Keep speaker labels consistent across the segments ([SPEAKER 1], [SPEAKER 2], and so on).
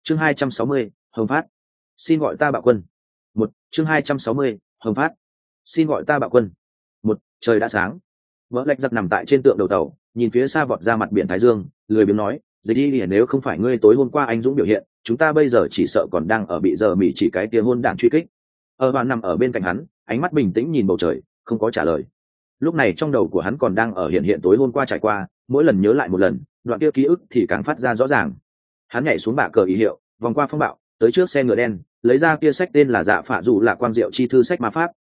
[SPEAKER 1] Chương 260, Hồng Phát. Xin gọi ta Bạo Quân. Một. Chương 260, Hồng Phát. Xin gọi ta Bạo Quân. Một. Trời đã sáng. Vỡ lạch giặc nằm tại trên tượng đầu tàu, nhìn phía xa vọt ra mặt biển Thái Dương, lười biếng nói, "Dịch đi, nếu không phải ngươi tối hôm qua anh dũng biểu hiện, chúng ta bây giờ chỉ sợ còn đang ở bị giờ Mỹ chỉ cái kia hôn đảng truy kích." Bạn nằm ở bên cạnh hắn, ánh mắt bình tĩnh nhìn bầu trời, không có trả lời. Lúc này trong đầu của hắn còn đang ở hiện tối hôm qua trải qua, mỗi lần nhớ lại một lần, đoạn kia ký ức thì càng phát ra rõ ràng. Hắn nhảy xuống bạ cờ ý hiệu, vòng qua phong bạo, tới trước xe ngựa đen, lấy ra kia sách tên là Dạ Phạ Dù là Quang Diệu chi thư sách ma pháp,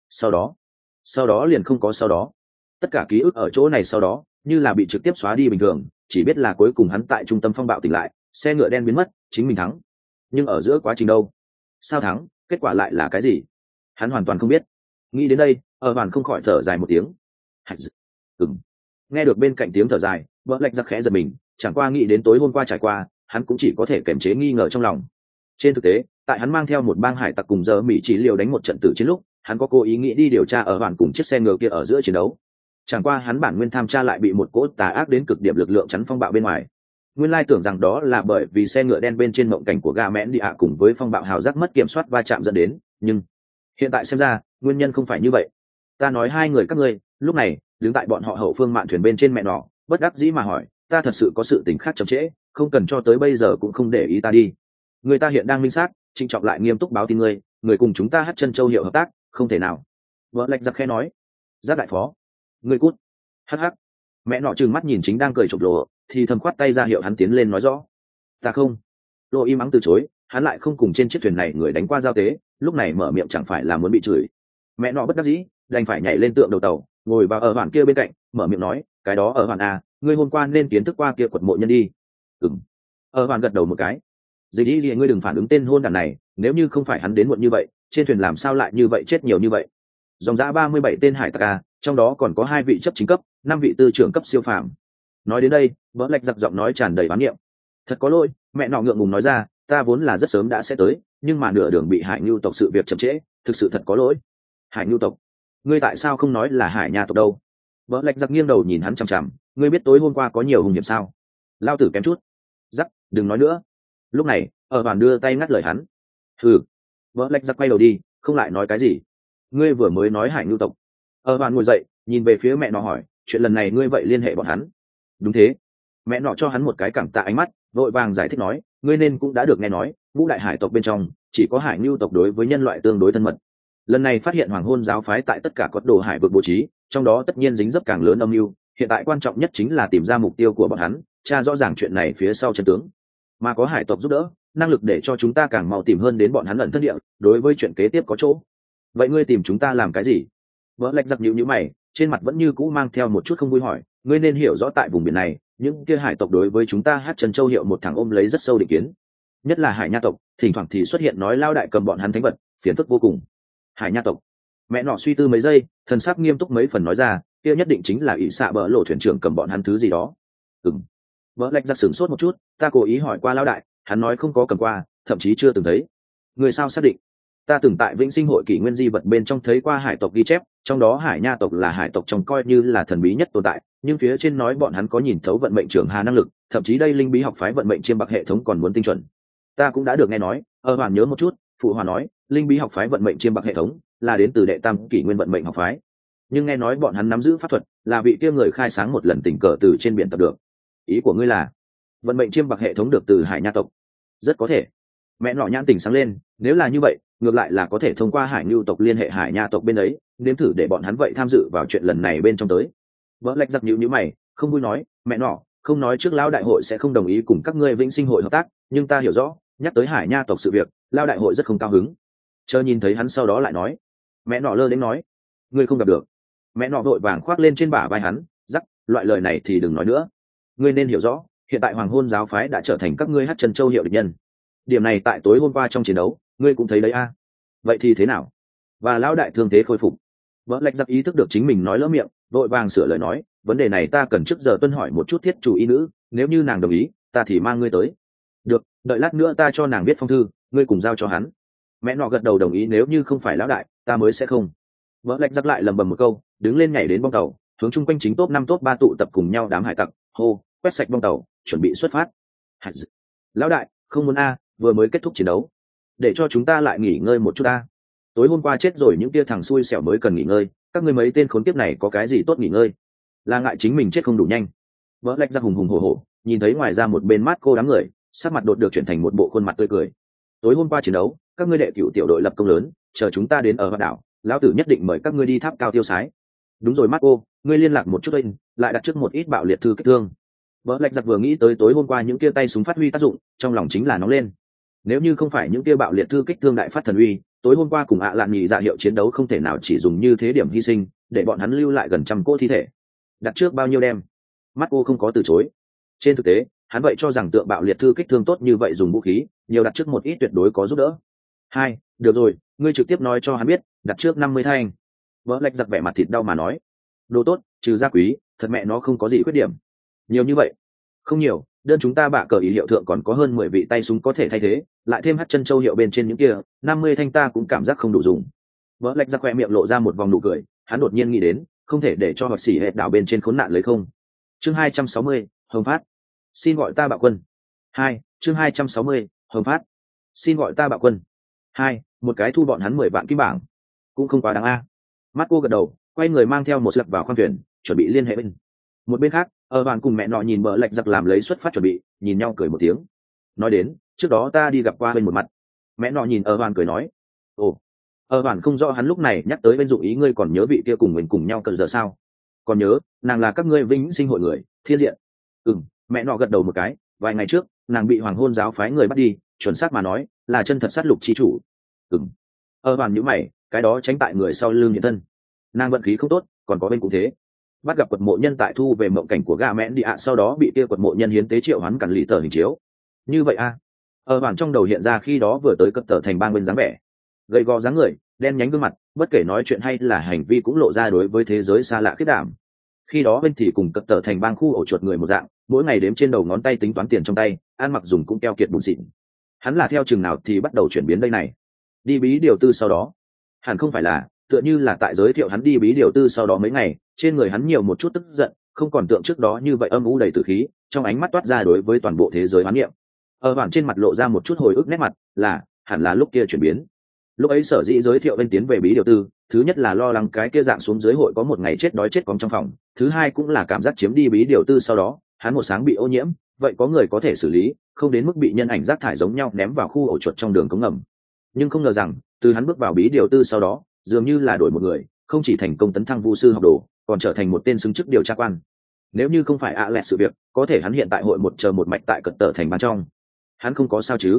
[SPEAKER 1] sau đó liền không có sau đó. Tất cả ký ức ở chỗ này sau đó như là bị trực tiếp xóa đi bình thường, chỉ biết là cuối cùng hắn tại trung tâm phong bạo tỉnh lại, xe ngựa đen biến mất, chính mình thắng. Nhưng ở giữa quá trình đâu, sao thắng, kết quả lại là cái gì, hắn hoàn toàn không biết. Nghĩ đến đây, bạn không khỏi thở dài một tiếng. Nghe được bên cạnh tiếng thở dài, vợ lạch giặc khẽ giật mình, chẳng qua nghĩ đến tối hôm qua trải qua, hắn cũng chỉ có thể kiềm chế nghi ngờ trong lòng. Trên thực tế, tại hắn mang theo một bang hải tặc cùng giờ Mỹ chỉ liều đánh một trận tử chiến lúc, hắn có cố ý nghĩ đi điều tra ở hoàn cùng chiếc xe ngựa kia ở giữa chiến đấu. Chẳng qua hắn bản nguyên tham tra lại bị một cỗ tà ác đến cực điểm lực lượng chắn phong bạo bên ngoài. Nguyên lai tưởng rằng đó là bởi vì xe ngựa đen bên trên mộng cảnh của gà mẽn đi ạ cùng với phong bạo hào giác mất kiểm soát va chạm dẫn đến, nhưng hiện tại xem ra nguyên nhân không phải như vậy. Ta nói hai người các ngươi, lúc này đứng tại bọn họ hậu phương mạn thuyền bên trên mẹ nọ, bất đắc dĩ mà hỏi, ta thật sự có sự tình khác chậm trễ, không cần cho tới bây giờ cũng không để ý ta đi. Người ta hiện đang minh xác, trịnh trọng lại nghiêm túc báo tin ngươi, người cùng chúng ta hát chân châu hiệu hợp tác, không thể nào. Vợ lạch giặc khẽ nói, giáp đại phó, ngươi cút. Hắc hắc. Mẹ nọ trừng mắt nhìn chính đang cười chụp lộ, thì thầm khoát tay ra hiệu hắn tiến lên nói rõ. Ta không. Lộ im ắng từ chối, hắn lại không cùng trên chiếc thuyền này người đánh qua giao tế, lúc này mở miệng chẳng phải là muốn bị chửi. Mẹ nọ bất đắc dĩ, đành phải nhảy lên tượng đầu tàu, ngồi vào ở hoàn kia bên cạnh, mở miệng nói, cái đó ở hoàn à, ngươi hôm qua nên kiến thức qua kia quật mộ nhân đi. Ở hoàn gật đầu một cái. Dịch đi thì ngươi đừng phản ứng tên hôn đàn này, nếu như không phải hắn đến muộn như vậy, trên thuyền làm sao lại như vậy chết nhiều như vậy. Dòng dã 37 tên hải tặc à, trong đó còn có 2 vị chấp chính cấp, 5 vị tư trưởng cấp siêu phàm. Nói đến đây, vỡ lạch giặc giọng nói tràn đầy oán niệm. Thật có lỗi, mẹ nọ ngượng ngùng nói ra, ta vốn là rất sớm đã sẽ tới, nhưng mà nửa đường bị hải nhu tộc sự việc chậm trễ, thực sự thật có lỗi. Hải nhu tộc? Ngươi tại sao không nói là hải nha tộc đâu? Vỡ lạch giặc nghiêng đầu nhìn hắn chằm chằm, ngươi biết tối hôm qua có nhiều hung hiểm sao? Lao tử kém chút. Giặc, đừng nói nữa. Lúc này, ở bàn đưa tay ngắt lời hắn. Vỡ lạch giặc quay đầu đi, không lại nói cái gì. Ngươi vừa mới nói hải nhu tộc. Ở bàn ngồi dậy, nhìn về phía mẹ nọ hỏi, chuyện lần này ngươi vậy liên hệ bọn hắn? Đúng thế. Mẹ nọ cho hắn một cái cảm tạ ánh mắt, vội vàng giải thích nói, ngươi nên cũng đã được nghe nói, ngũ đại hải tộc bên trong chỉ có hải nhu tộc đối với nhân loại tương đối thân mật. Lần này phát hiện hoàng hôn giáo phái tại tất cả các đồ hải vực bố trí, trong đó tất nhiên dính dấp càng lớn âm mưu, hiện tại quan trọng nhất chính là tìm ra mục tiêu của bọn hắn, tra rõ ràng chuyện này phía sau chân tướng. Mà có hải tộc giúp đỡ, năng lực để cho chúng ta càng mau tìm hơn đến bọn hắn ẩn thân địa, đối với chuyện kế tiếp có chỗ. Vậy ngươi tìm chúng ta làm cái gì? Vỡ lạch giặc nhíu mày, trên mặt vẫn như cũ mang theo một chút không vui hỏi, ngươi nên hiểu rõ tại vùng biển này, những kia hải tộc đối với chúng ta hát chân châu hiệu một thằng ôm lấy rất sâu định kiến. Nhất là hải nha tộc, thỉnh thoảng thì xuất hiện nói lao đại cầm bọn hắn thánh vật, phiền phức vô cùng. Hải nha tộc? Mẹ nọ suy tư mấy giây, thần sắc nghiêm túc mấy phần nói ra, kia nhất định chính là ỷ xạ bỡ lộ thuyền trưởng cầm bọn hắn thứ gì đó. Vỡ lạch giặc sửng sốt một chút, ta cố ý hỏi qua lao đại, hắn nói không có cầm qua, thậm chí chưa từng thấy. Người sao xác định? Ta từng tại Vĩnh Sinh hội kỷ nguyên di vật bên trong thấy qua hải tộc ghi chép, trong đó hải nha tộc là hải tộc trong coi như là thần bí nhất tồn tại, nhưng phía trên nói bọn hắn có nhìn thấu vận mệnh trưởng hà năng lực, thậm chí đây linh bí học phái vận mệnh chiêm bạc hệ thống còn muốn tinh chuẩn. Ta cũng đã được nghe nói, hoàn nhớ một chút, phụ hòa nói, linh bí học phái vận mệnh chiêm bạc hệ thống là đến từ đệ tam kỷ nguyên vận mệnh học phái, nhưng nghe nói bọn hắn nắm giữ pháp thuật, là vị kia người khai sáng một lần tình cờ từ trên biển tập được. Ý của ngươi là vận mệnh chiêm bạc hệ thống được từ hải nha tộc? Rất có thể. Mẹ nọ nhãn tình sáng lên, nếu là như vậy, ngược lại là có thể thông qua hải nhu tộc liên hệ hải nha tộc bên ấy, nếm thử để bọn hắn vậy tham dự vào chuyện lần này bên trong tới. Vỡ lạch giặc nhíu mày, không vui nói, mẹ nọ, không nói trước lão đại hội sẽ không đồng ý cùng các ngươi Vĩnh Sinh hội hợp tác, nhưng ta hiểu rõ, nhắc tới hải nha tộc sự việc, lão đại hội rất không cao hứng. Chờ nhìn thấy hắn sau đó lại nói. Mẹ nọ lơ đến nói, ngươi không gặp được. Mẹ nọ vội vàng khoác lên trên bả vai hắn, rắc, loại lời này thì đừng nói nữa. Ngươi nên hiểu rõ, hiện tại hoàng hôn giáo phái đã trở thành các ngươi hát chân châu hiệu địch nhân. Điểm này tại tối hôm qua trong chiến đấu, ngươi cũng thấy đấy a. Vậy thì thế nào? Và lão đại thương thế khôi phục. Vỡ lạch giặc ý thức được chính mình nói lỡ miệng, vội vàng sửa lời nói, vấn đề này ta cần trước giờ tuân hỏi một chút thiết chủ y nữ, nếu như nàng đồng ý, ta thì mang ngươi tới. Được, đợi lát nữa ta cho nàng viết phong thư, ngươi cùng giao cho hắn. Mẹ nọ gật đầu đồng ý, nếu như không phải lão đại, ta mới sẽ không. Vỡ lạch giặc lại lầm bầm một câu, đứng lên nhảy đến bong tàu, hướng chung quanh chính top 5 top 3 tụ tập cùng nhau đám hải tặc, hô, quét sạch bong tàu, chuẩn bị xuất phát. Lão đại, không muốn a, vừa mới kết thúc chiến đấu, để cho chúng ta lại nghỉ ngơi một chút ta. Tối hôm qua chết rồi những tia thằng xui xẻo mới cần nghỉ ngơi, các ngươi mấy tên khốn kiếp này có cái gì tốt nghỉ ngơi? Là ngại chính mình chết không đủ nhanh. Vỡ lách ra hùng hùng hổ hổ, nhìn thấy ngoài ra một bên mắt cô đám người, sắc mặt đột được chuyển thành một bộ khuôn mặt tươi cười. Tối hôm qua chiến đấu, các ngươi đệ cửu tiểu đội lập công lớn, chờ chúng ta đến ở hòn đảo, lão tử nhất định mời các ngươi đi tháp cao tiêu sái. Đúng rồi Marco, ngươi liên lạc một chút anh, lại đặt trước một ít bạo liệt thư kích thương. Vỡ lạch giặc vừa nghĩ tới tối hôm qua những kia tay súng phát huy tác dụng, trong lòng chính là nóng lên. Nếu như không phải những kia bạo liệt thư kích thương đại phát thần uy, tối hôm qua cùng lạn nhị dạ hiệu chiến đấu không thể nào chỉ dùng như thế điểm hy sinh, để bọn hắn lưu lại gần trăm cỗ thi thể. Đặt trước bao nhiêu đem? Marco không có từ chối. Trên thực tế, hắn vậy cho rằng tượng bạo liệt thư kích thương tốt như vậy dùng vũ khí, nhiều đặt trước một ít tuyệt đối có giúp đỡ. Hai, được rồi, ngươi trực tiếp nói cho hắn biết, đặt trước 50 thanh. Vỡ lạch giặc vẻ mặt thịt đau mà nói, đồ tốt, trừ gia quý, thật mẹ nó không có gì khuyết điểm. Nhiều như vậy? Không nhiều, đơn chúng ta bạ cờ ý hiệu thượng còn có hơn 10 vị tay súng có thể thay thế, lại thêm hắt chân châu hiệu bên trên những kia, 50 thanh ta cũng cảm giác không đủ dùng. Vỡ lạch giặc khoe miệng lộ ra một vòng nụ cười, hắn đột nhiên nghĩ đến, không thể để cho hoặc xỉ hệt đảo bên trên khốn nạn lấy không. Chương 260, Hồng Phát. Xin gọi ta Bạo Quân. 2, chương 260, Hồng Phát. Xin gọi ta Bạo Quân. 2, một cái thu bọn hắn 10 vạn kim bảng. Cũng không quá đáng a. Marco gật đầu, quay người mang theo một lực vào khoang thuyền, chuẩn bị liên hệ bên. Một bên khác, ở bàn cùng mẹ nọ nhìn bờ lạch giặc làm lấy xuất phát chuẩn bị, nhìn nhau cười một tiếng. Nói đến, trước đó ta đi gặp qua bên một mặt. Mẹ nọ nhìn ở bàn cười nói, ồ, ở bàn không rõ hắn lúc này nhắc tới bên dụng ý ngươi còn nhớ vị kia cùng mình cùng nhau cần giờ sao? Còn nhớ, nàng là các ngươi vĩnh sinh hội người, thiên diện. Mẹ nọ gật đầu một cái, vài ngày trước, nàng bị hoàng hôn giáo phái người bắt đi, chuẩn xác mà nói, là chân thật sát lục chi chủ. Ở bàn nhíu mày, cái đó tránh tại người sau lưng nhiệt thân. Nàng vận khí không tốt, còn có bên cũng thế. Bắt gặp quật mộ nhân tại thu về mộng cảnh của gà mẽn đi ạ, sau đó bị kia quật mộ nhân hiến tế triệu hoán cản lì tờ hình chiếu. Như vậy a. Ở bản trong đầu hiện ra khi đó vừa tới cất tờ thành bang bên dáng vẻ, gầy gò dáng người, đen nhánh gương mặt, bất kể nói chuyện hay là hành vi cũng lộ ra đối với thế giới xa lạ khiết đảm. Khi đó bên thì cùng cất tờ thành bang khu ổ chuột người một dạng, mỗi ngày đếm trên đầu ngón tay tính toán tiền trong tay, ăn mặc dùng cũng keo kiệt bùn xịn. Hắn là theo chừng nào thì bắt đầu chuyển biến đây này. Đi bí điều tư sau đó, hẳn không phải là, tựa như là tại giới thiệu hắn đi bí điều tư sau đó mấy ngày, trên người hắn nhiều một chút tức giận, không còn tượng trước đó như vậy âm u đầy tử khí, trong ánh mắt toát ra đối với toàn bộ thế giới hoán niệm. Ở bản trên mặt lộ ra một chút hồi ức nét mặt, là hẳn là lúc kia chuyển biến. Lúc ấy sở dĩ giới thiệu bên tiến về bí điều tư, thứ nhất là lo lắng cái kia dạng xuống dưới hội có một ngày chết đói chết cóng trong phòng, thứ hai cũng là cảm giác chiếm đi bí điều tư sau đó, hắn một sáng bị ô nhiễm, vậy có người có thể xử lý, không đến mức bị nhân ảnh rác thải giống nhau ném vào khu ổ chuột trong đường cống ngầm. Nhưng không ngờ rằng, từ hắn bước vào bí điều tư sau đó, dường như là đổi một người, không chỉ thành công tấn thăng vu sư học đồ, còn trở thành một tên xứng chức điều tra quan. Nếu như không phải lẹt sự việc, có thể hắn hiện tại hội một chờ một mạch tại cận tờ thành ban trong. Hắn không có sao chứ?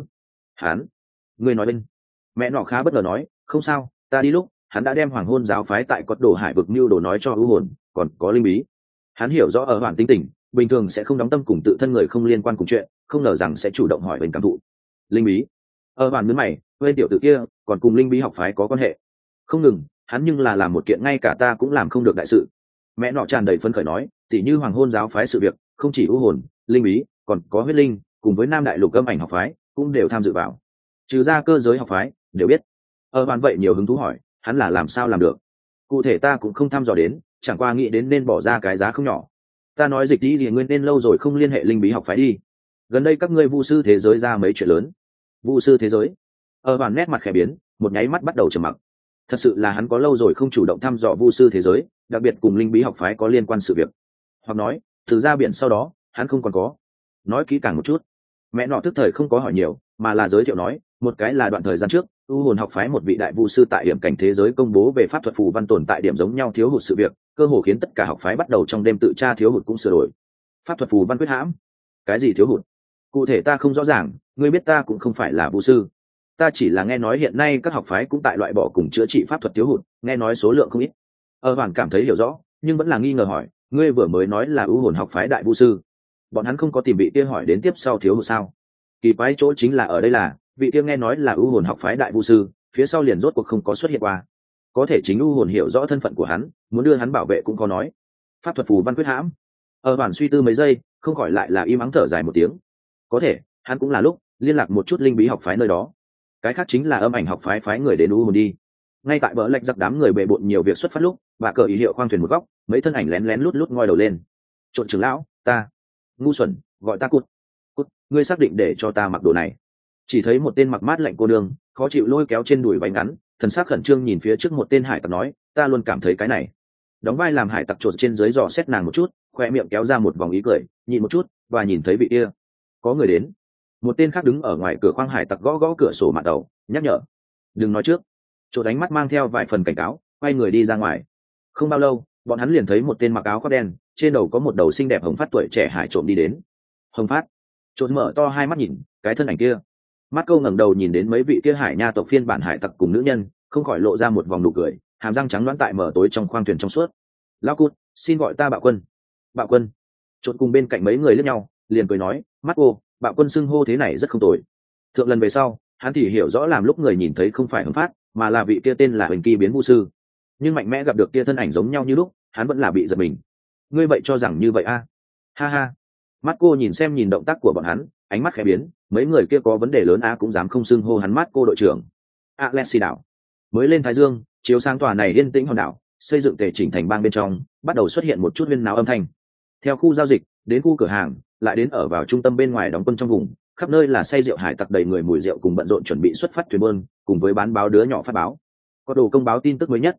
[SPEAKER 1] Ngươi nói bên. Mẹ nọ khá bất ngờ nói, không sao, ta đi lúc hắn đã đem hoàng hôn giáo phái tại cột đồ hải vực mưu đồ nói cho ưu hồn, còn có linh bí. Hắn hiểu rõ ở hoàn tính tình, bình thường sẽ không đóng tâm cùng tự thân người không liên quan cùng chuyện, không ngờ rằng sẽ chủ động hỏi bên cảm thụ. Linh bí? Ở hoàn mướn mày, bên tiểu tử kia còn cùng linh bí học phái có quan hệ? Không ngừng, hắn nhưng là làm một kiện ngay cả ta cũng làm không được đại sự. Mẹ nọ tràn đầy phấn khởi nói, tỉ như hoàng hôn giáo phái sự việc, không chỉ ưu hồn, linh bí, còn có huyết linh, cùng với nam đại lục âm ảnh học phái cũng đều tham dự vào. Trừ ra cơ giới học phái đều biết. Ở hoàn vậy nhiều hứng thú hỏi, hắn là làm sao làm được? Cụ thể ta cũng không thăm dò đến, chẳng qua nghĩ đến nên bỏ ra cái giá không nhỏ. Ta nói dịch đi thì nguyên nên lâu rồi không liên hệ linh bí học phái đi. Gần đây các ngươi vu sư thế giới ra mấy chuyện lớn. Vu sư thế giới? Ở hoàn nét mặt khẽ biến, một nháy mắt bắt đầu trầm mặc. Thật sự là hắn có lâu rồi không chủ động thăm dò vu sư thế giới, đặc biệt cùng linh bí học phái có liên quan sự việc. Hoặc nói, từ ra biển sau đó, hắn không còn có. Nói kỹ càng một chút. Mẹ nọ tức thời không có hỏi nhiều, mà là giới thiệu nói, một cái là đoạn thời gian trước, u hồn học phái một vị đại vu sư tại điểm cảnh thế giới công bố về pháp thuật phù văn tồn tại điểm giống nhau thiếu hụt sự việc, cơ hồ khiến tất cả học phái bắt đầu trong đêm tự tra thiếu hụt cũng sửa đổi. Pháp thuật phù văn quyết hãm? Cái gì thiếu hụt? Cụ thể ta không rõ ràng, ngươi biết ta cũng không phải là vu sư. Ta chỉ là nghe nói hiện nay các học phái cũng tại loại bỏ cùng chữa trị pháp thuật thiếu hụt, nghe nói số lượng không ít. Hoàn cảm thấy hiểu rõ, nhưng vẫn là nghi ngờ hỏi, ngươi vừa mới nói là u hồn học phái đại vu sư, bọn hắn không có tìm vị kia hỏi đến tiếp sau thiếu hụt sao? Kỳ quái chỗ chính là ở đây là vị kia nghe nói là u hồn học phái đại vu sư, phía sau liền rốt cuộc không có xuất hiện qua. Có thể chính u hồn hiểu rõ thân phận của hắn, muốn đưa hắn bảo vệ cũng có nói. Pháp thuật phù văn quyết hãm? Hoàn suy tư mấy giây, không khỏi lại là im ắng thở dài một tiếng. Có thể hắn cũng là lúc liên lạc một chút linh bí học phái nơi đó. Cái khác chính là âm ảnh học phái phái người đến u hồn đi. Ngay tại bờ lạch giặc đám người bệ bộn nhiều việc xuất phát lúc, bà cờ ý hiệu khoang thuyền một góc, mấy thân ảnh lén lén lút lút ngoi đầu lên. Trộn trưởng lão, ta ngu xuẩn, gọi ta cút. Ngươi xác định để cho ta mặc đồ này? chỉ thấy một tên mặc mát lạnh cô đường khó chịu lôi kéo trên đùi váy ngắn, thần sắc khẩn trương nhìn phía trước một tên hải tặc nói, ta luôn cảm thấy cái này. Đóng vai làm hải tặc trột trên dưới dò xét nàng một chút, khoe miệng kéo ra một vòng ý cười, nhịn một chút và nhìn thấy vị kia có người đến. Một tên khác đứng ở ngoài cửa khoang hải tặc gõ gõ cửa sổ mạn tàu, nhắc nhở, đừng nói trước. Trột ánh mắt mang theo vài phần cảnh cáo, quay người đi ra ngoài. Không bao lâu bọn hắn liền thấy một tên mặc áo khoác đen, trên đầu có một đầu xinh đẹp hồng phát tuổi trẻ hải trộm đi đến. Hồng phát. Trột mở to hai mắt nhìn cái thân ảnh kia. Mắt câu ngẩng đầu nhìn đến mấy vị kia hải nha tộc phiên bản hải tặc cùng nữ nhân, không khỏi lộ ra một vòng nụ cười, hàm răng trắng đoán tại mở tối trong khoang thuyền trong suốt. Lao cút, xin gọi ta Bạo Quân. Bạo Quân. Trột cùng bên cạnh mấy người lướt nhau, liền cười nói, mắt cô, Bạo Quân xưng hô thế này rất không tồi. Thượng lần về sau hắn thì hiểu rõ làm lúc người nhìn thấy không phải Hồng phát mà là vị kia tên là Huỳnh Kỳ biến vu sư, nhưng mạnh mẽ gặp được kia thân ảnh giống nhau như lúc, hắn vẫn là bị giật mình. Ngươi vậy cho rằng như vậy a? Ha ha. Mắt cô nhìn động tác của bọn hắn, ánh mắt khẽ biến, mấy người kia có vấn đề lớn a cũng dám không xưng hô hắn mắt cô đội trưởng. Alexi đảo mới lên thái dương, chiếu sáng tòa này yên tĩnh hòn đảo, xây dựng tề chỉnh thành bang bên trong bắt đầu xuất hiện một chút huyên náo âm thanh. Theo khu giao dịch đến khu cửa hàng, lại đến ở vào trung tâm bên ngoài đóng quân trong vùng, khắp nơi là say rượu hải tặc đầy người mùi rượu cùng bận rộn chuẩn bị xuất phát thuyền buôn, cùng với bán báo đứa nhỏ phát báo. Có đồ công báo tin tức mới nhất,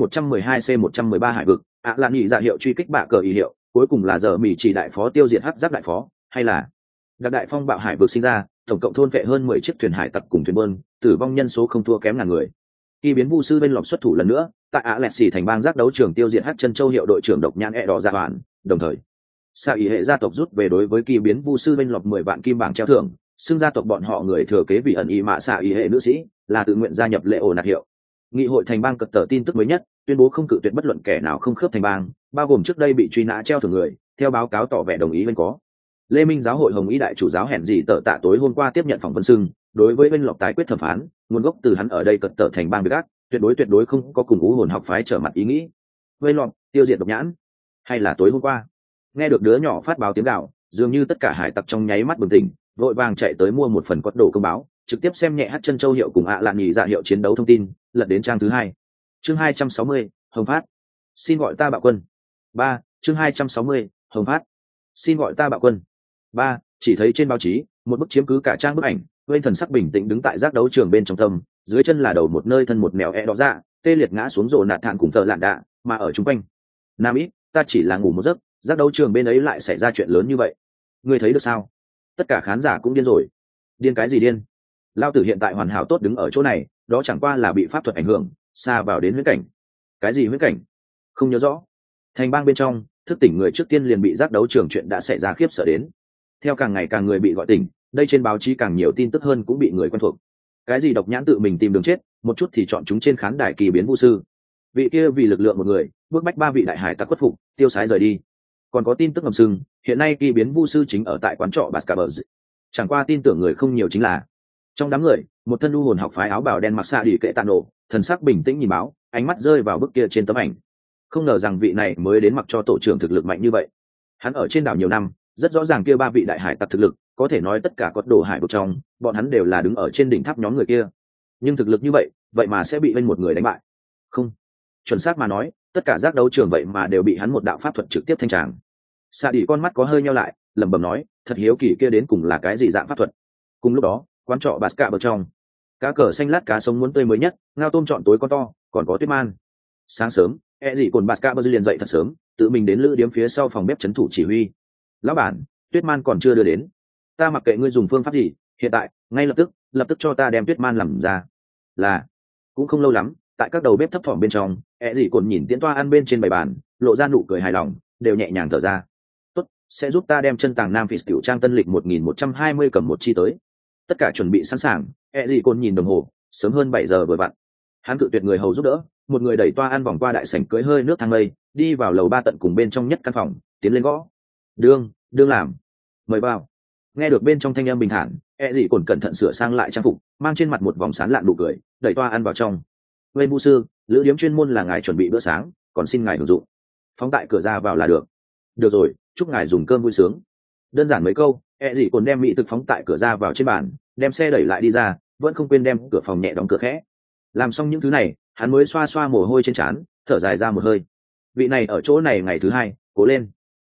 [SPEAKER 1] D112C113 hải vực, là nhị dạ hiệu truy kích bạ cờ ý hiệu, cuối cùng là giờ Mỹ chỉ đại phó tiêu diệt hắc giáp đại phó, hay là đặc đại phong bạo hải vực sinh ra, tổng cộng thôn phệ hơn 10 chiếc thuyền hải tặc cùng thuyền buôn, tử vong nhân số không thua kém ngàn người. Khi biến vu sư bên lọc xuất thủ lần nữa, tại Alexi thành bang giác đấu trường tiêu diệt hắc chân châu hiệu đội trưởng độc nhãn đỏ ra bản, đồng thời Sa ý hệ gia tộc rút về đối với kỳ biến vu sư bên lọc 10 vạn kim bảng treo thưởng, xưng gia tộc bọn họ người thừa kế vì ẩn ý mạ Sa ý hệ nữ sĩ là tự nguyện gia nhập lễ ổ nạt hiệu. Nghị hội thành bang cật tờ tin tức mới nhất, tuyên bố không cự tuyệt bất luận kẻ nào không khớp thành bang, bao gồm trước đây bị truy nã treo thưởng người, theo báo cáo tỏ vẻ đồng ý bên có. Lê Minh giáo hội Hồng Ý đại chủ giáo hẹn gì tờ tạ tối hôm qua tiếp nhận phỏng vấn xưng, đối với bên lọc tái quyết thẩm phán, nguồn gốc từ hắn ở đây cật tờ thành bang biệt ác, tuyệt đối không có cùng ú hồn học phái trở mặt ý nghĩ. Bên lọc tiêu diệt độc nhãn, hay là tối hôm qua nghe được đứa nhỏ phát báo tiếng gạo, dường như tất cả hải tặc trong nháy mắt bừng tỉnh, vội vàng chạy tới mua một phần quất đồ công báo, trực tiếp xem nhẹ hát chân châu hiệu cùng lạn nhị dạ hiệu chiến đấu thông tin, lật đến trang thứ 2. Chương 260, Hồng Phát. Xin gọi ta Bạo Quân. 3. Chương 260, Hồng Phát. Xin gọi ta Bạo Quân. 3. Chỉ thấy trên báo chí, một bức chiếm cứ cả trang bức ảnh, Nguyên thần sắc bình tĩnh đứng tại giác đấu trường bên trong tâm, dưới chân là đầu một nơi thân một mèo đỏ dạ, tê liệt ngã xuống rồ nạt thản cùng thợ lạn đạ, mà ở chung quanh. Nam ít, ta chỉ là ngủ một giấc, giác đấu trường bên ấy lại xảy ra chuyện lớn như vậy. Ngươi thấy được sao? Tất cả khán giả cũng điên rồi. Điên cái gì điên? Lao tử hiện tại hoàn hảo tốt đứng ở chỗ này, đó chẳng qua là bị pháp thuật ảnh hưởng, xa vào đến huyễn cảnh. Cái gì huyễn cảnh? Không nhớ rõ. Thành bang bên trong, thức tỉnh người trước tiên liền bị giác đấu trường chuyện đã xảy ra khiếp sợ đến. Theo càng ngày càng người bị gọi tỉnh, đây trên báo chí càng nhiều tin tức hơn cũng bị người quen thuộc. Cái gì độc nhãn tự mình tìm đường chết, một chút thì chọn chúng trên khán đài kỳ biến vu sư. Vị kia vì lực lượng một người, bước bách 3 vị đại hải tặc khuất phục, tiêu sái rời đi. Còn có tin tức ngầm sừng, hiện nay kỳ biến vu sư chính ở tại quán trọ Bascarberg. Chẳng qua tin tưởng người không nhiều chính là trong đám người, một thân u hồn học phái áo bào đen mặc xạ đi kệ tàn nổ, thần sắc bình tĩnh nhìn báo, ánh mắt rơi vào bức kia trên tấm ảnh. Không ngờ rằng vị này mới đến mặc cho tổ trưởng thực lực mạnh như vậy. Hắn ở trên đảo nhiều năm, rất rõ ràng kia 3 vị đại hải tặc thực lực, có thể nói tất cả cốt đồ hải vực trong, bọn hắn đều là đứng ở trên đỉnh tháp nhóm người kia. Nhưng thực lực như vậy mà sẽ bị bên một người đánh bại. Không, chuẩn xác mà nói, tất cả giác đấu trường vậy mà đều bị hắn một đạo pháp thuật trực tiếp thanh tràng. Xạ đi con mắt có hơi nheo lại, lẩm bẩm nói, thật hiếu kỳ kia đến cùng là cái gì dạng pháp thuật. Cùng lúc đó, quán trọ bạt cạ bờ trong, cá cờ xanh lát cá sống muốn tươi mới nhất, ngao tôm chọn tối con to, còn có tuyết man. Sáng sớm, dị cồn bạt cạ bờ liền dậy thật sớm, tự mình đến lữ điếm phía sau phòng bếp trấn thủ chỉ huy. Lão bản, tuyết man còn chưa đưa đến. Ta mặc kệ ngươi dùng phương pháp gì, hiện tại ngay lập tức cho ta đem tuyết man làm ra. Là cũng không lâu lắm, tại các đầu bếp thấp thỏm bên trong, dị cồn nhìn tiễn toa ăn bên trên bày bàn, lộ ra nụ cười hài lòng, đều nhẹ nhàng thở ra. Tốt, sẽ giúp ta đem chân tàng nam phỉ tiểu trang tân lịch 1120 cầm một chi tới. Tất cả chuẩn bị sẵn sàng, dị cồn nhìn đồng hồ, sớm hơn 7 giờ vừa vặn. Hắn cự tuyệt người hầu giúp đỡ, một người đẩy toa ăn vòng qua đại sảnh cưới hơi nước thang mây, đi vào lầu 3 tận cùng bên trong nhất căn phòng, tiến lên gõ. Đương làm. Mời vào. Nghe được bên trong thanh âm bình thản, dị cồn cẩn thận sửa sang lại trang phục, mang trên mặt một vòng sán lạn nụ cười, đẩy toa ăn vào trong. Nguyên vu sư, lữ điếm chuyên môn là ngài chuẩn bị bữa sáng, còn xin ngài hưởng dụng. Phóng tại cửa ra vào là được. Được rồi, chúc ngài dùng cơm vui sướng. Đơn giản mấy câu, dị cồn đem mỹ thực phóng tại cửa ra vào trên bàn, đem xe đẩy lại đi ra, vẫn không quên đem cửa phòng nhẹ đóng cửa khẽ. Làm xong những thứ này, hắn mới xoa xoa mồ hôi trên trán, thở dài ra một hơi. Vị này ở chỗ này ngày thứ 2, cố lên.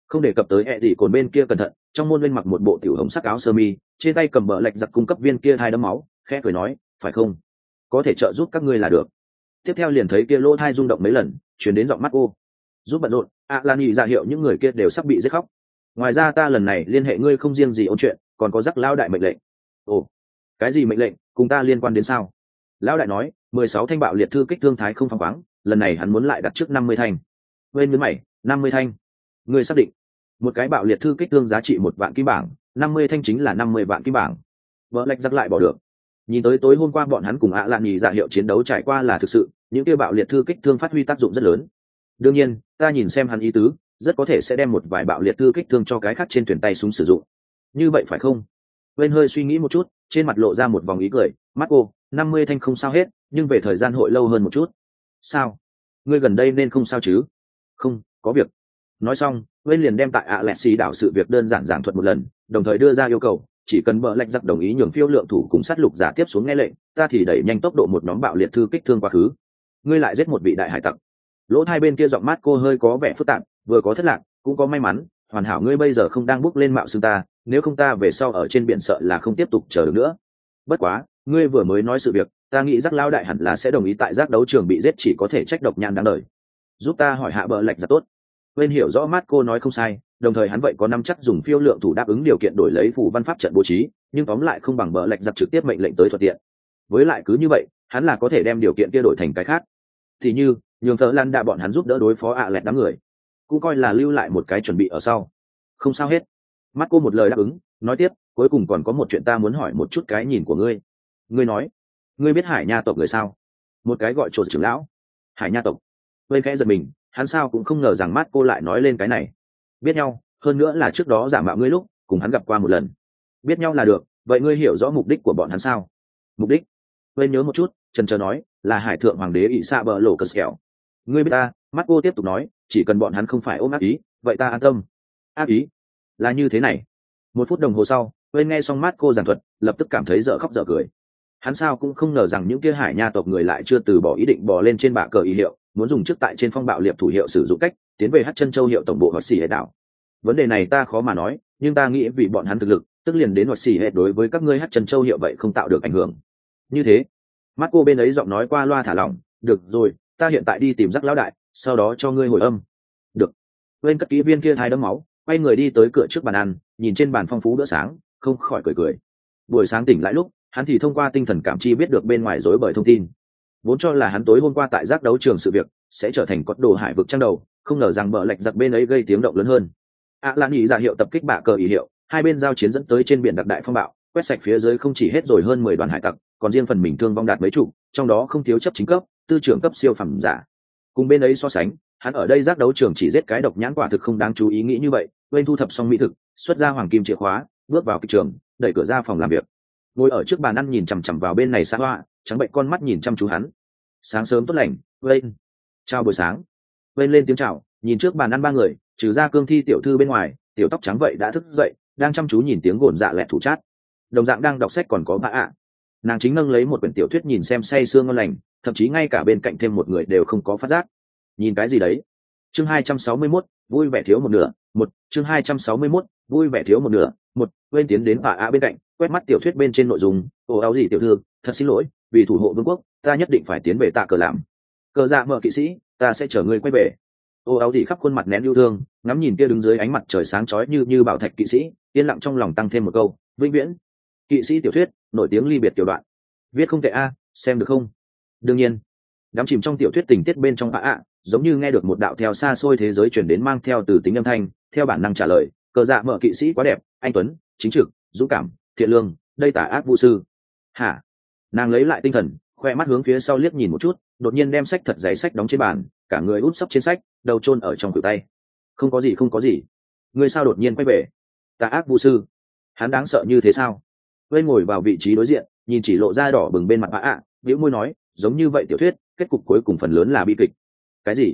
[SPEAKER 1] Không đề cập tới gì cồn bên kia cẩn thận, trong môn bên mặc một bộ tiểu hồng sắc áo sơ mi, trên tay cầm bờ lạch giặc cung cấp viên kia hai đấm máu, khẽ cười nói, phải không, có thể trợ giúp các ngươi là được. Tiếp theo liền thấy kia lỗ thai rung động mấy lần, chuyển đến giọng mắt cô, giúp bận rộn. Lan nhị ra hiệu những người kia đều sắp bị giết khóc. Ngoài ra ta lần này liên hệ ngươi không riêng gì ôn chuyện, còn có rắc lão đại mệnh lệnh. Ồ, cái gì mệnh lệnh, cùng ta liên quan đến sao? Lão đại nói 16 thanh bạo liệt thư kích thương thái không phăng khoáng, lần này hắn muốn lại đặt trước 50 thanh. Bên với mày 50 thanh, ngươi xác định? Một cái bạo liệt thư kích thương giá trị 1 vạn kim bảng, 50 thanh chính là 50 vạn kim bảng. Vợ lạch giặc lại bỏ được. Nhìn tới tối hôm qua bọn hắn cùng Lan nhị dạ hiệu chiến đấu trải qua là thực sự, những kia bạo liệt thư kích thương phát huy tác dụng rất lớn. Đương nhiên, ta nhìn xem hắn ý tứ, rất có thể sẽ đem một vài bạo liệt thư kích thương cho cái khác trên thuyền tay súng sử dụng. Như vậy phải không? Bên hơi suy nghĩ một chút, trên mặt lộ ra một vòng ý cười, mắt cô, 50 thanh không sao hết, nhưng về thời gian hội lâu hơn một chút. Sao? Ngươi gần đây nên không sao chứ? Không, có việc. Nói xong, bên liền đem tại lẹt xì đảo sự việc đơn giản giảng thuật một lần, đồng thời đưa ra yêu cầu, chỉ cần bờ lạch giặc đồng ý nhường phiêu lượng thủ cùng sát lục giả tiếp xuống nghe lệnh, ta thì đẩy nhanh tốc độ một nhóm bạo liệt thư kích thương quá khứ. Ngươi lại giết một vị đại hải tặc. Lỗ hai bên kia giọng mát cô hơi có vẻ phức tạp, vừa có thất lạc, cũng có may mắn, hoàn hảo ngươi bây giờ không đang bước lên mạo xưng ta, nếu không ta về sau ở trên biển sợ là không tiếp tục chờ được nữa. Bất quá, ngươi vừa mới nói sự việc, ta nghĩ Giác lão đại hẳn là sẽ đồng ý tại giác đấu trường bị giết chỉ có thể trách độc nhãn đáng đời. Giúp ta hỏi hạ bờ lạch giặc tốt. Bên hiểu rõ mát cô nói không sai, đồng thời hắn vậy có năm chắc dùng phiêu lượng thủ đáp ứng điều kiện đổi lấy phủ văn pháp trận bố trí, nhưng tóm lại không bằng bờ lạch giặc trực tiếp mệnh lệnh tới thuận tiện. Với lại cứ như vậy, hắn là có thể đem điều kiện kia đổi thành cái khác. Thì như nhường thợ lan đạ bọn hắn giúp đỡ đối phó lẹt đám người, cũng coi là lưu lại một cái chuẩn bị ở sau. Không sao hết. Mắt cô một lời đáp ứng, nói tiếp, cuối cùng còn có một chuyện ta muốn hỏi một chút cái nhìn của ngươi. Ngươi nói, ngươi biết hải nha tộc người sao? Một cái gọi trột trưởng lão. Hải nha tộc. Bên khẽ giật mình, hắn sao cũng không ngờ rằng mắt cô lại nói lên cái này. Biết nhau, hơn nữa là trước đó giả mạo ngươi lúc cùng hắn gặp qua một lần. Biết nhau là được, vậy ngươi hiểu rõ mục đích của bọn hắn sao? Mục đích? Bên nhớ một chút, trần trờ nói, là hải thượng hoàng đế ỷ xạ bờ lộ cờ xẻo. Ngươi biết ta, mắt cô tiếp tục nói, chỉ cần bọn hắn không phải ôm ác ý, vậy ta an tâm. Ác ý? Là như thế này. Một phút đồng hồ sau, bên nghe xong mắt cô giảng thuật, lập tức cảm thấy dở khóc dở cười. Hắn sao cũng không ngờ rằng những kia hải nha tộc người lại chưa từ bỏ ý định bò lên trên bạ cờ ý hiệu, muốn dùng trước tại trên phong bạo liệp thủ hiệu sử dụng cách tiến về Hắc Chân Châu hiệu tổng bộ hoặc xỉ hệ đảo. Vấn đề này ta khó mà nói, nhưng ta nghĩ vì bọn hắn thực lực, tức liền đến hoặc xỉ hệ đối với các ngươi Hắc Chân Châu hiệu vậy không tạo được ảnh hưởng. Như thế, mắt cô bên ấy giọng nói qua loa thả lỏng, được rồi, ta hiện tại đi tìm Giác lão đại, sau đó cho ngươi hồi âm. Được. Bên cất kỹ viên kia hai đấm máu, quay người đi tới cửa trước bàn ăn, nhìn trên bàn phong phú bữa sáng, không khỏi cười cười. Buổi sáng tỉnh lại lúc, hắn thì thông qua tinh thần cảm chi biết được bên ngoài rối bời thông tin. Vốn cho là hắn tối hôm qua tại giác đấu trường sự việc sẽ trở thành cốt đồ hải vực trang đầu, không ngờ rằng bờ lạch giặc bên ấy gây tiếng động lớn hơn. Lan ý ra hiệu tập kích bạ cờ ý hiệu, hai bên giao chiến dẫn tới trên biển đặc đại phong bạo, quét sạch phía dưới không chỉ hết rồi hơn 10 đoàn hải tặc, còn riêng phần mình thương vong đạt mấy chục, trong đó không thiếu chấp chính cấp, tư trưởng cấp siêu phẩm giả. Cùng bên ấy so sánh, hắn ở đây giác đấu trường chỉ giết cái độc nhãn quả thực không đáng chú ý nghĩ như vậy. Bên thu thập xong mỹ thực, xuất ra hoàng kim chìa khóa, bước vào kịch trường, đẩy cửa ra phòng làm việc. Ngồi ở trước bàn ăn nhìn chằm chằm vào bên này xã hoa, trắng bệnh con mắt nhìn chăm chú hắn. Sáng sớm tốt lành, Vên. Chào buổi sáng. Vên lên tiếng chào, nhìn trước bàn ăn ba người, trừ ra Cương Thi tiểu thư bên ngoài, tiểu tóc trắng vậy đã thức dậy, đang chăm chú nhìn tiếng gồn dạ lẹt thủ chát. Đồng dạng đang đọc sách còn có bà ạ. Nàng chính nâng lấy một quyển tiểu thuyết nhìn xem say sưa ngon lành, thậm chí ngay cả bên cạnh thêm một người đều không có phát giác. Nhìn cái gì đấy? Chương 261, vui vẻ thiếu một nửa. Chương 261, vui vẻ thiếu một nửa. Vên tiến đến bà ạ bên cạnh, quét mắt tiểu thuyết bên trên nội dung. Ồ áo gì tiểu thư, thật xin lỗi, vì thủ hộ vương quốc, ta nhất định phải tiến về tạ cờ làm. Cờ dạ mở kỵ sĩ, ta sẽ chở ngươi quay về. Ô áo gì khắp khuôn mặt nén yêu thương, ngắm nhìn kia đứng dưới ánh mặt trời sáng chói như bảo thạch kỵ sĩ, yên lặng trong lòng tăng thêm một câu, vĩnh viễn. Kỵ sĩ tiểu thuyết, nổi tiếng ly biệt tiểu đoạn. Viết không tệ a, xem được không? Đương nhiên. Đắm chìm trong tiểu thuyết tình tiết bên trong ạ, giống như nghe được một đạo theo xa xôi thế giới truyền đến mang theo từ tính âm thanh, theo bản năng trả lời, cờ dạ mở kỵ sĩ quá đẹp, anh tuấn, chính trực, dũng cảm, thiện lương, đây tả ác vũ sư. Hả? Nàng lấy lại tinh thần, khoe mắt hướng phía sau liếc nhìn một chút, đột nhiên đem sách thật giấy sách đóng trên bàn, cả người úp sấp trên sách, đầu chôn ở trong khuỷu tay. Không có gì. Ngươi sao đột nhiên quay về? Tà ác vũ sư. Hắn đáng sợ như thế sao? Vên ngồi vào vị trí đối diện, nhìn chỉ lộ ra đỏ bừng bên mặt ạ, bĩu môi nói, giống như vậy tiểu thuyết, kết cục cuối cùng phần lớn là bi kịch. Cái gì?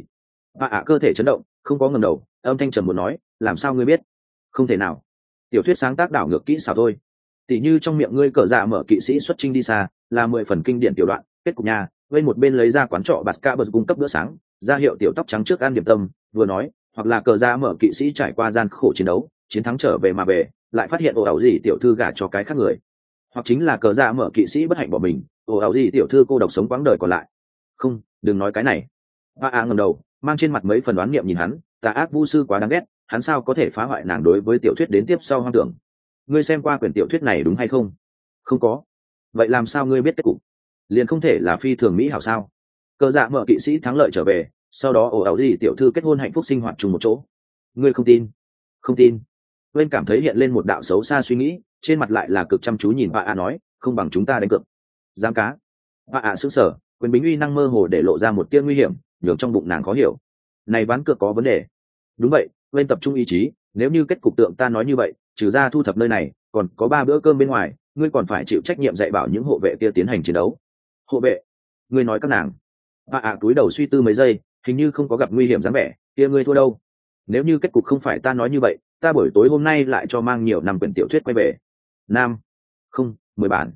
[SPEAKER 1] Cơ thể chấn động, không có ngẩng đầu, âm thanh trầm muốn nói, làm sao ngươi biết? Không thể nào. Tiểu thuyết sáng tác đảo ngược kỹ xảo thôi. Tỷ như trong miệng ngươi cờ dạ mở kỵ sĩ xuất chinh đi xa, là 10 phần kinh điển tiểu đoạn, kết cục nhà, bên một bên lấy ra quán trọ Basca bật cung cấp bữa sáng, ra hiệu tiểu tóc trắng trước ăn điểm tâm, vừa nói, hoặc là cờ ra mở kỵ sĩ trải qua gian khổ chiến đấu chiến thắng trở về mà về lại phát hiện ồ ảo gì tiểu thư gả cho cái khác người, hoặc chính là cờ ra mở kỵ sĩ bất hạnh bỏ mình, ồ ảo gì tiểu thư cô độc sống quãng đời còn lại. Không, đừng nói cái này. A ngẩng đầu mang trên mặt mấy phần đoán niệm nhìn hắn, tà ác vu sư quá đáng ghét, hắn sao có thể phá hoại nàng đối với tiểu thuyết đến tiếp sau hoang tưởng. Ngươi xem qua quyển tiểu thuyết này đúng hay không? Không có. Vậy làm sao ngươi biết kết cục? Liền không thể là phi thường mỹ hảo sao? Cờ dạ mở kỵ sĩ thắng lợi trở về, sau đó ồ ảo gì tiểu thư kết hôn hạnh phúc sinh hoạt chung một chỗ. Ngươi không tin? Không tin. Quên cảm thấy hiện lên một đạo xấu xa suy nghĩ, trên mặt lại là cực chăm chú nhìn A nói, không bằng chúng ta đánh cược. Dám cá? A sững sờ, quyền bính uy năng mơ hồ để lộ ra một tia nguy hiểm, nhường trong bụng nàng khó hiểu. Này ván cược có vấn đề. Đúng vậy, quên tập trung ý chí, nếu như kết cục tượng ta nói như vậy, trừ ra thu thập nơi này, còn có 3 bữa cơm bên ngoài, ngươi còn phải chịu trách nhiệm dạy bảo những hộ vệ kia tiến hành chiến đấu. Hộ vệ? Ngươi nói các nàng? Túi đầu suy tư mấy giây, hình như không có gặp nguy hiểm dáng vẻ, kia ngươi thua đâu. Nếu như kết cục không phải ta nói như vậy, ta buổi tối hôm nay lại cho mang nhiều năm quyển tiểu thuyết quay về. Nam, không, 10 bản.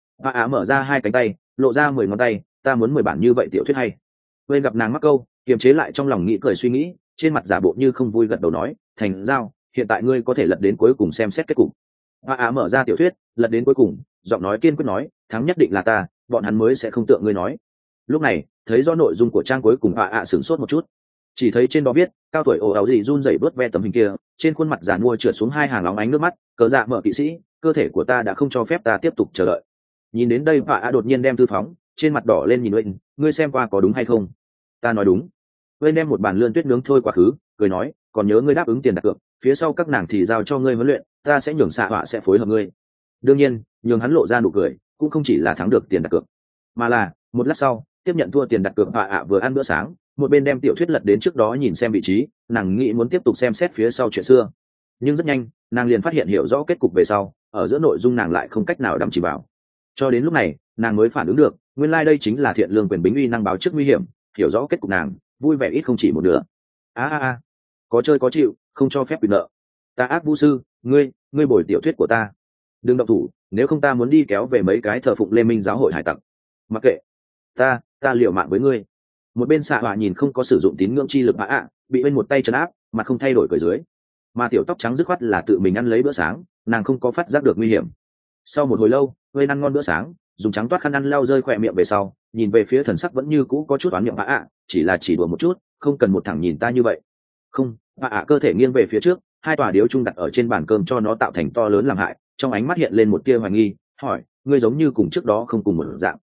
[SPEAKER 1] Mở ra 2 cánh tay, lộ ra 10 ngón tay, ta muốn 10 bản như vậy tiểu thuyết hay. Quên gặp nàng mắc câu, kiềm chế lại trong lòng nghĩ cười suy nghĩ, trên mặt giả bộ như không vui gật đầu nói, thành giao, hiện tại ngươi có thể lật đến cuối cùng xem xét kết cục. Mở ra tiểu thuyết, lật đến cuối cùng, giọng nói kiên quyết nói, thắng nhất định là ta, bọn hắn mới sẽ không tượng ngươi nói. Lúc này thấy do nội dung của trang cuối cùng sửng sốt một chút, chỉ thấy trên đó viết cao tuổi ồ áo gì run rẩy bớt ve tấm hình kia, trên khuôn mặt giàn mua trượt xuống 2 hàng óng ánh nước mắt, cờ dạ mở kỵ sĩ, cơ thể của ta đã không cho phép ta tiếp tục chờ đợi. Nhìn đến đây đột nhiên đem thư phóng, trên mặt đỏ lên nhìn Uyên, ngươi xem qua có đúng hay không? Ta nói đúng. Uyên đem một bàn lươn tuyết nướng thôi quá khứ, cười nói, còn nhớ ngươi đáp ứng tiền đặt cược, phía sau các nàng thì giao cho ngươi huấn luyện, ta sẽ nhường xạ họa sẽ phối hợp ngươi. Đương nhiên, nhường hắn lộ ra nụ cười, cũng không chỉ là thắng được tiền đặt cược, mà là một lát sau tiếp nhận thua tiền đặt cược. Vừa ăn bữa sáng, một bên đem tiểu thuyết lật đến trước đó nhìn xem vị trí, nàng nghĩ muốn tiếp tục xem xét phía sau chuyện xưa, nhưng rất nhanh nàng liền phát hiện hiểu rõ kết cục về sau, ở giữa nội dung nàng lại không cách nào đắm chìm vào. Cho đến lúc này nàng mới phản ứng được, nguyên lai đây chính là thiện lương quyền bính uy năng báo trước nguy hiểm. Hiểu rõ kết cục nàng vui vẻ ít không chỉ một nửa. Có chơi có chịu, không cho phép bị nợ. Ta ác vũ sư, ngươi bồi tiểu thuyết của ta, đừng động thủ, nếu không ta muốn đi kéo về mấy cái thờ phụng Lê Minh giáo hội hải tặc. Mặc kệ, ta liều mạng với ngươi. Một bên xạ họa nhìn không có sử dụng tín ngưỡng chi lực bị bên một tay trấn áp, mà không thay đổi cười dưới. Mà tiểu tóc trắng dứt khoát là tự mình ăn lấy bữa sáng, nàng không có phát giác được nguy hiểm. Sau một hồi lâu quên ăn ngon bữa sáng, dùng trắng toát khăn ăn lau rơi khỏe miệng về sau, nhìn về phía thần sắc vẫn như cũ có chút oán miệng chỉ là chỉ đùa một chút, không cần một thẳng nhìn ta như vậy. Không. Cơ thể nghiêng về phía trước, 2 tòa điếu chung đặt ở trên bàn cơm cho nó tạo thành to lớn làm hại, trong ánh mắt hiện lên một tia hoài nghi, hỏi, ngươi giống như cùng trước đó không cùng một dạng.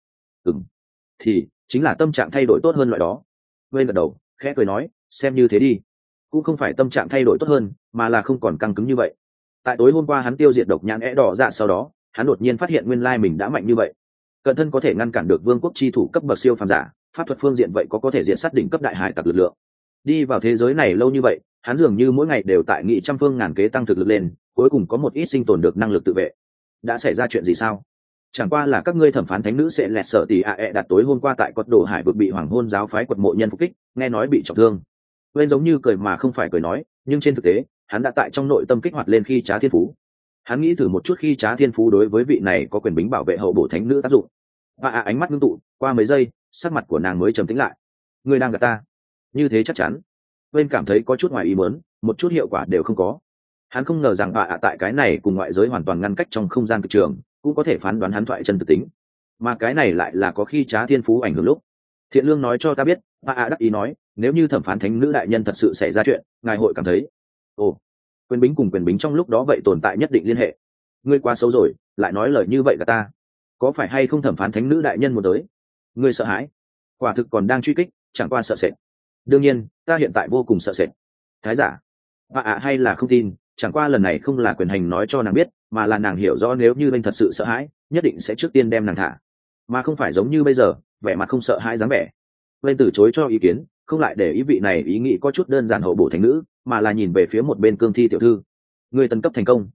[SPEAKER 1] Thì chính là tâm trạng thay đổi tốt hơn loại đó. Quên gật đầu, khẽ cười nói, xem như thế đi. Cũng không phải tâm trạng thay đổi tốt hơn, mà là không còn căng cứng như vậy. Tại tối hôm qua hắn tiêu diệt độc nhãn đỏ dạ sau đó, hắn đột nhiên phát hiện nguyên lai mình đã mạnh như vậy, cận thân có thể ngăn cản được vương quốc chi thủ cấp bậc siêu phàm giả, pháp thuật phương diện vậy có thể diện sát đỉnh cấp đại hải tặc lực lượng. Đi vào thế giới này lâu như vậy, hắn dường như mỗi ngày đều tại nghị trăm phương ngàn kế tăng thực lực lên, cuối cùng có một ít sinh tồn được năng lực tự vệ. Đã xảy ra chuyện gì sao? Chẳng qua là các ngươi thẩm phán thánh nữ sẽ lẹt sợ tỷ đặt tối hôm qua tại quật đồ hải vực bị hoàng hôn giáo phái quật mộ nhân phục kích, nghe nói bị trọng thương. Quên giống như cười mà không phải cười nói, nhưng trên thực tế hắn đã tại trong nội tâm kích hoạt lên khi trá thiên phú. Hắn nghĩ thử một chút khi trá thiên phú đối với vị này có quyền bính bảo vệ hậu bổ thánh nữ tác dụng. Ánh mắt ngưng tụ, qua mấy giây sắc mặt của nàng mới trầm tĩnh lại. Ngươi đang gạt ta? Như thế chắc chắn. Quên cảm thấy có chút ngoài ý muốn, một chút hiệu quả đều không có. Hắn không ngờ rằng tại cái này cùng ngoại giới hoàn toàn ngăn cách trong không gian cực trường, cũng có thể phán đoán hắn thoại chân thực tính, mà cái này lại là có khi trá thiên phú ảnh hưởng lúc. Thiện lương nói cho ta biết, đắc ý nói, nếu như thẩm phán thánh nữ đại nhân thật sự xảy ra chuyện, ngài hội cảm thấy quyền bính cùng quyền bính trong lúc đó vậy tồn tại nhất định liên hệ. Ngươi quá xấu rồi, lại nói lời như vậy cả ta. Có phải hay không thẩm phán thánh nữ đại nhân muốn tới? Ngươi sợ hãi? Quả thực còn đang truy kích, chẳng qua sợ sệt. Đương nhiên ta hiện tại vô cùng sợ sệt. Thái giả hay là không tin, chẳng qua lần này không là quyền hành nói cho nàng biết, mà là nàng hiểu rõ nếu như anh thật sự sợ hãi, nhất định sẽ trước tiên đem nàng thả, mà không phải giống như bây giờ vẻ mặt không sợ hãi dáng vẻ. Bên từ chối cho ý kiến, không lại để ý vị này ý nghĩ có chút đơn giản hậu bổ thánh nữ, mà là nhìn về phía một bên cương thi tiểu thư. Ngươi tấn cấp thành công.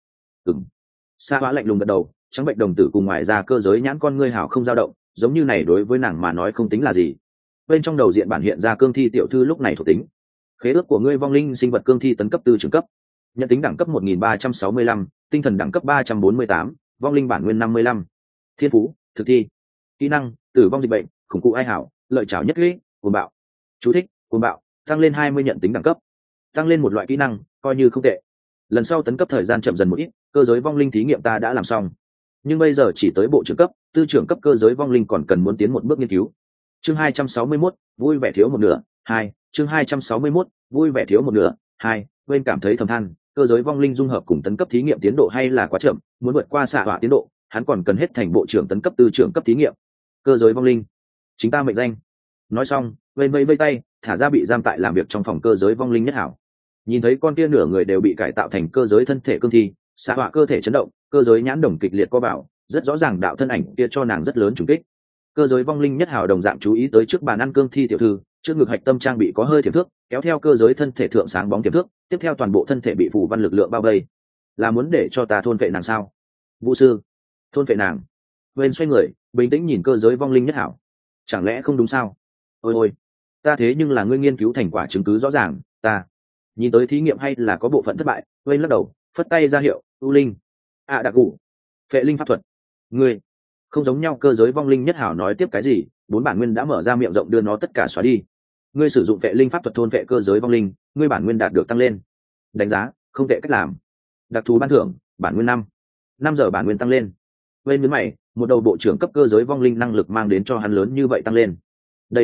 [SPEAKER 1] Sa Hóa lạnh lùng gật đầu, trắng bệnh đồng tử cùng ngoài ra cơ giới nhãn con ngươi hào không dao động, giống như này đối với nàng mà nói không tính là gì. Bên trong đầu diện bản hiện ra cương thi tiểu thư lúc này thuộc tính. Khế ước của ngươi vong linh sinh vật cương thi tấn cấp 4 trường cấp. Nhận tính đẳng cấp 1365, tinh thần đẳng cấp 348, vong linh bản nguyên 55. Thiên phú, thực thi. Kỹ năng, tử vong dịch bệnh, khủng cụ ai hảo, lợi chảo nhất lý, cuồng bạo. Chú thích, cuồng bạo, tăng lên 20 nhận tính đẳng cấp. tăng lên một loại kỹ năng coi như không tệ. Lần sau tấn cấp thời gian chậm dần một ít, cơ giới vong linh thí nghiệm ta đã làm xong, nhưng bây giờ chỉ tới bộ trưởng cấp, tư trưởng cấp cơ giới vong linh còn cần muốn tiến một bước nghiên cứu. Chương 261, vui vẻ thiếu một nửa. 2. Chương 261, vui vẻ thiếu một nửa. 2. Quên cảm thấy thầm than, cơ giới vong linh dung hợp cùng tấn cấp thí nghiệm tiến độ hay là quá chậm, muốn vượt qua xạ hỏa tiến độ, hắn còn cần hết thành bộ trưởng tấn cấp tư trưởng cấp thí nghiệm. Cơ giới vong linh, chính ta mệnh danh. Nói xong, Quên vây tay, thả ra bị giam tại làm việc trong phòng cơ giới vong linh nhất hảo. Nhìn thấy con kia nửa người đều bị cải tạo thành cơ giới thân thể cương thi, xạ hỏa cơ thể chấn động, cơ giới nhãn đồng kịch liệt co vào, rất rõ ràng đạo thân ảnh kia cho nàng rất lớn trùng kích. Cơ giới vong linh nhất hảo đồng dạng chú ý tới trước bàn ăn cương thi tiểu thư, trước ngực hạch tâm trang bị có hơi thiểm thước, kéo theo cơ giới thân thể thượng sáng bóng thiểm thước, tiếp theo toàn bộ thân thể bị phù văn lực lượng bao vây. Là muốn để cho ta thôn vệ nàng sao? Vũ sư, thôn vệ nàng. Quên xoay người, bình tĩnh nhìn cơ giới vong linh nhất hảo. Chẳng lẽ không đúng sao? Ôi ôi, ta thế nhưng là ngươi nghiên cứu thành quả chứng cứ rõ ràng, ta nhìn tới thí nghiệm hay là có bộ phận thất bại. Quên lắc đầu, phất tay ra hiệu, u linh, đặc cụ, phệ linh pháp thuật. Ngươi không giống nhau. Cơ giới vong linh nhất hảo nói tiếp cái gì, bốn bản nguyên đã mở ra miệng rộng đưa nó tất cả xóa đi. Ngươi sử dụng phệ linh pháp thuật thôn vệ cơ giới vong linh, ngươi bản nguyên đạt được tăng lên. Đánh giá không tệ cách làm. Đặc thù ban thưởng, bản nguyên 5 giờ bản nguyên tăng lên. Bên nhấn mày, một đầu bộ trưởng cấp cơ giới vong linh năng lực mang đến cho hắn lớn như vậy tăng lên. Đây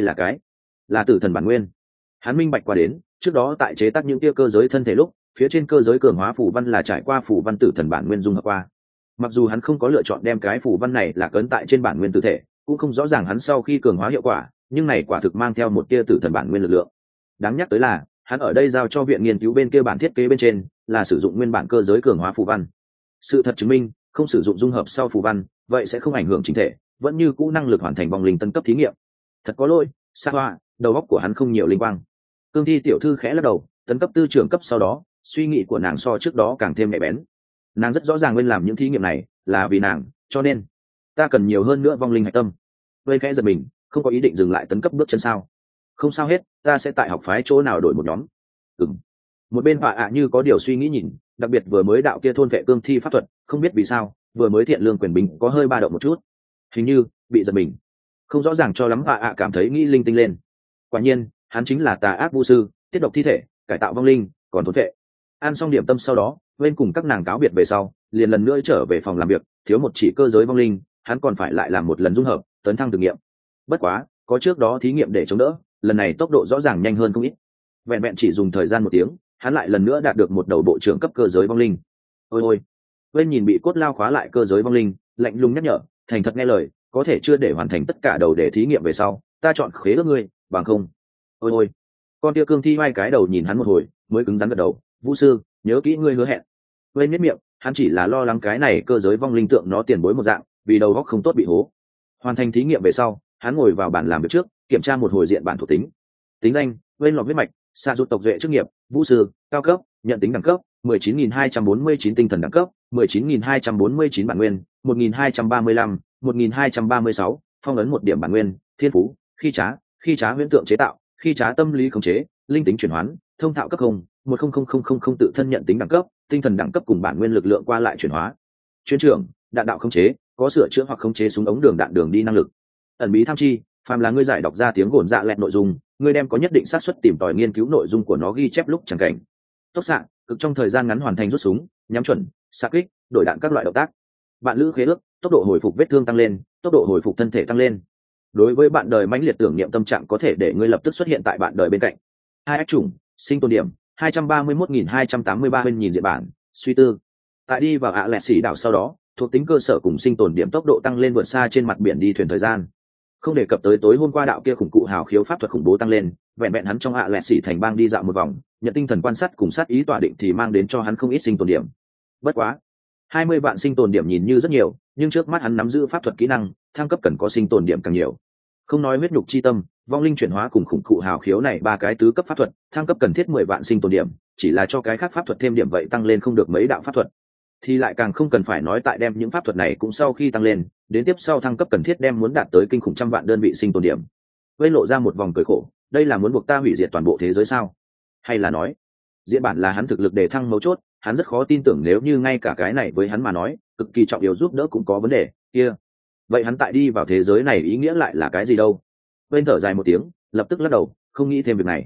[SPEAKER 1] là tử thần bản nguyên. Hắn minh bạch qua đến, trước đó tại chế tác những tia cơ giới thân thể lúc, phía trên cơ giới cường hóa phù văn là trải qua phù văn tử thần bản nguyên dung hợp qua. Mặc dù hắn không có lựa chọn đem cái phù văn này là cấn tại trên bản nguyên tử thể, cũng không rõ ràng hắn sau khi cường hóa hiệu quả, nhưng này quả thực mang theo một tia tử thần bản nguyên lực lượng. Đáng nhắc tới là, hắn ở đây giao cho viện nghiên cứu bên kia bản thiết kế bên trên là sử dụng nguyên bản cơ giới cường hóa phù văn. Sự thật chứng minh, không sử dụng dung hợp sau phù văn, vậy sẽ không ảnh hưởng chính thể, vẫn như cũ năng lực hoàn thành vong linh tân cấp thí nghiệm. Thật có lỗi, Sa Hoa, đầu óc của hắn không nhiều linh quang. Cương thi tiểu thư khẽ lắc đầu, tấn cấp tư trưởng cấp sau đó, suy nghĩ của nàng so trước đó càng thêm nhạy bén. Nàng rất rõ ràng nên làm những thí nghiệm này là vì nàng, cho nên ta cần nhiều hơn nữa vong linh hạch tâm. Vây khẽ giật mình, không có ý định dừng lại tấn cấp bước chân sao? Không sao hết, ta sẽ tại học phái chỗ nào đổi một nhóm. Một bên họa như có điều suy nghĩ nhìn, đặc biệt vừa mới đạo kia thôn vệ cương thi pháp thuật, không biết vì sao vừa mới thiện lương quyền bính có hơi ba động một chút, hình như bị giật mình, không rõ ràng cho lắm. Họa cảm thấy nghĩ linh tinh lên. Quả nhiên hắn chính là tà ác vu sư, tiết độc thi thể, cải tạo vong linh, còn thôn vệ. Ăn xong điểm tâm sau đó, bên cùng các nàng cáo biệt về sau, liền lần nữa trở về phòng làm việc. Thiếu một chỉ cơ giới vong linh, hắn còn phải lại làm một lần dung hợp, tấn thăng thử nghiệm. Bất quá có trước đó thí nghiệm để chống đỡ, lần này tốc độ rõ ràng nhanh hơn không ít. Vẹn vẹn chỉ dùng thời gian 1 tiếng, hắn lại lần nữa đạt được một đầu bộ trưởng cấp cơ giới vong linh. Ôi ôi, bên nhìn bị cốt lao khóa lại cơ giới vong linh, lạnh lùng nhắc nhở, thành thật nghe lời, có thể chưa để hoàn thành tất cả đầu để thí nghiệm về sau, ta chọn khế ước ngươi, bằng không. Ôi ôi, con tia cương thi hai cái đầu nhìn hắn một hồi, mới cứng rắn gật đầu, vũ sư, nhớ kỹ ngươi hứa hẹn. Bên miết miệng, hắn chỉ là lo lắng cái này cơ giới vong linh tượng nó tiền bối một dạng, vì đầu óc không tốt bị hố. Hoàn thành thí nghiệm về sau, hắn ngồi vào bàn làm việc trước, kiểm tra một hồi diện bản thuộc tính. Tính danh, bên lọt huyết mạch, xạ rụt tộc duệ chức nghiệp, vũ sư, cao cấp, nhận tính đẳng cấp 19.249 tinh thần đẳng cấp 19.249 bản nguyên 1.235 1.236 phong ấn 1 điểm bản nguyên, thiên phú, khi trá huyễn tượng chế tạo, khi trá tâm lý khống chế, linh tính chuyển hoán, thông thạo cấp 1000000 tự thân nhận tính đẳng cấp, tinh thần đẳng cấp cùng bản nguyên lực lượng qua lại chuyển hóa. Chuyên trưởng, đạn đạo khống chế, có sửa chữa hoặc khống chế súng ống đường đạn đường đi năng lực. Ẩn bí tham chi, phàm là ngươi giải đọc ra tiếng gồn dạ lẹt nội dung, ngươi đem có nhất định xác suất tìm tòi nghiên cứu nội dung của nó ghi chép lúc chẳng cảnh. Tốc xạ, cực trong thời gian ngắn hoàn thành rút súng, nhắm chuẩn, xạ kích, đổi đạn các loại động tác. Bạn lữ khế ước, tốc độ hồi phục vết thương tăng lên, tốc độ hồi phục thân thể tăng lên. Đối với bạn đời mãnh liệt tưởng niệm tâm trạng có thể để ngươi lập tức xuất hiện tại bạn đời bên cạnh. 2 ác chủng, sinh tồn điểm 231.283 bên nhìn diện bản, suy tư. Tại đi vào lẹt xỉ đảo sau đó, thuộc tính cơ sở cùng sinh tồn điểm tốc độ tăng lên vượt xa trên mặt biển đi thuyền thời gian. Không đề cập tới tối hôm qua đạo kia khủng cụ hào khiếu pháp thuật khủng bố tăng lên, vẹn vẹn hắn trong lẹt xỉ thành bang đi dạo một vòng, nhận tinh thần quan sát cùng sát ý tỏa định thì mang đến cho hắn không ít sinh tồn điểm. Bất quá 20 vạn sinh tồn điểm nhìn như rất nhiều, nhưng trước mắt hắn nắm giữ pháp thuật kỹ năng thăng cấp cần có sinh tồn điểm càng nhiều. Không nói huyết nhục chi tâm, vong linh chuyển hóa cùng khủng cụ hào khiếu này 3 cái tứ cấp pháp thuật thăng cấp cần thiết 10 vạn sinh tồn điểm, chỉ là cho cái khác pháp thuật thêm điểm vậy tăng lên không được mấy đạo pháp thuật, thì lại càng không cần phải nói tại đem những pháp thuật này cũng sau khi tăng lên, đến tiếp sau thăng cấp cần thiết đem muốn đạt tới kinh khủng trăm vạn đơn vị sinh tồn điểm. Vây lộ ra một vòng cười khổ, đây là muốn buộc ta hủy diệt toàn bộ thế giới sao? Hay là nói diễn bản là hắn thực lực để thăng mấu chốt, hắn rất khó tin tưởng nếu như ngay cả cái này với hắn mà nói cực kỳ trọng yếu giúp đỡ cũng có vấn đề kia, vậy hắn tại đi vào thế giới này ý nghĩa lại là cái gì đâu? Bên thở dài một tiếng, lập tức lắc đầu, không nghĩ thêm việc này.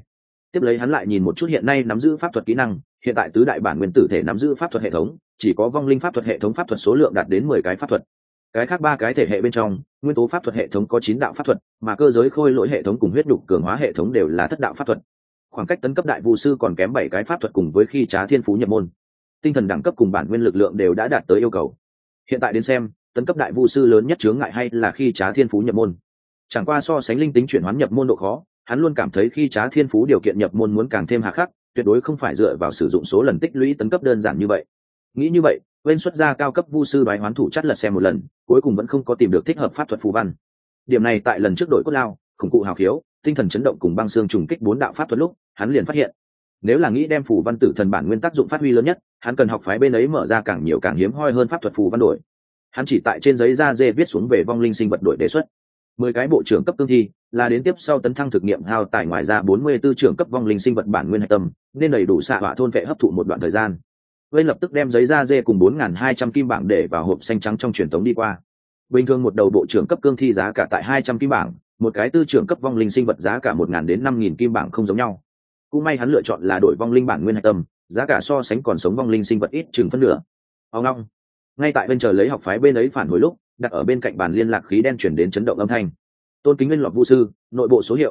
[SPEAKER 1] Tiếp lấy hắn lại nhìn một chút hiện nay nắm giữ pháp thuật kỹ năng, hiện tại tứ đại bản nguyên tử thể nắm giữ pháp thuật hệ thống chỉ có vong linh pháp thuật hệ thống pháp thuật số lượng đạt đến 10 cái pháp thuật. Cái khác 3 cái thể hệ bên trong, nguyên tố pháp thuật hệ thống có 9 đạo pháp thuật, mà cơ giới khôi lỗi hệ thống cùng huyết đục cường hóa hệ thống đều là thất đạo pháp thuật. Khoảng cách tấn cấp đại vu sư còn kém 7 cái pháp thuật cùng với khi trá thiên phú nhập môn. Tinh thần đẳng cấp cùng bản nguyên lực lượng đều đã đạt tới yêu cầu. Hiện tại đến xem, tấn cấp đại vu sư lớn nhất chướng ngại hay là khi trá thiên phú nhập môn. Chẳng qua so sánh linh tính chuyển hoán nhập môn độ khó, hắn luôn cảm thấy khi trá thiên phú điều kiện nhập môn muốn càng thêm hà khắc, tuyệt đối không phải dựa vào sử dụng số lần tích lũy tấn cấp đơn giản như vậy. Nghĩ như vậy, bên xuất ra cao cấp vu sư đoái hoán thủ chắt lật xem một lần, cuối cùng vẫn không có tìm được thích hợp pháp thuật phù văn. Điểm này tại lần trước đội cốt lao, khủng cụ hào khiếu, tinh thần chấn động cùng băng xương trùng kích 4 đạo pháp thuật lúc, hắn liền phát hiện, nếu là nghĩ đem phù văn tử thần bản nguyên tác dụng phát huy lớn nhất, hắn cần học phái bên ấy mở ra càng nhiều càng hiếm hoi hơn pháp thuật phù văn đổi. Hắn chỉ tại trên giấy da dê viết xuống về vong linh sinh vật đổi đề xuất. 10 cái bộ trưởng cấp cương thi là đến tiếp sau tấn thăng thực nghiệm hao tài, ngoài ra 44 trưởng cấp vong linh sinh vật bản nguyên hạch tâm, nên đầy đủ xạ hỏa thôn vệ hấp thụ một đoạn thời gian. Vây lập tức đem giấy da dê cùng 4.200 kim bảng để vào hộp xanh trắng trong truyền thống đi qua. Bình thường một đầu bộ trưởng cấp cương thi giá cả tại 200 kim bảng, một cái tư trưởng cấp vong linh sinh vật giá cả 1.000 đến 5.000 kim bảng không giống nhau. Cũng may hắn lựa chọn là đổi vong linh bản nguyên hạch tâm, giá cả so sánh còn sống vong linh sinh vật ít chừng phân nửa. Ông long. Ngay tại bên chờ lấy học phái bên ấy phản hồi lúc, đặt ở bên cạnh bàn liên lạc khí đen chuyển đến chấn động âm thanh. Tôn kính nguyên lọt vu sư, nội bộ số hiệu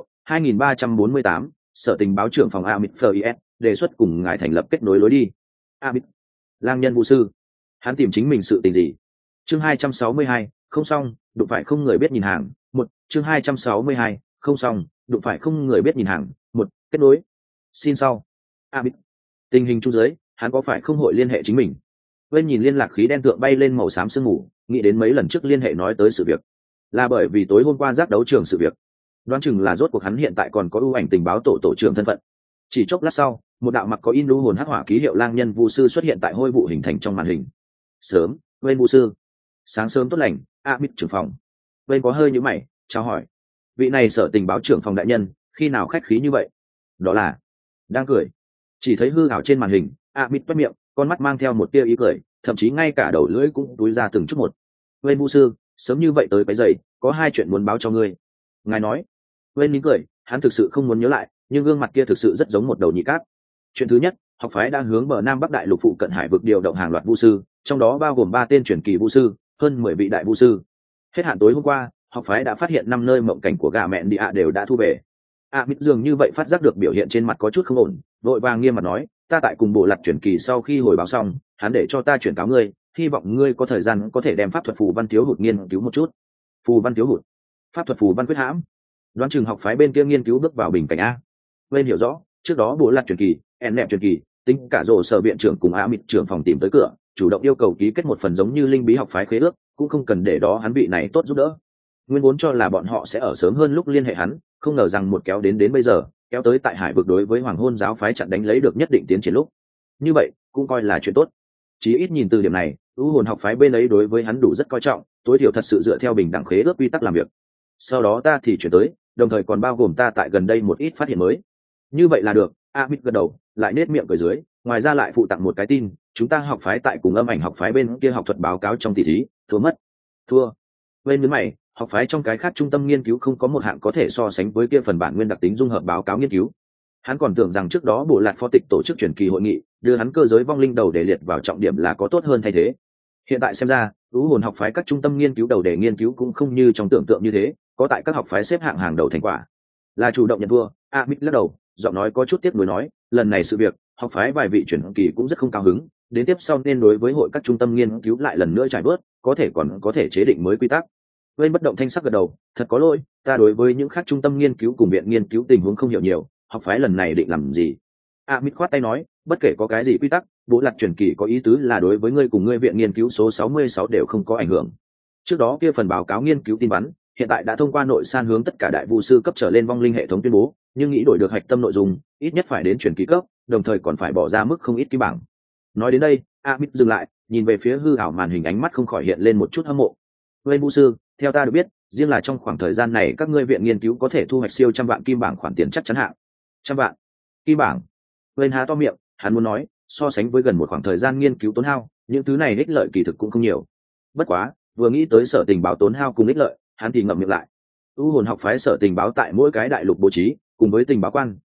[SPEAKER 1] 2348, sở tình báo trưởng phòng Amit FIS, đề xuất cùng ngài thành lập kết nối lối đi. Amit, lang nhân vu sư, hắn tìm chính mình sự tình gì? Chương 262, không xong, đụng phải không người biết nhìn hàng. Một, chương 262, không xong, đụng phải không người biết nhìn hàng. Một, kết nối. Xin sau. Amit, tình hình chung dưới, hắn có phải không hội liên hệ chính mình? Bên nhìn liên lạc khí đen tượng bay lên màu xám sương mù, nghĩ đến mấy lần trước liên hệ nói tới sự việc, là bởi vì tối hôm qua giác đấu trường sự việc. Đoán chừng là rốt cuộc hắn hiện tại còn có ưu ảnh tình báo tổ trưởng thân phận. Chỉ chốc lát sau, một đạo mặc có in lưu hồn hắc hỏa ký hiệu lang nhân vu sư xuất hiện tại hôi vụ hình thành trong màn hình. Sớm, bên vu sư. Sáng sớm tốt lành, Amit trưởng phòng. Bên có hơi nhíu mày, chào hỏi. Vị này sở tình báo trưởng phòng đại nhân, khi nào khách khí như vậy? Đó là đang cười. Chỉ thấy hư ảo trên màn hình, Amit toét miệng, con mắt mang theo một tia ý cười, thậm chí ngay cả đầu lưỡi cũng túi ra từng chút một. Bên vu sư, sớm như vậy tới cái giày, có 2 chuyện muốn báo cho ngươi. Ngài nói. Bên nín cười, hắn thực sự không muốn nhớ lại, nhưng gương mặt kia thực sự rất giống một đầu nhị cát. Chuyện thứ nhất, học phái đang hướng bờ nam bắc đại lục phụ cận hải vực điều động hàng loạt vu sư, trong đó bao gồm 3 tên truyền kỳ vu sư, hơn 10 vị đại vu sư. Hết hạn tối hôm qua, học phái đã phát hiện 5 nơi mộng cảnh của gà mẹn địa đều đã thu về. Amit dường như vậy phát giác được biểu hiện trên mặt có chút không ổn, vội vàng nghiêm mặt nói, ta tại cùng bộ lạc truyền kỳ sau khi hồi báo xong, hắn để cho ta chuyển cáo ngươi, hy vọng ngươi có thời gian có thể đem pháp thuật phù văn thiếu hụt nghiên cứu một chút. Phù văn thiếu hụt? Pháp thuật phù văn quyết hãm? Đoán chừng học phái bên kia nghiên cứu bước vào bình cảnh a. Bên hiểu rõ, trước đó bộ lạc truyền kỳ, nẹp truyền kỳ, tính cả rổ sở viện trưởng cùng Amit trưởng phòng tìm tới cửa, chủ động yêu cầu ký kết một phần giống như linh bí học phái khế ước, cũng không cần để đó hắn vị này tốt giúp đỡ. Nguyên vốn cho là bọn họ sẽ ở sớm hơn lúc liên hệ hắn, không ngờ rằng một kéo đến bây giờ, kéo tới tại hải vực đối với hoàng hôn giáo phái chặn đánh lấy được nhất định tiến triển lúc. Như vậy, cũng coi là chuyện tốt. Chí ít nhìn từ điểm này, u hồn học phái bên ấy đối với hắn đủ rất coi trọng, tối thiểu thật sự dựa theo bình đẳng khế ước quy tắc làm việc. Sau đó ta thì chuyển tới, đồng thời còn bao gồm ta tại gần đây một ít phát hiện mới. Như vậy là được. Amit gật đầu, lại nết miệng cười dưới, ngoài ra lại phụ tặng một cái tin, chúng ta học phái tại cùng âm ảnh học phái bên kia học thuật báo cáo trong tỷ thí, thua mất. Thua? Bên nhấn mày, học phái trong cái khác trung tâm nghiên cứu không có một hạng có thể so sánh với kia phần bản nguyên đặc tính dung hợp báo cáo nghiên cứu. Hắn còn tưởng rằng trước đó bộ lạc phó tịch tổ chức truyền kỳ hội nghị, đưa hắn cơ giới vong linh đầu để liệt vào trọng điểm là có tốt hơn thay thế. Hiện tại xem ra, u hồn học phái các trung tâm nghiên cứu đầu để nghiên cứu cũng không như trong tưởng tượng như thế, có tại các học phái xếp hạng hàng đầu thành quả. Là chủ động nhận thua. Amit lắc đầu, giọng nói có chút tiếc nuối nói, lần này sự việc, học phái vài vị truyền kỳ cũng rất không cao hứng, đến tiếp sau nên đối với hội các trung tâm nghiên cứu lại lần nữa trải bớt, có thể còn có thể chế định mới quy tắc. Bên bất động thanh sắc gật đầu, thật có lỗi, ta đối với những khác trung tâm nghiên cứu cùng viện nghiên cứu tình huống không hiểu nhiều, học phái lần này định làm gì? Amit khoát tay nói, bất kể có cái gì quy tắc, bộ lạc truyền kỳ có ý tứ là đối với ngươi cùng ngươi viện nghiên cứu số 66 đều không có ảnh hưởng. Trước đó kia phần báo cáo nghiên cứu tin vắn, hiện tại đã thông qua nội san hướng tất cả đại vu sư cấp trở lên vong linh hệ thống tuyên bố, nhưng nghĩ đổi được hạch tâm nội dung, ít nhất phải đến truyền kỳ cấp, đồng thời còn phải bỏ ra mức không ít ký bảng. Nói đến đây, Amit dừng lại, nhìn về phía hư ảo màn hình, ánh mắt không khỏi hiện lên một chút hâm mộ. Nguyên vu sư, theo ta được biết, riêng là trong khoảng thời gian này các ngươi viện nghiên cứu có thể thu hoạch siêu trăm vạn kim bảng khoản tiền chắc chắn hạng. Trăm vạn kim bảng? Nguyên há to miệng, hắn muốn nói, so sánh với gần một khoảng thời gian nghiên cứu tốn hao, những thứ này ích lợi kỳ thực cũng không nhiều. Bất quá, vừa nghĩ tới sở tình báo tốn hao cùng ích lợi, hắn thì ngậm miệng lại. U hồn học phái sở tình báo tại mỗi cái đại lục bố trí, cùng với tình báo quan,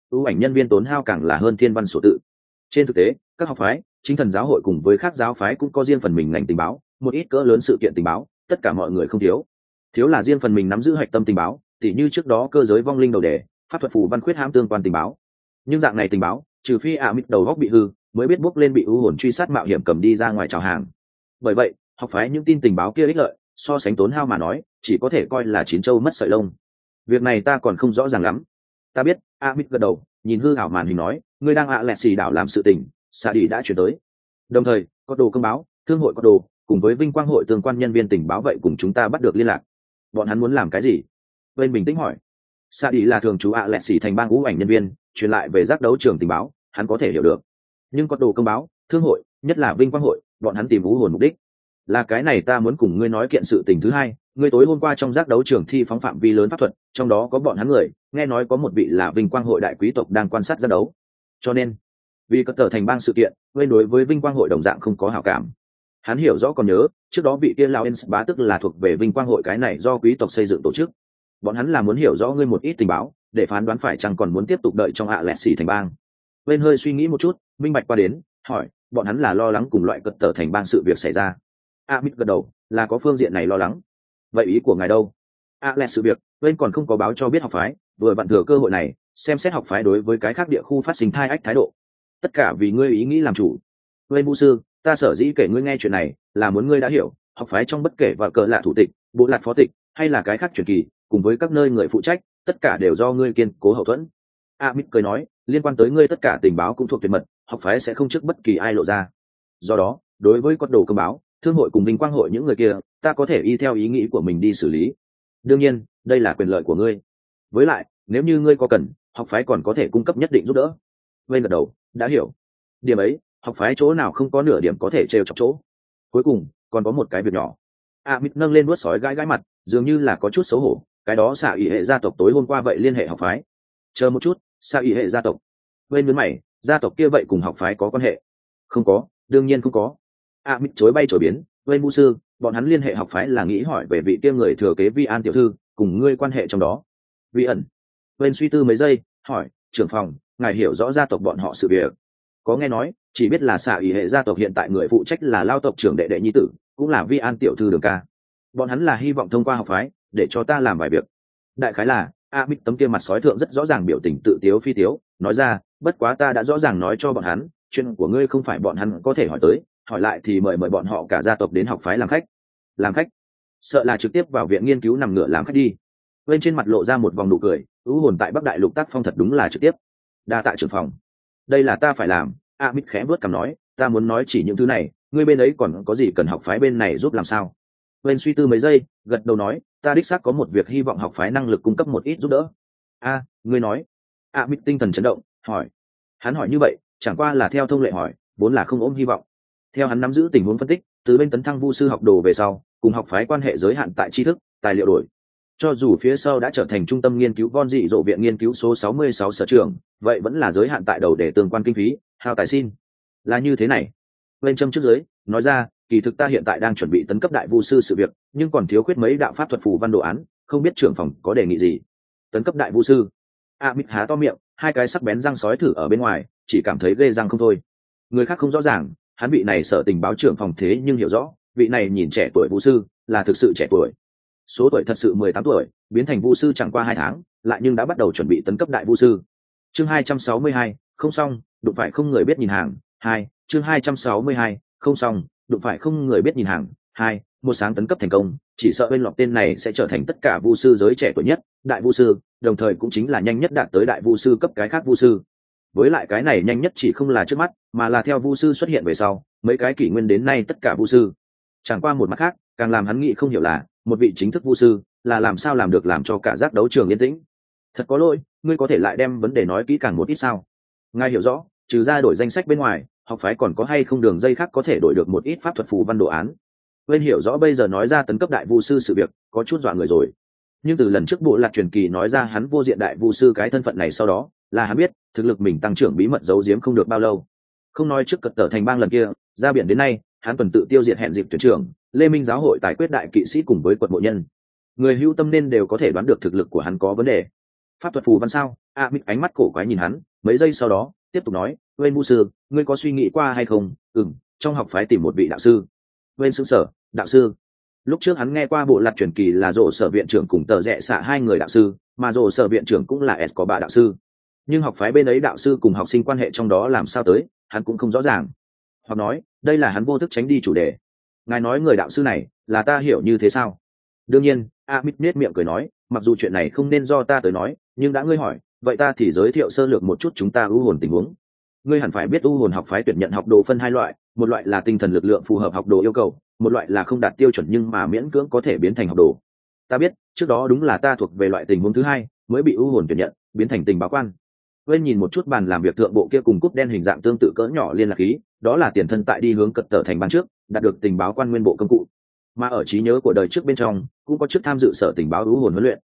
[SPEAKER 1] ưu ảnh nhân viên tốn hao càng là hơn thiên văn sổ tự. Trên thực tế các học phái, chính thần giáo hội cùng với các giáo phái cũng có riêng phần mình ngành tình báo, một ít cỡ lớn sự kiện tình báo tất cả mọi người không thiếu là riêng phần mình nắm giữ hạch tâm tình báo, tỉ như trước đó cơ giới vong linh đầu đề, pháp thuật phù văn khuyết hãm tương quan tình báo. Nhưng dạng này tình báo trừ phi mít đầu góc bị hư mới biết bước lên bị ưu hồn truy sát mạo hiểm cầm đi ra ngoài chào hàng. Bởi vậy học phái những tin tình báo kia ích lợi so sánh tốn hao mà nói chỉ có thể coi là chín châu mất sợi lông. Việc này ta còn không rõ ràng lắm. Ta biết. Mít gật đầu, nhìn hư ảo màn hình nói, ngươi đang lẹt xì đảo làm sự tình, Sa đi đã chuyển tới. Đồng thời có đồ công báo, thương hội có đồ cùng với vinh quang hội tương quan nhân viên tình báo vậy cùng chúng ta bắt được liên lạc. Bọn hắn muốn làm cái gì? Bên bình tĩnh hỏi. Sa đi là thường trú lẹt xì thành bang ưu ảnh nhân viên, truyền lại về giác đấu trường tình báo hắn có thể hiểu được. Nhưng có đồ công báo, thương hội, nhất là vinh quang hội, bọn hắn tìm ưu hồn mục đích là cái này. Ta muốn cùng ngươi nói kiện sự tình thứ hai. Ngươi tối hôm qua trong giác đấu trường thi phóng phạm vi lớn pháp thuật, trong đó có bọn hắn người, nghe nói có một vị là vinh quang hội đại quý tộc đang quan sát giác đấu, cho nên vì cất tờ thành bang sự kiện bên đối với vinh quang hội đồng dạng không có hảo cảm. Hắn hiểu rõ còn nhớ trước đó vị kia lao bá tức là thuộc về vinh quang hội cái này do quý tộc xây dựng tổ chức. Bọn hắn là muốn hiểu rõ ngươi một ít tình báo để phán đoán phải chăng còn muốn tiếp tục đợi trong lẹt xì thành bang. Bên hơi suy nghĩ một chút minh bạch qua đến hỏi, bọn hắn là lo lắng cùng loại cất tờ thành bang sự việc xảy ra. Mít gật đầu, là có phương diện này lo lắng. Vậy ý của ngài đâu? Lẹt sự việc bên còn không có báo cho biết học phái, vừa vặn thừa cơ hội này xem xét học phái đối với cái khác địa khu phát sinh thai ách thái độ. Tất cả vì ngươi ý nghĩ làm chủ. Bên vũ sư, ta sở dĩ kể ngươi nghe chuyện này là muốn ngươi đã hiểu học phái trong bất kể và cờ lạ thủ tịch, bộ lạc phó tịch hay là cái khác truyền kỳ cùng với các nơi người phụ trách, tất cả đều do ngươi kiên cố hậu thuẫn. Mít cười nói, liên quan tới ngươi tất cả tình báo cũng thuộc tuyệt mật, học phái sẽ không trước bất kỳ ai lộ ra. Do đó đối với con đồ công báo, thương hội cùng vinh quang hội những người kia, ta có thể y theo ý nghĩ của mình đi xử lý. Đương nhiên đây là quyền lợi của ngươi, với lại nếu như ngươi có cần, học phái còn có thể cung cấp nhất định giúp đỡ. Bên gật đầu, đã hiểu. Điểm ấy học phái chỗ nào không có nửa điểm có thể trêu chọc chỗ. Cuối cùng còn có một cái việc nhỏ. Mít nâng lên vuốt sói gãi gãi mặt, dường như là có chút xấu hổ. Cái đó xạ ủy hệ gia tộc tối hôm qua vậy liên hệ học phái. Chờ một chút, xạ ủy hệ gia tộc? Bên nhướng mày, gia tộc kia vậy cùng học phái có quan hệ? Không có, đương nhiên không có. Mít chối bay chối biến. Bên vũ sư, bọn hắn liên hệ học phái là nghĩ hỏi về vị kia người thừa kế Vi An tiểu thư cùng ngươi quan hệ trong đó. Vi ẩn. Bên suy tư mấy giây hỏi, trưởng phòng, ngài hiểu rõ gia tộc bọn họ sự việc? Có nghe nói, chỉ biết là xạ ủy hệ gia tộc hiện tại người phụ trách là lao tộc trưởng đệ đệ nhi tử, cũng là Vi An tiểu thư Đường ca. Bọn hắn là hy vọng thông qua học phái để cho ta làm vài việc. Đại khái là Mít tấm kia mặt sói thượng rất rõ ràng biểu tình tự tiếu phi tiếu, nói ra, bất quá ta đã rõ ràng nói cho bọn hắn, chuyện của ngươi không phải bọn hắn có thể hỏi tới, hỏi lại thì mời bọn họ cả gia tộc đến học phái làm khách. Làm khách? Sợ là trực tiếp vào viện nghiên cứu nằm ngửa làm khách đi. Bên trên mặt lộ ra một vòng nụ cười, ưu hồn tại Bắc Đại Lục tác phong thật đúng là trực tiếp. Đa tạ trưởng phòng, đây là ta phải làm. Mít khẽ vớt cằm nói, ta muốn nói chỉ những thứ này, ngươi bên ấy còn có gì cần học phái bên này giúp làm sao? Bên suy tư mấy giây gật đầu nói, ta đích xác có một việc hy vọng học phái năng lực cung cấp một ít giúp đỡ. Ngươi nói. Mít tinh thần chấn động, hỏi. Hắn hỏi như vậy chẳng qua là theo thông lệ hỏi, vốn là không ôm hy vọng. Theo hắn nắm giữ tình huống phân tích, từ bên tấn thăng vu sư học đồ về sau, cùng học phái quan hệ giới hạn tại tri thức, tài liệu đổi. Cho dù phía sau đã trở thành trung tâm nghiên cứu von dị dỗ viện nghiên cứu số 66 sở trường, vậy vẫn là giới hạn tại đầu để tương quan kinh phí, hao tài xin. Là như thế này. Bên châm trước dưới, nói ra, kỳ thực ta hiện tại đang chuẩn bị tấn cấp đại vu sư sự việc, nhưng còn thiếu khuyết mấy đạo pháp thuật phù văn đồ án, không biết trưởng phòng có đề nghị gì. Tấn cấp đại vu sư? Mít há to miệng, hai cái sắc bén răng sói thử ở bên ngoài, chỉ cảm thấy ghê răng không thôi. Người khác không rõ ràng, hắn vị này sở tình báo trưởng phòng thế nhưng hiểu rõ, vị này nhìn trẻ tuổi vu sư, là thực sự trẻ tuổi. Số tuổi thật sự 18 tuổi, biến thành vu sư chẳng qua 2 tháng, lại nhưng đã bắt đầu chuẩn bị tấn cấp đại vu sư. Chương 262, không xong, đụng phải không người biết nhìn hàng. 2, chương 262, không xong, đụng phải không người biết nhìn hàng. 2, một sáng tấn cấp thành công, chỉ sợ bên lọc tên này sẽ trở thành tất cả vu sư giới trẻ tuổi nhất, đại vu sư, đồng thời cũng chính là nhanh nhất đạt tới đại vu sư cấp cái khác vu sư. Với lại cái này nhanh nhất chỉ không là trước mắt, mà là theo vu sư xuất hiện về sau, mấy cái kỷ nguyên đến nay tất cả vu sư. Chẳng qua một mặt khác, càng làm hắn nghĩ không hiểu là, một vị chính thức vu sư là làm sao làm được làm cho cả giác đấu trường yên tĩnh. Thật có lỗi, ngươi có thể lại đem vấn đề nói kỹ càng một ít sao? Ngài hiểu rõ, trừ ra đổi danh sách bên ngoài, học phái còn có hay không đường dây khác có thể đổi được một ít pháp thuật phù văn đồ án? Bên hiểu rõ bây giờ nói ra tấn cấp đại vu sư sự việc, có chút dọa người rồi. Nhưng từ lần trước bộ lạc truyền kỳ nói ra hắn vô diện đại vu sư cái thân phận này sau đó, là hắn biết thực lực mình tăng trưởng bí mật giấu giếm không được bao lâu. Không nói trước cật tở thành bang lần kia, ra biển đến nay, hắn tuần tự tiêu diệt hẹn dịp tuyển trưởng, Lê Minh giáo hội tài quyết đại kỵ sĩ cùng với quật mộ nhân. Người hữu tâm nên đều có thể đoán được thực lực của hắn có vấn đề. Pháp thuật phù văn sao? Mít ánh mắt cổ quái nhìn hắn, mấy giây sau đó tiếp tục nói, Wayne Vu sư, ngươi có suy nghĩ qua hay không? Trong học phái tìm một vị đạo sư. Wayne sững sờ, đạo sư? Lúc trước hắn nghe qua bộ lạc truyền kỳ là rổ sở viện trưởng cùng tờ rẽ xạ hai người đạo sư, mà rổ sở viện trưởng cũng là Escobar đạo sư. Nhưng học phái bên ấy đạo sư cùng học sinh quan hệ trong đó làm sao tới, hắn cũng không rõ ràng. Hoặc nói, đây là hắn vô thức tránh đi chủ đề. Ngài nói người đạo sư này, là ta hiểu như thế sao? Đương nhiên, Amit nét miệng cười nói, mặc dù chuyện này không nên do ta tới nói, nhưng đã ngươi hỏi, vậy ta thì giới thiệu sơ lược một chút chúng ta u hồn tình huống. Ngươi hẳn phải biết u hồn học phái tuyển nhận học đồ phân hai loại, một loại là tinh thần lực lượng phù hợp học đồ yêu cầu, một loại là không đạt tiêu chuẩn nhưng mà miễn cưỡng có thể biến thành học đồ. Ta biết, trước đó đúng là ta thuộc về loại tình huống thứ hai, mới bị u hồn tuyển nhận, biến thành tình báo quan. Quên nhìn một chút bàn làm việc thượng bộ kia cùng cúp đen hình dạng tương tự cỡ nhỏ liên lạc khí, đó là tiền thân tại đi hướng cật tở thành ban trước, đạt được tình báo quan nguyên bộ công cụ. Mà ở trí nhớ của đời trước bên trong, cũng có chức tham dự sở tình báo u hồn huấn luyện.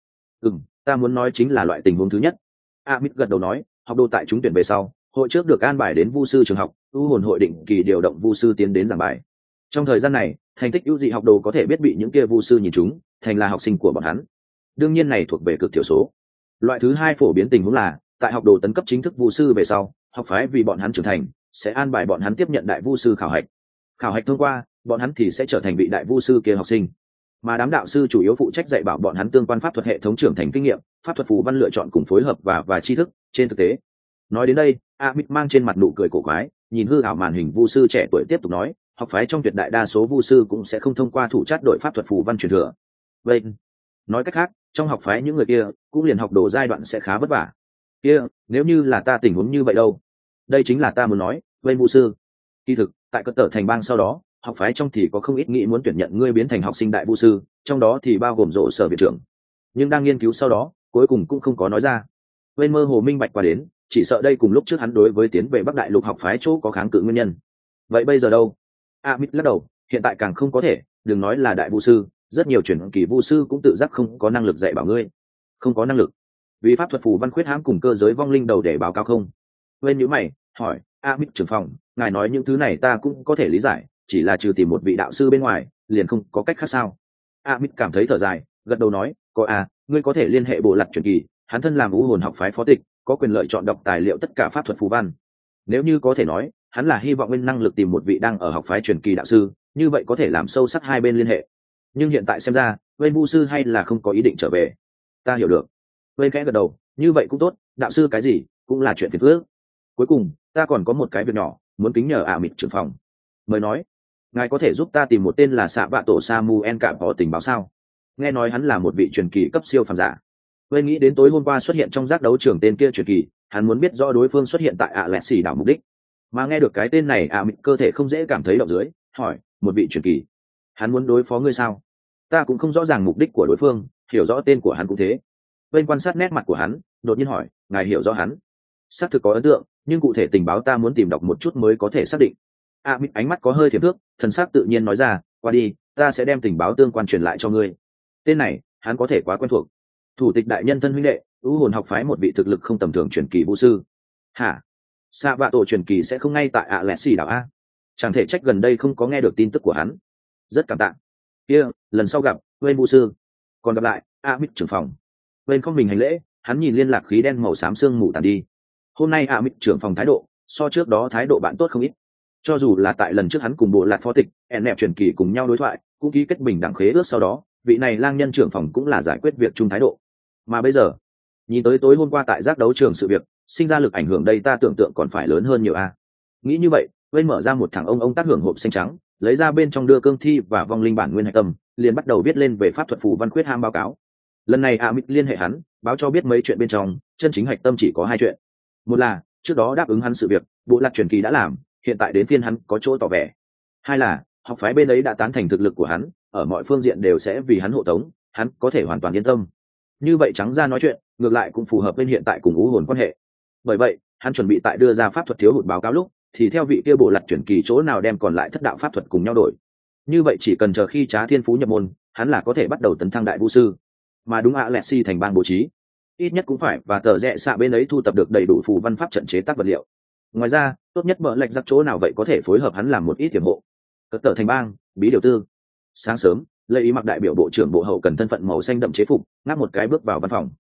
[SPEAKER 1] Ta muốn nói chính là loại tình huống thứ nhất. Amit gật đầu nói, học đồ tại trúng tuyển về sau, hội trước được an bài đến vu sư trường học, u hồn hội định kỳ điều động vu sư tiến đến giảng bài. Trong thời gian này, thành tích ưu dị học đồ có thể biết bị những kia vu sư nhìn chúng, thành là học sinh của bọn hắn. Đương nhiên này thuộc về cực thiểu số. Loại thứ hai phổ biến tình huống là, tại học đồ tấn cấp chính thức vu sư về sau, học phái vì bọn hắn trưởng thành, sẽ an bài bọn hắn tiếp nhận đại vu sư khảo hạch. Khảo hạch thông qua, bọn hắn thì sẽ trở thành vị đại vu sư kia học sinh. Mà đám đạo sư chủ yếu phụ trách dạy bảo bọn hắn tương quan pháp thuật hệ thống trưởng thành kinh nghiệm, pháp thuật phù văn lựa chọn cùng phối hợp và tri thức. Trên thực tế, nói đến đây, Amit mang trên mặt nụ cười cổ quái, nhìn hư ảo màn hình vu sư trẻ tuổi tiếp tục nói, học phái trong tuyệt đại đa số vu sư cũng sẽ không thông qua thủ chát đội pháp thuật phù văn truyền thừa. Vậy, nói cách khác, trong học phái những người kia cũng liền học đồ giai đoạn sẽ khá vất vả. Kia, nếu như là ta tình huống như vậy đâu? Đây chính là ta muốn nói, Wayne vu sư. Kỳ thực, tại cất tở thành bang sau đó, học phái trong thì có không ít nghĩ muốn tuyển nhận ngươi biến thành học sinh đại vu sư, trong đó thì bao gồm rộ sở viện trưởng. Nhưng đang nghiên cứu sau đó, cuối cùng cũng không có nói ra. Wayne mơ hồ minh bạch qua đến, chỉ sợ đây cùng lúc trước hắn đối với tiến về Bắc Đại Lục học phái chỗ có kháng cự nguyên nhân. Vậy bây giờ đâu? Amit lắc đầu, hiện tại càng không có thể, đừng nói là đại vu sư, rất nhiều chuyển kỳ vu sư cũng tự giác không có năng lực dạy bảo ngươi. Không có năng lực. Vì pháp thuật phù văn khuyết hãm cùng cơ giới vong linh đầu để báo cáo không? Quên nhíu mày, hỏi, Amit trưởng phòng, ngài nói những thứ này ta cũng có thể lý giải, chỉ là trừ tìm một vị đạo sư bên ngoài, liền không có cách khác sao? Amit cảm thấy thở dài, gật đầu nói, có ngươi có thể liên hệ bộ lạc truyền kỳ, hắn thân làm u hồn học phái phó tịch, có quyền lợi chọn đọc tài liệu tất cả pháp thuật phù văn. Nếu như có thể nói, hắn là hy vọng nguyên năng lực tìm một vị đang ở học phái truyền kỳ đạo sư, như vậy có thể làm sâu sắc hai bên liên hệ. Nhưng hiện tại xem ra, Wayne vu sư hay là không có ý định trở về. Ta hiểu được. Wayne khẽ gật đầu, như vậy cũng tốt, đạo sư cái gì cũng là chuyện phiền phức. Cuối cùng, ta còn có một cái việc nhỏ, muốn kính nhờ Amit trưởng phòng. Mời nói, ngài có thể giúp ta tìm một tên là Sạ Vạ Tổ Samuel Cạm Phó tình báo sao? Nghe nói hắn là một vị truyền kỳ cấp siêu phàm giả. Wayne nghĩ đến tối hôm qua xuất hiện trong giác đấu trường tên kia truyền kỳ, hắn muốn biết rõ đối phương xuất hiện tại Alexi đảo mục đích. Mà nghe được cái tên này Amit cơ thể không dễ cảm thấy động dưới, hỏi, một vị truyền kỳ, hắn muốn đối phó ngươi sao? Ta cũng không rõ ràng mục đích của đối phương, hiểu rõ tên của hắn cũng thế. Bên quan sát nét mặt của hắn, đột nhiên hỏi, ngài hiểu rõ hắn? Xác thực có ấn tượng, nhưng cụ thể tình báo ta muốn tìm đọc một chút mới có thể xác định. Amit ánh mắt có hơi thiểm thước, thần sắc tự nhiên nói ra, qua đi, ta sẽ đem tình báo tương quan truyền lại cho ngươi. Tên này, hắn có thể quá quen thuộc. Thủ tịch đại nhân thân huynh đệ, u hồn học phái một vị thực lực không tầm thường truyền kỳ vũ sư. Hả? Sạ Vạ Tổ truyền kỳ sẽ không ngay tại Alexi đảo a? Chẳng thể trách gần đây không có nghe được tin tức của hắn. Rất cảm tạ. Kia, lần sau gặp, Wayne vũ sư. Còn gặp lại, Amit trưởng phòng. Wayne không mình hành lễ, hắn nhìn liên lạc khí đen màu xám sương mù tàn đi. Hôm nay Amit trưởng phòng thái độ, so trước đó thái độ bạn tốt không ít. Cho dù là tại lần trước hắn cùng bộ lạc phó tịch, nẹp truyền kỳ cùng nhau đối thoại, cũng ký kết bình đẳng khế ước sau đó, vị này lang nhân trưởng phòng cũng là giải quyết việc chung thái độ. Mà bây giờ, nhìn tới tối hôm qua tại giác đấu trường sự việc, sinh ra lực ảnh hưởng đây ta tưởng tượng còn phải lớn hơn nhiều a. Nghĩ như vậy, Wayne mở ra một thằng ông tác hưởng hộp xanh trắng, lấy ra bên trong đưa cương thi và vong linh bản nguyên hạch tâm, liền bắt đầu viết lên về pháp thuật phù văn khuyết ham báo cáo. Lần này Amit liên hệ hắn, báo cho biết mấy chuyện bên trong, chân chính hạch tâm chỉ có hai chuyện. Một là, trước đó đáp ứng hắn sự việc, bộ lạc truyền kỳ đã làm, hiện tại đến phiên hắn có chỗ tỏ vẻ. Hai là, học phái bên ấy đã tán thành thực lực của hắn, ở mọi phương diện đều sẽ vì hắn hộ tống, hắn có thể hoàn toàn yên tâm. Như vậy trắng ra nói chuyện, ngược lại cũng phù hợp bên hiện tại cùng u hồn quan hệ. Bởi vậy, hắn chuẩn bị tại đưa ra pháp thuật thiếu hụt báo cáo lúc, thì theo vị kia bộ lạc chuyển kỳ chỗ nào đem còn lại thất đạo pháp thuật cùng nhau đổi. Như vậy chỉ cần chờ khi Trá Thiên Phú nhập môn, hắn là có thể bắt đầu tấn thăng đại vũ sư. Mà đúng Alexi thành bang bố trí, ít nhất cũng phải và tờ rẽ xạ bên ấy thu tập được đầy đủ phù văn pháp trận chế tác vật liệu. Ngoài ra, tốt nhất bợ lệch giặc chỗ nào vậy có thể phối hợp hắn làm một ít tiềm hộ. Cất tờ thành bang, bí điều tư. Sáng sớm, Lê Ý mặc đại biểu bộ trưởng bộ hậu cần thân phận màu xanh đậm chế phục, ngáp một cái bước vào văn phòng.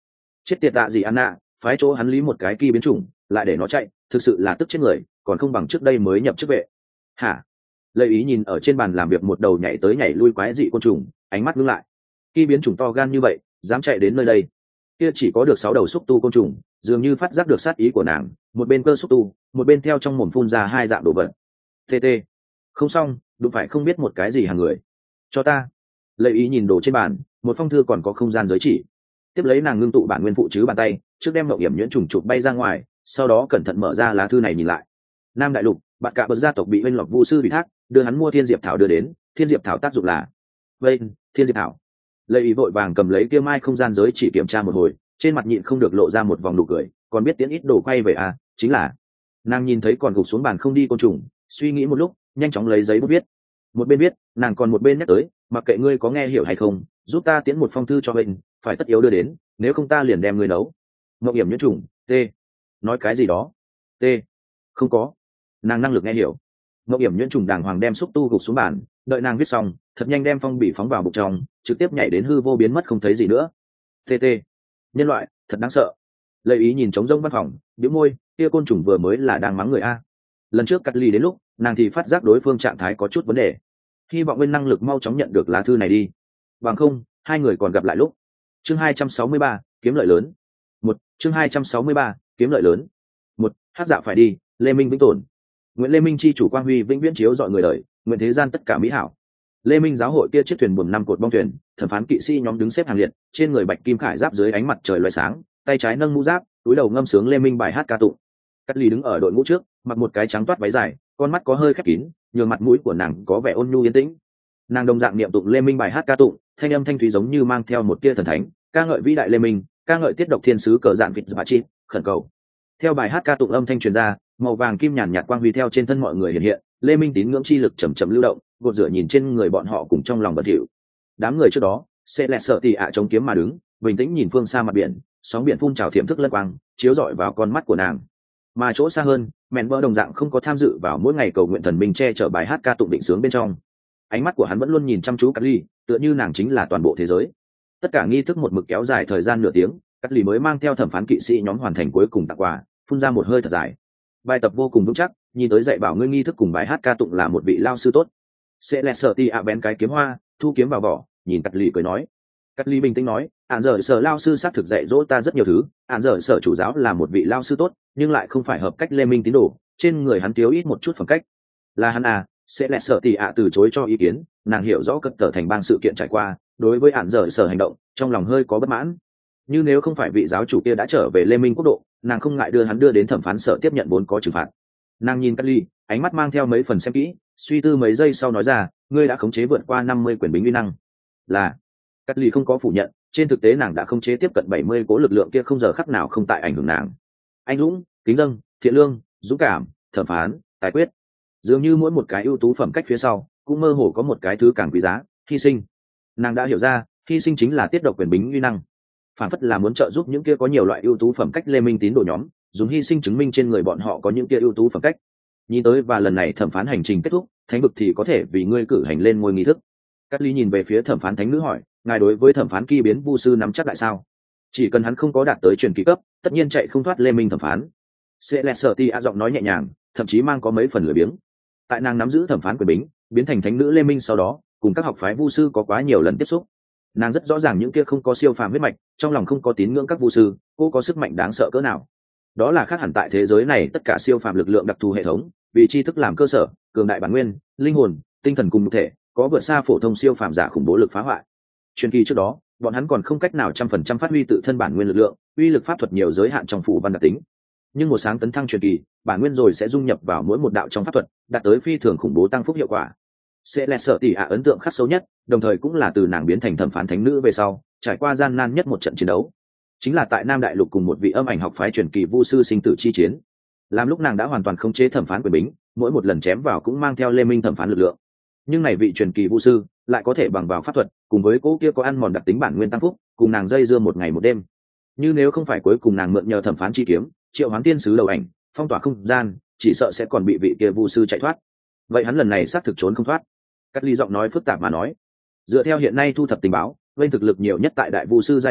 [SPEAKER 1] Chết tiệt tạ gì ăn nạ, phái chỗ hắn lý một cái kỳ biến chủng lại để nó chạy, thực sự là tức chết người, còn không bằng trước đây mới nhập chức vệ. Hả? Lệ ý nhìn ở trên bàn làm việc một đầu nhảy tới nhảy lui quái dị côn trùng, ánh mắt ngưng lại. Kỳ biến chủng to gan như vậy, dám chạy đến nơi đây. Kia chỉ có được 6 đầu xúc tu côn trùng, dường như phát giác được sát ý của nàng, một bên cơ xúc tu, một bên theo trong mồm phun ra hai dạng đồ vật. TT. Không xong, đụng phải không biết một cái gì hàng người. Cho ta. Lệ ý nhìn đồ trên bàn, một phong thư còn có không gian giới chỉ. Tiếp lấy nàng ngưng tụ bản nguyên phụ chứ bàn tay, trước đem mộng hiểm nhuyễn trùng chụp bay ra ngoài, sau đó cẩn thận mở ra lá thư này nhìn lại. Nam đại lục, bạn cả bậc gia tộc bị bên lọc vu sư ủy thác, đưa hắn mua thiên diệp thảo đưa đến, thiên diệp thảo tác dụng là vên thiên diệp thảo. Lệ ý vội vàng cầm lấy kia mai không gian giới chỉ kiểm tra một hồi, trên mặt nhịn không được lộ ra một vòng nụ cười, còn biết tiến ít đồ quay về à, chính là. Nàng nhìn thấy còn gục xuống bàn không đi côn trùng, suy nghĩ một lúc, nhanh chóng lấy giấy bút viết. Một bên viết, nàng còn một bên nhắc tới, mặc kệ ngươi có nghe hiểu hay không, giúp ta tiến một phong thư cho mình, phải tất yếu đưa đến, nếu không ta liền đem ngươi nấu. Mộng hiểm nhuyễn trùng, t. Nói cái gì đó? T. Không có. Nàng năng lực nghe hiểu. Mộng hiểm nhuyễn trùng đàng hoàng đem xúc tu gục xuống bàn, đợi nàng viết xong, thật nhanh đem phong bì phóng vào bụng trong, trực tiếp nhảy đến hư vô biến mất không thấy gì nữa. TT. Nhân loại, thật đáng sợ. Lệ ý nhìn trống rỗng văn phòng, bĩu môi, kia côn trùng vừa mới là đang mắng người a. Lần trước cắt ly đến lúc, nàng thì phát giác đối phương trạng thái có chút vấn đề. Hy vọng bên năng lực mau chóng nhận được lá thư này đi. Bằng không, hai người còn gặp lại lúc. Chương 263, kiếm lợi lớn. Chương 263, kiếm lợi lớn. Hát dạ phải đi, Lê Minh vĩnh tồn. Nguyện Lê Minh chi chủ quang huy vĩnh viễn chiếu dọi người đời, nguyện thế gian tất cả mỹ hảo. Lê Minh giáo hội kia chiếc thuyền buồm 5 cột bong thuyền, thẩm phán kỵ sĩ nhóm đứng xếp hàng liệt, trên người bạch kim khải giáp dưới ánh mặt trời loé sáng, tay trái nâng mũ giáp, túi đầu ngâm sướng Lê Minh bài hát ca tụng. Cát Ly đứng ở đội ngũ trước, mặc một cái trắng toát váy dài, con mắt có hơi khép kín, nhường mặt mũi của nàng có vẻ ôn nhu yên tĩnh. Nàng đồng dạng niệm tụng Lê Minh bài hát ca tụng, thanh âm thanh thúy giống như mang theo một tia thần thánh, ca ngợi vĩ đại Lê Minh, ca ngợi tiết độc thiên sứ cờ dạn vịt dọa chi, khẩn cầu. Theo bài hát ca tụng âm thanh truyền ra, màu vàng kim nhàn nhạt quang huy theo trên thân mọi người hiện hiện, Lê Minh tín ngưỡng chi lực chậm chậm lưu động, gột rửa nhìn trên người bọn họ cùng trong lòng bận rộn. Đám người trước đó, sẽ lẹ sợ tì ạ chống kiếm mà đứng, bình tĩnh nhìn phương xa mặt biển, sóng biển phun trào thiểm thức lân quang, chiếu rọi vào con mắt của nàng. Mà chỗ xa hơn, mẹn vỡ đồng dạng không có tham dự vào mỗi ngày cầu nguyện thần minh che chở bài hát ca tụng định sướng bên trong. Ánh mắt của hắn vẫn luôn nhìn chăm chú Cát Ly, tựa như nàng chính là toàn bộ thế giới. Tất cả nghi thức một mực kéo dài thời gian nửa tiếng, Cát Ly mới mang theo thẩm phán kỵ sĩ nhóm hoàn thành cuối cùng tặng quà, phun ra một hơi thật dài. Bài tập vô cùng vững chắc, nhìn tới dạy bảo ngươi nghi thức cùng bài hát ca tụng là một vị lao sư tốt. Sẽ lẹ sợ ti ạ bén cái kiếm hoa, thu kiếm vào vỏ, nhìn Cát Ly cười nói. Cát Ly bình tĩnh nói, ản giờ sở lao sư xác thực dạy dỗ ta rất nhiều thứ, ản giờ sở chủ giáo là một vị lao sư tốt, nhưng lại không phải hợp cách Lê Minh tín đồ, trên người hắn thiếu ít một chút phẩm cách. Là hắn à? Sẽ lẹ sợ ti ạ từ chối cho ý kiến, nàng hiểu rõ cật tở thành bang sự kiện trải qua, đối với ản giờ sở hành động, trong lòng hơi có bất mãn. Như nếu không phải vị giáo chủ kia đã trở về Lê Minh quốc độ, nàng không ngại đưa hắn đưa đến thẩm phán sở tiếp nhận vốn có trừng phạt. Nàng nhìn Cát Ly, ánh mắt mang theo mấy phần xem kỹ, suy tư mấy giây sau nói ra, ngươi đã khống chế vượt qua 50 quyền bính uy năng. Là. Cát Ly không có phủ nhận, trên thực tế nàng đã khống chế tiếp cận 70 cố lực lượng kia không giờ khắc nào không tại ảnh hưởng nàng. Anh dũng, kính dâng, thiện lương, dũng cảm, thẩm phán, tài quyết. Dường như mỗi một cái ưu tú phẩm cách phía sau, cũng mơ hồ có một cái thứ càng quý giá, hy sinh. Nàng đã hiểu ra, hy sinh chính là tiết độc quyền bính uy năng. Phản phất là muốn trợ giúp những kia có nhiều loại ưu tú phẩm cách Lê Minh tín đồ nhóm, dùng hy sinh chứng minh trên người bọn họ có những kia ưu tú phẩm cách. Nhìn tới và lần này thẩm phán hành trình kết thúc, thánh vực thì có thể vì ngươi cử hành lên ngôi nghi thức. Cát Ly nhìn về phía thẩm phán thánh nữ hỏi, ngài đối với thẩm phán kỳ biến vu sư nắm chắc lại sao? Chỉ cần hắn không có đạt tới truyền kỳ cấp, tất nhiên chạy không thoát Lê Minh thẩm phán. Sẽ lẹ sợ ti a giọng nói nhẹ nhàng, thậm chí mang có mấy phần lười biếng. Tại nàng nắm giữ thẩm phán quyền bính, biến thành thánh nữ Lê Minh sau đó, cùng các học phái vu sư có quá nhiều lần tiếp xúc. Nàng rất rõ ràng những kia không có siêu phàm huyết mạch, trong lòng không có tín ngưỡng các vu sư, cô có sức mạnh đáng sợ cỡ nào. Đó là khác hẳn tại thế giới này tất cả siêu phàm lực lượng đặc thù hệ thống, vì tri thức làm cơ sở, cường đại bản nguyên, linh hồn, tinh thần cùng thể, có vượt xa phổ thông siêu phàm giả khủng bố lực phá hoại. Truyền kỳ trước đó, bọn hắn còn không cách nào 100% phát huy tự thân bản nguyên lực lượng, uy lực pháp thuật nhiều giới hạn trong phủ văn đặc tính. Nhưng một sáng tấn thăng truyền kỳ, bản nguyên rồi sẽ dung nhập vào mỗi một đạo trong pháp thuật, đạt tới phi thường khủng bố tăng phúc hiệu quả. Sẽ lẹ sợ tỉ ạ ấn tượng khắc sâu nhất, đồng thời cũng là từ nàng biến thành thẩm phán thánh nữ về sau, trải qua gian nan nhất một trận chiến đấu, chính là tại Nam Đại Lục cùng một vị âm ảnh học phái truyền kỳ vu sư sinh tử chi chiến. Làm lúc nàng đã hoàn toàn khống chế thẩm phán quyền bính, mỗi một lần chém vào cũng mang theo Lê Minh thẩm phán lực lượng. Nhưng này vị truyền kỳ vu sư lại có thể bằng vào pháp thuật, cùng với cô kia có ăn mòn đặc tính bản nguyên tăng phúc, cùng nàng dây dưa một ngày một đêm. Như nếu không phải cuối cùng nàng mượn nhờ thẩm phán chi kiếm, triệu hoán tiên sứ đầu ảnh, phong tỏa không gian, chỉ sợ sẽ còn bị vị kia vu sư chạy thoát. Vậy hắn lần này xác thực trốn không thoát. Cát Ly giọng nói phức tạp mà nói, dựa theo hiện nay thu thập tình báo, bên thực lực nhiều nhất tại đại vu sư giai đoạn,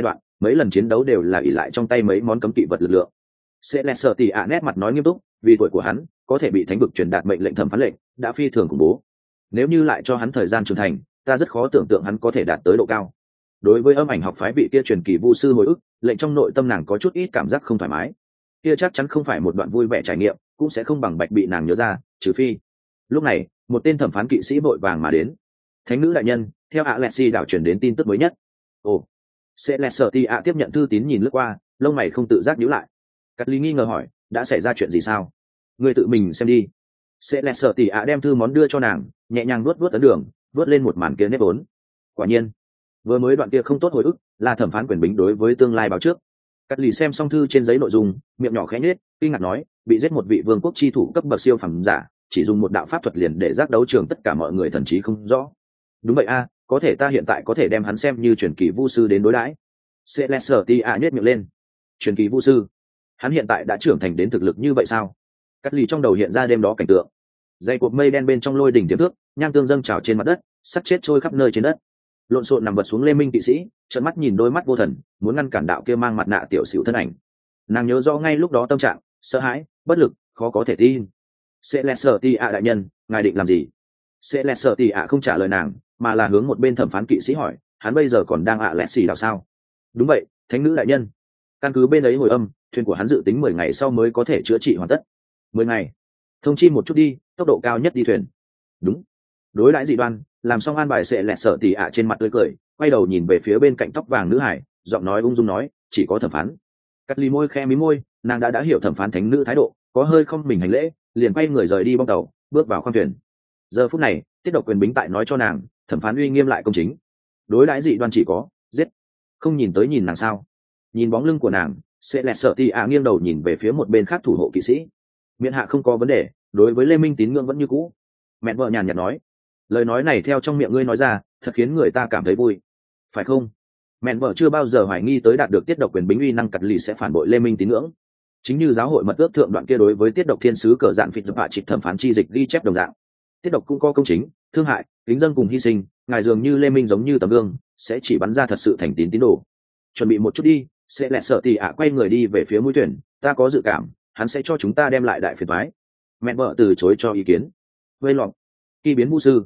[SPEAKER 1] mấy lần chiến đấu đều là ỷ lại trong tay mấy món cấm kỵ vật lực lượng. Sẽ lẹ sợ tỉ ạ nét mặt nói nghiêm túc, vì tuổi của hắn có thể bị thánh vực truyền đạt mệnh lệnh thẩm phán lệnh đã phi thường khủng bố. Nếu như lại cho hắn thời gian trưởng thành, ta rất khó tưởng tượng hắn có thể đạt tới độ cao. Đối với âm ảnh học phái vị kia truyền kỳ vu sư hồi ức, lệnh trong nội tâm nàng có chút ít cảm giác không thoải mái. Kia chắc chắn không phải một đoạn vui vẻ trải nghiệm, cũng sẽ không bằng bạch bị nàng nhớ ra, trừ phi. Lúc này, một tên thẩm phán kỵ sĩ vội vàng mà đến. Thánh nữ đại nhân, theo Alexi đảo truyền đến tin tức mới nhất. Ồ. Sẽ lẹ sợ tỉ ạ tiếp nhận thư tín nhìn lướt qua, lông mày không tự giác nhíu lại. Cát Lý nghi ngờ hỏi, đã xảy ra chuyện gì sao? Ngươi tự mình xem đi. Sẽ lẹ sợ tỉ ạ đem thư món đưa cho nàng, nhẹ nhàng vuốt ấn đường, vuốt lên một màn kia nếp vốn. Quả nhiên, vừa mới đoạn kia không tốt hồi ức, là thẩm phán quyền bính đối với tương lai báo trước. Cát Lý xem xong thư trên giấy nội dung, miệng nhỏ khẽ nhếch, kinh ngạc nói, bị giết một vị vương quốc chi thủ cấp bậc siêu phẩm giả, chỉ dùng một đạo pháp thuật liền để giác đấu trường tất cả mọi người thần trí không rõ. Đúng vậy a, có thể ta hiện tại có thể đem hắn xem như truyền kỳ vu sư đến đối đãi. Sẽ lẹ sợ tỉ ạ nhếch miệng lên. Truyền kỳ vu sư? Hắn hiện tại đã trưởng thành đến thực lực như vậy sao? Cát Lì trong đầu hiện ra đêm đó cảnh tượng. Dây cột mây đen bên trong lôi đỉnh tiềm thước, nhang tương dâng trào trên mặt đất, sắt chết trôi khắp nơi trên đất. Lộn xộn nằm vật xuống Lê Minh kỵ sĩ, trợn mắt nhìn đôi mắt vô thần, muốn ngăn cản đạo kia mang mặt nạ tiểu xỉu thân ảnh. Nàng nhớ rõ ngay lúc đó tâm trạng, sợ hãi, bất lực, khó có thể tin. Sẽ lẹ sợ tỉ ạ đại nhân, ngài định làm gì? Sẽ lẹ sợ tỉ ạ không trả lời nàng, mà là hướng một bên thẩm phán kỵ sĩ hỏi, hắn bây giờ còn đang lẹ xì đảo sao? Đúng vậy, thánh nữ đại nhân. Căn cứ bên ấy hồi âm, thuyền của hắn dự tính 10 ngày sau mới có thể chữa trị hoàn tất. 10 ngày? Thông chi một chút đi, tốc độ cao nhất đi thuyền. Đúng. Đối đãi dị đoan, làm xong an bài Sẽ lẹ sợ tỉ ạ trên mặt tươi cười, quay đầu nhìn về phía bên cạnh tóc vàng nữ hải, giọng nói ung dung nói, chỉ có thẩm phán. Cắt Ly môi khẽ mí môi, nàng đã hiểu thẩm phán thánh nữ thái độ, có hơi không mình hành lễ, liền quay người rời đi bong tàu, bước vào khoang thuyền. Giờ phút này, tiết độc quyền bính tại nói cho nàng, thẩm phán uy nghiêm lại công chính. Đối đãi dị đoan chỉ có giết, không nhìn tới nhìn nàng sao? Nhìn bóng lưng của nàng, Sẽ lẹ sợ tỉ ạ nghiêng đầu nhìn về phía một bên khác thủ hộ kỵ sĩ. Miễn hạ không có vấn đề, đối với Lê Minh tín ngưỡng vẫn như cũ. Mẹ vợ nhàn nhạt nói, lời nói này theo trong miệng ngươi nói ra, thật khiến người ta cảm thấy vui, phải không? Mẹ vợ chưa bao giờ hoài nghi tới đạt được tiết độc quyền bính uy năng Cắt Lì sẽ phản bội Lê Minh tín ngưỡng. Chính như giáo hội mật ước thượng đoạn kia đối với tiết độc thiên sứ cờ dạn phịch dập hạ trịch thẩm phán chi dịch ghi chép đồng dạng. Tiết độc cũng có công chính, thương hại, kính dân cùng hy sinh, ngài dường như Lê Minh giống như tấm gương, sẽ chỉ bắn ra thật sự thành tín tín đồ. Chuẩn bị một chút đi. Sẽ lẹ sợ tỉ ạ quay người đi về phía mũi thuyền, ta có dự cảm hắn sẽ cho chúng ta đem lại đại phiền toái. Mẹ vợ từ chối cho ý kiến. Vây lọt kỳ biến vu sư?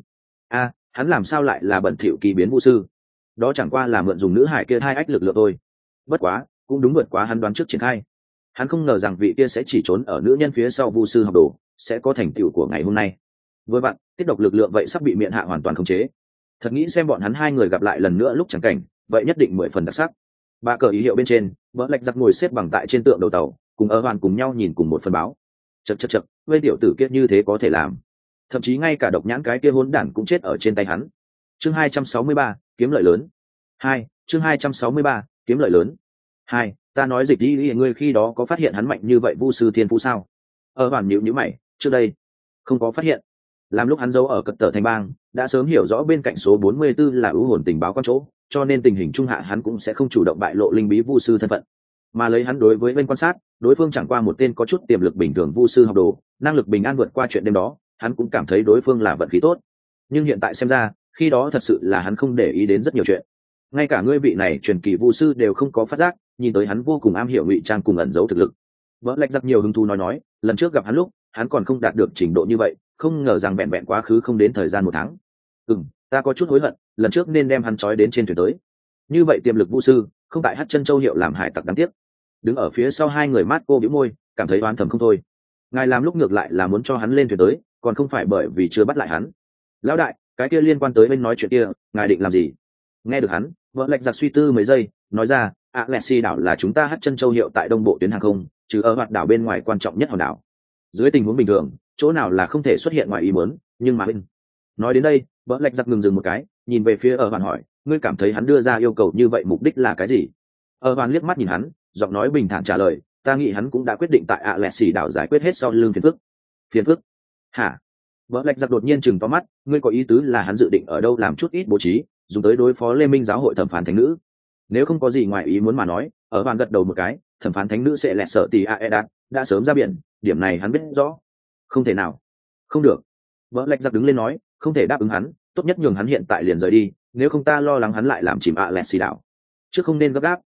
[SPEAKER 1] Hắn làm sao lại là bẩn thỉu kỳ biến vu sư? Đó chẳng qua là mượn dùng nữ hải kia hai ách lực lượng thôi. Bất quá cũng đúng vượt quá hắn đoán trước triển khai. Hắn không ngờ rằng vị kia sẽ chỉ trốn ở nữ nhân phía sau vu sư học đồ sẽ có thành tựu của ngày hôm nay. Với bạn, tiết độc lực lượng vậy sắp bị miệng hạ hoàn toàn khống chế. Thật nghĩ xem bọn hắn hai người gặp lại lần nữa lúc chẳng cảnh, vậy nhất định 10 phần đặc sắc. Ba cờ ý hiệu bên trên, vợ lạch giặc ngồi xếp bằng tại trên tượng đầu tàu, cùng ở hoàn cùng nhau nhìn cùng một phần báo. Chật, vây tiểu tử kiết như thế có thể làm. Thậm chí ngay cả độc nhãn cái kia hỗn đản cũng chết ở trên tay hắn. Chương 263, kiếm lợi lớn. 2, chương 263, kiếm lợi lớn. 2, ta nói dịch đi, ngươi khi đó có phát hiện hắn mạnh như vậy vu sư thiên phú sao? Ở hoàn nhíu mày, trước đây không có phát hiện. Làm lúc hắn giấu ở cật tở thành bang, đã sớm hiểu rõ bên cạnh số 44 là ưu hồn tình báo quan chỗ, cho nên tình hình trung hạ hắn cũng sẽ không chủ động bại lộ linh bí vu sư thân phận. Mà lấy hắn đối với bên quan sát, đối phương chẳng qua một tên có chút tiềm lực bình thường vu sư học đồ, năng lực bình an vượt qua chuyện đêm đó, hắn cũng cảm thấy đối phương là vận khí tốt. Nhưng hiện tại xem ra, khi đó thật sự là hắn không để ý đến rất nhiều chuyện. Ngay cả ngươi vị này truyền kỳ vu sư đều không có phát giác, nhìn tới hắn vô cùng am hiểu ngụy trang cùng ẩn giấu thực lực. Vỡ lạch giặc nhiều hứng thú nói, lần trước gặp hắn lúc, hắn còn không đạt được trình độ như vậy, không ngờ rằng vẹn quá khứ không đến thời gian 1 tháng. Ta có chút hối hận, lần trước nên đem hắn trói đến trên thuyền tới. Như vậy tiềm lực vu sư, không tại Hắc Chân Châu hiệu làm hải tặc đáng tiếc. Đứng ở phía sau hai người mát cô bĩu môi, cảm thấy oán thầm không thôi. Ngài làm lúc ngược lại là muốn cho hắn lên thuyền tới, còn không phải bởi vì chưa bắt lại hắn. Lão đại, cái kia liên quan tới bên nói chuyện kia, ngài định làm gì? Nghe được hắn, vợ lạch giặc suy tư mấy giây, nói ra, Alexi đảo là chúng ta Hắc Chân Châu hiệu tại đông bộ tuyến hàng không, trừ ở hoạt đảo bên ngoài quan trọng nhất hòn đảo. Dưới tình huống bình thường, chỗ nào là không thể xuất hiện ngoài ý muốn, nhưng mà bên. Nói đến đây, vợ lạch giặc ngừng dừng một cái, nhìn về phía ở hoàn hỏi, ngươi cảm thấy hắn đưa ra yêu cầu như vậy mục đích là cái gì? Ở hoàn liếc mắt nhìn hắn, giọng nói bình thản trả lời, ta nghĩ hắn cũng đã quyết định tại Alexi đảo giải quyết hết sau lưng phiền phức. Phiền phức? Hả? Vợ lạch giặc đột nhiên chừng to mắt, ngươi có ý tứ là hắn dự định ở đâu làm chút ít bố trí, dùng tới đối phó Lê Minh giáo hội thẩm phán thánh nữ. Nếu không có gì ngoài ý muốn mà nói, ở hoàn gật đầu một cái, thẩm phán thánh nữ sẽ lẹ sợ tỉ Aedat đã sớm ra biển, điểm này hắn biết rõ. Không thể nào. Không được. Vợ lạch giặc đứng lên nói, không thể đáp ứng hắn, tốt nhất nhường hắn hiện tại liền rời đi, nếu không ta lo lắng hắn lại làm chìm Alexi đảo. Trước không nên gấp gáp,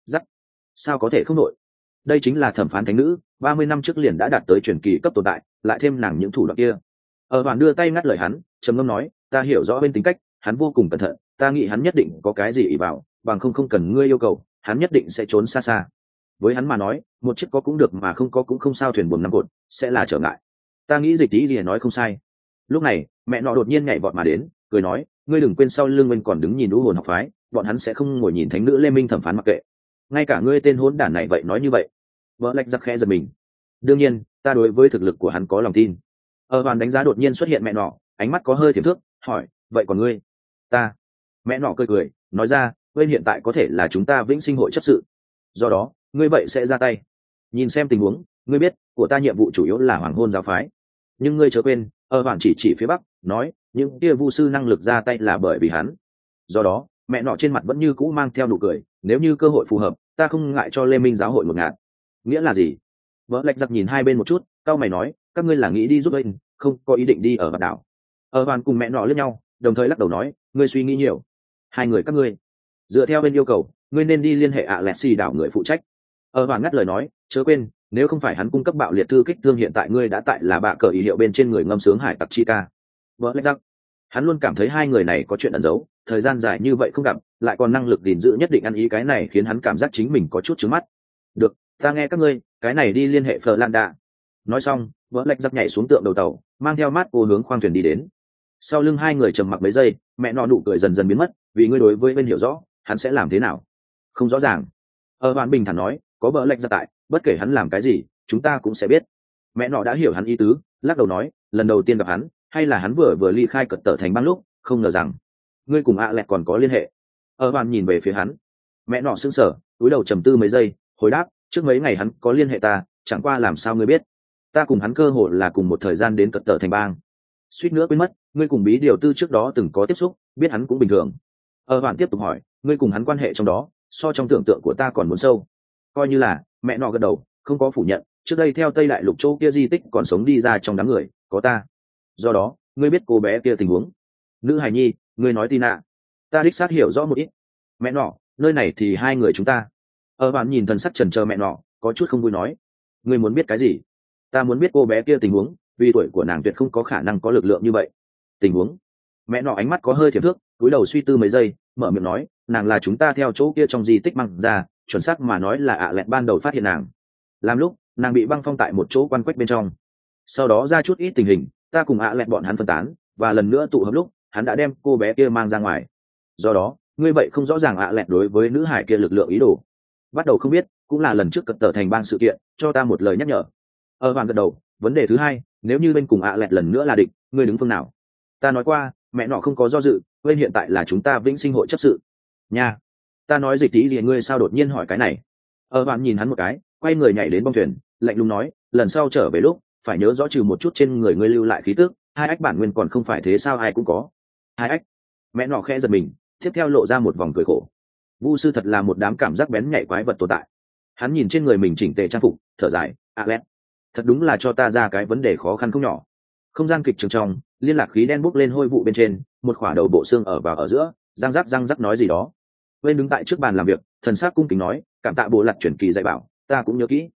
[SPEAKER 1] Giắc, sao có thể không nội? Đây chính là thẩm phán thánh nữ, 30 năm trước liền đã đạt tới truyền kỳ cấp tồn tại, lại thêm nàng những thủ đoạn kia. Hoàn đưa tay ngắt lời hắn, trầm ngâm nói, ta hiểu rõ bên tính cách, hắn vô cùng cẩn thận, ta nghĩ hắn nhất định có cái gì ỷ vào, bằng không cần ngươi yêu cầu, hắn nhất định sẽ trốn xa xa. Với hắn mà nói, một chiếc có cũng được mà không có cũng không sao, thuyền buồm năm cột sẽ là trở ngại. Ta nghĩ Dịch Tí gì nói không sai. Lúc này, mẹ nọ đột nhiên nhảy vọt mà đến, cười nói, ngươi đừng quên sau lưng mình còn đứng nhìn đũ hồn học phái, bọn hắn sẽ không ngồi nhìn thánh nữ Lê Minh thẩm phán mặc kệ. Ngay cả ngươi tên hỗn đản này vậy nói như vậy. Vợ lạch giặc khẽ giật mình. Đương nhiên, ta đối với thực lực của hắn có lòng tin. Hoàn đánh giá đột nhiên xuất hiện mẹ nọ, ánh mắt có hơi thiểm thước, hỏi, vậy còn ngươi? Ta. Mẹ nọ cười cười, nói ra, bên hiện tại có thể là chúng ta vĩnh sinh hội chấp sự. Do đó, ngươi vậy sẽ ra tay. Nhìn xem tình huống, ngươi biết, của ta nhiệm vụ chủ yếu là hoàng hôn giáo phái. Nhưng ngươi chớ quên, Hoàn chỉ phía bắc, nói, những kia vu sư năng lực ra tay là bởi vì hắn. Do đó, mẹ nọ trên mặt vẫn như cũ mang theo nụ cười, nếu như cơ hội phù hợp, ta không ngại cho Lê Minh giáo hội một ngạt. Nghĩa là gì? Vợ lạch giặc nhìn hai bên một chút, cao mày nói, các ngươi là nghĩ đi giúp anh, không có ý định đi ở vạn đảo. Hoàn cùng mẹ nọ lướt nhau, đồng thời lắc đầu nói, ngươi suy nghĩ nhiều. Hai người các ngươi, dựa theo bên yêu cầu, ngươi nên đi liên hệ Alexi đảo người phụ trách. Hoàn ngắt lời nói, chớ quên, nếu không phải hắn cung cấp bạo liệt thư kích thương, hiện tại ngươi đã tại là bạ cờ ý hiệu bên trên người ngâm sướng hải tặc chi ca. Vợ lạch giặc, hắn luôn cảm thấy hai người này có chuyện ẩn giấu, thời gian dài như vậy không gặp, lại còn năng lực gìn giữ nhất định ăn ý, cái này khiến hắn cảm giác chính mình có chút trướng mắt. Được, ta nghe các ngươi, cái này đi liên hệ Florida. Nói xong, vợ lạch giặc nhảy xuống tượng đầu tàu, mang theo mát cô hướng khoang thuyền đi đến. Sau lưng hai người trầm mặc mấy giây, mẹ nọ nụ cười dần dần biến mất, vì ngươi đối với bên hiểu rõ, hắn sẽ làm thế nào? Không rõ ràng. Hoàn bình thản nói, có vợ lạch giặc tại, bất kể hắn làm cái gì, chúng ta cũng sẽ biết. Mẹ nọ đã hiểu hắn ý tứ, lắc đầu nói, lần đầu tiên gặp hắn, hay là hắn vừa ly khai Cật Tở thành bang lúc, không ngờ rằng ngươi cùng ạ lẹt còn có liên hệ. Hoàn nhìn về phía hắn. Mẹ nọ sững sờ, cúi đầu trầm tư mấy giây, hồi đáp, trước mấy ngày hắn có liên hệ ta, chẳng qua làm sao ngươi biết? Ta cùng hắn cơ hội là cùng một thời gian đến Cật Tở thành bang. Suýt nữa quên mất, ngươi cùng bí điều tư trước đó từng có tiếp xúc, biết hắn cũng bình thường. Hoàn tiếp tục hỏi, ngươi cùng hắn quan hệ trong đó, so trong tưởng tượng của ta còn muốn sâu. Coi như là, mẹ nọ gật đầu, không có phủ nhận, trước đây theo Tây Đại Lục chỗ kia di tích còn sống đi ra trong đám người, có ta. Do đó, ngươi biết cô bé kia tình huống. Nữ hài nhi, ngươi nói Tina. Ta đích xác hiểu rõ một ít. Mẹ nọ, nơi này thì hai người chúng ta. Bạn nhìn thần sắc chần chờ mẹ nọ, có chút không vui nói. Ngươi muốn biết cái gì? Ta muốn biết cô bé kia tình huống, vì tuổi của nàng tuyệt không có khả năng có lực lượng như vậy. Tình huống? Mẹ nọ ánh mắt có hơi thiểm thước, cúi đầu suy tư mấy giây, mở miệng nói, nàng là chúng ta theo chỗ kia trong di tích mang ra, chuẩn xác mà nói là ạ lẹt ban đầu phát hiện nàng. Làm lúc, nàng bị băng phong tại một chỗ quan quách bên trong. Sau đó ra chút ít tình hình, ta cùng ạ lẹt bọn hắn phân tán, và lần nữa tụ hợp lúc, hắn đã đem cô bé kia mang ra ngoài. Do đó, ngươi vậy không rõ ràng ạ lẹt đối với nữ hải kia lực lượng ý đồ. Bắt đầu không biết, cũng là lần trước Cật Tở thành bang sự kiện, cho ta một lời nhắc nhở. Hoàn gật đầu, vấn đề thứ hai, nếu như bên cùng ạ lẹt lần nữa là địch, ngươi đứng phương nào? Ta nói qua, mẹ nọ không có do dự, bên hiện tại là chúng ta vĩnh sinh hội chấp sự. Nha, ta nói Dịch Tí gì, ngươi sao đột nhiên hỏi cái này? Hoàn nhìn hắn một cái, quay người nhảy đến bong thuyền, lạnh lùng nói, lần sau trở về lúc, phải nhớ rõ trừ một chút trên người ngươi lưu lại khí tức, hai ách bản nguyên còn không phải thế sao, ai cũng có. Hai ách? Mẹ nọ khẽ giật mình, tiếp theo lộ ra một vòng cười khổ. Vu sư thật là một đám cảm giác bén nhạy quái vật tồn tại. Hắn nhìn trên người mình chỉnh tề trang phục, thở dài, Alex, thật đúng là cho ta ra cái vấn đề khó khăn không nhỏ. Không gian kịch trường trong, liên lạc khí đen bốc lên hôi vụ bên trên, một khỏa đầu bộ xương ở vào ở giữa, răng rắc nói gì đó. Bên đứng tại trước bàn làm việc, thần sắc cung kính nói, cảm tạ bộ lạc chuyển kỳ dạy bảo, ta cũng nhớ kỹ.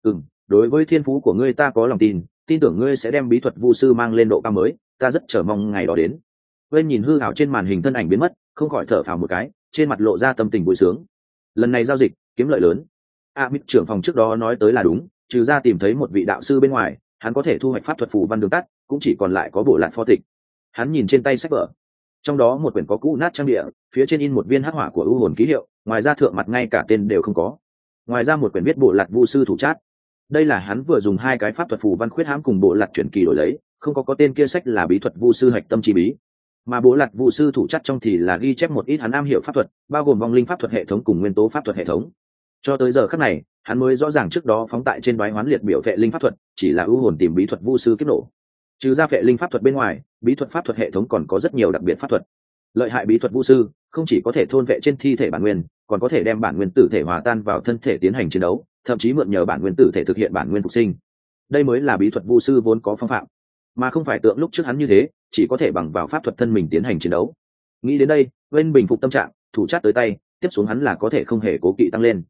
[SPEAKER 1] Đối với thiên phú của ngươi ta có lòng tin tưởng ngươi sẽ đem bí thuật vu sư mang lên độ cao mới, ta rất chờ mong ngày đó đến. Bên nhìn hư hảo trên màn hình thân ảnh biến mất, không khỏi thở phào một cái, trên mặt lộ ra tâm tình vui sướng. Lần này giao dịch kiếm lợi lớn. Mít trưởng phòng trước đó nói tới là đúng, trừ ra tìm thấy một vị đạo sư bên ngoài, hắn có thể thu hoạch pháp thuật phù văn đường tắt, cũng chỉ còn lại có bộ lạc pho tịch. Hắn nhìn trên tay sách vở, trong đó một quyển có cũ nát trang địa, phía trên in một viên hắc hỏa của ưu hồn ký hiệu, ngoài ra thượng mặt ngay cả tên đều không có. Ngoài ra một quyển viết bộ lạc vu sư thủ chát. Đây là hắn vừa dùng hai cái pháp thuật phù văn khuyết hãm cùng bộ lạc chuyển kỳ đổi lấy, không có tên kia sách là bí thuật vu sư hạch tâm chi bí, mà bộ lạc vu sư thủ chất trong thì là ghi chép một ít hắn am hiểu pháp thuật, bao gồm vong linh pháp thuật hệ thống cùng nguyên tố pháp thuật hệ thống. Cho tới giờ khắc này, hắn mới rõ ràng trước đó phóng tại trên đoái hoán liệt biểu vệ linh pháp thuật chỉ là ưu hồn tìm bí thuật vu sư kích nổ. Trừ ra vệ linh pháp thuật bên ngoài, bí thuật pháp thuật hệ thống còn có rất nhiều đặc biệt pháp thuật. Lợi hại bí thuật vu sư không chỉ có thể thôn vệ trên thi thể bản nguyên, còn có thể đem bản nguyên tử thể hòa tan vào thân thể tiến hành chiến đấu, thậm chí mượn nhờ bản nguyên tử thể thực hiện bản nguyên phục sinh. Đây mới là bí thuật vu sư vốn có phong phạm, mà không phải tượng lúc trước hắn như thế chỉ có thể bằng vào pháp thuật thân mình tiến hành chiến đấu. Nghĩ đến đây, bên bình phục tâm trạng, thủ chát tới tay, tiếp xuống hắn là có thể không hề cố kỵ tăng lên.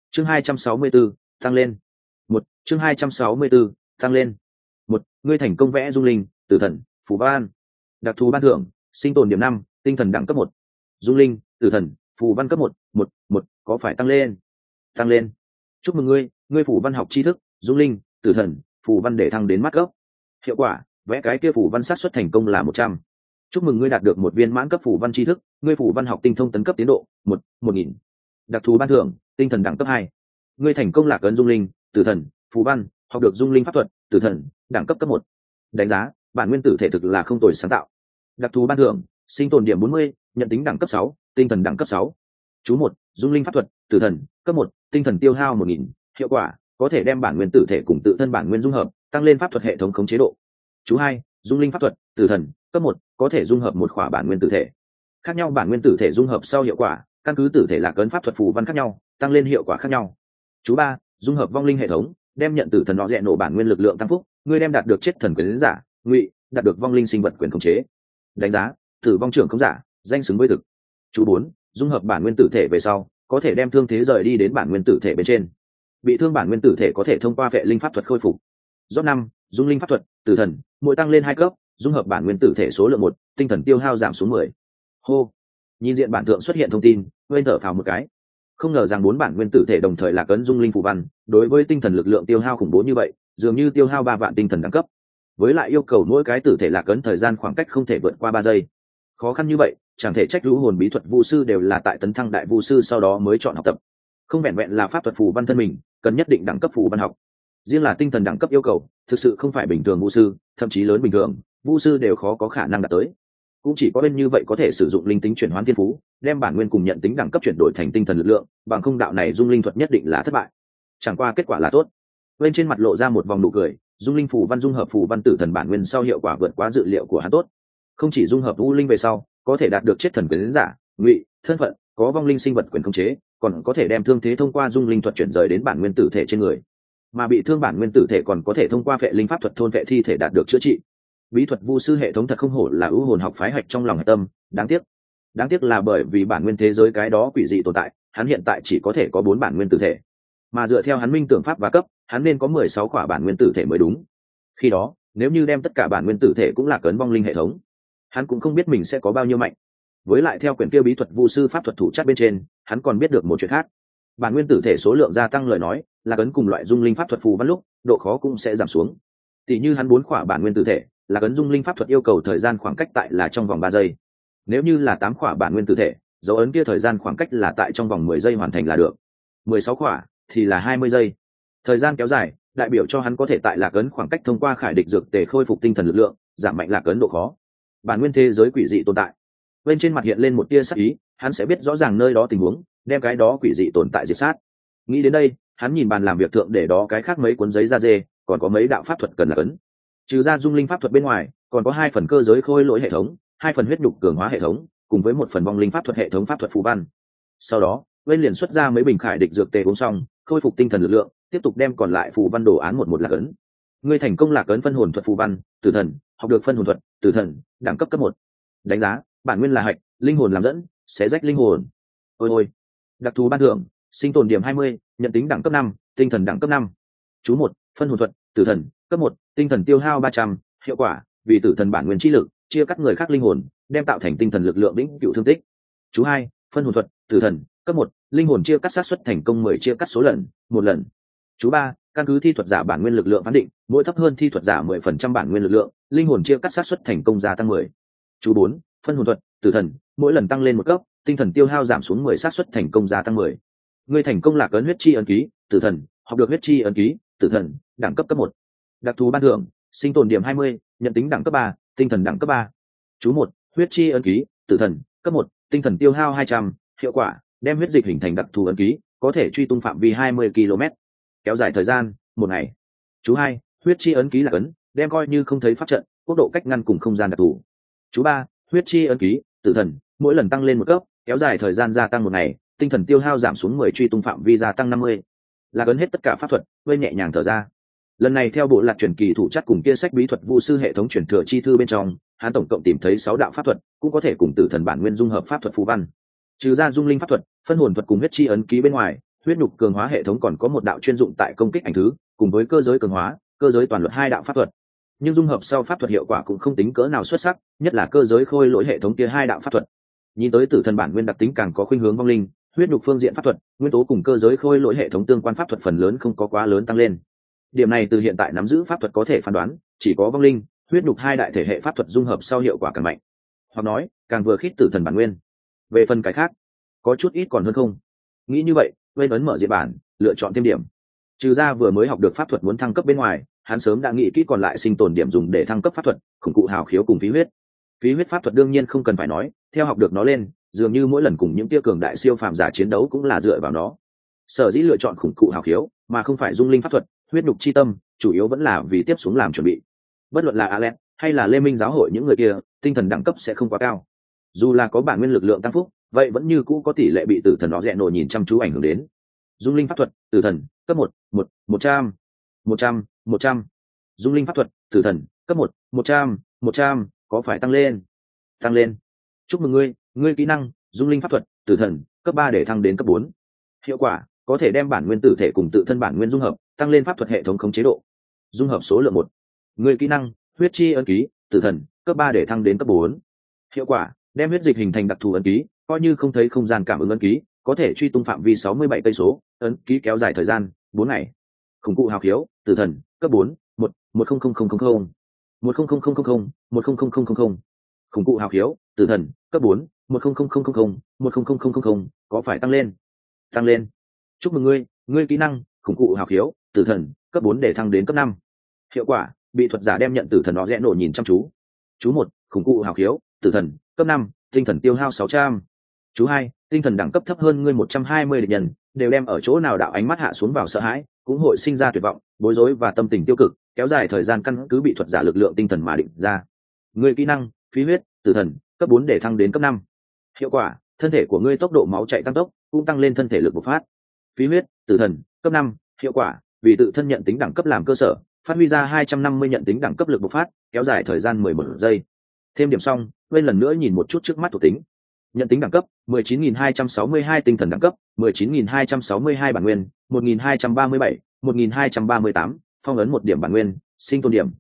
[SPEAKER 1] Chương 264, tăng lên. Một chương 264, tăng lên. Một, ngươi thành công vẽ dung linh, tử thần, phù văn. Đặc thù ban thưởng, sinh tồn điểm 5, tinh thần đẳng cấp 1. Dung linh, tử thần, phù văn cấp 1 có phải tăng lên? Tăng lên. Chúc mừng ngươi, ngươi phù văn học tri thức, dung linh, tử thần, phù văn để thăng đến mắt cấp. Hiệu quả, vẽ cái kia phù văn xác suất thành công là 100. Chúc mừng ngươi đạt được một viên mãn cấp phù văn tri thức, ngươi phù văn học tinh thông tấn cấp tiến độ 1000. Đặc thù ban thưởng, tinh thần đẳng cấp 2. Ngươi thành công lạc ấn dung linh, tử thần, phù văn, học được dung linh pháp thuật, tử thần, đẳng cấp cấp 1. Đánh giá, bản nguyên tử thể thực là không tồi sáng tạo. Đặc thù ban thưởng, sinh tồn điểm 40, nhận tính đẳng cấp 6, tinh thần đẳng cấp 6. Chú 1, dung linh pháp thuật, tử thần, cấp 1, tinh thần tiêu hao 1000. Hiệu quả, có thể đem bản nguyên tử thể cùng tự thân bản nguyên dung hợp, tăng lên pháp thuật hệ thống khống chế độ. Chú 2, dung linh pháp thuật, tử thần, cấp 1, có thể dung hợp một khỏa bản nguyên tử thể. Khác nhau bản nguyên tử thể dung hợp sau hiệu quả, căn cứ tử thể lạc ấn pháp thuật phù văn khác nhau, tăng lên hiệu quả khác nhau. Chú 3, dung hợp vong linh hệ thống, đem nhận tử thần nó rẽ nổ bản nguyên lực lượng tăng phúc, ngươi đem đạt được chết thần quyền giả, ngụy, đạt được vong linh sinh vật quyền khống chế. Đánh giá, tử vong trưởng không giả, danh xứng với thực. Chú 4, dung hợp bản nguyên tử thể về sau, có thể đem thương thế rời đi đến bản nguyên tử thể bên trên. Bị thương bản nguyên tử thể có thể thông qua vệ linh pháp thuật khôi phục. Rốt 5, dung linh pháp thuật, tử thần, mỗi tăng lên 2 cấp, dung hợp bản nguyên tử thể số lượng 1, tinh thần tiêu hao giảm xuống 10. Hô. Nhìn diện bản thượng xuất hiện thông tin, quên thở phào một cái. Không ngờ rằng 4 bản nguyên tử thể đồng thời là cấn dung linh phù văn, đối với tinh thần lực lượng tiêu hao khủng bố như vậy, dường như tiêu hao 3 vạn tinh thần đẳng cấp. Với lại yêu cầu mỗi cái tử thể lạc ấn thời gian khoảng cách không thể vượt qua 3 giây. Khó khăn như vậy, chẳng thể trách lũ hồn bí thuật vu sư đều là tại tấn thăng đại vu sư sau đó mới chọn học tập. Không vẹn vẹn là pháp thuật phù văn thân mình, cần nhất định đẳng cấp phù văn học. Riêng là tinh thần đẳng cấp yêu cầu, thực sự không phải bình thường vu sư, thậm chí lớn bình thường, vu sư đều khó có khả năng đạt tới. Cũng chỉ có bên như vậy có thể sử dụng linh tính chuyển hóa thiên phú, đem bản nguyên cùng nhận tính đẳng cấp chuyển đổi thành tinh thần lực lượng, bằng không đạo này dung linh thuật nhất định là thất bại. Chẳng qua kết quả là tốt. Bên trên mặt lộ ra một vòng nụ cười, dung linh phù văn dung hợp phù văn tử thần bản nguyên sau hiệu quả vượt quá dự liệu của hắn tốt. Không chỉ dung hợp u linh về sau, có thể đạt được chết thần quyền giả, ngụy, thân phận, có vong linh sinh vật quyền khống chế, còn có thể đem thương thế thông qua dung linh thuật chuyển rời đến bản nguyên tử thể trên người. Mà bị thương bản nguyên tử thể còn có thể thông qua vệ linh pháp thuật thôn vệ thi thể đạt được chữa trị. Bí thuật vu sư hệ thống thật không hổ là ưu hồn học phái hạch trong lòng hạch tâm, đáng tiếc là bởi vì bản nguyên thế giới cái đó quỷ dị tồn tại, hắn hiện tại chỉ có thể có 4 bản nguyên tử thể, mà dựa theo hắn minh tưởng pháp và cấp, hắn nên có 16 quả bản nguyên tử thể mới đúng. Khi đó, nếu như đem tất cả bản nguyên tử thể cũng là cấn vong linh hệ thống, hắn cũng không biết mình sẽ có bao nhiêu mạnh. Với lại theo quyển kia bí thuật vu sư pháp thuật thủ chất bên trên, hắn còn biết được một chuyện khác. Bản nguyên tử thể số lượng gia tăng lời nói, là cấn cùng loại dung linh pháp thuật phù văn lúc, độ khó cũng sẽ giảm xuống. Tỷ như hắn 4 quả bản nguyên tử thể, là cấn dung linh pháp thuật yêu cầu thời gian khoảng cách tại là trong vòng 3 giây. Nếu như là 8 quả bản nguyên tử thể, dấu ấn kia thời gian khoảng cách là tại trong vòng 10 giây hoàn thành là được. 16 quả thì là 20 giây. Thời gian kéo dài, đại biểu cho hắn có thể tại lạc ấn khoảng cách thông qua khải địch dược để khôi phục tinh thần lực lượng, giảm mạnh lạc ấn độ khó. Bản nguyên thế giới quỷ dị tồn tại. Bên trên mặt hiện lên một tia sắc ý, hắn sẽ biết rõ ràng nơi đó tình huống, đem cái đó quỷ dị tồn tại diệt sát. Nghĩ đến đây, hắn nhìn bàn làm việc thượng để đó cái khác mấy cuốn giấy da dê, còn có mấy đạo pháp thuật cần lạc ấn. Trừ ra dung linh pháp thuật bên ngoài, còn có 2 phần cơ giới khôi lỗi hệ thống, 2 phần huyết nhục cường hóa hệ thống, cùng với 1 phần vong linh pháp thuật hệ thống pháp thuật phù văn. Sau đó, bên liền xuất ra mấy bình khải địch dược tề uống xong, khôi phục tinh thần lực lượng, tiếp tục đem còn lại phù văn đồ án một lạc ấn. Ngươi thành công lạc ấn phân hồn thuật phù văn, tử thần, học được phân hồn thuật, tử thần, đẳng cấp cấp 1. Đánh giá, bản nguyên là hạch, linh hồn làm dẫn, xé rách linh hồn. Ôi. Đặc thù ban thưởng, sinh tồn điểm 20, nhận tính đẳng cấp 5, tinh thần đẳng cấp 5. Chú 1, phân hồn thuật, tử thần, cấp 1, tinh thần tiêu hao 300, hiệu quả, vì tử thần bản nguyên chi lực, chia cắt người khác linh hồn, đem tạo thành tinh thần lực lượng vĩnh cửu thương tích. Chú 2, phân hồn thuật, tử thần, cấp 1, linh hồn chia cắt xác suất thành công 10 chia cắt số lần, 1 lần. Chú 3, căn cứ thi thuật giả bản nguyên lực lượng phán định, mỗi thấp hơn thi thuật giả 10% bản nguyên lực lượng, linh hồn chia cắt xác suất thành công gia tăng 10. Chú 4, phân hồn thuật, tử thần, mỗi lần tăng lên 1 cấp, tinh thần tiêu hao giảm xuống 10 xác suất thành công gia tăng 10. Ngươi thành công lạc ấn huyết chi ấn ký, tử thần, học được huyết chi ấn ký, tử thần, đẳng cấp cấp 1. Đặc thù ban thưởng, sinh tồn điểm 20, nhận tính đẳng cấp 3, tinh thần đẳng cấp 3. Chú 1, huyết chi ấn ký, tử thần, cấp 1, tinh thần tiêu hao 200, hiệu quả, đem huyết dịch hình thành đặc thù ấn ký, có thể truy tung phạm vi 20 km. Kéo dài thời gian, 1 ngày. Chú 2, huyết chi ấn ký là ấn, đem coi như không thấy pháp trận, quốc độ cách ngăn cùng không gian đặc thù. Chú 3, huyết chi ấn ký, tử thần, mỗi lần tăng lên 1 cấp, kéo dài thời gian gia tăng 1 ngày, tinh thần tiêu hao giảm xuống 10, truy tung phạm vi gia tăng 50. Là ấn hết tất cả pháp thuật, hơi nhẹ nhàng thở ra. Lần này theo bộ lạc truyền kỳ thủ chất cùng kia sách bí thuật vu sư hệ thống truyền thừa chi thư bên trong, hắn tổng cộng tìm thấy 6 đạo pháp thuật, cũng có thể cùng tử thần bản nguyên dung hợp pháp thuật phù văn. Trừ ra dung linh pháp thuật, phân hồn thuật cùng huyết chi ấn ký bên ngoài, huyết nhục cường hóa hệ thống còn có một đạo chuyên dụng tại công kích ảnh thứ cùng với cơ giới cường hóa, cơ giới toàn luật hai đạo pháp thuật, nhưng dung hợp sau pháp thuật hiệu quả cũng không tính cỡ nào xuất sắc, nhất là cơ giới khôi lỗi hệ thống kia hai đạo pháp thuật. Nhìn tới tử thần bản nguyên đặc tính càng có khuynh hướng vong linh, huyết nhục phương diện pháp thuật nguyên tố cùng cơ giới khôi lỗi hệ thống tương quan pháp thuật phần lớn không có quá lớn tăng lên. Điểm này từ hiện tại nắm giữ pháp thuật có thể phán đoán, chỉ có vong linh, huyết nhục hai đại thể hệ pháp thuật dung hợp sau hiệu quả càng mạnh, hoặc nói càng vừa khít tử thần bản nguyên. Về phần cái khác, có chút ít còn hơn không. Nghĩ như vậy, bên ấn mở diện bản, lựa chọn thêm điểm. Trừ ra vừa mới học được pháp thuật muốn thăng cấp bên ngoài, hắn sớm đã nghĩ kỹ còn lại sinh tồn điểm dùng để thăng cấp pháp thuật, khủng cụ hào khiếu cùng phí huyết. Phí huyết pháp thuật đương nhiên không cần phải nói, theo học được nó lên, dường như mỗi lần cùng những tia cường đại siêu phàm giả chiến đấu cũng là dựa vào nó. Sở dĩ lựa chọn khủng cụ hào khiếu mà không phải dung linh pháp thuật, huyết nhục chi tâm, chủ yếu vẫn là vì tiếp xuống làm chuẩn bị. Bất luận là Alet hay là Lê Minh giáo hội những người kia, tinh thần đẳng cấp sẽ không quá cao. Dù là có bản nguyên lực lượng tăng phúc, vậy vẫn như cũ có tỷ lệ bị tử thần nó rẽ nổ nhìn chăm chú ảnh hưởng đến. Dung linh pháp thuật, tử thần, cấp 100. Dung linh pháp thuật, tử thần, cấp 100, có phải tăng lên? Tăng lên. Chúc mừng ngươi kỹ năng dung linh pháp thuật, tử thần, cấp 3 để thăng đến cấp 4. Hiệu quả, có thể đem bản nguyên tử thể cùng tự thân bản nguyên dung hợp, tăng lên pháp thuật hệ thống khống chế độ. Dung hợp số lượng 1. Ngươi kỹ năng huyết chi ấn ký, tử thần, cấp 3 để thăng đến cấp 4. Hiệu quả, đem huyết dịch hình thành đặc thù ấn ký, coi như không thấy không gian cảm ứng ấn ký, có thể truy tung phạm vi 67 cây số, ấn ký kéo dài thời gian 4 ngày. Khủng cụ hào khiếu, tử thần, cấp 4, 1100000, 1000000, khủng cụ hào khiếu, tử thần, cấp 4, 1000000, có phải tăng lên? Tăng lên. Chúc mừng ngươi kỹ năng khủng cụ hào khiếu, tử thần, cấp 4 để thăng đến cấp 5. Hiệu quả, bị thuật giả đem nhận tử thần nó rẽ nổ nhìn chăm chú. Chú 1, khủng cụ hào khiếu, tử thần, cấp 5, tinh thần tiêu hao 600. Chú 2, tinh thần đẳng cấp thấp hơn ngươi 120 địch nhân, đều đem ở chỗ nào đạo ánh mắt hạ xuống vào sợ hãi, cũng hội sinh ra tuyệt vọng, bối rối và tâm tình tiêu cực, kéo dài thời gian căn cứ bị thuật giả lực lượng tinh thần mà định ra. Ngươi kỹ năng phí huyết, tử thần, cấp 4 để thăng đến cấp 5. Hiệu quả, thân thể của ngươi tốc độ máu chạy tăng tốc, cũng tăng lên thân thể lực bộc phát. Phí huyết, tử thần, cấp 5. Hiệu quả, vì tự thân nhận tính đẳng cấp làm cơ sở, phát huy ra 250 nhận tính đẳng cấp lực bộc phát, kéo dài thời gian 11 giây. Thêm điểm xong, bên lần nữa nhìn một chút trước mắt thuộc tính. Nhận tính đẳng cấp 19.262, tinh thần đẳng cấp 19.262, bản nguyên 1.237, 1.238, phong ấn 1 điểm bản nguyên, sinh tồn điểm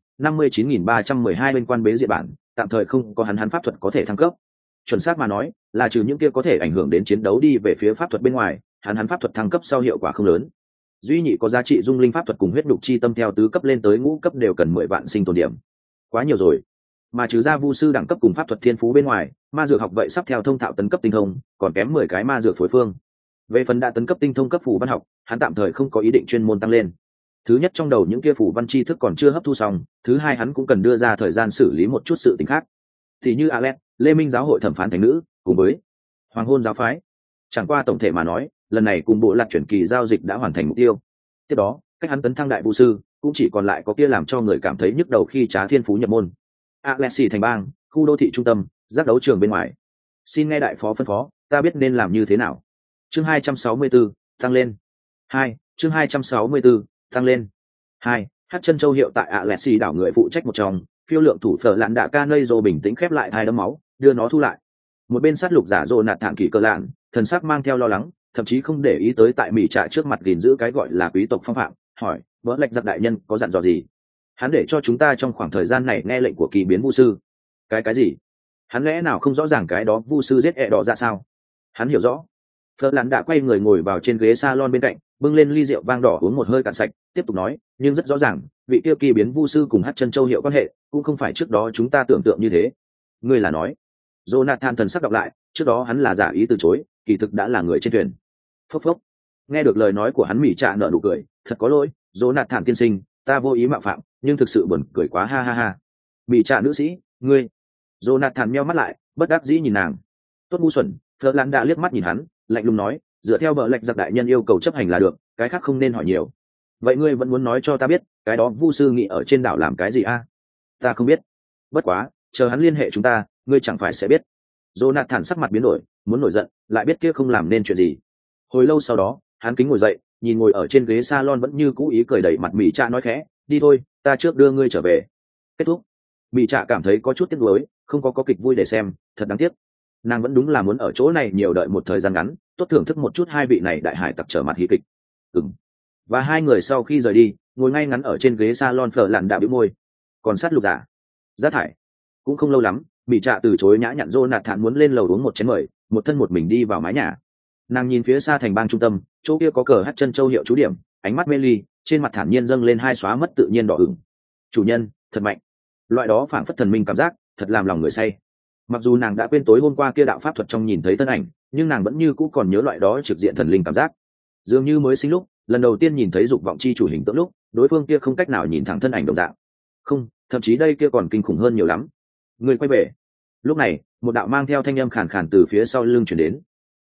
[SPEAKER 1] 59.312. bên quan bế diện bản, tạm thời không có hắn pháp thuật có thể thăng cấp. Chuẩn xác mà nói, là trừ những kia có thể ảnh hưởng đến chiến đấu đi về phía pháp thuật bên ngoài, hắn pháp thuật thăng cấp sau hiệu quả không lớn. Duy nhị có giá trị dung linh pháp thuật cùng huyết đục chi tâm theo tứ cấp lên tới ngũ cấp đều cần 10 vạn sinh tồn điểm. Quá nhiều rồi. Mà trừ ra vu sư đẳng cấp cùng pháp thuật thiên phú bên ngoài, ma dược học vậy sắp theo thông thạo tấn cấp tinh thông, còn kém 10 cái ma dược phối phương. Về phần đã tấn cấp tinh thông cấp phù văn học, hắn tạm thời không có ý định chuyên môn tăng lên. Thứ nhất, trong đầu những kia phù văn tri thức còn chưa hấp thu xong, thứ hai, hắn cũng cần đưa ra thời gian xử lý một chút sự tình khác. Thì như Alet, Lê Minh giáo hội thẩm phán thánh nữ, cùng với Hoàng hôn giáo phái. Chẳng qua tổng thể mà nói, lần này cùng bộ lạc chuyển kỳ giao dịch đã hoàn thành mục tiêu. Tiếp đó, cách hắn tấn thăng đại vu sư, cũng chỉ còn lại có kia làm cho người cảm thấy nhức đầu khi trá thiên phú nhập môn. Alexi thành bang, khu đô thị trung tâm, giác đấu trường bên ngoài. Xin nghe đại phó phân phó, ta biết nên làm như thế nào. Chương 264, tăng lên. 2, chương 264, tăng lên. 2, Hắc chân châu hiệu tại Alexi đảo người phụ trách một trong, phiêu lượng thủ phở lạn đạ ca nơi rồ bình tĩnh khép lại hai đấm máu, đưa nó thu lại. Một bên sát lục giả rồ nạt thản kỳ cơ lạn, thần sắc mang theo lo lắng, thậm chí không để ý tới tại mỹ trạ trước mặt gìn giữ cái gọi là quý tộc phong phạm, hỏi, vỡ lệch giặc đại nhân có dặn dò gì? Hắn để cho chúng ta trong khoảng thời gian này nghe lệnh của kỳ biến vu sư. Cái gì? Hắn lẽ nào không rõ ràng cái đó vu sư giết ẹ đỏ ra sao? Hắn hiểu rõ. Phật Lan đã quay người ngồi vào trên ghế salon bên cạnh, bưng lên ly rượu vang đỏ uống một hơi cạn sạch, tiếp tục nói, nhưng rất rõ ràng, vị kia kỳ biến vu sư cùng Hắc chân châu hiệu quan hệ, cũng không phải trước đó chúng ta tưởng tượng như thế. Ngươi là nói? Jonathan thần sắc đọc lại, trước đó hắn là giả ý từ chối, kỳ thực đã là người trên thuyền. Phốc phốc. Nghe được lời nói của hắn mỉ trạ nở nụ cười, thật có lỗi, Jonathan tiên sinh, ta vô ý mạo phạm, nhưng thực sự buồn cười quá ha ha ha. Mỉ trạ nữ sĩ, ngươi. Jonathan meo mắt lại, bất đắc dĩ nhìn nàng. Tốt ngu xuẩn, Phật Lan đã liếc mắt nhìn hắn, lạnh lùng nói, dựa theo bờ lệnh giặc đại nhân yêu cầu chấp hành là được, cái khác không nên hỏi nhiều. Vậy ngươi vẫn muốn nói cho ta biết, cái đó vu sư nghĩ ở trên đảo làm cái gì a? Ta không biết. Bất quá, chờ hắn liên hệ chúng ta, ngươi chẳng phải sẽ biết. Jonathan sắc mặt biến đổi, muốn nổi giận, lại biết kia không làm nên chuyện gì. Hồi lâu sau đó, hắn kính ngồi dậy, nhìn ngồi ở trên ghế salon vẫn như cũ ý cười đầy mặt mỉ trạ nói khẽ, đi thôi, ta trước đưa ngươi trở về. Kết thúc. Mỉ trạ cảm thấy có chút tiếc nuối, không có kịch vui để xem, thật đáng tiếc. Nàng vẫn đúng là muốn ở chỗ này nhiều đợi một thời gian ngắn, tốt thưởng thức một chút hai vị này đại hải tặc trở mặt hí kịch. Và hai người sau khi rời đi ngồi ngay ngắn ở trên ghế salon, phở lặn đạo bĩu môi. Còn sát lục giả rác thải. Cũng không lâu lắm, bị trạ từ chối nhã nhặn Jonathan muốn lên lầu uống một chén mời, một thân một mình đi vào mái nhà. Nàng nhìn phía xa thành bang trung tâm, chỗ kia có cờ hát chân châu hiệu chú điểm, ánh mắt mê ly, trên mặt thản nhiên dâng lên hai xóa mất tự nhiên đỏ ửng. Chủ nhân thật mạnh, loại đó phảng phất thần minh cảm giác, thật làm lòng người say. Mặc dù nàng đã quên tối hôm qua kia đạo pháp thuật trong nhìn thấy thân ảnh, nhưng nàng vẫn như cũ còn nhớ loại đó trực diện thần linh cảm giác. Dường như mới sinh lúc, lần đầu tiên nhìn thấy dục vọng chi chủ hình tượng lúc, đối phương kia không cách nào nhìn thẳng thân ảnh đồng dạng. Không, thậm chí đây kia còn kinh khủng hơn nhiều lắm. Người quay về. Lúc này, một đạo mang theo thanh âm khàn khàn từ phía sau lưng chuyển đến.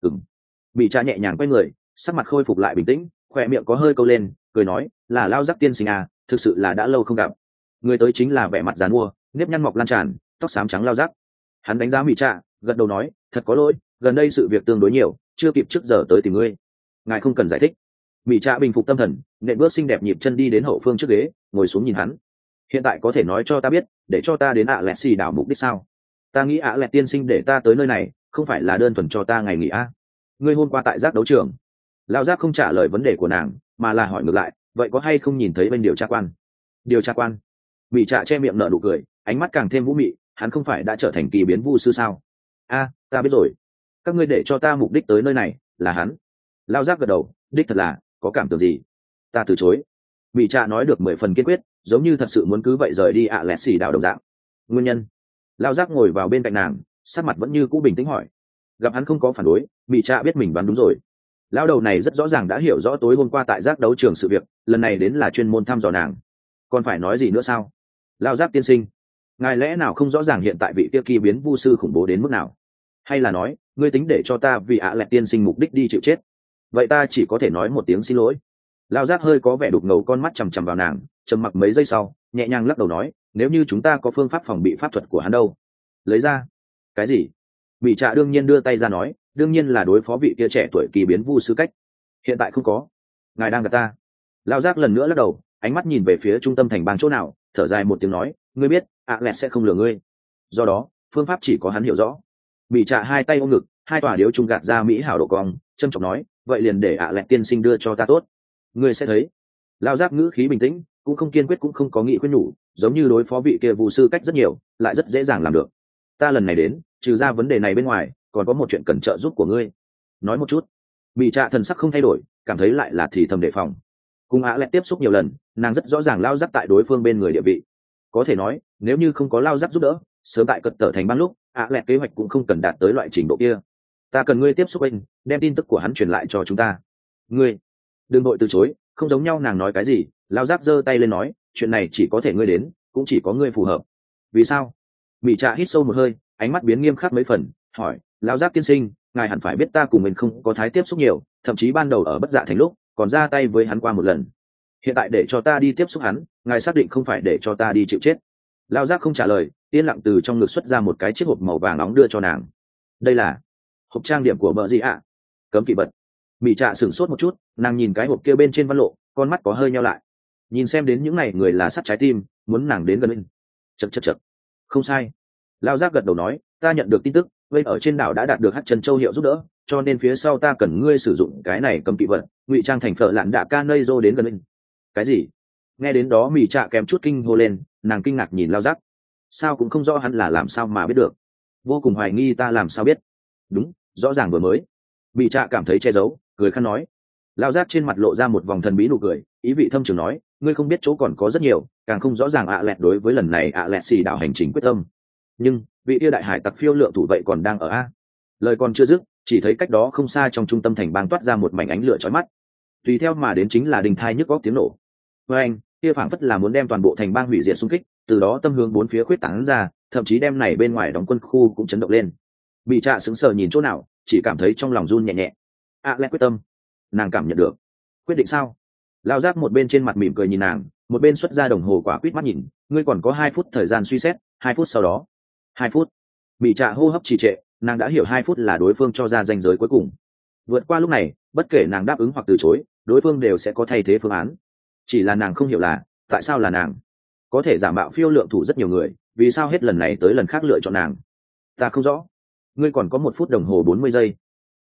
[SPEAKER 1] Bị cha nhẹ nhàng quay người, sắc mặt khôi phục lại bình tĩnh, khỏe miệng có hơi câu lên, cười nói, là Lao Giác tiên sinh à, thực sự là đã lâu không gặp. Người tới chính là vẻ mặt giàn mua, nếp nhăn mọc lan tràn, tóc xám trắng Lao Giác. Hắn đánh giá Bị cha, gật đầu nói, thật có lỗi, gần đây sự việc tương đối nhiều, chưa kịp trước giờ tới tìm ngươi. Ngài không cần giải thích. Bị cha bình phục tâm thần, nện bước xinh đẹp nhịp chân đi đến hậu phương trước ghế, ngồi xuống nhìn hắn. Hiện tại có thể nói cho ta biết, để cho ta đến lẹt xì đảo mục đích sao? Ta nghĩ lẹt tiên sinh để ta tới nơi này, không phải là đơn thuần cho ta ngày nghỉ a. Ngươi hôm qua tại giác đấu trường. Lao Giác không trả lời vấn đề của nàng, mà là hỏi ngược lại, vậy có hay không nhìn thấy bên điều tra quan? Điều tra quan? Bị trạ che miệng nở nụ cười, ánh mắt càng thêm vũ mị, hắn không phải đã trở thành kỳ biến vu sư sao? A, ta biết rồi. Các ngươi để cho ta mục đích tới nơi này, là hắn. Lao Giác gật đầu, đích thật là, có cảm tưởng gì? Ta từ chối. Bị trạ nói được 10 phần kiên quyết, giống như thật sự muốn cứ vậy rời đi lẹt xì đảo đồng dạng. Nguyên nhân? Lao Giác ngồi vào bên cạnh nàng, sắc mặt vẫn như cũ bình tĩnh hỏi. Gặp hắn không có phản đối, bị trạ biết mình đoán đúng rồi. Lão đầu này rất rõ ràng đã hiểu rõ tối hôm qua tại giác đấu trường sự việc, lần này đến là chuyên môn thăm dò nàng. Còn phải nói gì nữa sao? Lao Giác tiên sinh, ngài lẽ nào không rõ ràng hiện tại vị kia kỳ biến vu sư khủng bố đến mức nào? Hay là nói, ngươi tính để cho ta vì lẹt tiên sinh mục đích đi chịu chết? Vậy ta chỉ có thể nói một tiếng xin lỗi. Lao Giác hơi có vẻ đục ngầu con mắt chằm chằm vào nàng, trầm mặc mấy giây sau, nhẹ nhàng lắc đầu nói, nếu như chúng ta có phương pháp phòng bị pháp thuật của hắn đâu? Lấy ra. Cái gì? Bị trạ đương nhiên đưa tay ra nói, đương nhiên là đối phó vị kia trẻ tuổi kỳ biến vu sư cách. Hiện tại không có. Ngài đang gạt ta. Lao Giác lần nữa lắc đầu, ánh mắt nhìn về phía trung tâm thành bang chỗ nào, thở dài một tiếng nói, ngươi biết, lẹt sẽ không lừa ngươi. Do đó, phương pháp chỉ có hắn hiểu rõ. Bị trạ hai tay ôm ngực, hai tòa điếu trung gạt ra mỹ hảo độ cong, trân trọng nói, vậy liền để lẹt tiên sinh đưa cho ta tốt. Ngươi sẽ thấy. Lao Giác ngữ khí bình tĩnh, cũng không kiên quyết cũng không có nghị khuyên nhủ, giống như đối phó vị kia vu sư cách rất nhiều, lại rất dễ dàng làm được. Ta lần này đến, trừ ra vấn đề này bên ngoài, còn có một chuyện cần trợ giúp của ngươi. Nói một chút. Bị trạ thần sắc không thay đổi, cảm thấy lại là thì thầm đề phòng. Cùng lẹt tiếp xúc nhiều lần, nàng rất rõ ràng Lao Giác tại đối phương bên người địa vị. Có thể nói, nếu như không có Lao Giác giúp đỡ, sớm tại cật tở thành ban lúc, lẹt kế hoạch cũng không cần đạt tới loại trình độ kia. Ta cần ngươi tiếp xúc anh, đem tin tức của hắn truyền lại cho chúng ta. Ngươi đừng đội từ chối, không giống nhau. Nàng nói cái gì, Lao Giác giơ tay lên nói, chuyện này chỉ có thể ngươi đến, cũng chỉ có ngươi phù hợp. Vì sao? Bị trạ hít sâu một hơi, ánh mắt biến nghiêm khắc mấy phần, hỏi, Lao Giác tiên sinh, ngài hẳn phải biết ta cùng mình không có thái tiếp xúc nhiều, thậm chí ban đầu ở Bất Dạ Thành lúc còn ra tay với hắn qua một lần. Hiện tại để cho ta đi tiếp xúc hắn, ngài xác định không phải để cho ta đi chịu chết? Lao Giác không trả lời, yên lặng từ trong ngực xuất ra một cái chiếc hộp màu vàng nóng đưa cho nàng. Đây là hộp trang điểm của Bợ Dị ạ. Cấm kỵ vật. Bị trạ sửng sốt một chút, nàng nhìn cái hộp kia bên trên văn lộ, con mắt có hơi nheo lại. Nhìn xem đến những này người là sắt trái tim, muốn nàng đến gần bên. Chậc. Không sai. Lao Giác gật đầu nói, ta nhận được tin tức, vây ở trên đảo đã đạt được Hắc Trần Châu hiệu giúp đỡ, cho nên phía sau ta cần ngươi sử dụng cái này cấm kỵ vật, ngụy trang thành phở lạn đạ ca nơi rô đến gần bên. Cái gì? Nghe đến đó Mị Trạ kém chút kinh hô lên, nàng kinh ngạc nhìn Lao Giác. Sao cũng không rõ hắn là làm sao mà biết được. Vô cùng hoài nghi ta làm sao biết. Đúng, rõ ràng vừa mới. Mị Trạ cảm thấy che giấu, cười khăn nói. Lao Giác trên mặt lộ ra một vòng thần bí nụ cười, ý vị thâm trường nói, ngươi không biết chỗ còn có rất nhiều, càng không rõ ràng lẹt đối với lần này lẹt xì đảo hành trình quyết tâm. Nhưng vị yêu đại hải tặc phiêu lượng thủ vậy còn đang ở a. Lời còn chưa dứt, chỉ thấy cách đó không xa trong trung tâm thành bang toát ra một mảnh ánh lửa chói mắt. Tùy theo mà đến chính là đình thai nhức góc tiếng nổ. Với anh, kia phảng phất là muốn đem toàn bộ thành bang hủy diệt xung kích, từ đó tâm hướng bốn phía khuyết tán ra, thậm chí đem này bên ngoài đóng quân khu cũng chấn động lên. Bị trạ sững sờ nhìn chỗ nào, chỉ cảm thấy trong lòng run nhẹ nhẹ. Lẹt quyết tâm, nàng cảm nhận được. Quyết định sao? Lao Giác một bên trên mặt mỉm cười nhìn nàng, một bên xuất ra đồng hồ quả quyết mắt nhìn, ngươi còn có 2 phút thời gian suy xét, 2 phút sau đó. 2 phút. Bị trạ hô hấp trì trệ, nàng đã hiểu 2 phút là đối phương cho ra ranh giới cuối cùng. Vượt qua lúc này, bất kể nàng đáp ứng hoặc từ chối, đối phương đều sẽ có thay thế phương án. Chỉ là nàng không hiểu là, tại sao là nàng? Có thể giả mạo phiêu lượng thủ rất nhiều người, vì sao hết lần này tới lần khác lựa chọn nàng? Ta không rõ. Ngươi còn có 1 phút đồng hồ 40 giây.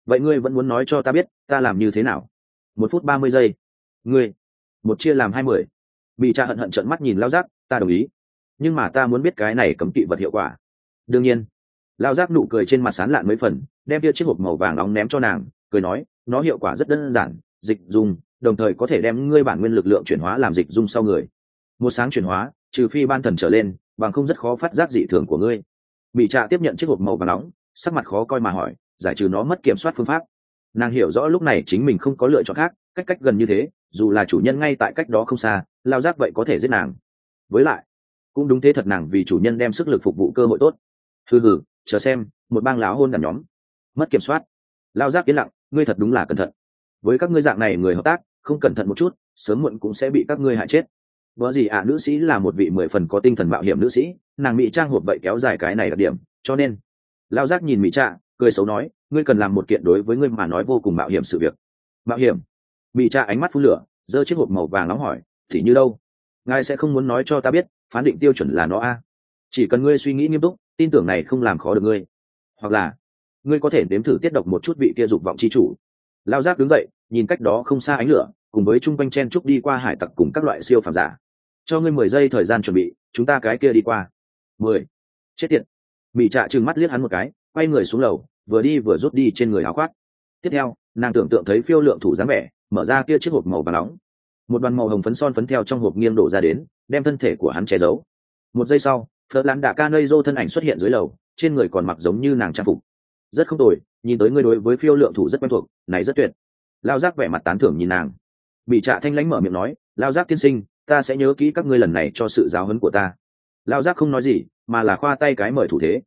[SPEAKER 1] vậy ngươi vẫn muốn nói cho ta biết ta làm như thế nào? 1 phút 30 giây. Ngươi một chia làm 20. Bị cha hận hận trợn mắt nhìn lao giác. Ta đồng ý, nhưng mà ta muốn biết cái này cấm kỵ vật hiệu quả. Đương nhiên. Lao giác nụ cười trên mặt sán lạn mấy phần, đem kia chiếc hộp màu vàng nóng ném cho nàng, cười nói, nó hiệu quả rất đơn giản, dịch dùng, đồng thời có thể đem ngươi bản nguyên lực lượng chuyển hóa làm dịch dung sau người. Một sáng chuyển hóa, trừ phi ban thần trở lên, bằng không rất khó phát giác dị thường của ngươi. Bị trạ tiếp nhận chiếc hộp màu vàng nóng, sắc mặt khó coi mà hỏi, giải trừ nó mất kiểm soát phương pháp. Nàng hiểu rõ lúc này chính mình không có lựa chọn khác, cách gần như thế, dù là chủ nhân ngay tại cách đó không xa, lao giác vậy có thể giết nàng. Với lại cũng đúng thế thật, nàng vì chủ nhân đem sức lực phục vụ cơ hội tốt. Hừ, chờ xem, một bang láo hôn đàn nhóm. Mất kiểm soát. Lao giác yên lặng, ngươi thật đúng là cẩn thận. Với các ngươi dạng này người hợp tác, không cẩn thận một chút, sớm muộn cũng sẽ bị các ngươi hại chết. Vợ gì ạ, nữ sĩ là một vị 10 phần có tinh thần mạo hiểm nữ sĩ, nàng mỹ trang hộp vậy kéo dài cái này đặc điểm, cho nên Lao giác nhìn mỹ trạ, cười xấu nói, ngươi cần làm một kiện đối với ngươi mà nói vô cùng mạo hiểm sự việc. Mạo hiểm? Mỹ trạ ánh mắt phun lửa, giơ chiếc hộp màu vàng nóng hỏi, thì như đâu? Ngài sẽ không muốn nói cho ta biết phán định tiêu chuẩn là nó a? Chỉ cần ngươi suy nghĩ nghiêm túc, tin tưởng này không làm khó được ngươi. Hoặc là ngươi có thể nếm thử tiết độc một chút vị kia dục vọng chi chủ. Lao giác đứng dậy, nhìn cách đó không xa ánh lửa, cùng với chung quanh chen trúc đi qua hải tặc cùng các loại siêu phàm giả. Cho ngươi 10 giây thời gian chuẩn bị, chúng ta cái kia đi qua. 10. Chết tiệt. Mỹ trạ trừng mắt liếc hắn một cái, quay người xuống lầu, vừa đi vừa rút đi trên người áo khoác. Tiếp theo, nàng tưởng tượng thấy phiêu lượng thủ dáng vẻ, mở ra kia chiếc hộp màu vàng nóng. Một đoàn màu hồng phấn son phấn theo trong hộp nghiêng đổ ra đến, đem thân thể của hắn che giấu. Một giây sau, Phật Lan Đạ Caneizo thân ảnh xuất hiện dưới lầu, trên người còn mặc giống như nàng trang phục. Rất không tồi, nhìn tới ngươi đối với phiêu lượng thủ rất quen thuộc, này rất tuyệt. Lao giác vẻ mặt tán thưởng nhìn nàng. Bị trạ thanh lãnh mở miệng nói, Lao giác tiên sinh, ta sẽ nhớ kỹ các ngươi lần này cho sự giáo huấn của ta. Lao giác không nói gì, mà là khoa tay cái mời thủ thế.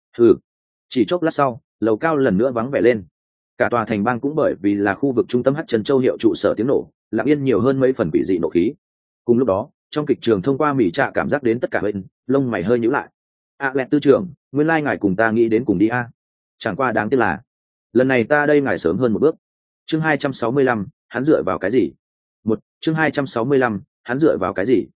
[SPEAKER 1] Chỉ chốc lát sau, lầu cao lần nữa vắng vẻ lên. Cả tòa thành bang cũng bởi vì là khu vực trung tâm Hắc Trần Châu hiệu trụ sở tiếng nổ, lặng yên nhiều hơn mấy phần quỷ dị nộ khí. Cùng lúc đó, trong kịch trường thông qua Mỹ trạ cảm giác đến tất cả bên, lông mày hơi nhíu lại. Lẹt tư trưởng, nguyên lai ngài cùng ta nghĩ đến cùng đi a. Chẳng qua đáng tiếc là lần này ta đây ngài sớm hơn một bước. Chương 265, hắn dựa vào cái gì? Chương 265, hắn dựa vào cái gì?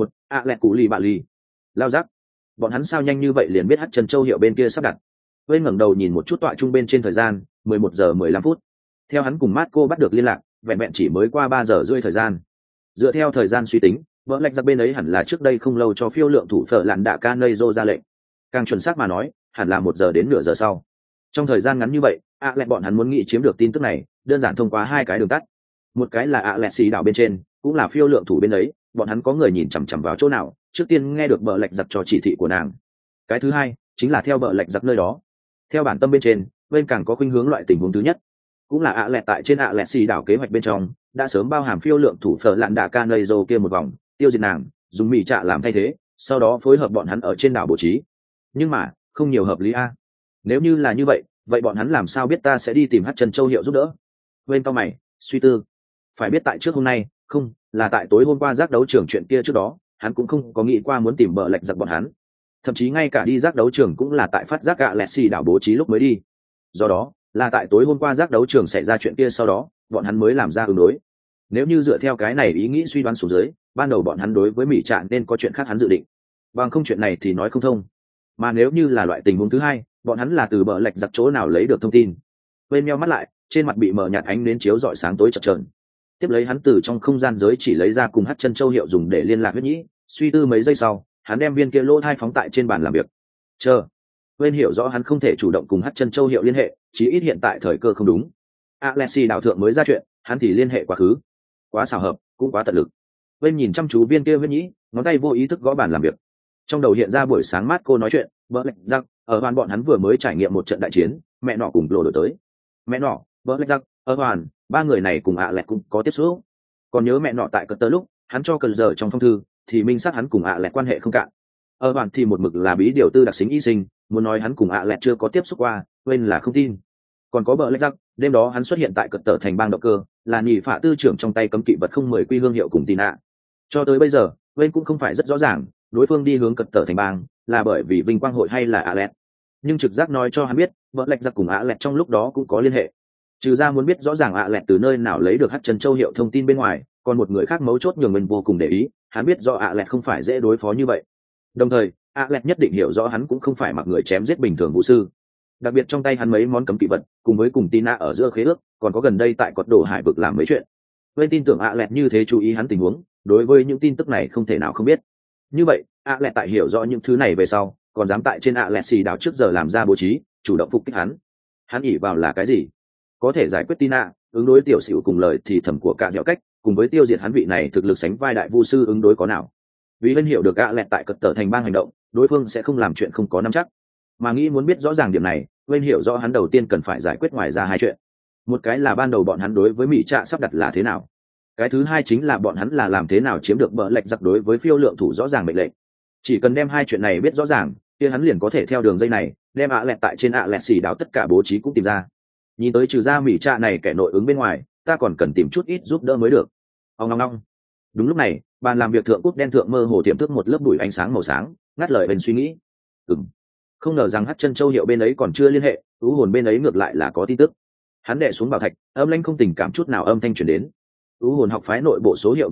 [SPEAKER 1] Lẹt cụ lì bạ lì. Lao giác. Bọn hắn sao nhanh như vậy liền biết Hắc Trần Châu hiệu bên kia sắp đặt. Bên ngẩng đầu nhìn một chút tọa trung bên trên thời gian, 11 giờ 15 phút. Theo hắn cùng Marco bắt được liên lạc, vẹn vẹn chỉ mới qua 3 giờ rưỡi thời gian. Dựa theo thời gian suy tính, vợ lạch giặc bên ấy hẳn là trước đây không lâu cho phiêu lượng thủ Phở Lạn Đạ Caneizo ra lệnh. Càng chuẩn xác mà nói, hẳn là 1 giờ đến nửa giờ sau. Trong thời gian ngắn như vậy, lẹt bọn hắn muốn nghĩ chiếm được tin tức này, đơn giản thông qua hai cái đường tắt. Một cái là lẹt xì đảo bên trên, cũng là phiêu lượng thủ bên ấy, bọn hắn có người nhìn chằm chằm vào chỗ nào, trước tiên nghe được bờ lạch giặc cho chỉ thị của nàng. Cái thứ hai chính là theo bờ lạch giặc nơi đó. Theo bản tâm bên trên, bên càng có khuynh hướng loại tình huống thứ nhất, cũng là lẹt tại trên lẹt xì đảo kế hoạch bên trong đã sớm bao hàm phiêu lượng thủ Phở Lạn Đạ Caneizo kia một vòng, tiêu diệt nàng, dùng Mỹ trạ làm thay thế, sau đó phối hợp bọn hắn ở trên đảo bố trí. Nhưng mà không nhiều hợp lý a. Nếu như là như vậy, vậy bọn hắn làm sao biết ta sẽ đi tìm Hắc Trần Châu hiệu giúp đỡ? Bên cao mày suy tư, phải biết tại trước hôm nay, không là tại tối hôm qua giác đấu trường chuyện kia trước đó, hắn cũng không có nghĩ qua muốn tìm bờ lạch giặc bọn hắn. Thậm chí ngay cả đi giác đấu trường cũng là tại phát giác lẹt xì đảo bố trí lúc mới đi. Do đó là tại tối hôm qua giác đấu trường xảy ra chuyện kia sau đó, bọn hắn mới làm ra ứng đối. Nếu như dựa theo cái này ý nghĩ suy đoán xuống dưới, ban đầu bọn hắn đối với Mỹ Trạ nên có chuyện khác hắn dự định, bằng không chuyện này thì nói không thông. Mà nếu như là loại tình huống thứ hai, bọn hắn là từ bờ lạch giặc chỗ nào lấy được thông tin? Bên meo mắt lại, trên mặt bị mờ nhạt ánh đến chiếu rọi sáng tối chập chờn. Tiếp lấy hắn từ trong không gian giới chỉ lấy ra cùng Hắc Trần Châu hiệu dùng để liên lạc huyết nhĩ, suy tư mấy giây sau, hắn đem viên kia lỗ thai phóng tại trên bàn làm việc. Chờ. Bên hiểu rõ hắn không thể chủ động cùng Hắc Trần Châu hiệu liên hệ, chí ít hiện tại thời cơ không đúng. Alexi đảo thượng mới ra chuyện, hắn thì liên hệ quá khứ. Quá xảo hợp, cũng quá tận lực. Bên nhìn chăm chú viên kia huyết nhĩ, ngón tay vô ý thức gõ bàn làm việc. Trong đầu hiện ra buổi sáng mát cô nói chuyện, bỡ lạch giặc, ở hoàn bọn hắn vừa mới trải nghiệm một trận đại chiến, mẹ nọ cùng lộ đổi tới. Mẹ nọ, bỡ lạch giặc, ở hoàn, ba người này cùng lẹt cũng có tiếp xúc. Còn nhớ mẹ nọ tại cận tơ lúc, hắn cho cần giờ trong phong thư, thì minh xác hắn cùng lẹt quan hệ không cạn. Ở hoàn thì một mực là bí điều tư đặc xính y sinh, muốn nói hắn cùng lẹt chưa có tiếp xúc qua, quên là không tin. Còn có bỡ lạch giặc, đêm đó hắn xuất hiện tại cận tơ thành bang động cơ, là nhị phạ tư trưởng trong tay cấm kỵ vật không 10 quy hương hiệu cùng tin ạ. Cho tới bây giờ, bên cũng không phải rất rõ ràng, đối phương đi hướng cận tơ thành bang là bởi vì vinh quang hội hay là lẹt. Nhưng trực giác nói cho hắn biết, bỡ lạch giặc cùng lẹt trong lúc đó cũng có liên hệ. Trừ ra muốn biết rõ ràng lẹt từ nơi nào lấy được Hắc Trần Châu hiệu thông tin bên ngoài, còn một người khác mấu chốt nhường mình vô cùng để ý, hắn biết rõ lẹt không phải dễ đối phó như vậy. Đồng thời, lẹt nhất định hiểu rõ hắn cũng không phải mặc người chém giết bình thường vũ sư. đặc biệt trong tay hắn mấy món cấm kỵ vật cùng với cùng Tina ở giữa khế ước, còn có gần đây tại cột đổ hải vực làm mấy chuyện. Bên tin tưởng ạ lẹt như thế chú ý hắn tình huống, đối với những tin tức này không thể nào không biết. Như vậy ạ lẹt tại hiểu rõ những thứ này về sau, còn dám tại trên ạ lẹt xì đảo trước giờ làm ra bố trí, chủ động phục kích hắn ỉ vào là cái gì? Có thể giải quyết Tina, ứng đối tiểu xỉu cùng lời thì thầm của cả dẻo cách, cùng với tiêu diệt hắn vị này thực lực sánh vai đại vu sư ứng đối có nào? Vì Vân hiểu được ạ lẹt tại cật tở thành bang hành động, đối phương sẽ không làm chuyện không có nắm chắc, mà nghĩ muốn biết rõ ràng điểm này, Vân hiểu rõ hắn đầu tiên cần phải giải quyết ngoài ra hai chuyện. Một cái là ban đầu bọn hắn đối với mỹ trạ sắp đặt là thế nào, cái thứ hai chính là bọn hắn là làm thế nào chiếm được bờ lệch giặc đối với phiêu lượng thủ rõ ràng mệnh lệnh. Chỉ cần đem hai chuyện này biết rõ ràng, kia hắn liền có thể theo đường dây này đem ạ lẹt tại trên ạ lẹt xì đảo tất cả bố trí cũng tìm ra. Nhìn tới trừ ra mỹ trạ này kẻ nội ứng bên ngoài, ta còn cần tìm chút ít giúp đỡ mới được. Ông long. Đúng lúc này, bàn làm việc thượng cúp đen thượng mơ hồ tiềm thức một lớp bụi ánh sáng màu sáng, ngắt lời bên suy nghĩ. Không ngờ rằng Hắc Chân Châu hiệu bên ấy còn chưa liên hệ, ưu hồn bên ấy ngược lại là có tin tức. Hắn đè xuống bảo thạch, âm lãnh không tình cảm chút nào âm thanh truyền đến. Ưu hồn học phái nội bộ số hiệu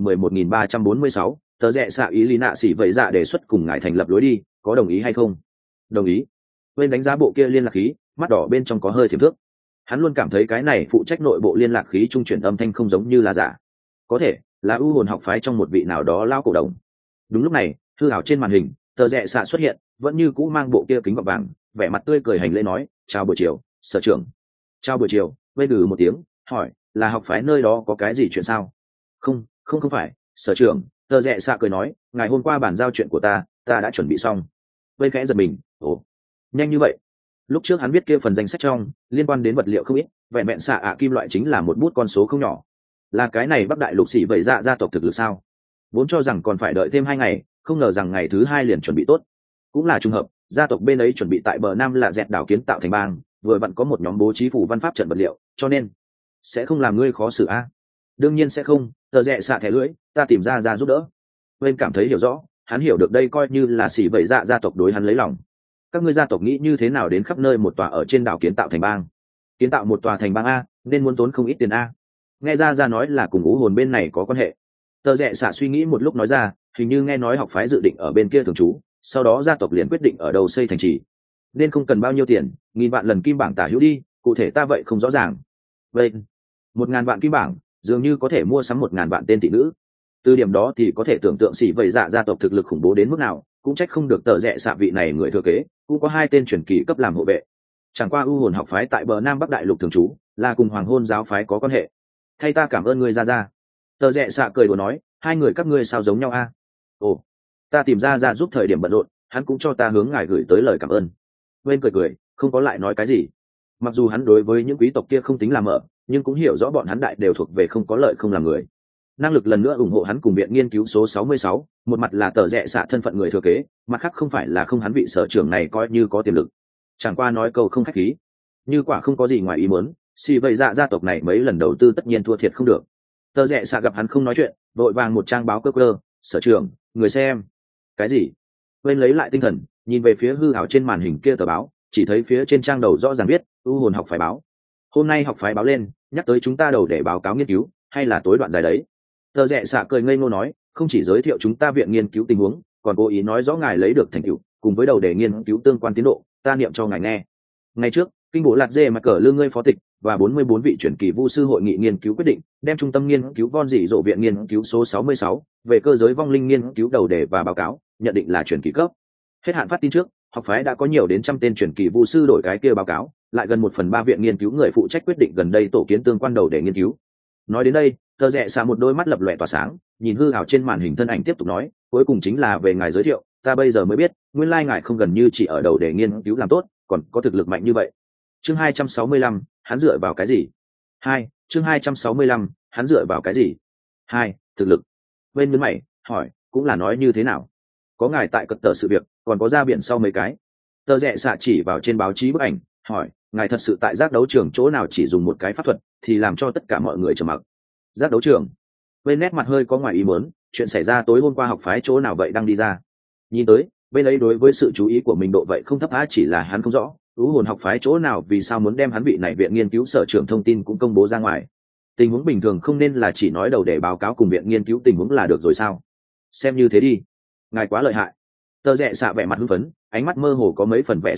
[SPEAKER 1] 11.346, tờ rẽ xạ ý lý nạ xỉ vậy dạ đề xuất cùng ngài thành lập lối đi, có đồng ý hay không? Đồng ý. Bên đánh giá bộ kia liên lạc khí, mắt đỏ bên trong có hơi thiểm thước. Hắn luôn cảm thấy cái này phụ trách nội bộ liên lạc khí trung chuyển âm thanh không giống như là giả. Có thể là ưu hồn học phái trong một vị nào đó lao cổ đồng. Đúng lúc này, hư ảo trên màn hình, tờ rẽ xạ xuất hiện, vẫn như cũ mang bộ kia kính gọng vàng, vẻ mặt tươi cười hành lễ nói, chào buổi chiều, sở trưởng. Chào buổi chiều. Bên một tiếng, hỏi, là học phái nơi đó có cái gì chuyện sao? Không phải, sở trưởng. Tờ rẽ xạ cười nói, ngày hôm qua bàn giao chuyện của ta đã chuẩn bị xong. Bên khẽ giật mình, ồ, nhanh như vậy. Lúc trước hắn biết kia phần danh sách trong liên quan đến vật liệu không ít, vẹn vẹn xạ ạ kim loại chính là một bút con số không nhỏ. Là cái này Bắc Đại Lục xỉ vậy dạ gia tộc thực lực sao? Vốn cho rằng còn phải đợi thêm 2 ngày, không ngờ rằng ngày thứ 2 liền chuẩn bị tốt. Cũng là trùng hợp, gia tộc bên ấy chuẩn bị tại bờ nam là dẹt đảo kiến tạo thành bang, vừa vặn có một nhóm bố trí phủ văn pháp trận vật liệu, cho nên sẽ không làm ngươi khó xử a. Đương nhiên sẽ không. Tờ rẽ xạ thẻ lưỡi, ta tìm ra giúp đỡ. Bên cảm thấy hiểu rõ, hắn hiểu được đây coi như là xỉ vậy dạ gia tộc đối hắn lấy lòng. Các ngươi gia tộc nghĩ như thế nào đến khắp nơi một tòa ở trên đảo kiến tạo thành bang? Kiến tạo một tòa thành bang a, nên muốn tốn không ít tiền a. Nghe ra nói là cùng ú hồn bên này có quan hệ. Tờ rẽ xạ suy nghĩ một lúc nói ra, hình như nghe nói học phái dự định ở bên kia thường trú, sau đó gia tộc liền quyết định ở đầu xây thành trì, nên không cần bao nhiêu tiền, 1000 vạn lần kim bảng tả hữu đi, cụ thể ta vậy không rõ ràng. Vậy 1000 vạn kim bảng dường như có thể mua sắm 1000 vạn tên tỷ nữ. Từ điểm đó thì có thể tưởng tượng xỉ vậy dạ gia tộc thực lực khủng bố đến mức nào, cũng trách không được tờ rẽ xạ vị này người thừa kế cũng có 2 tên truyền kỳ cấp làm hộ vệ. Chẳng qua ưu hồn học phái tại bờ nam Bắc Đại Lục thường trú, là cùng Hoàng Hôn giáo phái có quan hệ. Thay ta cảm ơn ngươi ra. Tờ rẽ xạ cười đùa nói, 2 người các ngươi sao giống nhau a? Ồ, ta tìm ra giúp thời điểm bận rộn, hắn cũng cho ta hướng ngài gửi tới lời cảm ơn. Bên cười, không có lại nói cái gì. Mặc dù hắn đối với những quý tộc kia không tính làm mở, nhưng cũng hiểu rõ bọn hắn đại đều thuộc về không có lợi không làm người. Năng lực lần nữa ủng hộ hắn cùng viện nghiên cứu số 66, một mặt là tờ rẽ xạ thân phận người thừa kế, mặt khác không phải là không hắn vị sở trưởng này coi như có tiềm lực. Chẳng qua nói câu không khách khí, như quả không có gì ngoài ý muốn, xì vậy dạ gia tộc này mấy lần đầu tư tất nhiên thua thiệt không được. Tờ rẽ xạ gặp hắn không nói chuyện, vội vàng một trang báo cơ, sở trưởng, người xem. Cái gì? Bên lấy lại tinh thần, nhìn về phía hư ảo trên màn hình kia tờ báo, chỉ thấy phía trên trang đầu rõ ràng viết, ưu hồn học phái báo. Hôm nay học phái báo lên, nhắc tới chúng ta đầu để báo cáo nghiên cứu, hay là tối đoạn dài đấy. Tờ rẽ xạ cười ngây ngô nói, không chỉ giới thiệu chúng ta viện nghiên cứu tình huống, còn cố ý nói rõ ngài lấy được thành tựu, cùng với đầu để nghiên cứu tương quan tiến độ, ta niệm cho ngài nghe. Ngày trước, kinh bộ lạt dê mà cờ lương ngươi phó tịch và 44 vị chuyển kỳ vu sư hội nghị nghiên cứu quyết định đem trung tâm nghiên cứu von dị dỗ viện nghiên cứu số 66 về cơ giới vong linh nghiên cứu đầu đề và báo cáo nhận định là chuyển kỳ cấp. Hết hạn phát tin trước, học phái đã có nhiều đến 100 tên chuyển kỳ vu sư đổi cái kia báo cáo, lại gần 1/3 viện nghiên cứu người phụ trách quyết định gần đây tổ kiến tương quan đầu để nghiên cứu. Nói đến đây, tờ rẽ xạ một đôi mắt lập lòe tỏa sáng, nhìn hư ảo trên màn hình thân ảnh tiếp tục nói, cuối cùng chính là về ngài giới thiệu, ta bây giờ mới biết, nguyên lai ngài không gần như chỉ ở đầu để nghiên cứu làm tốt, còn có thực lực mạnh như vậy. Chương 265, hắn dựa vào cái gì? 2. Chương 265, hắn dựa vào cái gì? 2. Thực lực. Bên nhướng mày, hỏi, cũng là nói như thế nào? Có ngài tại cật tờ sự việc, còn có ra biển sau mấy cái. Tờ rẽ xạ chỉ vào trên báo chí bức ảnh, hỏi, ngài thật sự tại giác đấu trường chỗ nào chỉ dùng một cái pháp thuật, thì làm cho tất cả mọi người trầm mặc. Giác đấu trường. Bên nét mặt hơi có ngoài ý muốn, chuyện xảy ra tối hôm qua học phái chỗ nào vậy đang đi ra. Nhìn tới, bên ấy đối với sự chú ý của mình độ vậy không thấp á, chỉ là hắn không rõ ưu hồn học phái chỗ nào vì sao muốn đem hắn vị này viện nghiên cứu sở trưởng thông tin cũng công bố ra ngoài. Tình huống bình thường không nên là chỉ nói đầu để báo cáo cùng viện nghiên cứu tình huống là được rồi sao? Xem như thế đi. Ngài quá lợi hại. Tờ rẽ xạ vẻ mặt hưng phấn, ánh mắt mơ hồ có mấy phần vẻ sùng bái,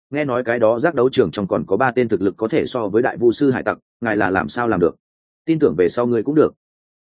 [SPEAKER 1] nghe nói cái đó giác đấu trường trong còn có 3 tên thực lực có thể so với đại vu sư hải tặc, ngài là làm sao làm được? Tin tưởng về sau ngươi cũng được.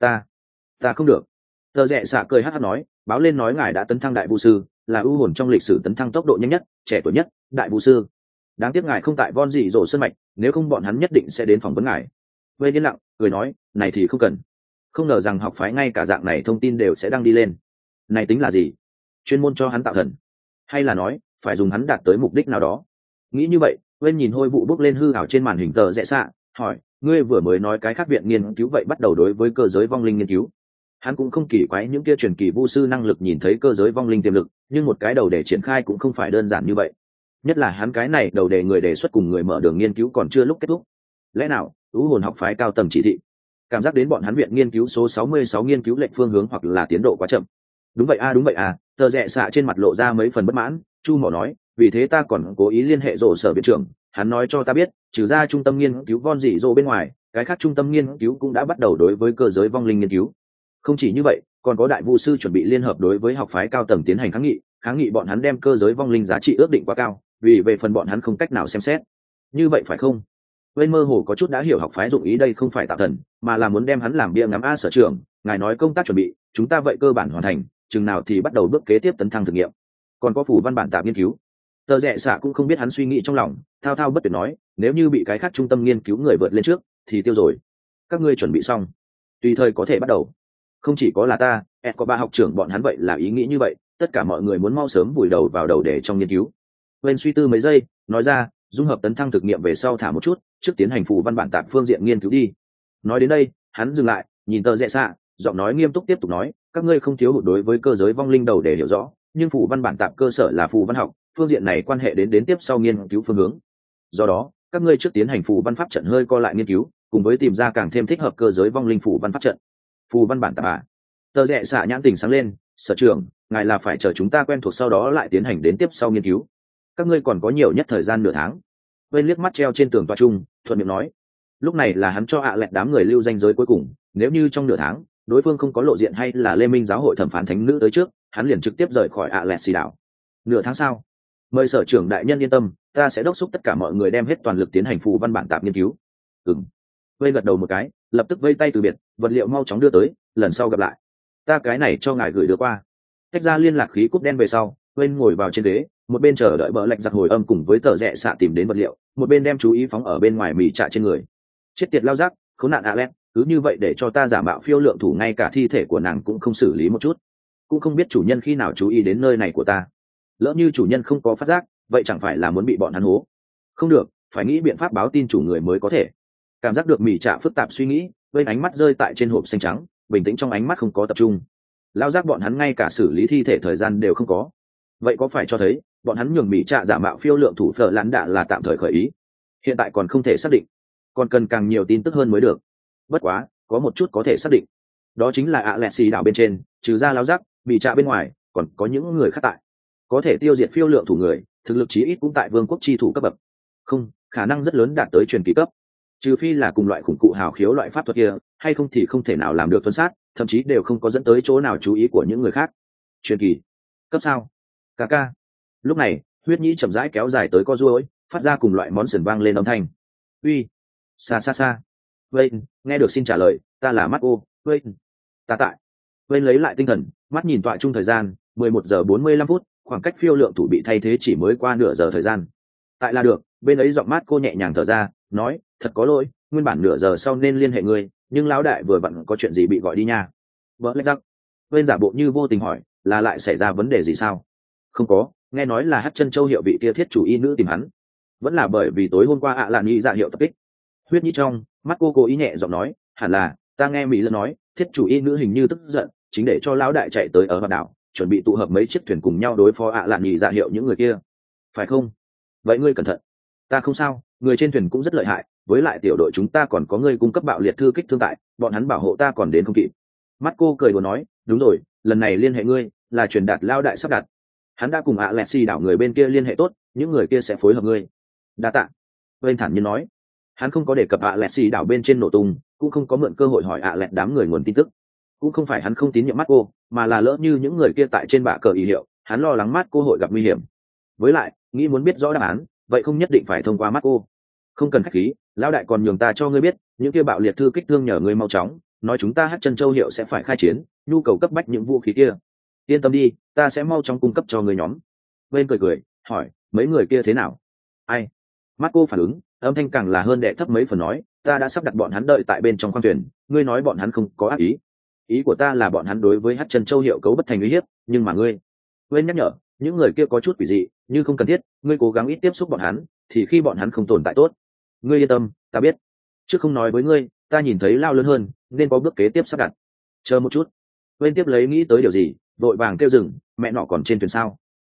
[SPEAKER 1] Ta không được. Tờ rẽ xạ cười hắt hắt nói, báo lên nói ngài đã tấn thăng đại vu sư, là ưu hồn trong lịch sử tấn thăng tốc độ nhanh nhất, trẻ tuổi nhất đại vu sư. Đáng tiếc ngài không tại von dị dỗ sân mạch, nếu không bọn hắn nhất định sẽ đến phỏng vấn ngài. Vây yên lặng cười nói, này thì không cần. Không ngờ rằng học phái ngay cả dạng này thông tin đều sẽ đăng đi lên. Này tính là gì? Chuyên môn cho hắn tạo thần, hay là nói phải dùng hắn đạt tới mục đích nào đó? Nghĩ như vậy, Vây nhìn hôi vụ bốc lên hư ảo trên màn hình tờ rẽ xạ, hỏi, ngươi vừa mới nói cái khác viện nghiên cứu vậy bắt đầu đối với cơ giới vong linh nghiên cứu. Hắn cũng không kỳ quái những kia truyền kỳ vu sư năng lực nhìn thấy cơ giới vong linh tiềm lực, nhưng một cái đầu để triển khai cũng không phải đơn giản như vậy. Nhất là hắn cái này đầu đề người đề xuất cùng người mở đường nghiên cứu còn chưa lúc kết thúc. Lẽ nào ưu hồn học phái cao tầng chỉ thị? Cảm giác đến bọn hắn viện nghiên cứu số 66 nghiên cứu lệnh phương hướng hoặc là tiến độ quá chậm. Đúng vậy a, tờ rẽ xạ trên mặt lộ ra mấy phần bất mãn. Chu mỏ nói, vì thế ta còn cố ý liên hệ rổ sở viện trưởng, hắn nói cho ta biết, trừ ra trung tâm nghiên cứu von dị dỗ bên ngoài, cái khác trung tâm nghiên cứu cũng đã bắt đầu đối với cơ giới vong linh nghiên cứu. Không chỉ như vậy, còn có đại vu sư chuẩn bị liên hợp đối với học phái cao tầng tiến hành kháng nghị bọn hắn đem cơ giới vong linh giá trị ước định quá cao, vì về phần bọn hắn không cách nào xem xét. Như vậy phải không? Bên mơ hồ có chút đã hiểu học phái dụng ý đây không phải tạo thần, mà là muốn đem hắn làm bia ngắm. A sở trưởng, ngài nói công tác chuẩn bị, chúng ta vậy cơ bản hoàn thành, chừng nào thì bắt đầu bước kế tiếp tấn thăng thử nghiệm. Còn có phủ văn bản tạp nghiên cứu. Tờ rẽ xạ cũng không biết hắn suy nghĩ trong lòng, thao thao bất tuyệt nói, nếu như bị cái khác trung tâm nghiên cứu người vượt lên trước thì tiêu rồi. Các ngươi chuẩn bị xong, tùy thời có thể bắt đầu. Không chỉ có là ta, có 3 học trưởng bọn hắn vậy là ý nghĩ như vậy, tất cả mọi người muốn mau sớm vùi đầu vào đầu để trong nghiên cứu. Bên suy tư mấy giây, nói ra, dung hợp tấn thăng thực nghiệm về sau thả một chút, trước tiến hành phủ văn bản tạp phương diện nghiên cứu đi. Nói đến đây, hắn dừng lại, nhìn tờ rẽ xạ, giọng nói nghiêm túc tiếp tục nói, các ngươi không thiếu hụt đối với cơ giới vong linh đầu để hiểu rõ, nhưng phủ văn bản tạp cơ sở là phù văn học, phương diện này quan hệ đến tiếp sau nghiên cứu phương hướng. Do đó, các ngươi trước tiến hành phù văn pháp trận hơi co lại nghiên cứu, cùng với tìm ra càng thêm thích hợp cơ giới vong linh phù văn pháp trận. Phù văn bản tạp à? Tờ rẽ xạ nhãn tình sáng lên, sở trưởng, ngài là phải chờ chúng ta quen thuộc sau đó lại tiến hành đến tiếp sau nghiên cứu. Các ngươi còn có nhiều nhất thời gian nửa tháng. Bên liếc mắt treo trên tường tòa trung, thuận miệng nói. Lúc này là hắn cho lẹt đám người lưu danh giới cuối cùng, nếu như trong nửa tháng đối phương không có lộ diện hay là Lê Minh giáo hội thẩm phán thánh nữ tới trước, hắn liền trực tiếp rời khỏi lẹt xì đảo. Nửa tháng sau, mời sở trưởng đại nhân yên tâm, ta sẽ đốc thúc tất cả mọi người đem hết toàn lực tiến hành phù văn bản tạp nghiên cứu. Vây gật đầu một cái, lập tức vây tay từ biệt, vật liệu mau chóng đưa tới, lần sau gặp lại. Ta cái này cho ngài gửi đưa qua. Tách ra liên lạc khí cúp đen về sau, Vây ngồi vào trên ghế, một bên chờ đợi bờ lạch giặc hồi âm cùng với tờ rẽ xạ tìm đến vật liệu, một bên đem chú ý phóng ở bên ngoài mì trạ trên người. Chết tiệt lao rác, khốn nạn Alex, cứ như vậy để cho ta giả mạo phiêu lượng thủ, ngay cả thi thể của nàng cũng không xử lý một chút. Cũng không biết chủ nhân khi nào chú ý đến nơi này của ta. Lỡ như chủ nhân không có phát giác, vậy chẳng phải là muốn bị bọn hắn hố? Không được, phải nghĩ biện pháp báo tin chủ người mới có thể. Cảm giác được mì trạ phức tạp suy nghĩ, bên ánh mắt rơi tại trên hộp xanh trắng, bình tĩnh trong ánh mắt không có tập trung. Lao giác bọn hắn ngay cả xử lý thi thể thời gian đều không có. Vậy có phải cho thấy bọn hắn nhường mì trạ giả mạo phiêu lượng thủ phở lán đạ là tạm thời khởi ý, hiện tại còn không thể xác định, còn cần càng nhiều tin tức hơn mới được. Bất quá có một chút có thể xác định, đó chính là lẹt xì đảo bên trên trừ ra Lao giác mì trạ bên ngoài còn có những người khác tại, có thể tiêu diệt phiêu lượng thủ người, thực lực chí ít cũng tại vương quốc chi thủ cấp bậc, không khả năng rất lớn đạt tới truyền kỳ cấp, trừ phi là cùng loại khủng cụ hào khiếu loại pháp thuật kia, hay không thì không thể nào làm được tuân sát, thậm chí đều không có dẫn tới chỗ nào chú ý của những người khác. Truyền kỳ cấp sao? Ca. Lúc này huyết nhĩ chậm rãi kéo dài tới co ruôi, phát ra cùng loại món sườn vang lên âm thanh. Uy, xa. Vên nghe được xin trả lời, ta là Marco. Vên ta tại. Vên lấy lại tinh thần, mắt nhìn tọa chung thời gian 11 giờ 45 phút, khoảng cách phiêu lượng thủ bị thay thế chỉ mới qua nửa giờ thời gian. Tại là được, bên ấy giọng Marco nhẹ nhàng thở ra, nói, thật có lỗi, nguyên bản nửa giờ sau nên liên hệ ngươi, nhưng lão đại vừa vặn có chuyện gì bị gọi đi nha. Vợ lách rắc. Vên giả bộ như vô tình hỏi, là lại xảy ra vấn đề gì sao? Không có, nghe nói là Hắc Chân Châu hiệu bị kia thiết chủ y nữ tìm hắn, vẫn là bởi vì tối hôm qua là nghĩ dạ hiệu tập kích. Huyết nhĩ trong mắt cô cố ý nhẹ giọng nói, hẳn là, ta nghe mỹ lân nói, thiết chủ y nữ hình như tức giận, chính để cho lão đại chạy tới ở đảo, chuẩn bị tụ hợp mấy chiếc thuyền cùng nhau đối phó là nghĩ dạ hiệu những người kia, phải không? Vậy ngươi cẩn thận. Ta không sao, người trên thuyền cũng rất lợi hại, với lại tiểu đội chúng ta còn có người cung cấp bạo liệt thư kích thương tại, bọn hắn bảo hộ ta còn đến không kịp. Mắt cô cười đùa nói, đúng rồi, lần này liên hệ ngươi là truyền đạt lao đại sắp đặt, hắn đã cùng Alexi đảo người bên kia liên hệ tốt, những người kia sẽ phối hợp ngươi. Đa tạ. Bên thản nhiên nói, hắn không có đề cập Alexi đảo bên trên nổ tung, cũng không có mượn cơ hội hỏi Alex đám người nguồn tin tức, cũng không phải hắn không tín nhiệm mắt cô, mà là lỡ như những người kia tại trên bạ cờ ý hiệu, hắn lo lắng mắt cô hội gặp nguy hiểm. Với lại nghĩ muốn biết rõ đáp án, vậy không nhất định phải thông qua Marco. Không cần khách khí, lão đại còn nhường ta cho ngươi biết, những kia bạo liệt thư kích thương nhờ ngươi mau chóng, nói chúng ta Hắc Chân Châu hiệu sẽ phải khai chiến, nhu cầu cấp bách những vũ khí kia. Yên tâm đi, ta sẽ mau chóng cung cấp cho ngươi nhóm. Bên cười cười, hỏi, mấy người kia thế nào? Ai? Marco phản ứng, âm thanh càng là hơn đệ thấp mấy phần nói, ta đã sắp đặt bọn hắn đợi tại bên trong khoang thuyền, ngươi nói bọn hắn không có ác ý. Ý của ta là bọn hắn đối với Hắc Chân Châu hiệu cấu bất thành uy hiếp, nhưng mà ngươi, quên nhắc nhở, những người kia có chút quỷ dị, như không cần thiết, ngươi cố gắng ít tiếp xúc bọn hắn, thì khi bọn hắn không tồn tại tốt. Ngươi yên tâm, ta biết. Chứ không nói với ngươi, ta nhìn thấy lao lớn hơn, nên có bước kế tiếp sắp đặt. Chờ một chút. Quên tiếp lấy nghĩ tới điều gì, vội vàng kêu dừng, mẹ nọ còn trên thuyền sao?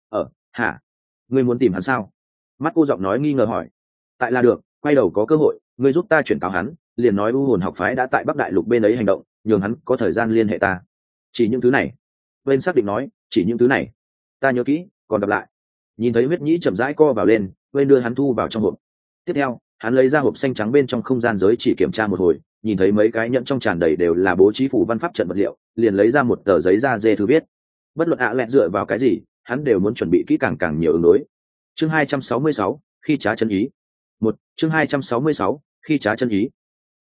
[SPEAKER 1] Hả? Ngươi muốn tìm hắn sao? Mắt cô giọng nói nghi ngờ hỏi. Tại là được, quay đầu có cơ hội, ngươi giúp ta chuyển cáo hắn, liền nói U Hồn học phái đã tại Bắc Đại Lục bên ấy hành động, nhường hắn có thời gian liên hệ ta. Chỉ những thứ này. Bên xác định nói, chỉ những thứ này. Ta nhớ kỹ, còn gặp lại. Nhìn thấy huyết nhĩ chậm rãi co vào lên, bên đưa hắn thu vào trong hộp. Tiếp theo, hắn lấy ra hộp xanh trắng bên trong không gian giới chỉ kiểm tra một hồi, nhìn thấy mấy cái nhẫn trong tràn đầy đều là bố trí phủ văn pháp trận vật liệu, liền lấy ra một tờ giấy da dê thư viết. Bất luận lẹn dựa vào cái gì, hắn đều muốn chuẩn bị kỹ càng nhiều ứng đối. Chương 266, khi trá chân ý. Chương 266, khi trá chân ý.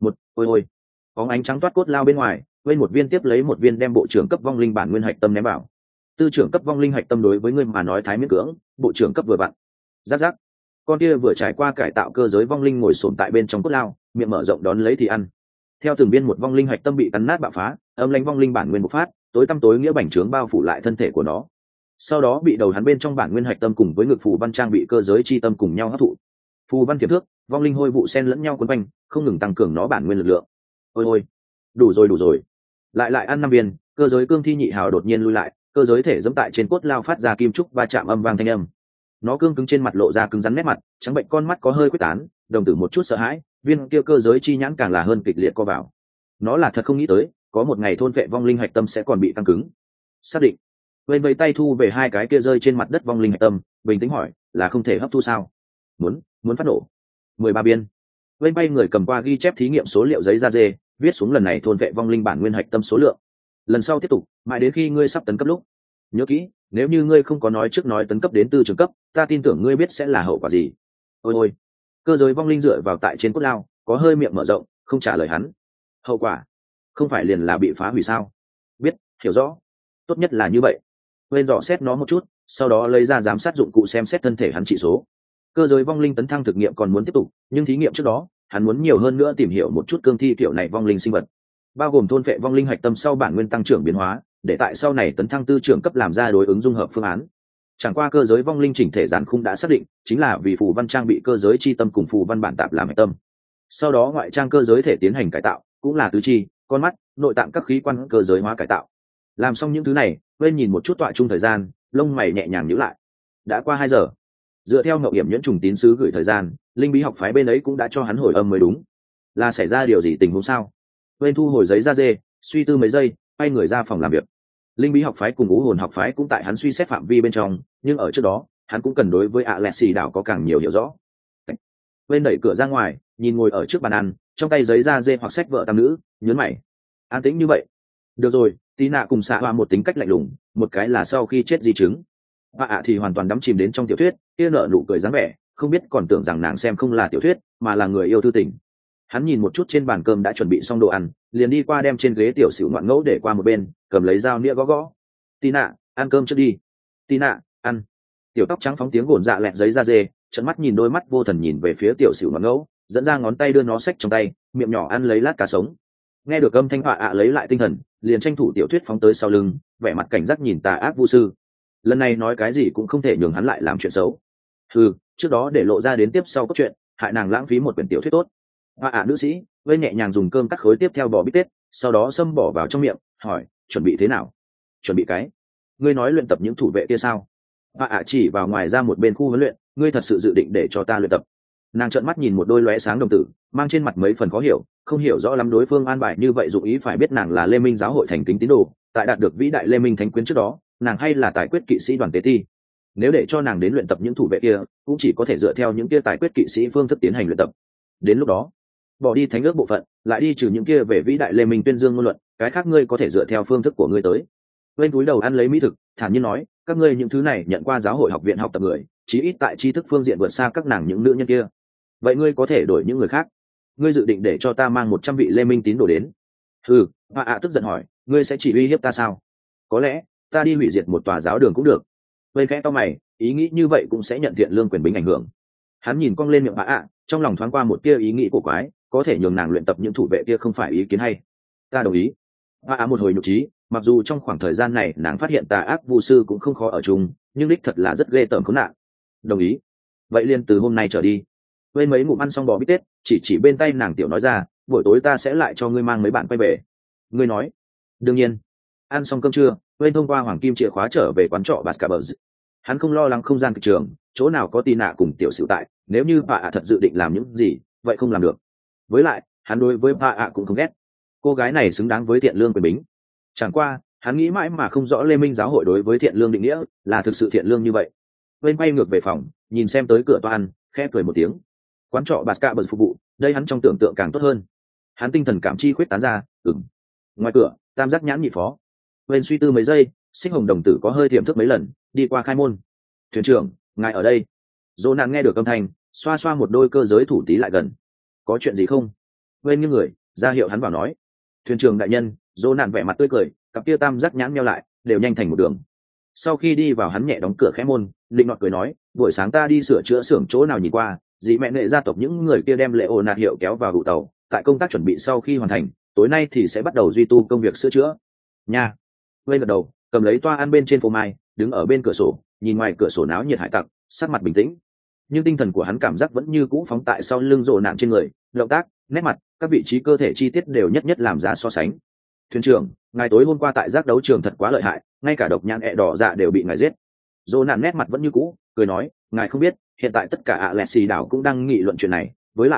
[SPEAKER 1] Ôi, bóng ánh trắng toát cốt lao bên ngoài, bên một viên tiếp lấy một viên đem bộ trưởng cấp vong linh bản nguyên hạch tâm ném vào. Tư trưởng cấp vong linh hạch tâm đối với ngươi mà nói thái miễn cưỡng, bộ trưởng cấp vừa vặn. Rắc. Con kia vừa trải qua cải tạo cơ giới vong linh ngồi xổm tại bên trong cốt lao, miệng mở rộng đón lấy thì ăn. Theo từng viên một vong linh hạch tâm bị cắn nát bạo phá, âm lãnh vong linh bản nguyên bộc phát, tối tăm tối nghĩa bành trướng bao phủ lại thân thể của nó. Sau đó bị đầu hắn bên trong bản nguyên hạch tâm cùng với ngực phù văn trang bị cơ giới chi tâm cùng nhau hấp thụ. Phù văn tiềm thước, vong linh hôi vụ xen lẫn nhau quấn quanh, không ngừng tăng cường nó bản nguyên lực lượng. Ôi, đủ rồi. Lại ăn 5 viên, cơ giới cương thi nhị hào đột nhiên lui lại, cơ giới thể giẫm tại trên cốt lao phát ra kim trúc va chạm âm vang thanh âm. Nó cương cứng trên mặt lộ ra cứng rắn nét mặt, trắng bệnh con mắt có hơi quyết tán, đồng tử một chút sợ hãi, viên kia cơ giới chi nhãn càng là hơn kịch liệt co vào. Nó là thật không nghĩ tới, có một ngày thôn vệ vong linh hạch tâm sẽ còn bị tăng cứng. Xác định. Vây vây tay thu về hai cái kia rơi trên mặt đất vong linh hạch tâm, bình tĩnh hỏi, là không thể hấp thu sao? Muốn phát nổ. 13 biên. Vây bay người cầm qua ghi chép thí nghiệm số liệu giấy da dê, viết xuống lần này thôn vệ vong linh bản nguyên hạch tâm số lượng. Lần sau tiếp tục, mãi đến khi ngươi sắp tấn cấp lúc. Nhớ kỹ, nếu như ngươi không có nói trước nói tấn cấp đến 4 trường cấp, ta tin tưởng ngươi biết sẽ là hậu quả gì. Ôi, cơ giới vong linh dựa vào tại trên cốt lao, có hơi miệng mở rộng, không trả lời hắn. Hậu quả không phải liền là bị phá hủy sao? Biết, hiểu rõ. Tốt nhất là như vậy. Bên dò xét nó một chút, sau đó lấy ra giám sát dụng cụ xem xét thân thể hắn trị số. Cơ giới vong linh tấn thăng thực nghiệm còn muốn tiếp tục, nhưng thí nghiệm trước đó, hắn muốn nhiều hơn nữa tìm hiểu một chút cương thi kiểu này vong linh sinh vật, bao gồm thôn phệ vong linh hạch tâm sau bản nguyên tăng trưởng biến hóa, để tại sau này tấn thăng tư trưởng cấp làm ra đối ứng dung hợp phương án. Chẳng qua cơ giới vong linh chỉnh thể giản khung đã xác định, chính là vì phù văn trang bị cơ giới chi tâm cùng phù văn bản tạp làm hạch tâm. Sau đó ngoại trang cơ giới thể tiến hành cải tạo, cũng là tứ chi, con mắt, nội tạng các khí quan cơ giới hóa cải tạo. Làm xong những thứ này, bên nhìn một chút tọa chung thời gian, lông mày nhẹ nhàng nhíu lại. Đã qua 2 giờ. Dựa theo ngọc hiểm nhẫn trùng tín sứ gửi thời gian, linh bí học phái bên ấy cũng đã cho hắn hồi âm mới đúng. Là xảy ra điều gì tình huống sao? Bên thu hồi giấy da dê, suy tư mấy giây, quay người ra phòng làm việc. Linh bí học phái cùng Ú Hồn học phái cũng tại hắn suy xét phạm vi bên trong, nhưng ở trước đó, hắn cũng cần đối với Alexi đảo có càng nhiều hiểu rõ. Bên đẩy cửa ra ngoài, nhìn ngồi ở trước bàn ăn, trong tay giấy da dê hoặc sách vợ tam nữ, nhớn mày. An tĩnh như vậy. Được rồi, tí nạ cùng xạ hoa một tính cách lạnh lùng, một cái là sau khi chết di chứng. Và thì hoàn toàn đắm chìm đến trong tiểu thuyết, kia nở nụ cười dáng vẻ, không biết còn tưởng rằng nàng xem không là tiểu thuyết, mà là người yêu thư tình. Hắn nhìn một chút trên bàn cơm đã chuẩn bị xong đồ ăn, liền đi qua đem trên ghế tiểu xỉu ngoạn ngẫu để qua một bên, cầm lấy dao nĩa gõ. Tí nạ, ăn cơm trước đi. Tí nạ, ăn. Tiểu tóc trắng phóng tiếng gồn dạ lẹt giấy da dê, trận mắt nhìn đôi mắt vô thần nhìn về phía tiểu xỉu ngoạn ngẫu, dẫn ra ngón tay đưa nó xách trong tay, miệng nhỏ ăn lấy lát cá sống. Nghe được âm thanh họa lấy lại tinh thần, liền tranh thủ tiểu thuyết phóng tới sau lưng, vẻ mặt cảnh giác nhìn tà ác vu sư. Lần này nói cái gì cũng không thể nhường hắn lại làm chuyện xấu. Trước đó để lộ ra đến tiếp sau cốt truyện, hại nàng lãng phí một quyển tiểu thuyết tốt. Nữ sĩ vây nhẹ nhàng dùng cơm cắt khối tiếp theo bò bít tết, sau đó xâm bỏ vào trong miệng, hỏi, chuẩn bị thế nào? Chuẩn bị cái? Ngươi nói luyện tập những thủ vệ kia sao? Chỉ vào ngoài ra một bên khu huấn luyện, ngươi thật sự dự định để cho ta luyện tập? Nàng trợn mắt nhìn một đôi lóe sáng đồng tử, mang trên mặt mấy phần khó hiểu, không hiểu rõ lắm đối phương an bài như vậy, dụng ý phải biết nàng là Lê Minh giáo hội thành kính tín đồ, tại đạt được vĩ đại Lê Minh thánh quyến trước đó, nàng hay là tài quyết kỵ sĩ đoàn tế ti. Nếu để cho nàng đến luyện tập những thủ vệ kia, cũng chỉ có thể dựa theo những kia tài quyết kỵ sĩ phương thức tiến hành luyện tập. Đến lúc đó, bỏ đi thánh ước bộ phận, lại đi trừ những kia về vĩ đại Lê Minh tuyên dương ngôn luận, cái khác ngươi có thể dựa theo phương thức của ngươi tới. Bên túi đầu ăn lấy mỹ thực, thản nhiên nói, các ngươi những thứ này nhận qua giáo hội học viện học tập người chí ít tại tri thức phương diện vượt xa các nàng những nữ nhân kia. Vậy ngươi có thể đổi những người khác. Ngươi dự định để cho ta mang 100 vị lê minh tín đồ đến? Ừ, ạ ạ tức giận hỏi, ngươi sẽ chỉ uy hiếp ta sao? Có lẽ ta đi hủy diệt một tòa giáo đường cũng được. Bên khẽ to mày, ý nghĩ như vậy cũng sẽ nhận thiện lương quyền bính ảnh hưởng. Hắn nhìn cong lên miệng ạ, trong lòng thoáng qua một tia ý nghĩ của quái, có thể nhường nàng luyện tập những thủ vệ kia không phải ý kiến hay. Ta đồng ý. ạ một hồi nhục trí, mặc dù trong khoảng thời gian này nàng phát hiện tà ác vu sư cũng không khó ở chung, nhưng đích thật là rất ghê tởm khốn nạn. Đồng ý. Vậy liền từ hôm nay trở đi. Bên mấy ngụm ăn xong bò bít tết, chỉ bên tay nàng tiểu nói ra, buổi tối ta sẽ lại cho ngươi mang mấy bạn quay về. Ngươi nói. Đương nhiên. Ăn xong cơm trưa, bên thông qua hoàng kim chìa khóa trở về quán trọ Baskerville. Hắn không lo lắng không gian kịch trường, chỗ nào có tì nạ cùng tiểu sự tại, nếu như bà ạ thật dự định làm những gì, vậy không làm được. Với lại, hắn đối với bà ạ cũng không ghét. Cô gái này xứng đáng với thiện lương quyền bính. Chẳng qua, hắn nghĩ mãi mà không rõ Lê Minh giáo hội đối với thiện lương định nghĩa là thực sự thiện lương như vậy. Bên quay ngược về phòng, nhìn xem tới cửa toan, khẽ cười một tiếng. Quán trọ Baskerville phục vụ, đây hắn trong tưởng tượng càng tốt hơn. Hắn tinh thần cảm chi khuyết tán ra, ửng. Ngoài cửa, tam giác nhãn nhị phó. Bên suy tư mấy giây, Xích Hồng đồng tử có hơi tiềm thức mấy lần, đi qua khai môn. Thuyền trưởng, ngài ở đây. Dỗ nạn nghe được âm thanh, xoa xoa một đôi cơ giới thủ tí lại gần. Có chuyện gì không? Bên những người ra hiệu hắn vào nói. Thuyền trưởng đại nhân. Dỗ nạn vẻ mặt tươi cười, cặp kia tam giác nhãn meo lại, đều nhanh thành một đường. Sau khi đi vào hắn nhẹ đóng cửa khẽ môn, linh ngọt cười nói, buổi sáng ta đi sửa chữa xưởng chỗ nào nhìn qua, dì mẹ nệ gia tộc những người kia đem lệ ồ nạt hiệu kéo vào vụ tàu, tại công tác chuẩn bị sau khi hoàn thành, tối nay thì sẽ bắt đầu duy tu công việc sửa chữa. Nha. Bên gật đầu, cầm lấy toa ăn bên trên phô mai, đứng ở bên cửa sổ, nhìn ngoài cửa sổ náo nhiệt hải tặc, sắc mặt bình tĩnh. Nhưng tinh thần của hắn cảm giác vẫn như cũ phóng tại sau lưng rồ nạn trên người, động tác, nét mặt, các vị trí cơ thể chi tiết đều nhất nhất làm giá so sánh. Thuyền trưởng, ngài tối hôm qua tại giác đấu trường thật quá lợi hại, ngay cả độc nhãn ẹ đỏ dạ đều bị ngài giết. Rồ nạn nét mặt vẫn như cũ, cười nói, ngài không biết, hiện tại tất cả ạ lẹ xì đảo cũng đang nghị luận chuyện này.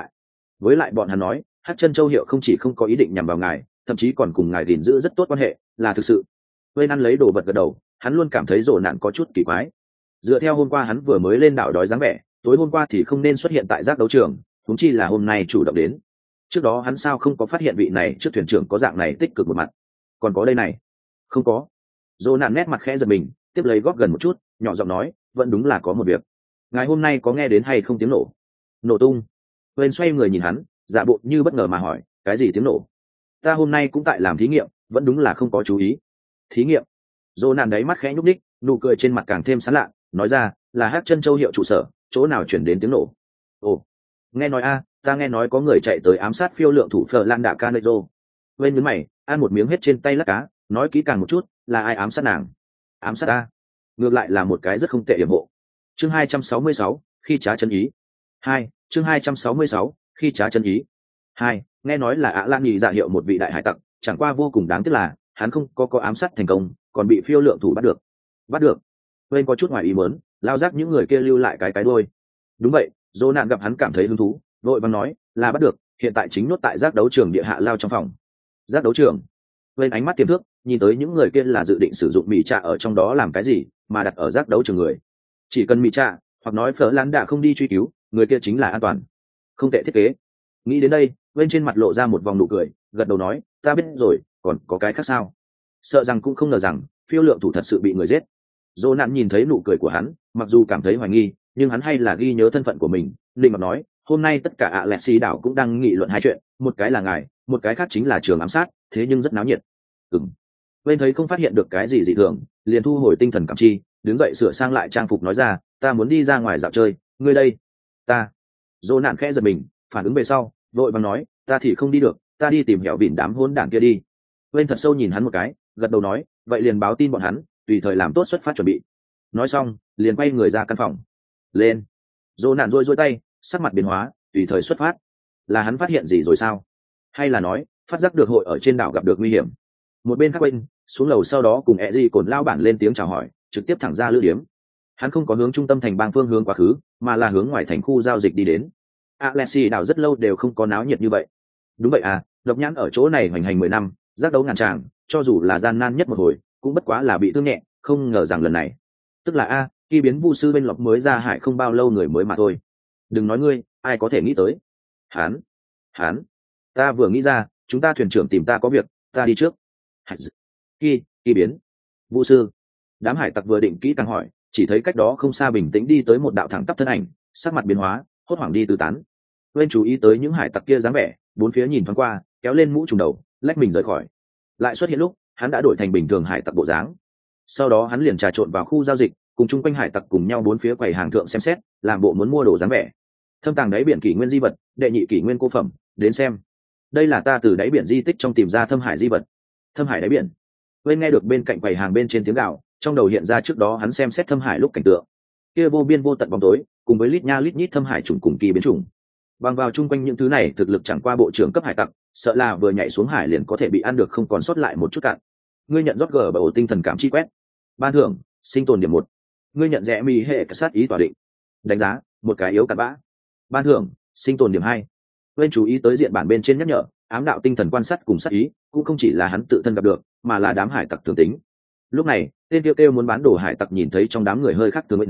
[SPEAKER 1] Với lại bọn hắn nói, Hắc Chân Châu hiệu không chỉ không có ý định nhằm vào ngài, thậm chí còn cùng ngài gìn giữ rất tốt quan hệ, là thực sự. Bên ăn lấy đồ vật gật đầu, hắn luôn cảm thấy rồ nạn có chút kỳ quái. Dựa theo hôm qua hắn vừa mới lên đảo đói dáng vẻ, tối hôm qua thì không nên xuất hiện tại giác đấu trường, huống chi là hôm nay chủ động đến. Trước đó hắn sao không có phát hiện vị này trước thuyền trưởng có dạng này tích cực một mặt. Còn có đây này. Không có. Rồ nạn nét mặt khẽ giật mình, tiếp lấy góp gần một chút, nhỏ giọng nói, vẫn đúng là có một việc. Ngài hôm nay có nghe đến hay không tiếng nổ? Nổ tung. Bên xoay người nhìn hắn, giả bộ như bất ngờ mà hỏi, cái gì tiếng nổ? Ta hôm nay cũng tại làm thí nghiệm, vẫn đúng là không có chú ý. Thí nghiệm? Dỗ nạn đáy mắt khẽ nhúc ních, nụ cười trên mặt càng thêm sán lạ, nói ra, là Hắc Chân Châu hiệu trụ sở, chỗ nào chuyển đến tiếng nổ? Ồ, nghe nói ta nghe nói có người chạy tới ám sát phiêu lượng thủ phở Lan Đạ Canezo. Bên nhướng mày, ăn một miếng hết trên tay lắc cá, nói kỹ càng một chút, là ai ám sát nàng? Ám sát ta? Ngược lại là một cái rất không tệ yểm hộ. Chương 266, khi trá chân ý. 2, chương 266, khi trá chân ý. 2, nghe nói là Lan Nghị giả hiệu một vị đại hải tặc, chẳng qua vô cùng đáng tiếc là hắn không có ám sát thành công, còn bị phiêu lượng thủ bắt được. Bắt được? Bên có chút ngoài ý muốn, lao giác những người kia lưu lại cái đuôi. Đúng vậy, Dỗ nạn gặp hắn cảm thấy hứng thú, vội vàng nói, là bắt được, hiện tại chính nốt tại giác đấu trường địa hạ lao trong phòng. Giác đấu trường? Bên ánh mắt tiềm thức, nhìn tới những người kia là dự định sử dụng mì trạ ở trong đó làm cái gì, mà đặt ở giác đấu trường người. Chỉ cần mì trạ, hoặc nói Phở Lan đã không đi truy cứu, người kia chính là an toàn. Không tệ thiết kế. Nghĩ đến đây, bên trên mặt lộ ra một vòng nụ cười, gật đầu nói, ta biết rồi, còn có cái khác sao? Sợ rằng cũng không ngờ rằng phiêu lượng thủ thật sự bị người giết. Dỗ nạn nhìn thấy nụ cười của hắn, mặc dù cảm thấy hoài nghi, nhưng hắn hay là ghi nhớ thân phận của mình, định mặt nói, hôm nay tất cả ạ lẹ xì đảo cũng đang nghị luận hai chuyện, một cái là ngài, một cái khác chính là trường ám sát, thế nhưng rất náo nhiệt. Bên thấy không phát hiện được cái gì dị thường, liền thu hồi tinh thần cảm chi, đứng dậy sửa sang lại trang phục nói ra, ta muốn đi ra ngoài dạo chơi, ngươi đây? Ta. Dỗ nạn khẽ giật mình, phản ứng về sau, vội vàng nói, ta thì không đi được, ta đi tìm hẻo bỉn đám hỗn đảng kia đi. Bên thật sâu nhìn hắn một cái, gật đầu nói, vậy liền báo tin bọn hắn, tùy thời làm tốt xuất phát chuẩn bị. Nói xong, liền quay người ra căn phòng. Lên. Dỗ nạn rôi tay, sắc mặt biến hóa, tùy thời xuất phát. Là hắn phát hiện gì rồi sao? Hay là nói, phát giác được hội ở trên đảo gặp được nguy hiểm? Một bên khác bên, xuống lầu sau đó cùng Eji cồn lao bản lên tiếng chào hỏi, trực tiếp thẳng ra lữ điếm. Hắn không có hướng trung tâm thành bang phương hướng quá khứ, mà là hướng ngoài thành khu giao dịch đi đến. Alexi đảo rất lâu đều không có náo nhiệt như vậy. Đúng vậy độc nhãn ở chỗ này hoành hành 10 năm, giác đấu ngàn tràng, cho dù là gian nan nhất một hồi, cũng bất quá là bị thương nhẹ, không ngờ rằng lần này, tức là khi biến vu sư bên lọc mới ra hải không bao lâu người mới mà thôi. Đừng nói ngươi, ai có thể nghĩ tới? Hán, ta vừa nghĩ ra, chúng ta thuyền trưởng tìm ta có việc, ta đi trước. Kỳ biến, vu sư. Đám hải tặc vừa định kỹ càng hỏi, chỉ thấy cách đó không xa bình tĩnh đi tới một đạo thẳng tắp thân ảnh, sắc mặt biến hóa, hốt hoảng đi tứ tán. Quên chú ý tới những hải tặc kia dáng vẻ, bốn phía nhìn thoáng qua, kéo lên mũ trùm đầu, lách mình rời khỏi. Lại xuất hiện lúc hắn đã đổi thành bình thường hải tặc bộ dáng. Sau đó hắn liền trà trộn vào khu giao dịch, cùng chung quanh hải tặc cùng nhau bốn phía quầy hàng thượng xem xét, làm bộ muốn mua đồ dáng vẻ. Thâm tàng đáy biển kỷ nguyên di vật, đệ nhị kỷ nguyên cô phẩm, đến xem. Đây là ta từ đáy biển di tích trong tìm ra thâm hải di vật. Thâm hải đáy biển. Quên nghe được bên cạnh quầy hàng bên trên tiếng gào, trong đầu hiện ra trước đó hắn xem xét thâm hải lúc cảnh tượng. Kia vô biên vô tận bóng tối, cùng với lít nha lít nhít thâm hải trùng cùng kỳ biến chủng. Bằng vào chung quanh những thứ này thực lực chẳng qua bộ trưởng cấp hải tặc, sợ là vừa nhảy xuống hải liền có thể bị ăn được không còn sót lại một chút cạn. Ngươi nhận rót gờ bảo tinh thần cảm chi quét. Ban thưởng, sinh tồn điểm 1. Ngươi nhận rẽ mi hệ sát ý tỏa định. Đánh giá, một cái yếu cặn bã. Ban thưởng, sinh tồn điểm 2. Quên chú ý tới diện bản bên trên nhắc nhở, ám đạo tinh thần quan sát cùng sát ý, cũng không chỉ là hắn tự thân gặp được, mà là đám hải tặc thường tính. Lúc này, tên kêu muốn bán đồ hải tặc nhìn thấy trong đám người hơi khác thường mình.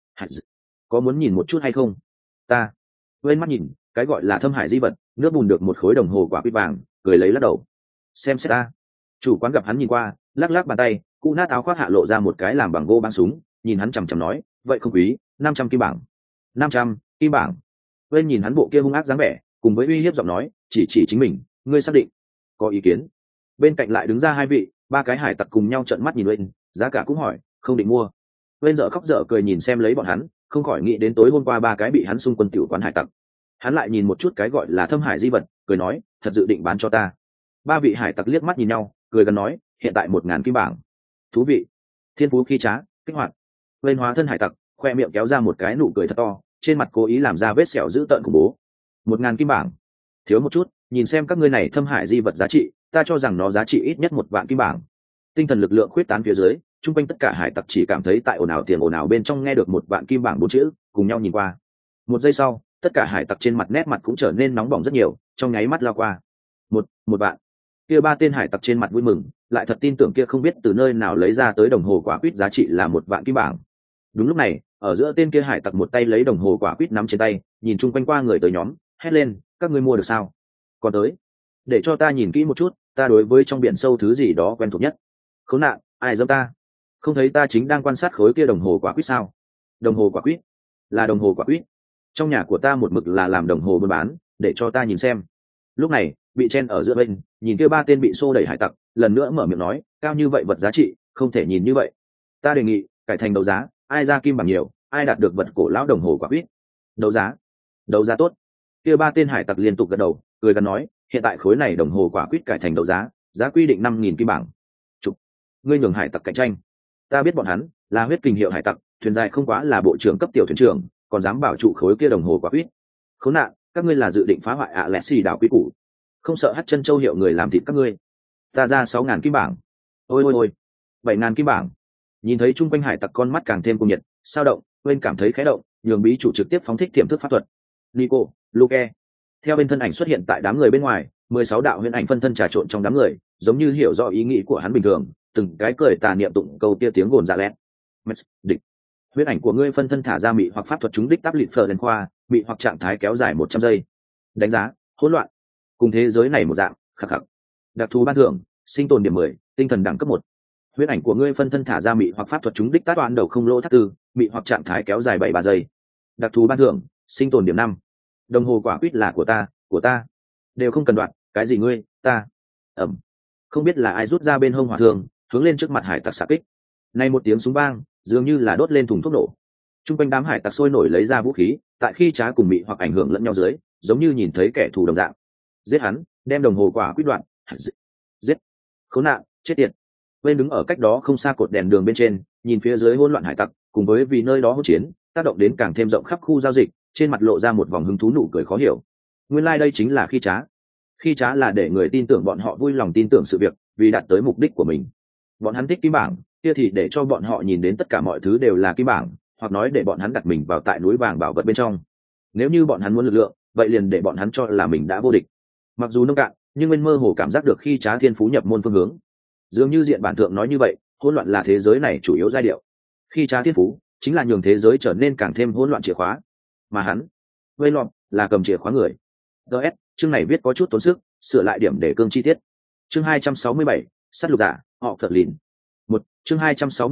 [SPEAKER 1] Có muốn nhìn một chút hay không? Ta quên mắt nhìn, cái gọi là thâm hải di vật, nước bùn được một khối đồng hồ quả quýt vàng, cười lấy lắc đầu. Xem xét ta. Chủ quán gặp hắn nhìn qua, lắc lắc bàn tay, cụ nát áo khoác hạ lộ ra một cái làm bằng gỗ băng súng, nhìn hắn chằm chằm nói, vậy không quý, 500 kim bảng. 500 kim bảng. Quên nhìn hắn bộ kia hung ác dáng vẻ, cùng với uy hiếp giọng nói, chỉ chính mình, ngươi xác định? Có ý kiến? Bên cạnh lại đứng ra hai vị, ba cái hải tặc cùng nhau trợn mắt nhìn lên, giá cả cũng hỏi, không định mua. Quên dở khóc dở cười nhìn xem lấy bọn hắn, không khỏi nghĩ đến tối hôm qua ba cái bị hắn xung quân tiểu quán hải tặc. Hắn lại nhìn một chút cái gọi là thâm hải di vật, cười nói, thật dự định bán cho ta. Ba vị hải tặc liếc mắt nhìn nhau, cười gần nói, hiện tại 1000 kim bảng. Thú vị. Thiên phú khi trá, kích hoạt. Lên hóa thân hải tặc, khoe miệng kéo ra một cái nụ cười thật to, trên mặt cố ý làm ra vết sẹo dữ tợn khủng bố. 1000 kim bảng. Thiếu một chút, nhìn xem các ngươi này thâm hải di vật giá trị, ta cho rằng nó giá trị ít nhất 1 vạn kim bảng. Tinh thần lực lượng khuyết tán phía dưới, chung quanh tất cả hải tặc chỉ cảm thấy tại ồn ào tiền ồn ào bên trong nghe được 1 vạn kim bảng 4 chữ, cùng nhau nhìn qua. Một giây sau, tất cả hải tặc trên mặt nét mặt cũng trở nên nóng bỏng rất nhiều, trong nháy mắt lao qua. Một vạn. Kia ba tên hải tặc trên mặt vui mừng, lại thật tin tưởng kia không biết từ nơi nào lấy ra tới đồng hồ quả quýt giá trị là 1 vạn kim bảng. Đúng lúc này, ở giữa tên kia hải tặc một tay lấy đồng hồ quả quýt nắm trên tay, nhìn chung quanh qua người tới nhóm, hét lên, các ngươi mua được sao? Còn tới, để cho ta nhìn kỹ một chút, ta đối với trong biển sâu thứ gì đó quen thuộc nhất. Khốn nạn, ai dâm ta? Không thấy ta chính đang quan sát khối kia đồng hồ quả quýt sao? Đồng hồ quả quýt? Là đồng hồ quả quýt. Trong nhà của ta một mực là làm đồng hồ buôn bán, để cho ta nhìn xem. Lúc này, bị chen ở giữa bên, nhìn kia ba tên bị xô đẩy hải tặc, lần nữa mở miệng nói, cao như vậy vật giá trị, không thể nhìn như vậy. Ta đề nghị, cải thành đấu giá, ai ra kim bằng nhiều, ai đạt được vật cổ lão đồng hồ quả quýt. Đấu giá? Đấu giá tốt. Kia ba tên hải tặc liên tục gật đầu, cười gần nói, hiện tại khối này đồng hồ quả quýt cải thành đấu giá, giá quy định 5000 kim bảng. Chục, ngươi nhường hải tặc cạnh tranh. Ta biết bọn hắn là huyết kình hiệu hải tặc, thuyền dài không quá là bộ trưởng cấp tiểu thuyền trưởng, còn dám bảo trụ khối kia đồng hồ quả quýt. Khốn nạn, các ngươi là dự định phá hoại lẹ xì đảo quy củ, không sợ hất chân châu hiệu người làm thịt các ngươi. Ta ra 6000 kim bảng. Ôi 7000 kim bảng. Nhìn thấy chung quanh hải tặc con mắt càng thêm cuồng nhiệt, sao động, quên cảm thấy khẽ động, nhường bí chủ trực tiếp phóng thích tiềm thức pháp thuật. Nico, Luke. Theo bên thân ảnh xuất hiện tại đám người bên ngoài, 16 đạo huyễn ảnh phân thân trà trộn trong đám người, giống như hiểu rõ ý nghĩ của hắn bình thường, từng cái cười tà niệm tụng câu tia tiếng gồn dạ lẹt. Địch. Huyễn ảnh của ngươi phân thân thả ra mị hoặc pháp thuật trúng đích táp lịt phở lên khoa, mị hoặc trạng thái kéo dài 100 giây. Đánh giá, hỗn loạn. Cùng thế giới này một dạng, khắc khắc. Đặc thù ban thưởng, sinh tồn điểm 10, tinh thần đẳng cấp 1. Huyễn ảnh của ngươi phân thân thả ra mị hoặc pháp thuật trúng đích tác đoạn đầu không lỗ thắt tư, mị hoặc trạng thái kéo dài 73 giây. Đặc thù ban thưởng, sinh tồn điểm 5. Đồng hồ quả quýt là của ta. Đều không cần đoạn, cái gì ngươi, ta. Ẩm. Không biết là ai rút ra bên hông hỏa thương, hướng lên trước mặt hải tặc xạ kích. Này một tiếng súng vang, dường như là đốt lên thùng thuốc nổ. Trung quanh đám hải tặc sôi nổi lấy ra vũ khí, tại khi trá cùng mị hoặc ảnh hưởng lẫn nhau dưới, giống như nhìn thấy kẻ thù đồng dạng. Giết hắn, đem đồng hồ quả quýt đoạn. Giết. Khốn nạn, chết tiệt. Bên đứng ở cách đó không xa cột đèn đường bên trên, nhìn phía dưới hỗn loạn hải tặc, cùng với vì nơi đó hỗn chiến, tác động đến càng thêm rộng khắp khu giao dịch, trên mặt lộ ra một vòng hứng thú nụ cười khó hiểu. Nguyên lai đây chính là khi trá. Khi trá là để người tin tưởng bọn họ vui lòng tin tưởng sự việc, vì đạt tới mục đích của mình. Bọn hắn thích kim bảng, kia thì để cho bọn họ nhìn đến tất cả mọi thứ đều là kim bảng, hoặc nói để bọn hắn đặt mình vào tại núi vàng bảo vật bên trong. Nếu như bọn hắn muốn lực lượng, vậy liền để bọn hắn cho là mình đã vô địch. Mặc dù nông cạn, nhưng bên mơ hồ cảm giác được khi trá thiên phú nhập môn phương hướng. Dường như diện bản thượng nói như vậy, hỗn loạn là thế giới này chủ yếu giai điệu. Khi trá thiên phú chính là nhường thế giới trở nên càng thêm hỗn loạn chìa khóa, mà hắn, vây lọt, là cầm chìa khóa người. DS, chương này viết có chút tốn sức, sửa lại điểm để cương chi tiết. Chương 267, sát lục giả, họ Phật lìn. Chương 267,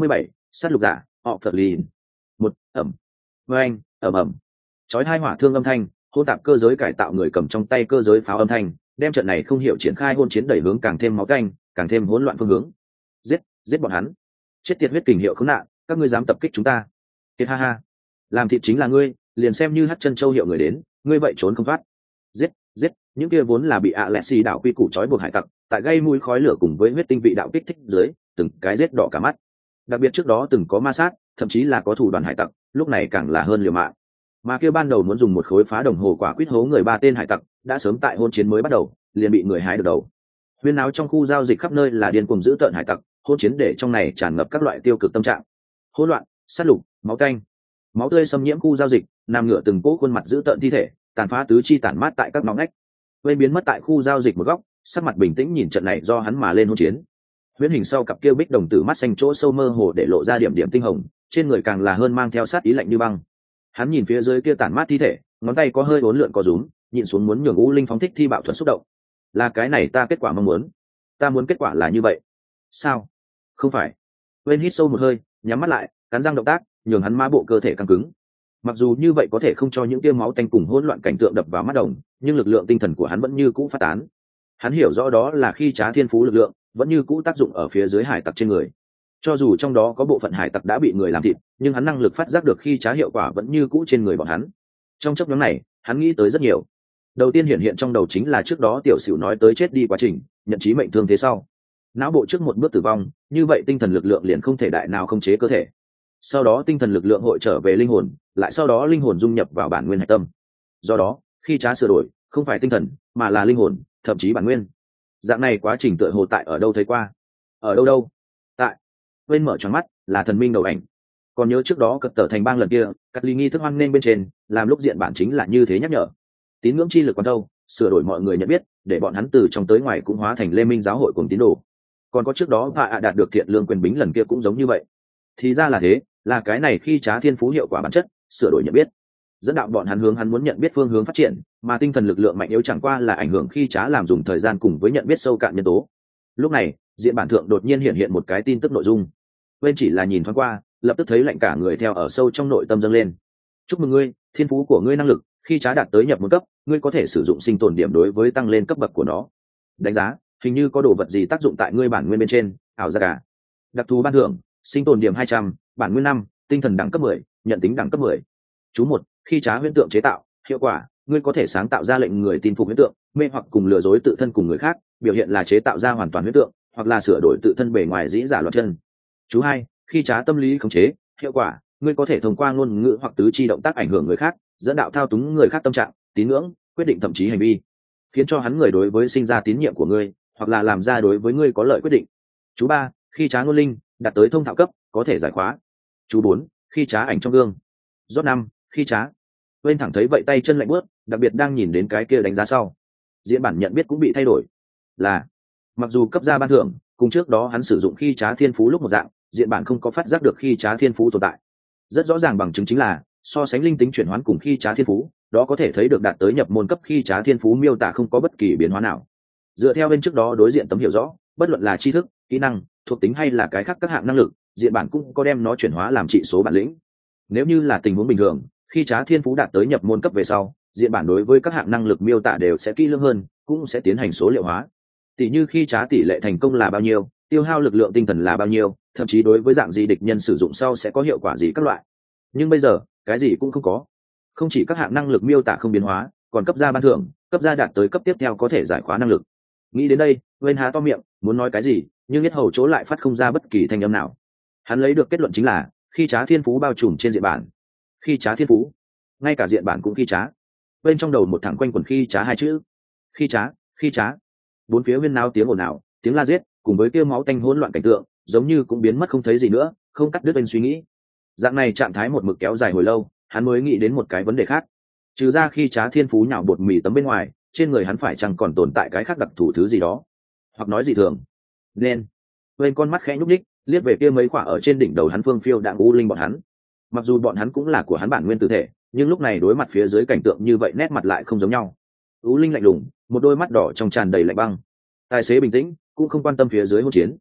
[SPEAKER 1] sát lục giả họ phật lìn một ẩm vang ẩm ẩm chói hai hỏa thương âm thanh, hỗn tạp cơ giới cải tạo người cầm trong tay cơ giới pháo âm thanh, đem trận này không hiểu triển khai hôn chiến đẩy hướng càng thêm máu canh, càng thêm hỗn loạn phương hướng. Giết bọn hắn, chết tiệt huyết kình hiệu khốn nạn, các ngươi dám tập kích chúng ta. Tiệt ha ha, làm thịt chính là ngươi, liền xem như hất chân châu hiệu người đến, ngươi vậy trốn không thoát. Giết, những kia vốn là bị lẹ xì đảo quy củ trói buộc hải tặc, tại gây mũi khói lửa cùng với huyết tinh vị đạo kích thích dưới, từng cái giết đỏ cả mắt. Đặc biệt trước đó từng có ma sát, thậm chí là có thủ đoàn hải tặc, lúc này càng là hơn liều mạng. Mà kia ban đầu muốn dùng một khối phá đồng hồ quả quýt hố người 3 tên hải tặc, đã sớm tại hôn chiến mới bắt đầu, liền bị người hái được đầu. Huyên náo trong khu giao dịch khắp nơi là điên cuồng giữ tợn hải tặc, hôn chiến để trong này tràn ngập các loại tiêu cực tâm trạng, hỗn loạn, sát lục, máu canh, máu tươi xâm nhiễm khu giao dịch, nằm ngửa từng cỗ khuôn mặt giữ tợn thi thể, tàn phá tứ chi tản mát tại các ngõ ngách. Bên biến mất tại khu giao dịch một góc, sắc mặt bình tĩnh nhìn trận này do hắn mà lên hôn chiến. Huyễn hình sau cặp kia bích đồng tử mắt xanh chỗ sâu mơ hồ để lộ ra điểm điểm tinh hồng, trên người càng là hơn mang theo sát ý lạnh như băng. Hắn nhìn phía dưới kia tản mát thi thể, ngón tay có hơi uốn lượn có rúm, nhịn xuống muốn nhường U Linh phóng thích thi bạo thuật xúc động. Là cái này ta kết quả mong muốn. Ta muốn kết quả là như vậy. Sao? Không phải. Bên hít sâu một hơi, nhắm mắt lại, cắn răng động tác, nhường hắn má bộ cơ thể căng cứng. Mặc dù như vậy có thể không cho những tia máu tanh cùng hỗn loạn cảnh tượng đập vào mắt đồng, nhưng lực lượng tinh thần của hắn vẫn như cũ phát tán. Hắn hiểu rõ đó là khi Trá thiên phú lực lượng vẫn như cũ tác dụng ở phía dưới hải tặc trên người. Cho dù trong đó có bộ phận hải tặc đã bị người làm thịt, nhưng hắn năng lực phát giác được khi Trá hiệu quả vẫn như cũ trên người bọn hắn. Trong chốc ngắn này, hắn nghĩ tới rất nhiều. Đầu tiên hiện trong đầu chính là trước đó tiểu sửu nói tới chết đi quá trình, nhận chí mệnh thương thế sau, não bộ trước một bước tử vong, như vậy tinh thần lực lượng liền không thể đại nào không chế cơ thể. Sau đó tinh thần lực lượng hội trở về linh hồn, lại sau đó linh hồn dung nhập vào bản nguyên hạch tâm. Do đó, khi Trá sửa đổi, không phải tinh thần, mà là linh hồn, thậm chí bản nguyên. Dạng này quá trình tựa hồ tại ở đâu thấy qua? Ở đâu? Tại. Bên mở choáng mắt, là thần minh đầu ảnh. Còn nhớ trước đó cật tở thành bang lần kia, cắt ly nghi thức hoan nên bên trên, làm lúc diện bản chính là như thế nhắc nhở. Tín ngưỡng chi lực còn đâu, sửa đổi mọi người nhận biết, để bọn hắn từ trong tới ngoài cũng hóa thành Lê Minh giáo hội cùng tín đồ. Còn có trước đó đạt được thiện lương quyền bính lần kia cũng giống như vậy. Thì ra là thế, là cái này khi Trá thiên phú hiệu quả bản chất, sửa đổi nhận biết, dẫn đạo bọn hắn hướng hắn muốn nhận biết phương hướng phát triển, mà tinh thần lực lượng mạnh yếu chẳng qua là ảnh hưởng khi Trá làm dùng thời gian cùng với nhận biết sâu cạn nhân tố. Lúc này, diện bản thượng đột nhiên hiện một cái tin tức nội dung. Bên chỉ là nhìn thoáng qua, lập tức thấy lạnh cả người theo ở sâu trong nội tâm dâng lên. Chúc mừng ngươi, thiên phú của ngươi năng lực khi Trá đạt tới nhập môn cấp, ngươi có thể sử dụng sinh tồn điểm đối với tăng lên cấp bậc của nó. Đánh giá, hình như có đồ vật gì tác dụng tại ngươi bản nguyên bên trên, ảo ra cả. Đặc thù ban thưởng, sinh tồn điểm 200, bản nguyên 5, tinh thần đẳng cấp 10, nhận tính đẳng cấp 10. Chú 1, khi Trá huyễn tượng chế tạo, hiệu quả, ngươi có thể sáng tạo ra lệnh người tin phục huyễn tượng, mê hoặc cùng lừa dối tự thân cùng người khác, biểu hiện là chế tạo ra hoàn toàn huyễn tượng, hoặc là sửa đổi tự thân bề ngoài dĩ giả loạn chân. Chú 2, khi Trá tâm lý khống chế, hiệu quả, ngươi có thể thông qua ngôn ngữ hoặc tứ chi động tác ảnh hưởng người khác, dẫn đạo thao túng người khác tâm trạng, tín ngưỡng, quyết định thậm chí hành vi, khiến cho hắn người đối với sinh ra tín nhiệm của ngươi, hoặc là làm ra đối với ngươi có lợi quyết định. Chú 3, khi Trá ngôn linh, đạt tới thông thạo cấp, có thể giải khóa. Chú 4, khi Trá ảnh trong gương. Rót 5, khi Trá. Bên thẳng thấy vậy tay chân lạnh bước, đặc biệt đang nhìn đến cái kia đánh giá sau, diễn bản nhận biết cũng bị thay đổi. Là, mặc dù cấp ra ban thưởng, cùng trước đó hắn sử dụng khi Trá thiên phú lúc một dạng, diễn bản không có phát giác được khi Trá thiên phú tồn tại. Rất rõ ràng bằng chứng chính là, so sánh linh tính chuyển hoán cùng khi Trá thiên phú, đó có thể thấy được đạt tới nhập môn cấp khi Trá thiên phú miêu tả không có bất kỳ biến hóa nào. Dựa theo bên trước đó đối diện tấm hiểu rõ, bất luận là tri thức, kỹ năng, thuộc tính hay là cái khác các hạng năng lực, diện bản cũng có đem nó chuyển hóa làm trị số bản lĩnh. Nếu như là tình huống bình thường, khi Trá thiên phú đạt tới nhập môn cấp về sau, diện bản đối với các hạng năng lực miêu tả đều sẽ kỹ lưỡng hơn, cũng sẽ tiến hành số liệu hóa. Tỷ như khi Trá tỷ lệ thành công là bao nhiêu, tiêu hao lực lượng tinh thần là bao nhiêu, thậm chí đối với dạng gì địch nhân sử dụng sau sẽ có hiệu quả gì các loại. Nhưng bây giờ, cái gì cũng không có. Không chỉ các hạng năng lực miêu tả không biến hóa, còn cấp ra ban thưởng, cấp ra đạt tới cấp tiếp theo có thể giải khóa năng lực. Nghĩ đến đây, Wayne há to miệng, muốn nói cái gì, nhưng biết hầu chỗ lại phát không ra bất kỳ thanh âm nào. Hắn lấy được kết luận chính là, khi Trá thiên phú bao trùm trên diện bản. Khi Trá thiên phú, ngay cả diện bản cũng khi Trá. Bên trong đầu một thằng quanh quẩn khi Trá hai chữ. Khi Trá. Bốn phía huyên náo tiếng ồn ào, tiếng la giết, cùng với kia máu tanh hỗn loạn cảnh tượng, giống như cũng biến mất không thấy gì nữa, không cắt đứt bên suy nghĩ. Dạng này trạng thái một mực kéo dài hồi lâu, hắn mới nghĩ đến một cái vấn đề khác. Trừ ra khi Trá thiên phú nhào bột mì tấm bên ngoài, trên người hắn phải chăng còn tồn tại cái khác đặc thù thứ gì đó, hoặc nói gì thường. Nên bên con mắt khẽ nhúc nhích, liếc về kia mấy quả ở trên đỉnh đầu hắn phương phiêu đạm u linh bọn hắn. Mặc dù bọn hắn cũng là của hắn bản nguyên tử thể, nhưng lúc này đối mặt phía dưới cảnh tượng như vậy nét mặt lại không giống nhau. U linh lạnh lùng, một đôi mắt đỏ trong tràn đầy lạnh băng. Tài xế bình tĩnh, cũng không quan tâm phía dưới hỗn chiến.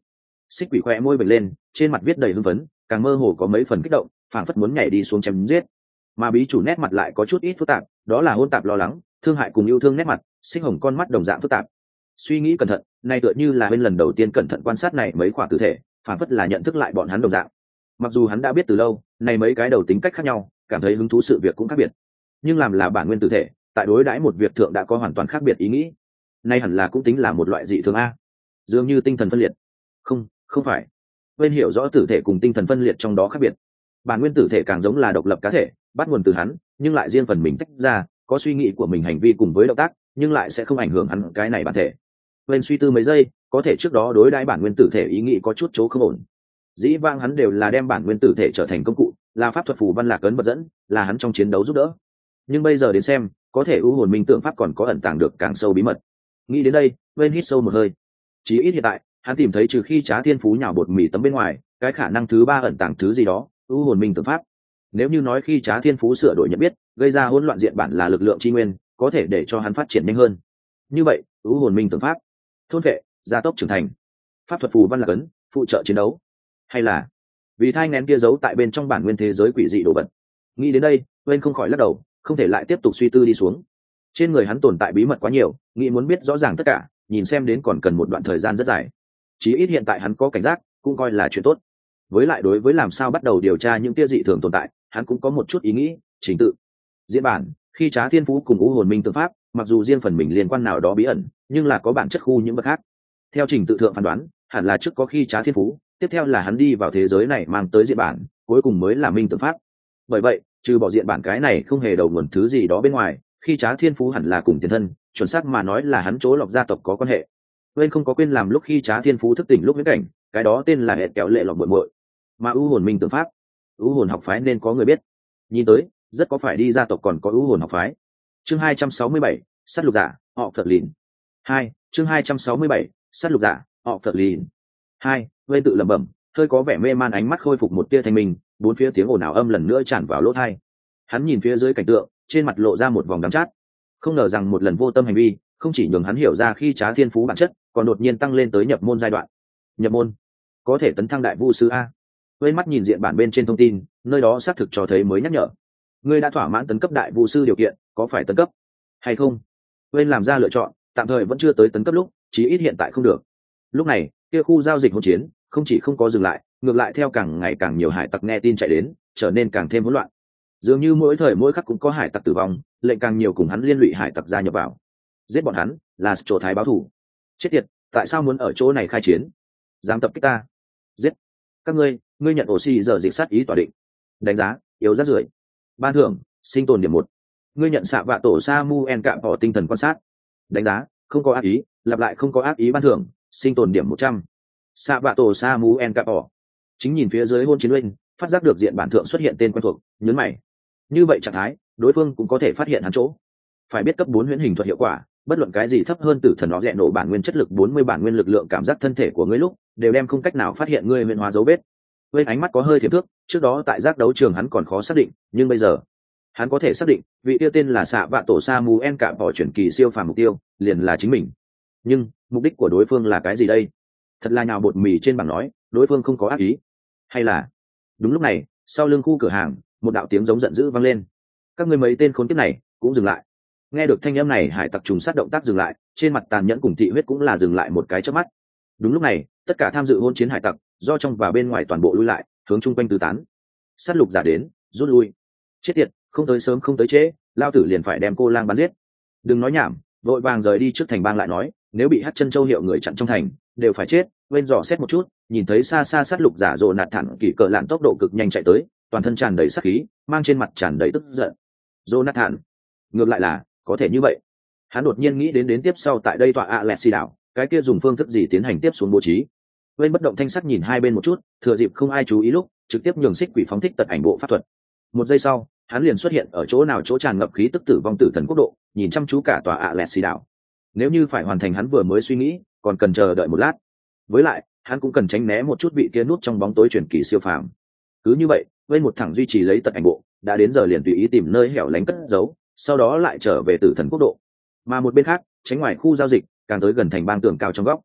[SPEAKER 1] Xích quỷ khoe môi bật lên, trên mặt viết đầy hưng phấn, càng mơ hồ có mấy phần kích động, phảng phất muốn nhảy đi xuống chém giết. Mà bí chủ nét mặt lại có chút ít phức tạp, đó là hỗn tạp lo lắng, thương hại cùng yêu thương nét mặt, Xích Hồng con mắt đồng dạng phức tạp. Suy nghĩ cẩn thận, này tựa như là bên lần đầu tiên cẩn thận quan sát này mấy khoả tử thể, phảng phất là nhận thức lại bọn hắn đồng dạng. Mặc dù hắn đã biết từ lâu, này mấy cái đầu tính cách khác nhau, cảm thấy hứng thú sự việc cũng khác biệt, nhưng làm là bản nguyên tử thể, tại đối đãi một việc thượng đã có hoàn toàn khác biệt ý nghĩ. Nay hẳn là cũng tính là một loại dị thường a, dường như tinh thần phân liệt. Không phải. Bên hiểu rõ tử thể cùng tinh thần phân liệt trong đó khác biệt. Bản nguyên tử thể càng giống là độc lập cá thể, bắt nguồn từ hắn, nhưng lại riêng phần mình tách ra, có suy nghĩ của mình hành vi cùng với động tác, nhưng lại sẽ không ảnh hưởng hắn cái này bản thể. Bên suy tư mấy giây, có thể trước đó đối đãi bản nguyên tử thể ý nghĩ có chút chỗ không ổn. Dĩ vãng hắn đều là đem bản nguyên tử thể trở thành công cụ, là pháp thuật phù văn lạc ấn vật dẫn, là hắn trong chiến đấu giúp đỡ. Nhưng bây giờ đến xem, có thể ưu hồn minh tượng pháp còn có ẩn tàng được càng sâu bí mật. Nghĩ đến đây, bên hít sâu một hơi. Chí ít hiện tại, hắn tìm thấy trừ khi Trá Thiên Phú nhào bột mì tấm bên ngoài, cái khả năng thứ ba ẩn tàng thứ gì đó, ưu hồn minh tượng pháp. Nếu như nói khi Trá Thiên Phú sửa đổi nhận biết, gây ra hỗn loạn diện bản là lực lượng chi nguyên, có thể để cho hắn phát triển nhanh hơn. Như vậy, ưu hồn minh tượng pháp, thôn vệ, gia tốc trưởng thành, pháp thuật phù văn lạc ấn, phụ trợ chiến đấu, hay là vì thai nghén kia giấu tại bên trong bản nguyên thế giới quỷ dị đồ vật. Nghĩ đến đây, bên không khỏi lắc đầu, không thể lại tiếp tục suy tư đi xuống. Trên người hắn tồn tại bí mật quá nhiều, nghĩ muốn biết rõ ràng tất cả, nhìn xem đến còn cần một đoạn thời gian rất dài. Chí ít hiện tại hắn có cảnh giác, cũng coi là chuyện tốt. Với lại đối với làm sao bắt đầu điều tra những tia dị thường tồn tại, hắn cũng có một chút ý nghĩ, trình tự. Diễn bản, khi Trá Thiên Phú cùng Ưu Hồn Minh tượng pháp, mặc dù riêng phần mình liên quan nào đó bí ẩn, nhưng là có bản chất khu những vật khác. Theo trình tự thượng phán đoán, hẳn là trước có khi Trá Thiên Phú, tiếp theo là hắn đi vào thế giới này mang tới diện bản, cuối cùng mới là minh tượng pháp. Bởi vậy, trừ bỏ diện bản cái này không hề đầu nguồn thứ gì đó bên ngoài, khi Trá Thiên Phú hẳn là cùng tiền thân, chuẩn xác mà nói là hắn chỗ lọc gia tộc có quan hệ. Bên không có quên làm lúc khi Trá Thiên Phú thức tỉnh lúc viễn cảnh, cái đó tên là hệ kéo lệ lọc muội muội. Mà ưu hồn minh tượng pháp, ưu hồn học phái nên có người biết. Nhìn tới, rất có phải đi gia tộc còn có ưu hồn học phái. Chương 267, sát lục giả, họ Phật Lìn. 2, chương 267, sát lục giả, họ Phật Lìn. 2, Bên tự lẩm bẩm, hơi có vẻ mê man, ánh mắt khôi phục một tia thanh minh, bốn phía tiếng ồn ào âm lần nữa tràn vào lỗ tai. Hắn nhìn phía dưới cảnh tượng, trên mặt lộ ra một vòng đắng chát. Không ngờ rằng một lần vô tâm hành vi, không chỉ nhường hắn hiểu ra khi Trá Thiên Phú bản chất, còn đột nhiên tăng lên tới nhập môn giai đoạn. Nhập môn, có thể tấn thăng đại vu sư a. Bên mắt nhìn diện bản bên trên thông tin, nơi đó xác thực cho thấy mới nhắc nhở. Ngươi đã thỏa mãn tấn cấp đại vu sư điều kiện, có phải tấn cấp hay không? Bên làm ra lựa chọn, tạm thời vẫn chưa tới tấn cấp lúc, chí ít hiện tại không được. Lúc này, kia khu giao dịch hỗn chiến, không chỉ không có dừng lại, ngược lại theo càng ngày càng nhiều hải tặc nghe tin chạy đến, trở nên càng thêm hỗn loạn. Dường như mỗi thời mỗi khắc cũng có hải tặc tử vong, lệnh càng nhiều cùng hắn liên lụy hải tặc gia nhập vào. Giết bọn hắn là chỗ thái báo thù. Chết tiệt, tại sao muốn ở chỗ này khai chiến? Dám tập kích ta? Giết các ngươi nhận oxy giờ dịch sát ý tỏa định. Đánh giá yếu rất rưởi. Ban thưởng sinh tồn điểm 1. Ngươi nhận xạ vạ tổ Samuel cạm bỏ tinh thần quan sát. Đánh giá không có ác ý, lặp lại không có ác ý. Ban thưởng sinh tồn điểm 100. Xạ vạ tổ Samuel cạm bỏ. Chính nhìn phía dưới hôn chiến lên, phát giác được diện bản thượng xuất hiện tên quen thuộc, nhấn mày. Như vậy trạng thái, đối phương cũng có thể phát hiện hắn chỗ. Phải biết cấp 4 huyễn hình thuật hiệu quả, bất luận cái gì thấp hơn tử thần nó rẽ nổ bản nguyên chất lực 40 bản nguyên lực lượng cảm giác thân thể của ngươi lúc, đều đem không cách nào phát hiện ngươi huyễn hóa dấu vết. Bên ánh mắt có hơi thiệp thước, trước đó tại giác đấu trường hắn còn khó xác định, nhưng bây giờ hắn có thể xác định, vị tiêu tên là xạ vạ tổ Samuel cạm bỏ chuyển kỳ siêu phàm mục tiêu, liền là chính mình. Nhưng mục đích của đối phương là cái gì đây? Thật là nhào bột mì trên bảng nói, đối phương không có ác ý, hay là... Đúng lúc này, sau lưng khu cửa hàng, một đạo tiếng giống giận dữ vang lên. Các ngươi mấy tên khốn kiếp này cũng dừng lại. Nghe được thanh âm này, hải tặc trùng sát động tác dừng lại, trên mặt tàn nhẫn cùng thị huyết cũng là dừng lại một cái chớp mắt. Đúng lúc này, tất cả tham dự hôn chiến hải tặc, do trong và bên ngoài toàn bộ lui lại, hướng chung quanh tứ tán. Sát lục giả đến, rút lui. Chết tiệt, không tới sớm không tới trễ, lao tử liền phải đem cô lang bắn giết. Đừng nói nhảm, vội vàng rời đi trước thành bang lại nói, nếu bị Hắc Chân Châu hiệu người chặn trong thành, đều phải chết. Bên dò xét một chút, nhìn thấy xa xa sát lục giả rồ nạt thẳng kỳ cờ lạn tốc độ cực nhanh chạy tới, toàn thân tràn đầy sát khí, mang trên mặt tràn đầy tức giận. Jonathan, ngược lại là có thể như vậy. Hắn đột nhiên nghĩ đến tiếp sau tại đây tọa Alexi đảo, cái kia dùng phương thức gì tiến hành tiếp xuống bố trí. Bên bất động thanh sắc nhìn hai bên một chút, thừa dịp không ai chú ý lúc, trực tiếp nhường xích quỷ phóng thích tật ảnh bộ pháp thuật. Một giây sau, hắn liền xuất hiện ở chỗ nào chỗ tràn ngập khí tức tử vong tử thần quốc độ, nhìn chăm chú cả tòa Alexi đảo. Nếu như phải hoàn thành hắn vừa mới suy nghĩ, còn cần chờ đợi một lát. Với lại, hắn cũng cần tránh né một chút vị kia nút trong bóng tối truyền kỳ siêu phàm. Cứ như vậy, bên một thẳng duy trì lấy tật ảnh bộ, đã đến giờ liền tùy ý tìm nơi hẻo lánh cất giấu, sau đó lại trở về tử thần quốc độ. Mà một bên khác, tránh ngoài khu giao dịch, càng tới gần thành bang tường cao trong góc.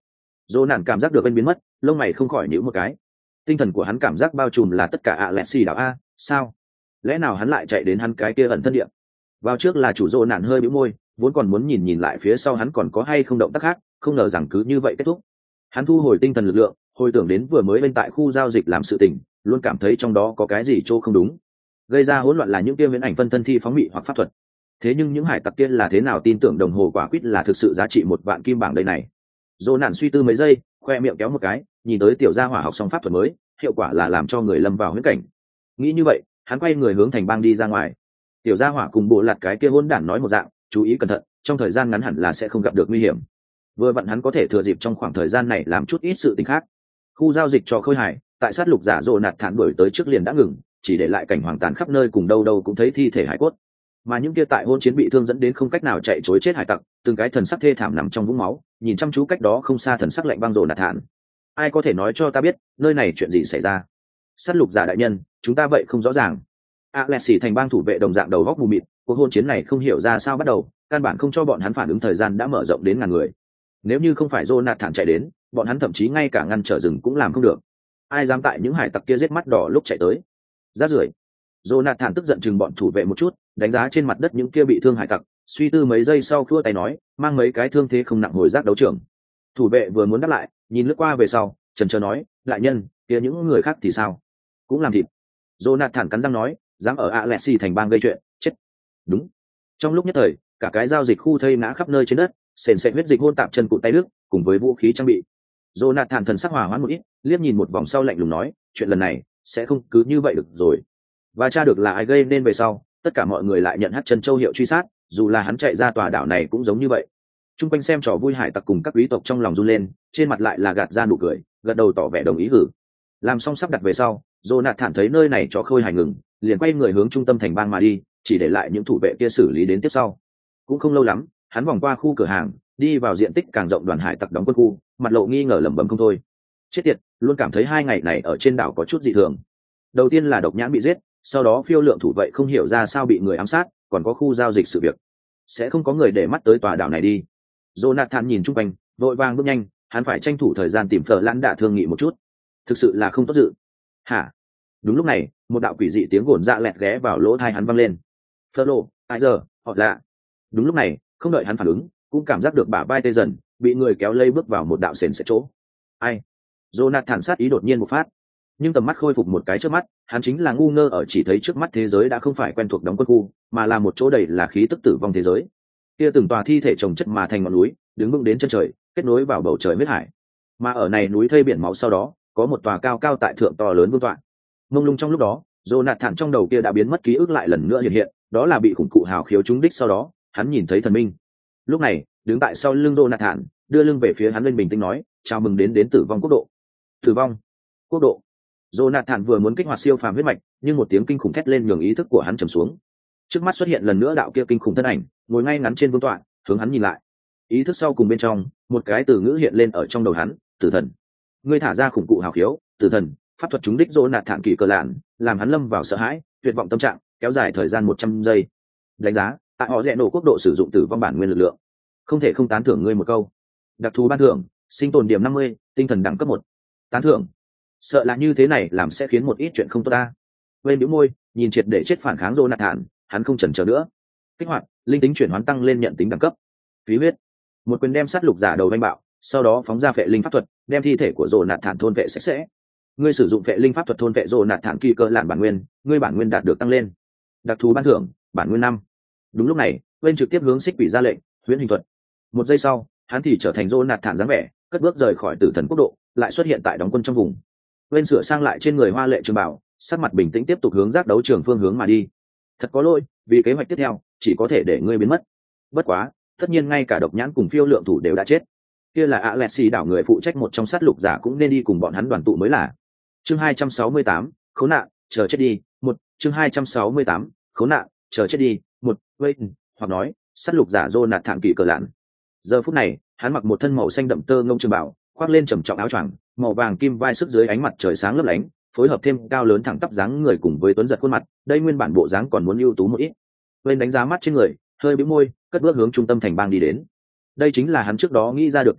[SPEAKER 1] Dỗ nạn cảm giác được bên biến mất, lông mày không khỏi nhíu một cái. Tinh thần của hắn cảm giác bao trùm là tất cả Alexi đảo a, sao? Lẽ nào hắn lại chạy đến hắn cái kia ẩn thân địa? Vào trước là chủ Dỗ nạn hơi bĩu môi, vốn còn muốn nhìn lại phía sau hắn còn có hay không động tác khác, không ngờ rằng cứ như vậy kết thúc. Hắn thu hồi tinh thần lực lượng, hồi tưởng đến vừa mới bên tại khu giao dịch làm sự tình, luôn cảm thấy trong đó có cái gì chỗ không đúng. Gây ra hỗn loạn là những kia viễn ảnh phân thân thi phóng mị hoặc pháp thuật. Thế nhưng những hải tặc kia là thế nào tin tưởng đồng hồ quả quýt là thực sự giá trị 1 vạn kim bảng đây này? Dỗ nạn suy tư mấy giây, khoe miệng kéo một cái, nhìn tới tiểu gia hỏa học xong pháp thuật mới, hiệu quả là làm cho người lâm vào huyễn cảnh. Nghĩ như vậy, hắn quay người hướng thành bang đi ra ngoài. Tiểu gia hỏa cùng bộ lạt cái kia hỗn đản nói một dạng, chú ý cẩn thận, trong thời gian ngắn hẳn là sẽ không gặp được nguy hiểm. Vừa vặn hắn có thể thừa dịp trong khoảng thời gian này làm chút ít sự tình khác. Khu giao dịch cho khôi hài, tại sát lục giả rồ nạt thản đuổi tới trước liền đã ngừng, chỉ để lại cảnh hoàng tàn khắp nơi, cùng đâu đâu cũng thấy thi thể hải cốt. Mà những kia tại hôn chiến bị thương dẫn đến không cách nào chạy trối chết hải tặc, từng cái thần sắc thê thảm nằm trong vũng máu, nhìn chăm chú cách đó không xa thần sắc lạnh băng rồ nạt thản. Ai có thể nói cho ta biết nơi này chuyện gì xảy ra? Sát lục giả đại nhân, chúng ta vậy không rõ ràng. Alexi thành bang thủ vệ đồng dạng đầu góc mù mịt, cuộc hôn chiến này không hiểu ra sao bắt đầu, căn bản không cho bọn hắn phản ứng, thời gian đã mở rộng đến ngàn người. Nếu như không phải Jonathan chạy đến, bọn hắn thậm chí ngay cả ngăn trở rừng cũng làm không được. Ai dám tại những hải tặc kia giết mắt đỏ lúc chạy tới? Rát rưởi! Jonathan tức giận chừng bọn thủ vệ một chút, đánh giá trên mặt đất những kia bị thương hải tặc, suy tư mấy giây sau khua tay nói, mang mấy cái thương thế không nặng hồi giác đấu trường. Thủ vệ vừa muốn đáp lại, nhìn lướt qua về sau, chần chờ nói, đại nhân, kia những người khác thì sao? Cũng làm thịt. Jonathan cắn răng nói, dám ở Alexi thành bang gây chuyện, chết. Đúng. Trong lúc nhất thời, cả cái giao dịch khu thây ngã khắp nơi trên đất, sền sệt huyết dịch hôn tạp chân cụt tay đức, cùng với vũ khí trang bị. Jonathan thần sắc hòa hoãn một ít, liếc nhìn một vòng sau lạnh lùng nói, chuyện lần này sẽ không cứ như vậy được rồi. Và tra được là ai gây nên về sau, tất cả mọi người lại nhận hất chân châu hiệu truy sát, dù là hắn chạy ra tòa đảo này cũng giống như vậy. Trung quanh xem trò vui hải tặc cùng các quý tộc trong lòng run lên, trên mặt lại là gạt ra nụ cười, gật đầu tỏ vẻ đồng ý gử. Làm xong sắp đặt về sau, Jonathan thấy nơi này cho khôi hài ngừng, liền quay người hướng trung tâm thành bang mà đi, chỉ để lại những thủ vệ kia xử lý đến tiếp sau. Cũng không lâu lắm, hắn vòng qua khu cửa hàng, đi vào diện tích càng rộng đoàn hải tặc đóng quân khu, mặt lộ nghi ngờ lẩm bẩm không thôi. Chết tiệt, luôn cảm thấy 2 ngày này ở trên đảo có chút dị thường. Đầu tiên là độc nhãn bị giết, sau đó phiêu lượng thủ vệ không hiểu ra sao bị người ám sát, còn có khu giao dịch sự việc. Sẽ không có người để mắt tới tòa đảo này đi. Jonathan nhìn chung quanh, vội vàng bước nhanh, hắn phải tranh thủ thời gian tìm Phở Lãn Đạ thương nghị một chút. Thực sự là không tốt dự. Hả? Đúng lúc này, một đạo quỷ dị tiếng gồn dạ lẹt ghé vào lỗ tai hắn vang lên. Phở lộ, ai giờ, họ lạ. Đúng lúc này, không đợi hắn phản ứng, cũng cảm giác được bả vai tê dần, bị người kéo lây bước vào một đạo sền sệt chỗ. Ai? Jonathan sát ý đột nhiên một phát, nhưng tầm mắt khôi phục một cái trước mắt, hắn chính là ngu ngơ ở chỉ thấy trước mắt thế giới đã không phải quen thuộc đóng quân khu, mà là một chỗ đầy là khí tức tử vong thế giới. Kia từng tòa thi thể chồng chất mà thành ngọn núi, đứng vững đến chân trời, kết nối vào bầu trời huyết hải. Mà ở này núi thây biển máu sau đó, có một tòa cao cao tại thượng to lớn vương tọa. Mông lung trong lúc đó, Jonathan trong đầu kia đã biến mất ký ức lại lần nữa hiện hiện, đó là bị khủng cụ hào khiếu trúng đích sau đó, hắn nhìn thấy thần minh. Lúc này, đứng tại sau lưng Jonathan, đưa lưng về phía hắn lên bình tĩnh nói, chào mừng đến tử vong quốc độ. Tử vong quốc độ. Jonathan vừa muốn kích hoạt siêu phàm huyết mạch, nhưng một tiếng kinh khủng thét lên nhường ý thức của hắn trầm xuống. Trước mắt xuất hiện lần nữa đạo kia kinh khủng thân ảnh, ngồi ngay ngắn trên vương tọa, hướng hắn nhìn lại. Ý thức sau cùng bên trong, một cái từ ngữ hiện lên ở trong đầu hắn, tử thần. Ngươi thả ra khủng cụ hào khiếu, tử thần, pháp thuật trúng đích Jonathan kỳ cờ lạn, làm hắn lâm vào sợ hãi, tuyệt vọng tâm trạng, kéo dài thời gian 100 giây. Đánh giá, tại họ rẽ nổ quốc độ sử dụng tử vong bản nguyên lực lượng. Không thể không tán thưởng ngươi một câu. Đặc thù ban thưởng, sinh tồn điểm 50, tinh thần đẳng cấp 1. Tán thưởng. Sợ là như thế này làm sẽ khiến một ít chuyện không tốt ta. Bên bĩu môi, nhìn triệt để chết phản kháng Jonathan, hắn không chần chờ nữa. Kích hoạt, linh tính chuyển hoán tăng lên nhận tính đẳng cấp. Phí huyết. Một quyền đem sát lục giả đầu đánh bạo, sau đó phóng ra phệ linh pháp thuật, đem thi thể của Jonathan thôn vệ sạch sẽ. Ngươi sử dụng phệ linh pháp thuật thôn vệ Jonathan kỳ cơ lạn bản nguyên, ngươi bản nguyên đạt được tăng lên. Đặc thù ban thưởng, bản nguyên 5. Đúng lúc này, bên trực tiếp hướng xích quỷ ra lệnh, huyễn hình thuật. Một giây sau, hắn thì trở thành Jonathan dáng vẻ, cất bước rời khỏi tử thần quốc độ, lại xuất hiện tại đóng quân trong vùng. Bên sửa sang lại trên người hoa lệ trường bảo, sắc mặt bình tĩnh tiếp tục hướng giác đấu trường phương hướng mà đi. Thật có lỗi, vì kế hoạch tiếp theo chỉ có thể để ngươi biến mất. Bất quá, tất nhiên ngay cả độc nhãn cùng phiêu lượng thủ đều đã chết. Kia là Alexi đảo người phụ trách một trong sát lục giả cũng nên đi cùng bọn hắn đoàn tụ mới là. Chương 268, khốn nạn, chờ chết đi. Một chương 268, khốn nạn, chờ chết đi. Một Vây, hoặc nói, sát lục giả Jonathan kỳ cờ lạn. Giờ phút này, hắn mặc một thân màu xanh đậm tơ ngông trường bảo, khoác lên trầm trọng áo choàng, màu vàng kim vai sức dưới ánh mặt trời sáng lấp lánh, phối hợp thêm cao lớn thẳng tắp dáng người cùng với tuấn giật khuôn mặt, đây nguyên bản bộ dáng còn muốn ưu tú một ít. Bên đánh giá mắt trên người, hơi bĩu môi, cất bước hướng trung tâm thành bang đi đến. Đây chính là hắn trước đó nghĩ ra được kế hoạch,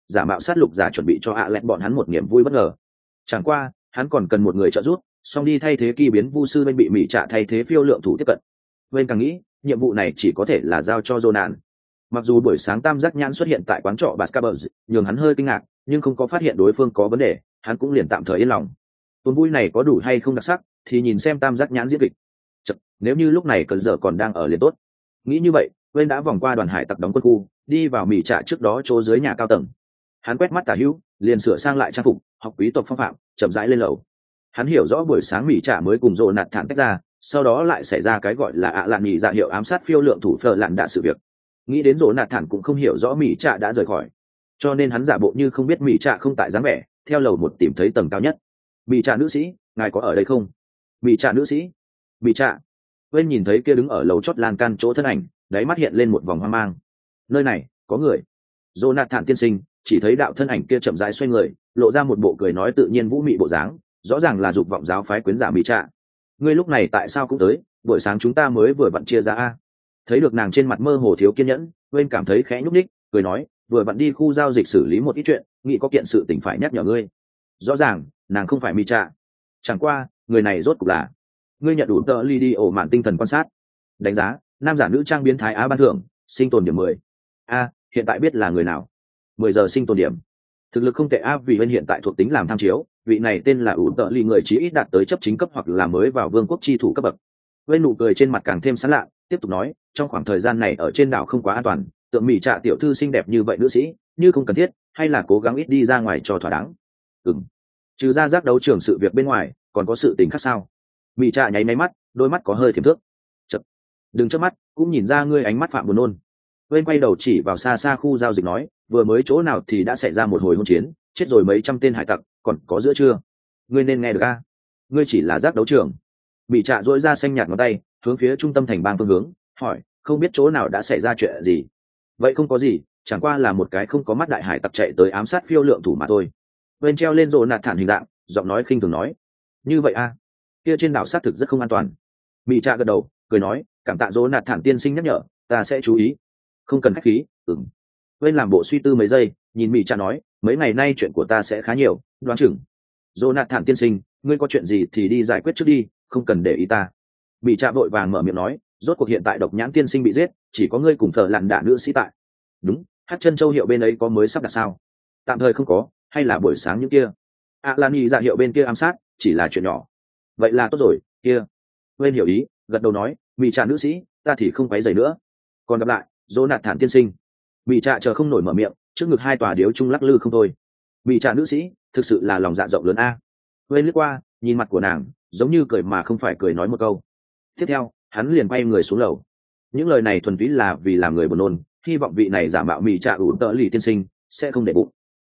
[SPEAKER 1] giả mạo sát lục giả chuẩn bị cho ạ lẹt bọn hắn một niềm vui bất ngờ. Chẳng qua hắn còn cần một người trợ giúp, xong đi thay thế kỳ biến vu sư bên bị mỹ trạ thay thế phiêu lượng thủ tiếp cận. Bên càng nghĩ nhiệm vụ này chỉ có thể là giao cho Jonan. Mặc dù buổi sáng tam giác nhãn xuất hiện tại quán trọ Bascabers nhường hắn hơi kinh ngạc, nhưng không có phát hiện đối phương có vấn đề, hắn cũng liền tạm thời yên lòng. Tuần vui này có đủ hay không đặc sắc thì nhìn xem tam giác nhãn diễn kịch. Chật, nếu như lúc này cần giờ còn đang ở liền tốt. Nghĩ như vậy, Bên đã vòng qua đoàn hải tặc đóng quân khu, đi vào mỹ trạ trước đó chỗ dưới nhà cao tầng. Hắn quét mắt tả hữu, liền sửa sang lại trang phục, học quý tộc phong phạm, chậm rãi lên lầu. Hắn hiểu rõ buổi sáng mỹ trạ mới cùng rồ nạt thản tách ra, sau đó lại xảy ra cái gọi là ạ lạn nhị dạ hiệu ám sát phiêu lượng thủ phở lạn đạ sự việc. Nghĩ đến rồ nạt thản cũng không hiểu rõ mỹ trạ đã rời khỏi, cho nên hắn giả bộ như không biết mỹ trạ không tại dáng vẻ, theo lầu một tìm thấy tầng cao nhất. Mỹ trạ nữ sĩ, ngài có ở đây không? Mỹ trạ nữ sĩ, Mỹ trạ. Bên nhìn thấy kia đứng ở lầu chót lan can chỗ thân ảnh, đáy mắt hiện lên một vòng hoang mang. Nơi này có người. Jonathan tiên sinh chỉ thấy đạo thân ảnh kia chậm rãi xoay người, lộ ra một bộ cười nói tự nhiên vũ mị bộ dáng, rõ ràng là dục vọng giáo phái quyến giả Mỹ trạ. Ngươi lúc này tại sao cũng tới? Buổi sáng chúng ta mới vừa vặn chia ra a. Thấy được nàng trên mặt mơ hồ thiếu kiên nhẫn, Bên cảm thấy khẽ nhúc nhích, cười nói, vừa vặn đi khu giao dịch xử lý một ít chuyện, nghĩ có kiện sự tình phải nhắc nhở ngươi. Rõ ràng nàng không phải Mỹ trạ, chẳng qua người này rốt cuộc là. Ngươi nhận đủ tờ ly đi ổ mạn tinh thần quan sát, đánh giá nam giả nữ trang biến thái á ban thưởng sinh tồn điểm 10. A, hiện tại biết là người nào. 10 giờ sinh tồn điểm. Thực lực không tệ a, vì bên hiện tại thuộc tính làm tham chiếu, vị này tên là ủ tợ ly, người chí ít đạt tới chấp chính cấp hoặc là mới vào vương quốc chi thủ cấp bậc. Bên nụ cười trên mặt càng thêm sán lạ, tiếp tục nói, trong khoảng thời gian này ở trên đảo không quá an toàn, tượng mỹ trạ tiểu thư xinh đẹp như vậy nữ sĩ, như không cần thiết, hay là cố gắng ít đi ra ngoài cho thỏa đáng. Trừ ra giác đấu trường sự việc bên ngoài, còn có sự tình khác sao? Mỹ trạ nháy máy mắt, đôi mắt có hơi thiểm thước. Chật, đừng chớp mắt, cũng nhìn ra ngươi ánh mắt phạm buồn nôn. Bên quay đầu chỉ vào xa xa khu giao dịch nói, vừa mới chỗ nào thì đã xảy ra một hồi hỗn chiến, chết rồi mấy trăm tên hải tặc, còn có giữa trưa. Ngươi nên nghe được a? Ngươi chỉ là giác đấu trường. Mỹ trạ dỗi ra xanh nhạt ngón tay, hướng phía trung tâm thành bang phương hướng, hỏi, không biết chỗ nào đã xảy ra chuyện gì? Vậy không có gì, chẳng qua là một cái không có mắt đại hải tặc chạy tới ám sát phiêu lượng thủ mà thôi. Bên treo lên rồ nạt thản hình dạng, giọng nói khinh thường nói, như vậy a? Kia trên đảo xác thực rất không an toàn. Mỹ trạ gật đầu, cười nói, cảm tạ rồ nạt thản tiên sinh nhắc nhở, ta sẽ chú ý. Không cần khách khí. Bên làm bộ suy tư mấy giây, nhìn Mỹ trạ nói, mấy ngày nay chuyện của ta sẽ khá nhiều, đoán chừng. Rồ nạt thản tiên sinh, ngươi có chuyện gì thì đi giải quyết trước đi, không cần để ý ta. Mỹ trạ vội vàng mở miệng nói, rốt cuộc hiện tại độc nhãn tiên sinh bị giết, chỉ có ngươi cùng thợ lặn đạ nữ sĩ tại. Đúng, hát chân châu hiệu bên ấy có mới sắp đặt sao? Tạm thời không có, hay là buổi sáng những kia? Lan y dạ hiệu bên kia ám sát, chỉ là chuyện nhỏ. Vậy là tốt rồi, kia. Bên hiểu ý, gật đầu nói, Mỹ trạ nữ sĩ, ta thì không quấy rầy nữa. Còn gặp lại, Jonathan tiên sinh. Mỹ trạ chờ không nổi mở miệng, trước ngực hai tòa điếu chung lắc lư không thôi. Mỹ trạ nữ sĩ, thực sự là lòng dạ rộng lớn a. Bên lướt qua, nhìn mặt của nàng, giống như cười mà không phải cười nói một câu. Tiếp theo, hắn liền quay người xuống lầu. Những lời này thuần túy là vì làm người buồn nôn, hy vọng vị này giả mạo Mỹ trạ ủ tợ lì tiên sinh sẽ không để bụng.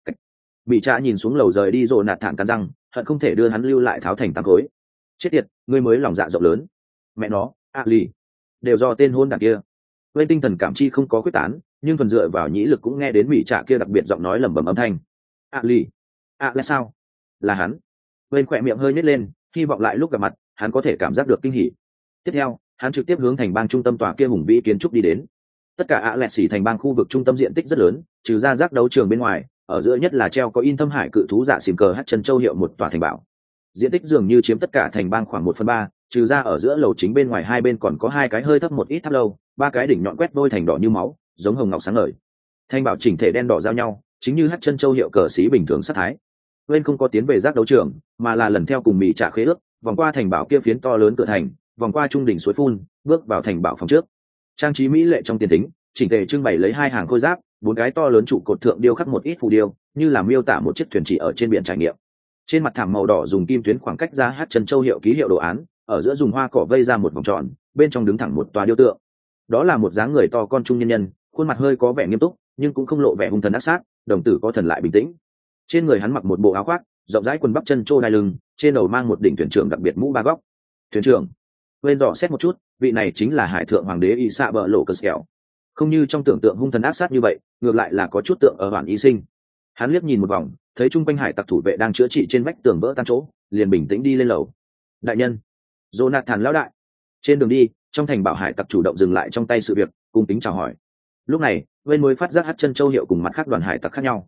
[SPEAKER 1] Mỹ trạ nhìn xuống lầu rời đi rồi nạt thản cắn răng, hận không thể đưa hắn lưu lại tháo thành tám khối. Chết tiệt, ngươi mới lòng dạ rộng lớn. Mẹ nó, lì, đều do tên hôn đản kia. Bên tinh thần cảm chi không có quyết tán, nhưng thuần dựa vào nhĩ lực cũng nghe đến Mỹ trạ kia đặc biệt giọng nói lẩm bẩm âm thanh. Lì, là sao? Là hắn. Bên khỏe miệng hơi nhếch lên, hy vọng lại lúc gặp mặt, hắn có thể cảm giác được kinh hỉ. Tiếp theo, hắn trực tiếp hướng thành bang trung tâm tòa kia hùng vĩ kiến trúc đi đến. Tất cả lẹt xỉ thành bang khu vực trung tâm diện tích rất lớn, trừ ra giác đấu trường bên ngoài, ở giữa nhất là treo có in thâm hải cự thú dạ xìm cờ hát chân châu hiệu một tòa thành bảo. Diện tích dường như chiếm tất cả thành bang khoảng 1/3, trừ ra ở giữa lầu chính bên ngoài hai bên còn có hai cái hơi thấp một ít tháp lâu, ba cái đỉnh nhọn quét vôi thành đỏ như máu, giống hồng ngọc sáng ngời. Thành bảo chỉnh thể đen đỏ giao nhau, chính như hát chân châu hiệu cờ xí bình thường sát thái. Bên không có tiến về giác đấu trường, mà là lần theo cùng Mỹ trả khế ước, vòng qua thành bảo kia phiến to lớn cửa thành, vòng qua trung đỉnh suối phun, bước vào thành bảo phòng trước. Trang trí mỹ lệ trong tiền thính, chỉnh tề trưng bày lấy hai hàng khôi giáp, bốn cái to lớn trụ cột thượng điêu khắc một ít phù điêu, như là miêu tả một chiếc thuyền chỉ ở trên biển trải nghiệm. Trên mặt thảm màu đỏ dùng kim tuyến khoảng cách ra hát chân châu hiệu ký hiệu đồ án, ở giữa dùng hoa cỏ vây ra một vòng tròn, bên trong đứng thẳng một tòa điêu tượng. Đó là một dáng người to con trung nhân nhân, khuôn mặt hơi có vẻ nghiêm túc, nhưng cũng không lộ vẻ hung thần ác sát, đồng tử có thần lại bình tĩnh. Trên người hắn mặc một bộ áo khoác, rộng rãi quần bắp chân trô đai lưng, trên đầu mang một đỉnh thuyền trưởng đặc biệt mũ ba góc. Thuyền trưởng. Bên dò xét một chút, vị này chính là hải thượng hoàng đế y xạ bờ lộ cờ xẻo. Không như trong tưởng tượng hung thần ác sát như vậy, ngược lại là có chút tượng ở hoàn y sinh. Hắn liếc nhìn một vòng, thấy chung quanh hải tặc thủ vệ đang chữa trị trên vách tường vỡ tan chỗ, liền bình tĩnh đi lên lầu. Đại nhân, Jonathan lão đại. Trên đường đi, trong thành bảo hải tặc chủ động dừng lại trong tay sự việc, cung kính chào hỏi. Lúc này, bên mới phát giác hát chân châu hiệu cùng mặt khác đoàn hải tặc khác nhau.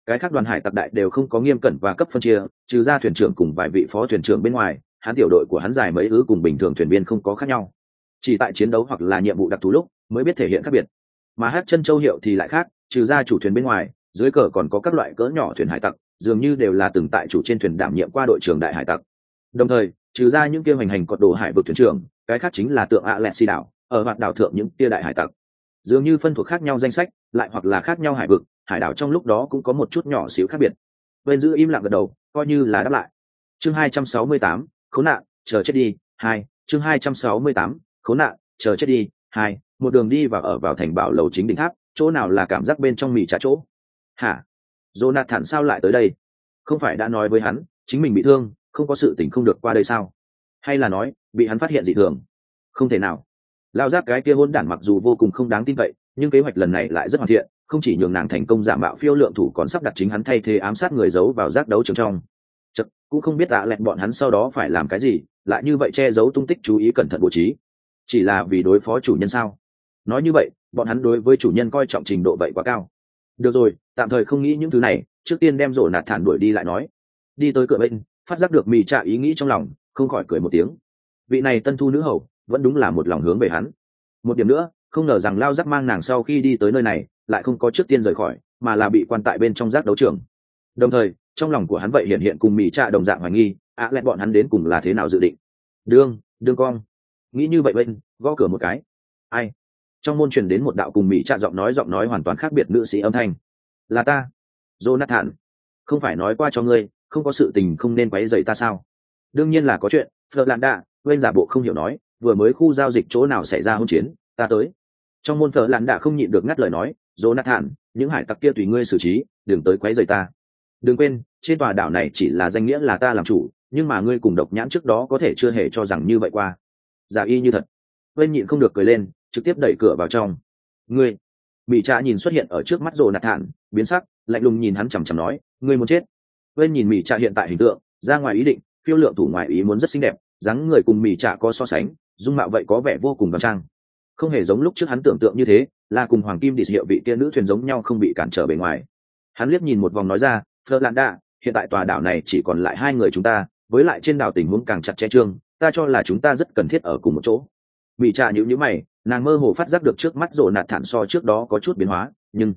[SPEAKER 1] cái khác đoàn hải tặc đại đều không có nghiêm cẩn và cấp phân chia, trừ ra thuyền trưởng cùng vài vị phó thuyền trưởng bên ngoài, hắn tiểu đội của hắn dài mấy ứ cùng bình thường thuyền viên không có khác nhau, chỉ tại chiến đấu hoặc là nhiệm vụ đặc thù lúc mới biết thể hiện khác biệt. Mà hát chân châu hiệu thì lại khác, trừ ra chủ thuyền bên ngoài, dưới cờ còn có các loại cỡ nhỏ thuyền hải tặc, dường như đều là từng tại chủ trên thuyền đảm nhiệm qua đội trưởng đại hải tặc. Đồng thời, trừ ra những kia hành hành cột đồ hải vực thuyền trưởng, cái khác chính là tượng Alexi đảo, ở hoạt đảo thượng những kia đại hải tặc, dường như phân thuộc khác nhau danh sách, lại hoặc là khác nhau hải vực, hải đảo trong lúc đó cũng có một chút nhỏ xíu khác biệt. Bên giữ im lặng gật đầu, coi như là đáp lại. Chương 268, khốn nạn, chờ chết đi. 2, chương 268, khốn nạn, chờ chết đi. 2, một đường đi vào thành bảo lầu chính đỉnh tháp, chỗ nào là cảm giác bên trong mì trả chỗ. Hả? Jonathan sao lại tới đây? Không phải đã nói với hắn, chính mình bị thương, không có sự tình không được qua đây sao? Hay là nói, bị hắn phát hiện dị thường? Không thể nào. Lao giác cái kia hôn đản mặc dù vô cùng không đáng tin cậy, nhưng kế hoạch lần này lại rất hoàn thiện, không chỉ nhường nàng thành công giả mạo phiêu lượng thủ, còn sắp đặt chính hắn thay thế ám sát người giấu vào giác đấu trường trong. Chật, cũng không biết lẹt bọn hắn sau đó phải làm cái gì, lại như vậy che giấu tung tích, chú ý cẩn thận bố trí. Chỉ là vì đối phó chủ nhân sao? Nói như vậy, bọn hắn đối với chủ nhân coi trọng trình độ vậy quá cao. Được rồi, tạm thời không nghĩ những thứ này, trước tiên đem rổ nạt thản đuổi đi lại nói. Đi tới cửa bên, phát giác được mì trạ ý nghĩ trong lòng, không khỏi cười một tiếng. Vị này tân thu nữ hầu vẫn đúng là một lòng hướng về hắn. Một điểm nữa, không ngờ rằng lao giác mang nàng sau khi đi tới nơi này lại không có trước tiên rời khỏi, mà là bị quan tại bên trong giác đấu trường. Đồng thời, trong lòng của hắn vậy hiện cùng mì trạ đồng dạng hoài nghi, lẽ bọn hắn đến cùng là thế nào dự định. Đương con nghĩ như vậy bên, gõ cửa một cái. Ai? Trong môn truyền đến một đạo cùng mì trạ giọng nói hoàn toàn khác biệt nữ sĩ âm thanh. Là ta, Jonathan. Không phải nói qua cho ngươi, không có sự tình không nên quấy rầy ta sao? Đương nhiên là có chuyện. Florlanda, bên giả bộ không hiểu nói, vừa mới khu giao dịch chỗ nào xảy ra hỗn chiến, ta tới. Trong môn Florlanda không nhịn được ngắt lời nói, Jonathan, những hải tặc kia tùy ngươi xử trí, đừng tới quấy rầy ta. Đừng quên, trên tòa đảo này chỉ là danh nghĩa là ta làm chủ, nhưng mà ngươi cùng độc nhãn trước đó có thể chưa hề cho rằng như vậy qua. Giả y như thật. Bên nhịn không được cười lên, trực tiếp đẩy cửa vào trong. Ngươi. Mỹ Trạ nhìn xuất hiện ở trước mắt Jonathan, biến sắc, lạnh lùng nhìn hắn chằm chằm nói, ngươi muốn chết. Bên nhìn Mỹ Trạ hiện tại hình tượng, ra ngoài ý định, phiêu lượng thủ ngoài ý muốn rất xinh đẹp, dáng người cùng Mỹ Trạ có so sánh, dung mạo vậy có vẻ vô cùng đoan trang, không hề giống lúc trước hắn tưởng tượng như thế, là cùng hoàng kim đi hiệu vị kia nữ thuyền giống nhau, không bị cản trở bề ngoài. Hắn liếc nhìn một vòng nói ra, Florlanda, hiện tại tòa đảo này chỉ còn lại hai người chúng ta, với lại trên đảo tình huống càng chặt chẽ trương, ta cho là chúng ta rất cần thiết ở cùng một chỗ. Mỹ Trạ nhíu mày, nàng mơ hồ phát giác được trước mắt rồ nạt thản so trước đó có chút biến hóa, nhưng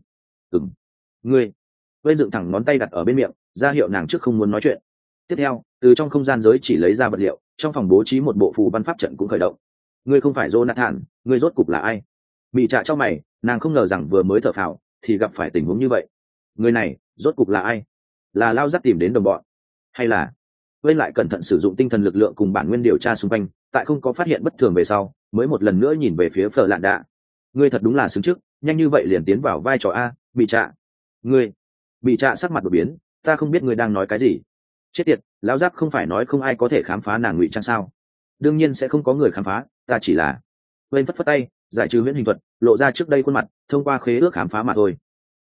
[SPEAKER 1] ngươi. Bên dựng thẳng ngón tay đặt ở bên miệng, ra hiệu nàng trước không muốn nói chuyện. Tiếp theo, từ trong không gian giới chỉ lấy ra vật liệu, trong phòng bố trí một bộ phù văn pháp trận cũng khởi động. Ngươi không phải Jonathan, ngươi rốt cục là ai? Mỹ Trạ cho mày, nàng không ngờ rằng vừa mới thở phào thì gặp phải tình huống như vậy. Người này rốt cục là ai? Là lao dắt tìm đến đồng bọn, hay là bên lại cẩn thận sử dụng tinh thần lực lượng cùng bản nguyên điều tra xung quanh, tại không có phát hiện bất thường về sau, mới một lần nữa nhìn về phía Phở Lạn Đạ. Ngươi thật đúng là xứng trước, nhanh như vậy liền tiến vào vai trò a, Mỹ Trạ. Ngươi. Mỹ Trạ sắc mặt đột biến, ta không biết ngươi đang nói cái gì. Chết tiệt, lão giáp không phải nói không ai có thể khám phá nàng ngụy trang sao? Đương nhiên sẽ không có người khám phá, ta chỉ là bên phất phất tay, giải trừ huyễn hình thuật, lộ ra trước đây khuôn mặt, thông qua khế ước khám phá mà thôi.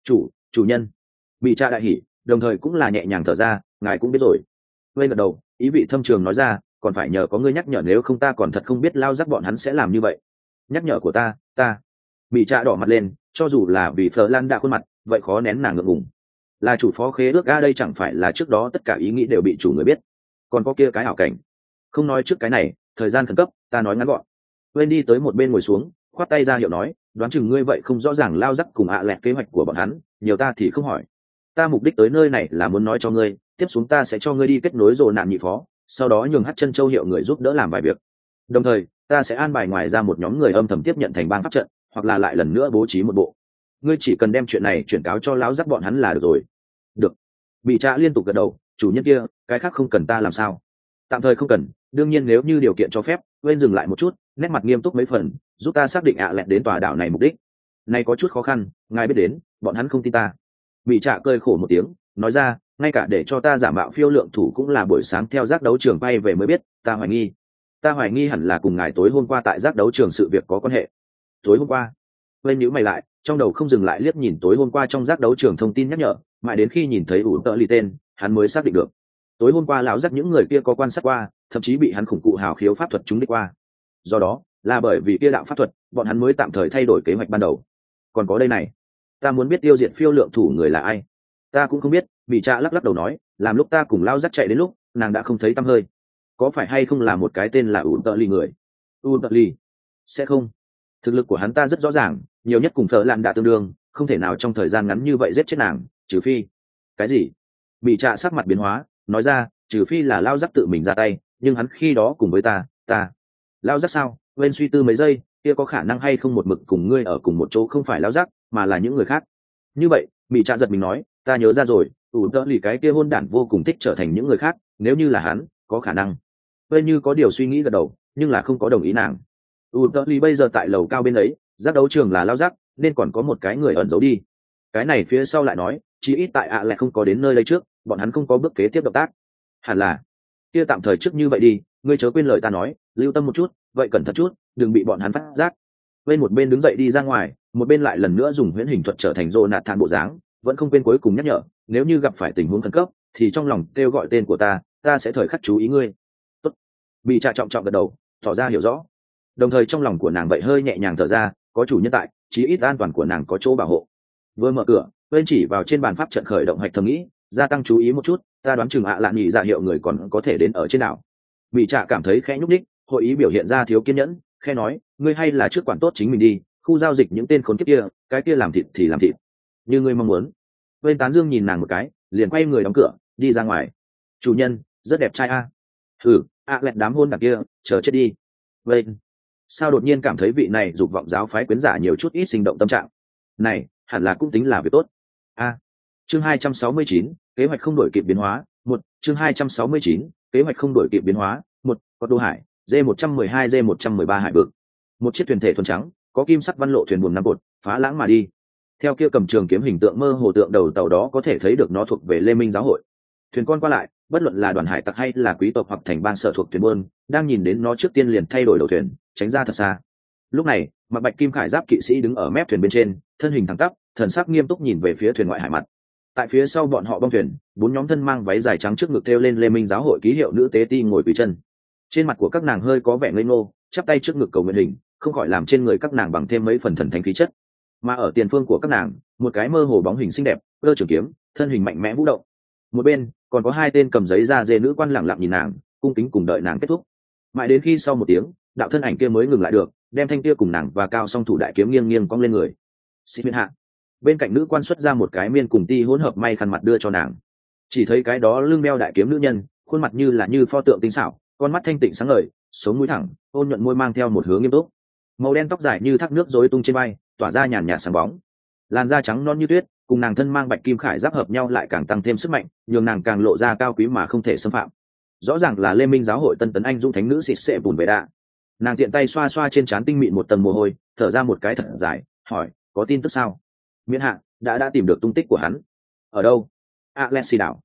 [SPEAKER 1] Chủ nhân. Bị cha đại hỉ, đồng thời cũng là nhẹ nhàng thở ra, ngài cũng biết rồi. Bên gật đầu, ý vị thâm trường nói ra, còn phải nhờ có ngươi nhắc nhở, nếu không ta còn thật không biết lao rắc bọn hắn sẽ làm như vậy. Nhắc nhở của ta. Bị cha đỏ mặt lên, cho dù là vì Phở Lan đã khuôn mặt, vậy khó nén nàng ngượng ngùng. Là chủ phó khế ước đây chẳng phải là trước đó tất cả ý nghĩ đều bị chủ người biết. Còn có kia cái ảo cảnh. Không nói trước cái này, thời gian khẩn cấp, ta nói ngắn gọn. Quên đi tới một bên ngồi xuống, khoát tay ra hiệu nói, đoán chừng ngươi vậy không rõ ràng lao rắc cùng lẹt kế hoạch của bọn hắn, nhiều ta thì không hỏi. Ta mục đích tới nơi này là muốn nói cho ngươi, tiếp xuống ta sẽ cho ngươi đi kết nối rồi nạn nhị phó, sau đó nhường hát chân châu hiệu người giúp đỡ làm vài việc. Đồng thời, ta sẽ an bài ngoài ra một nhóm người âm thầm tiếp nhận thành bang pháp trận, hoặc là lại lần nữa bố trí một bộ. Ngươi chỉ cần đem chuyện này chuyển cáo cho lão rắc bọn hắn là được rồi. Được. Bị Trạ liên tục gật đầu, chủ nhân kia, cái khác không cần ta làm sao? Tạm thời không cần, đương nhiên nếu như điều kiện cho phép, quên dừng lại một chút, nét mặt nghiêm túc mấy phần, giúp ta xác định lẹt đến tòa đảo này mục đích. Này có chút khó khăn, ngài biết đến, bọn hắn không tin ta. Bị Trạ cười khổ một tiếng, nói ra, ngay cả để cho ta giả mạo phiêu lượng thủ cũng là buổi sáng theo giác đấu trường bay về mới biết, ta hoài nghi hẳn là cùng ngài tối hôm qua tại giác đấu trường sự việc có quan hệ. Tối hôm qua? Quên nhíu mày lại, trong đầu không dừng lại liếc nhìn tối hôm qua trong giác đấu trường thông tin nhắc nhở, mãi đến khi nhìn thấy ủ tợ lì tên, hắn mới xác định được. Tối hôm qua lão giác những người kia có quan sát qua, thậm chí bị hắn khủng cụ hào khiếu pháp thuật trúng đích qua. Do đó, là bởi vì kia đạo pháp thuật, bọn hắn mới tạm thời thay đổi kế hoạch ban đầu. Còn có đây này, ta muốn biết tiêu diệt phiêu lượng thủ người là ai. Ta cũng không biết. Bị trạ lắc lắc đầu nói, làm lúc ta cùng lao dắt chạy đến lúc nàng đã không thấy tăm hơi. Có phải hay không là một cái tên là ủ tợ lì người? U tợ lì? Sẽ không. Thực lực của hắn ta rất rõ ràng, nhiều nhất cùng phở lạn đã tương đương, không thể nào trong thời gian ngắn như vậy giết chết nàng, trừ phi. Cái gì? Bị trạ sắc mặt biến hóa, nói ra, trừ phi là lao dắt tự mình ra tay, nhưng hắn khi đó cùng với ta. Lao dắt sao? Bên suy tư mấy giây, kia có khả năng hay không một mực cùng ngươi ở cùng một chỗ không phải lao dắt mà là những người khác. Như vậy, bị trạ giật mình nói, ta nhớ ra rồi, ủ tợ lì cái kia hôn đản vô cùng thích trở thành những người khác, nếu như là hắn, có khả năng. Bên như có điều suy nghĩ gật đầu, nhưng là không có đồng ý nàng. ủ tợ lì bây giờ tại lầu cao bên ấy, giác đấu trường là lao giác, nên còn có một cái người ẩn giấu đi. Cái này phía sau lại nói, chỉ ít tại lại không có đến nơi lấy trước, bọn hắn không có bước kế tiếp động tác. Hẳn là kia tạm thời trước như vậy đi, ngươi chớ quên lời ta nói, lưu tâm một chút, vậy cẩn thận chút, đừng bị bọn hắn phát giác. Bên một bên đứng dậy đi ra ngoài, một bên lại lần nữa dùng huyễn hình thuật trở thành Jonathan bộ dáng, vẫn không quên cuối cùng nhắc nhở, nếu như gặp phải tình huống khẩn cấp, thì trong lòng kêu gọi tên của ta sẽ thời khắc chú ý ngươi. Tốt. Bị trà trọng trọng gật đầu, tỏ ra hiểu rõ. Đồng thời trong lòng của nàng vậy hơi nhẹ nhàng thở ra, có chủ nhân tại, chí ít an toàn của nàng có chỗ bảo hộ. Vừa mở cửa, bên chỉ vào trên bàn pháp trận khởi động hạch thầm nghĩ, gia tăng chú ý một chút, ta đoán chừng lạn nhị dạ hiệu người còn có thể đến ở trên đảo. Bị trà cảm thấy khẽ nhúc nhích, hội ý biểu hiện ra thiếu kiên nhẫn, khẽ nói, ngươi hay là trước quản tốt chính mình đi, khu giao dịch những tên khốn kiếp kia, cái kia làm thịt thì làm thịt, như ngươi mong muốn. Bên tán dương nhìn nàng một cái, liền quay người đóng cửa, đi ra ngoài. Chủ nhân, rất đẹp trai a. Lẹt đám hôn đặc kia, chờ chết đi. Bên, sao đột nhiên cảm thấy vị này dục vọng giáo phái quyến giả nhiều chút ít sinh động tâm trạng. Này, hẳn là cũng tính là việc tốt. Chương 269, kế hoạch không đổi kịp biến hóa. Chương 269, kế hoạch không đổi kịp biến hóa. Cột Đô Hải, D112 D113 hải vực. Một chiếc thuyền thể thuần trắng, có kim sắc văn lộ thuyền buồm năm cột, phá lãng mà đi. Theo kia cầm trường kiếm hình tượng mơ hồ tượng đầu tàu đó có thể thấy được nó thuộc về Lê Minh giáo hội. Thuyền con qua lại, bất luận là đoàn hải tặc hay là quý tộc hoặc thành bang sở thuộc thuyền buôn, đang nhìn đến nó trước tiên liền thay đổi đầu thuyền, tránh ra thật xa. Lúc này, mặc bạch kim khải giáp kỵ sĩ đứng ở mép thuyền bên trên, thân hình thẳng tắp, thần sắc nghiêm túc nhìn về phía thuyền ngoại hải mặt. Tại phía sau bọn họ bong thuyền, bốn nhóm thân mang váy dài trắng trước ngực treo lên Lê Minh giáo hội ký hiệu nữ tế ti ngồi quỳ chân. Trên mặt của các nàng hơi có vẻ ngây ngô, chắp tay trước ngực cầu nguyện hình, không khỏi làm trên người các nàng bằng thêm mấy phần thần thánh khí chất. Mà ở tiền phương của các nàng, một cái mơ hồ bóng hình xinh đẹp, cơ trường kiếm, thân hình mạnh mẽ vũ động. Một bên còn có hai tên cầm giấy da dê nữ quan lẳng lặng nhìn nàng, cung kính cùng đợi nàng kết thúc. Mãi đến khi sau một tiếng, đạo thân ảnh kia mới ngừng lại được, đem thanh kia cùng nàng và cao song thủ đại kiếm nghiêng nghiêng cong lên người. Sĩ Miên hạ. Bên cạnh nữ quan xuất ra một cái miên cùng ti hỗn hợp may khăn mặt đưa cho nàng. Chỉ thấy cái đó lưng đeo đại kiếm nữ nhân, khuôn mặt như là như pho tượng tinh xảo, con mắt thanh tịnh sáng ngời, sống mũi thẳng, ôn nhuận môi mang theo một hướng nghiêm túc. Màu đen tóc dài như thác nước rối tung trên vai, tỏa ra nhàn nhạt sáng bóng. Làn da trắng non như tuyết, cùng nàng thân mang bạch kim khải giáp hợp nhau lại càng tăng thêm sức mạnh, nhường nàng càng lộ ra cao quý mà không thể xâm phạm. Rõ ràng là Lê Minh giáo hội tân tấn anh dũng thánh nữ xịt xệ bùn về đạ. Nàng tiện tay xoa xoa trên trán tinh mịn một tầng mồ hôi, thở ra một cái thật dài, hỏi, có tin tức sao? Miễn hạ đã tìm được tung tích của hắn. Ở đâu? Alexi đảo.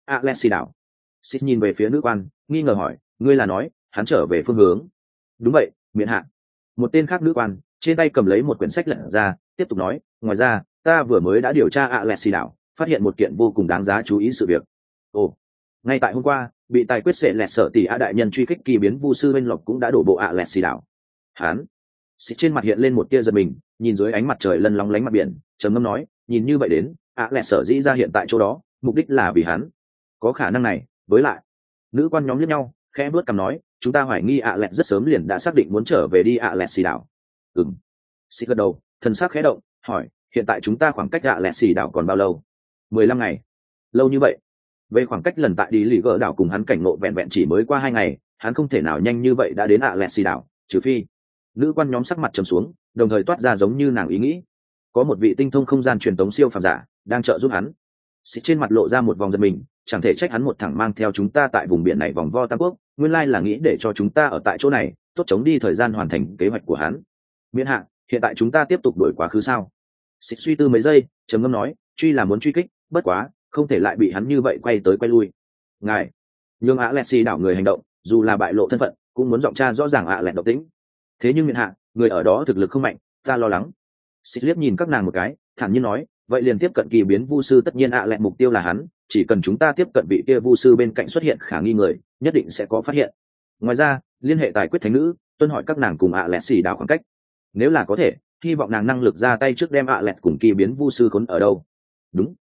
[SPEAKER 1] Xịt nhìn về phía nữ quan, nghi ngờ hỏi, ngươi là nói hắn trở về phương hướng? Đúng vậy, miễn hạ. Một tên khác nữ quan trên tay cầm lấy một quyển sách lật ra, tiếp tục nói, ngoài ra ta vừa mới đã điều tra Alexi đảo, phát hiện một kiện vô cùng đáng giá chú ý sự việc. Ồ, ngay tại hôm qua, bị tài quyết sệ lẹt sở tỷ a đại nhân truy kích kỳ biến vu sư bên lộc cũng đã đổ bộ Alexi đảo. Hắn xịt trên mặt hiện lên một tia giật mình, nhìn dưới ánh mặt trời lân lóng lánh mặt biển, trầm ngâm nói, nhìn như vậy đến Alexi sở dĩ ra hiện tại chỗ đó, mục đích là vì hắn. Có khả năng này, với lại nữ quan nhóm liếc nhau, khẽ bước cằm nói, chúng ta hoài nghi Alexi rất sớm liền đã xác định muốn trở về đi Alexi đảo. Xịt gật đầu, thần sắc khẽ động, hỏi, hiện tại chúng ta khoảng cách Alexi đảo còn bao lâu? 15 ngày. Lâu như vậy? Về khoảng cách lần tại đi lì gỡ đảo cùng hắn cảnh ngộ vẹn vẹn chỉ mới qua 2 ngày, hắn không thể nào nhanh như vậy đã đến Alexi đảo, trừ phi. Nữ quan nhóm sắc mặt trầm xuống, đồng thời toát ra giống như nàng ý nghĩ, có một vị tinh thông không gian truyền tống siêu phàm giả đang trợ giúp hắn. Xịt trên mặt lộ ra một vòng giật mình, chẳng thể trách hắn một thẳng mang theo chúng ta tại vùng biển này vòng vo tam quốc, nguyên lai là nghĩ để cho chúng ta ở tại chỗ này, tốt chống đi thời gian hoàn thành kế hoạch của hắn. Miễn hạ, hiện tại chúng ta tiếp tục đổi quá khứ sao? Xịt suy tư mấy giây, trầm ngâm nói, truy là muốn truy kích, bất quá không thể lại bị hắn như vậy quay tới quay lui. Ngài nhường Alexi đảo người hành động, dù là bại lộ thân phận, cũng muốn giọng tra rõ ràng Alexi động tĩnh. Thế nhưng miễn hạ, người ở đó thực lực không mạnh, ta lo lắng. Xịt liếc nhìn các nàng một cái, thản nhiên nói, vậy liền tiếp cận kỳ biến vu sư, tất nhiên Alexi mục tiêu là hắn, chỉ cần chúng ta tiếp cận vị kia vu sư bên cạnh xuất hiện khả nghi người, nhất định sẽ có phát hiện. Ngoài ra, liên hệ tài quyết thánh nữ, tuân hỏi các nàng cùng Alexi đảo khoảng cách. Nếu là có thể, hy vọng nàng năng lực ra tay trước đem Alexi cùng kỳ biến vu sư khốn ở đâu. Đúng.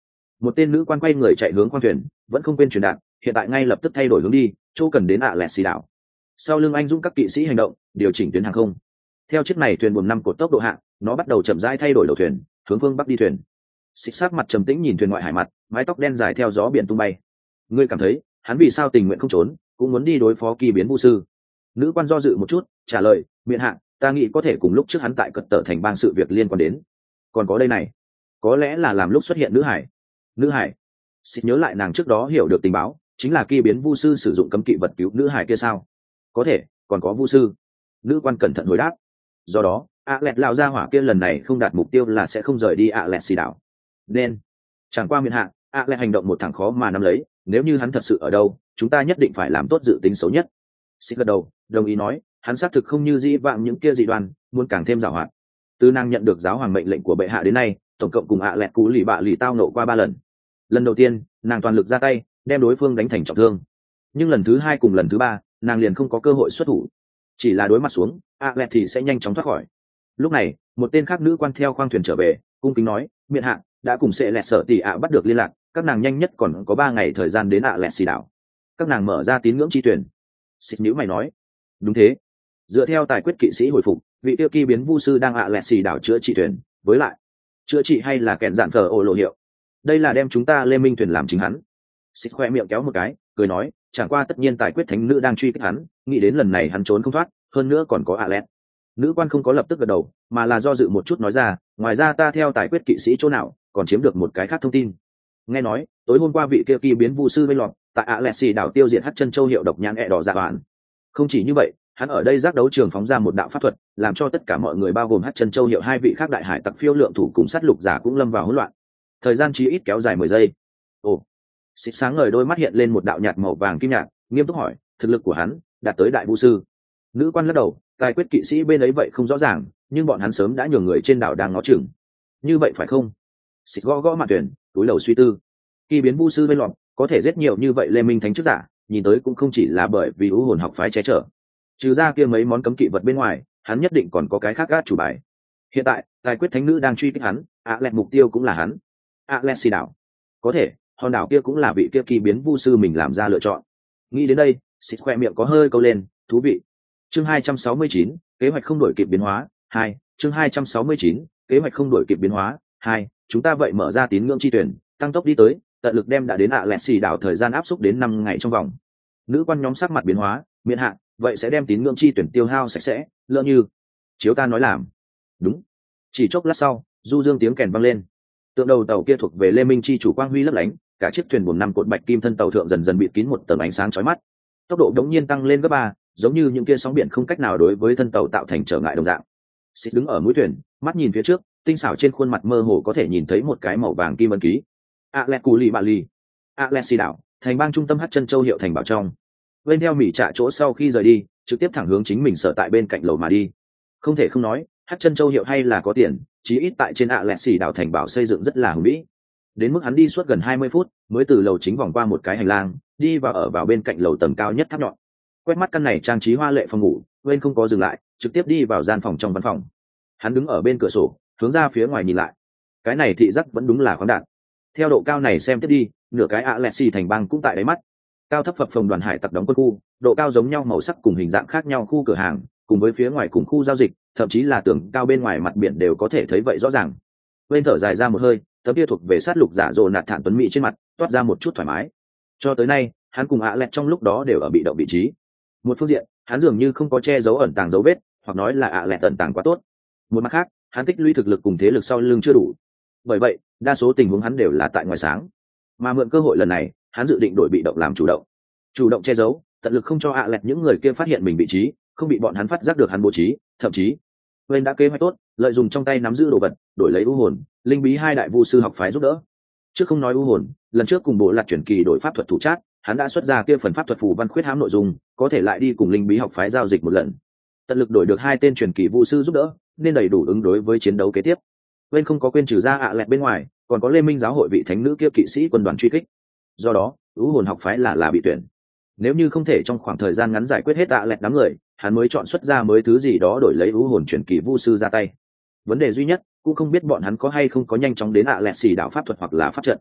[SPEAKER 1] một tên nữ quan quay người chạy hướng khoang thuyền, vẫn không quên truyền đạt, hiện tại ngay lập tức thay đổi hướng đi, chỗ cần đến lẹt xì đảo. Sau lưng anh dũng các kỵ sĩ hành động, điều chỉnh tuyến hàng không. Theo chiếc này thuyền buồm 5 cột tốc độ hạ, nó bắt đầu chậm rãi thay đổi đầu thuyền, hướng phương bắc đi thuyền. Xích sắc mặt trầm tĩnh nhìn thuyền ngoại hải mặt, mái tóc đen dài theo gió biển tung bay. Ngươi cảm thấy hắn vì sao tình nguyện không trốn, cũng muốn đi đối phó kỳ biến vu sư? Nữ quan do dự một chút, trả lời, miện hạ, ta nghĩ có thể cùng lúc trước hắn tại cật tở thành bang sự việc liên quan đến. Còn có đây này, có lẽ là làm lúc xuất hiện nữ hải. Nữ hải? Xích nhớ lại nàng trước đó hiểu được tình báo, chính là kỳ biến vu sư sử dụng cấm kỵ vật cứu nữ hải kia sao? Có thể, còn có vu sư. Nữ quan cẩn thận hồi đáp. Do đó, lẹt lão gia hỏa kia lần này không đạt mục tiêu là sẽ không rời đi lẹt xì đảo. Nên chẳng qua miền hạ, lẹt hành động một thẳng khó mà nắm lấy, nếu như hắn thật sự ở đâu, chúng ta nhất định phải làm tốt dự tính xấu nhất. Xích gật đầu, đồng ý nói, hắn xác thực không như dĩ vãng những kia dị đoan, muốn càng thêm giàu hoạt. Từ nàng nhận được giáo hoàng mệnh lệnh của bệ hạ đến nay, tổng cộng cùng lẹt cú lì bạ lì tao nộ qua 3 lần. Lần đầu tiên, nàng toàn lực ra tay, đem đối phương đánh thành trọng thương. Nhưng lần thứ 2 cùng lần thứ 3, nàng liền không có cơ hội xuất thủ, chỉ là đối mặt xuống, lẹt thì sẽ nhanh chóng thoát khỏi. Lúc này, một tên khác nữ quan theo khoang thuyền trở về, cung kính nói, miện hạ đã cùng sẽ lẹt sở tỷ bắt được liên lạc, các nàng nhanh nhất còn có 3 ngày thời gian đến lẹt xì đảo. Các nàng mở ra tín ngưỡng chi tuyển. Xịt nhíu mày nói, đúng thế. Dựa theo tài quyết kỵ sĩ hồi phục, vị tiêu kỳ biến vu sư đang lẹt xì đảo chữa trị thuyền, với lại chữa trị hay là kèn dạn thờ ổ lộ hiệu, đây là đem chúng ta lê minh thuyền làm chính hắn. Xịt khoe miệng kéo một cái, cười nói, chẳng qua tất nhiên tài quyết thánh nữ đang truy kích hắn, nghĩ đến lần này hắn trốn không thoát, hơn nữa còn có lẹt. Nữ quan không có lập tức gật đầu, mà là do dự một chút nói ra, ngoài ra ta theo tài quyết kỵ sĩ chỗ nào còn chiếm được một cái khác thông tin. Nghe nói tối hôm qua vị kia kỳ biến vu sư bên lọt tại lẹt xì đảo tiêu diệt hất chân châu hiệu độc nhãn đỏ dạ bản. Không chỉ như vậy, hắn ở đây giác đấu trường phóng ra một đạo pháp thuật, làm cho tất cả mọi người bao gồm hất chân châu hiệu 2 vị khác đại hải tặc phiêu lượng thủ cùng sát lục giả cũng lâm vào hỗn loạn. Thời gian chí ít kéo dài 10 giây. Ồ, xịt sáng ngời đôi mắt hiện lên một đạo nhạt màu vàng kim nhạt, nghiêm túc hỏi, thực lực của hắn đạt tới đại vu sư? Nữ quan lắc đầu, tài quyết kỵ sĩ bên ấy vậy không rõ ràng, nhưng bọn hắn sớm đã nhường người trên đảo đang ngó chừng. Như vậy phải không? Xịt gõ gõ mặt tuyển, túi đầu suy tư. Kỳ biến vu sư bên lọt có thể giết nhiều như vậy lê minh thánh chức giả, nhìn tới cũng không chỉ là bởi vì u hồn học phái che chở. Trừ ra kia mấy món cấm kỵ vật bên ngoài, hắn nhất định còn có cái khác gác chủ bài. Hiện tại tài quyết thánh nữ đang truy kích hắn, lẹt mục tiêu cũng là hắn. Lẹt xì đảo, có thể hòn đảo kia cũng là vị kia kỳ biến vu sư mình làm ra lựa chọn. Nghĩ đến đây, xịt khoe miệng có hơi câu lên, thú vị. Chương 269, kế hoạch không đổi kịp biến hóa 2. Chương 269, kế hoạch không đổi kịp biến hóa 2. Chúng ta vậy mở ra tín ngưỡng chi tuyển, tăng tốc đi tới, tận lực đem đã đến lẹt xì đảo thời gian áp xúc đến 5 ngày trong vòng. Nữ quan nhóm sắc mặt biến hóa, miễn hạ, vậy sẽ đem tín ngưỡng chi tuyển tiêu hao sạch sẽ, lỡ như chiếu ta nói làm. Đúng. Chỉ chốc lát sau, du dương tiếng kèn vang lên. Tượng đầu tàu kia thuộc về Lê Minh chi chủ quang huy lấp lánh, cả chiếc thuyền buồm 5 cột bạch kim thân tàu thượng dần dần bị kín một tầng ánh sáng chói mắt. Tốc độ đống nhiên tăng lên gấp 3, giống như những kia sóng biển không cách nào đối với thân tàu tạo thành trở ngại đồng dạng. Xịt đứng ở mũi thuyền, mắt nhìn phía trước, tinh xảo trên khuôn mặt mơ hồ có thể nhìn thấy một cái màu vàng kim ấn ký. Lẹt cù lì bạ lì, lẹt xì đảo, thành bang trung tâm hất chân châu hiệu thành bảo trong. Bên theo mỉ trạ chỗ sau khi rời đi, trực tiếp thẳng hướng chính mình sở tại bên cạnh lầu mà đi. Không thể không nói, hất chân châu hiệu hay là có tiền, chí ít tại trên lẹt xì đảo thành bảo xây dựng rất là hùng vĩ. Đến mức hắn đi suốt gần 20 phút, mới từ lầu chính vòng qua một cái hành lang, đi vào ở vào bên cạnh lầu tầng cao nhất tháp nhọn. Quét mắt căn này trang trí hoa lệ phòng ngủ, bên không có dừng lại, trực tiếp đi vào gian phòng trong văn phòng. Hắn đứng ở bên cửa sổ, hướng ra phía ngoài nhìn lại. Cái này thị giác vẫn đúng là khoáng đạt. Theo độ cao này xem tiếp đi, nửa cái lẹt xì thành bang cũng tại đáy mắt. Cao thấp phập phồng đoàn hải tặc đóng quân khu, độ cao giống nhau màu sắc cùng hình dạng khác nhau khu cửa hàng, cùng với phía ngoài cùng khu giao dịch, thậm chí là tường cao bên ngoài mặt biển đều có thể thấy vậy rõ ràng. Bên thở dài ra một hơi, tấm kia thuộc về sát lục giả rồ nạt thản tuấn mỹ trên mặt toát ra một chút thoải mái. Cho tới nay, hắn cùng lẹt trong lúc đó đều ở bị động vị trí. Một phương diện, hắn dường như không có che giấu ẩn tàng dấu vết, hoặc nói là lẹt ẩn tàng quá tốt. Một mặt khác, hắn tích lũy thực lực cùng thế lực sau lưng chưa đủ. Bởi vậy, đa số tình huống hắn đều là tại ngoài sáng. Mà mượn cơ hội lần này, hắn dự định đổi bị động làm chủ động. Chủ động che giấu, tận lực không cho lẹt những người kia phát hiện mình vị trí, không bị bọn hắn phát giác được hắn bố trí, thậm chí Wayne đã kế hoạch tốt, lợi dụng trong tay nắm giữ đồ vật, đổi lấy u hồn, linh bí 2 đại vu sư học phái giúp đỡ. Trước không nói u hồn, lần trước cùng bộ lạc chuyển kỳ đổi pháp thuật thủ chát, hắn đã xuất ra kia phần pháp thuật phù văn khuyết hãm nội dung, có thể lại đi cùng linh bí học phái giao dịch một lần. Tận lực đổi được 2 tên chuyển kỳ vu sư giúp đỡ, nên đầy đủ ứng đối với chiến đấu kế tiếp. Wayne không có quên trừ ra lẹt bên ngoài, còn có Lê Minh giáo hội vị thánh nữ kia kỵ sĩ quân đoàn truy kích. Do đó, u hồn học phái là bị tuyển. Nếu như không thể trong khoảng thời gian ngắn giải quyết hết lẹt đám người, hắn mới chọn xuất ra mới thứ gì đó đổi lấy u hồn chuyển kỳ vu sư ra tay. Vấn đề duy nhất cũng không biết bọn hắn có hay không có nhanh chóng đến lẹt xì đảo pháp thuật hoặc là pháp trận.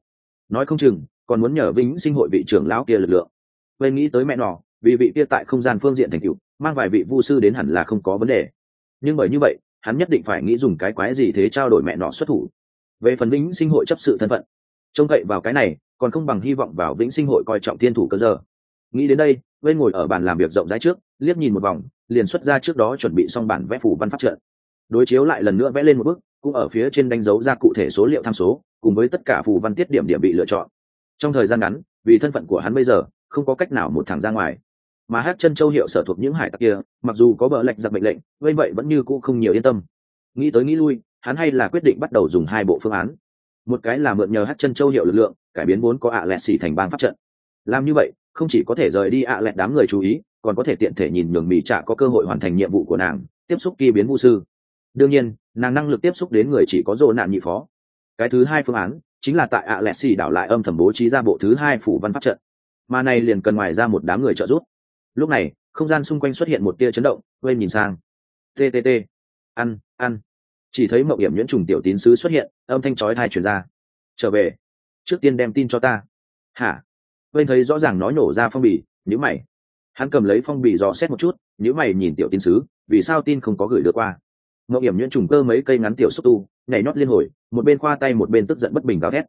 [SPEAKER 1] nói không chừng còn muốn nhờ vĩnh sinh hội vị trưởng lão kia lực lượng. Bên nghĩ tới mẹ nọ, vì vị kia tại không gian phương diện thành tựu mang vài vị vu sư đến hẳn là không có vấn đề, nhưng bởi như vậy hắn nhất định phải nghĩ dùng cái quái gì thế trao đổi mẹ nọ xuất thủ. Về phần vĩnh sinh hội chấp sự thân phận, trông cậy vào cái này còn không bằng hy vọng vào vĩnh sinh hội coi trọng thiên thủ cơ giờ. Nghĩ đến đây, bên ngồi ở bàn làm việc rộng rãi trước, liếc nhìn một vòng, liền xuất ra trước đó chuẩn bị xong bản vẽ phù văn pháp trận, đối chiếu lại lần nữa vẽ lên một bức, cũng ở phía trên đánh dấu ra cụ thể số liệu tham số cùng với tất cả phù văn tiết điểm bị lựa chọn. Trong thời gian ngắn, vì thân phận của hắn bây giờ không có cách nào một thẳng ra ngoài, mà Hát Chân Châu hiệu sở thuộc những hải tặc kia, mặc dù có bờ lệch giặc mệnh lệnh, vậy vậy vẫn như cũ không nhiều yên tâm. Nghĩ tới nghĩ lui, hắn hay là quyết định bắt đầu dùng hai bộ phương án. Một cái là mượn nhờ Hát Chân Châu hiệu lực lượng cải biến vốn có ạ lẹt xỉ thành bang pháp trận. Làm như vậy không chỉ có thể rời đi ạ lẹt đám người chú ý, còn có thể tiện thể nhìn nhường Mỹ Trạ có cơ hội hoàn thành nhiệm vụ của nàng, tiếp xúc kỳ biến vu sư. Đương nhiên nàng năng lực tiếp xúc đến người chỉ có Dỗ Nạn nhị phó. Cái thứ hai phương án chính là tại ạ lẹt xỉ đảo lại âm thầm bố trí ra bộ thứ hai phủ văn pháp trận, mà này liền cần ngoài ra một đám người trợ giúp. Lúc này không gian xung quanh xuất hiện một tia chấn động, quên nhìn sang. TTT, ăn. Chỉ thấy Mộng Hiểm Nhuyễn Trùng tiểu tín sứ xuất hiện, âm thanh chói tai truyền ra. Trở về, trước tiên đem tin cho ta. Hả? Quên thấy rõ ràng nói nổ ra phong bì, nhíu mày. Hắn cầm lấy phong bì dò xét một chút, nhíu mày nhìn tiểu tín sứ, vì sao tin không có gửi được qua? Mộng Hiểm Nhuyễn Trùng cơ mấy cây ngắn tiểu xúc tu, nhảy nhót liên hồi, một bên khoa tay một bên tức giận bất bình gào thét.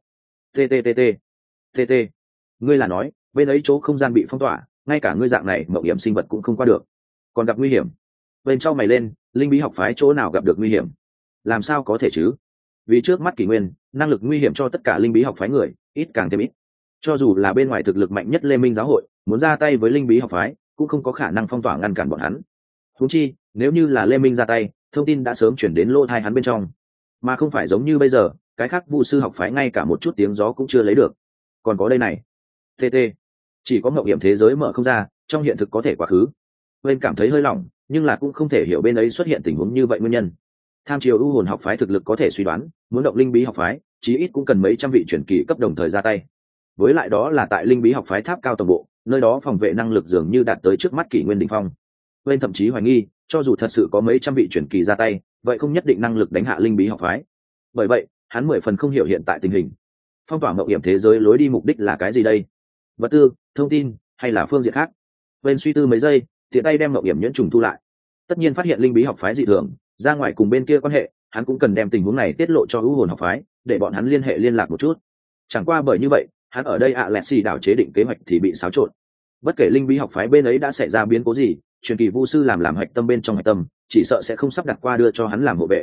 [SPEAKER 1] TT, ngươi là nói bên ấy chỗ không gian bị phong tỏa, ngay cả ngươi dạng này mộng hiểm sinh vật cũng không qua được, còn gặp nguy hiểm? Bên trong mày lên, linh bí học phái chỗ nào gặp được nguy hiểm? Làm sao có thể chứ? Vì trước mắt kỷ nguyên, năng lực nguy hiểm cho tất cả linh bí học phái người ít càng thêm ít. Cho dù là bên ngoài thực lực mạnh nhất Lê Minh giáo hội muốn ra tay với linh bí học phái, cũng không có khả năng phong tỏa ngăn cản bọn hắn. Huống chi nếu như là Lê Minh ra tay, thông tin đã sớm chuyển đến lỗ tai hắn bên trong, mà không phải giống như bây giờ cái khác vu sư học phái ngay cả một chút tiếng gió cũng chưa lấy được. Còn có đây này, TT, chỉ có mộng hiểm thế giới mở không ra, trong hiện thực có thể quá khứ. Bên cảm thấy hơi lỏng, nhưng là cũng không thể hiểu bên ấy xuất hiện tình huống như vậy nguyên nhân. Tham chiều u hồn học phái thực lực có thể suy đoán, muốn động linh bí học phái chí ít cũng cần mấy trăm vị truyền kỳ cấp đồng thời ra tay, với lại đó là tại linh bí học phái tháp cao toàn bộ, nơi đó phòng vệ năng lực dường như đạt tới trước mắt kỷ nguyên đỉnh phong. Bên thậm chí hoài nghi, cho dù thật sự có mấy trăm vị truyền kỳ ra tay, vậy không nhất định năng lực đánh hạ linh bí học phái. Bởi vậy hắn 10 phần không hiểu hiện tại tình hình. Phong tỏa mộng hiểm thế giới lối đi mục đích là cái gì đây? Vật tư, thông tin, hay là phương diện khác? Bên suy tư mấy giây, tiện tay đem mộng hiểm nhuyễn trùng thu lại. Tất nhiên phát hiện linh bí học phái dị thường, ra ngoài cùng bên kia quan hệ, hắn cũng cần đem tình huống này tiết lộ cho u hồn học phái, để bọn hắn liên hệ liên lạc một chút. Chẳng qua bởi như vậy, hắn ở đây ạ lẹt xì đảo chế định kế hoạch thì bị xáo trộn. Bất kể linh bí học phái bên ấy đã xảy ra biến cố gì, truyền kỳ vu sư làm hạch tâm bên trong hạch tâm, chỉ sợ sẽ không sắp đặt qua đưa cho hắn làm hộ vệ.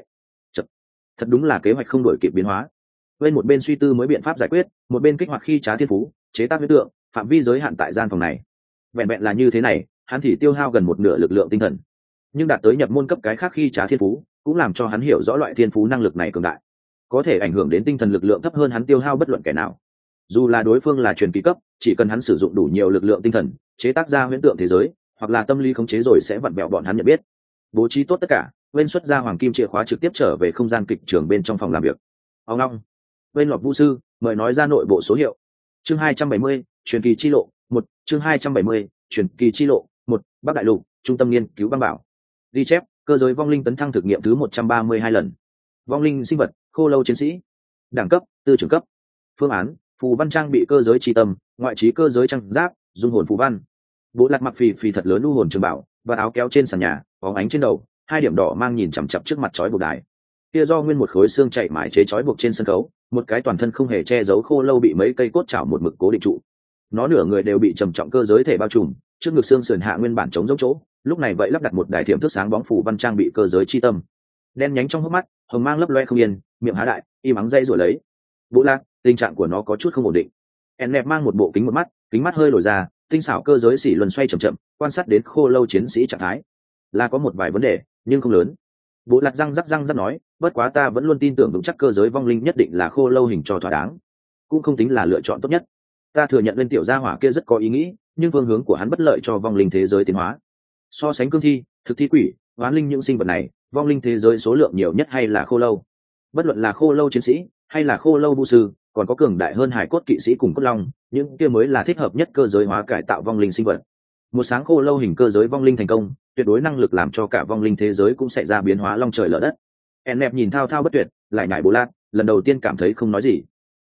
[SPEAKER 1] Thật đúng là kế hoạch không đổi kịp biến hóa. Bên một bên suy tư mới biện pháp giải quyết, một bên kích hoạt khi trá thiên phú, chế tác huyễn tượng, phạm vi giới hạn tại gian phòng này. Vẹn vẹn là như thế này, hắn thì tiêu hao gần một nửa lực lượng tinh thần. Nhưng đạt tới nhập môn cấp cái khác khi trá thiên phú, cũng làm cho hắn hiểu rõ loại thiên phú năng lực này cường đại, có thể ảnh hưởng đến tinh thần lực lượng thấp hơn hắn tiêu hao bất luận kẻ nào. Dù là đối phương là truyền kỳ cấp, chỉ cần hắn sử dụng đủ nhiều lực lượng tinh thần, chế tác ra huyễn tượng thế giới, hoặc là tâm lý khống chế rồi sẽ vặn vẹo bọn hắn nhận biết. Bố trí tốt tất cả, bên xuất ra hoàng kim chìa khóa trực tiếp trở về không gian kịch trường bên trong phòng làm việc. Ông long, bên lọt vu sư mời nói ra nội bộ số hiệu. Chương 270, truyền kỳ chi lộ 1, chương 270, truyền kỳ chi lộ 1, Bắc Đại Lục, trung tâm nghiên cứu băng bảo. Ghi chép, cơ giới vong linh tấn thăng thực nghiệm thứ 132 lần. Vong linh sinh vật, khô lâu chiến sĩ. Đẳng cấp, tư trưởng cấp. Phương án, phù văn trang bị cơ giới chi tâm, ngoại trí cơ giới trang giáp, dung hồn phù văn. Bộ lạc mặc phì thật lớn u hồn trường bảo và áo kéo trên sàn nhà, bóng ánh trên đầu, hai điểm đỏ mang nhìn chằm chằm trước mặt chói buộc đài. Kia do nguyên một khối xương chạy mãi chế chói buộc trên sân khấu, một cái toàn thân không hề che giấu khô lâu bị mấy cây cốt chảo một mực cố định trụ. Nó nửa người đều bị trầm trọng cơ giới thể bao trùm, trước ngực xương sườn hạ nguyên bản chống giống chỗ, lúc này vậy lắp đặt một đài thiểm thước sáng bóng phủ văn trang bị cơ giới chi tâm. Đen nhánh trong hốc mắt, hồng mang lấp loe không yên, miệng há đại, im ắng dây rồi lấy. Bộ lạc, tình trạng của nó có chút không ổn định. Ennep mang một bộ kính một mắt, kính mắt hơi lồi ra, tinh xảo cơ giới xỉ luân xoay chậm chậm, quan sát đến khô lâu chiến sĩ trạng thái. Là có một vài vấn đề, nhưng không lớn. Bộ lạc răng rắc nói, bất quá ta vẫn luôn tin tưởng vững chắc cơ giới vong linh nhất định là khô lâu hình cho thỏa đáng, cũng không tính là lựa chọn tốt nhất. Ta thừa nhận lên tiểu gia hỏa kia rất có ý nghĩ, nhưng phương hướng của hắn bất lợi cho vong linh thế giới tiến hóa. So sánh cương thi, thực thi quỷ, hoán linh những sinh vật này, vong linh thế giới số lượng nhiều nhất hay là khô lâu. Bất luận là khô lâu chiến sĩ hay là khô lâu vu sư, còn có cường đại hơn hải cốt kỵ sĩ cùng cốt long, những kia mới là thích hợp nhất cơ giới hóa cải tạo vong linh sinh vật. Một sáng khô lâu hình cơ giới vong linh thành công, tuyệt đối năng lực làm cho cả vong linh thế giới cũng sẽ ra biến hóa long trời lở đất. Ennep nhìn thao thao bất tuyệt, lại nhảy Bố Lát, lần đầu tiên cảm thấy không nói gì.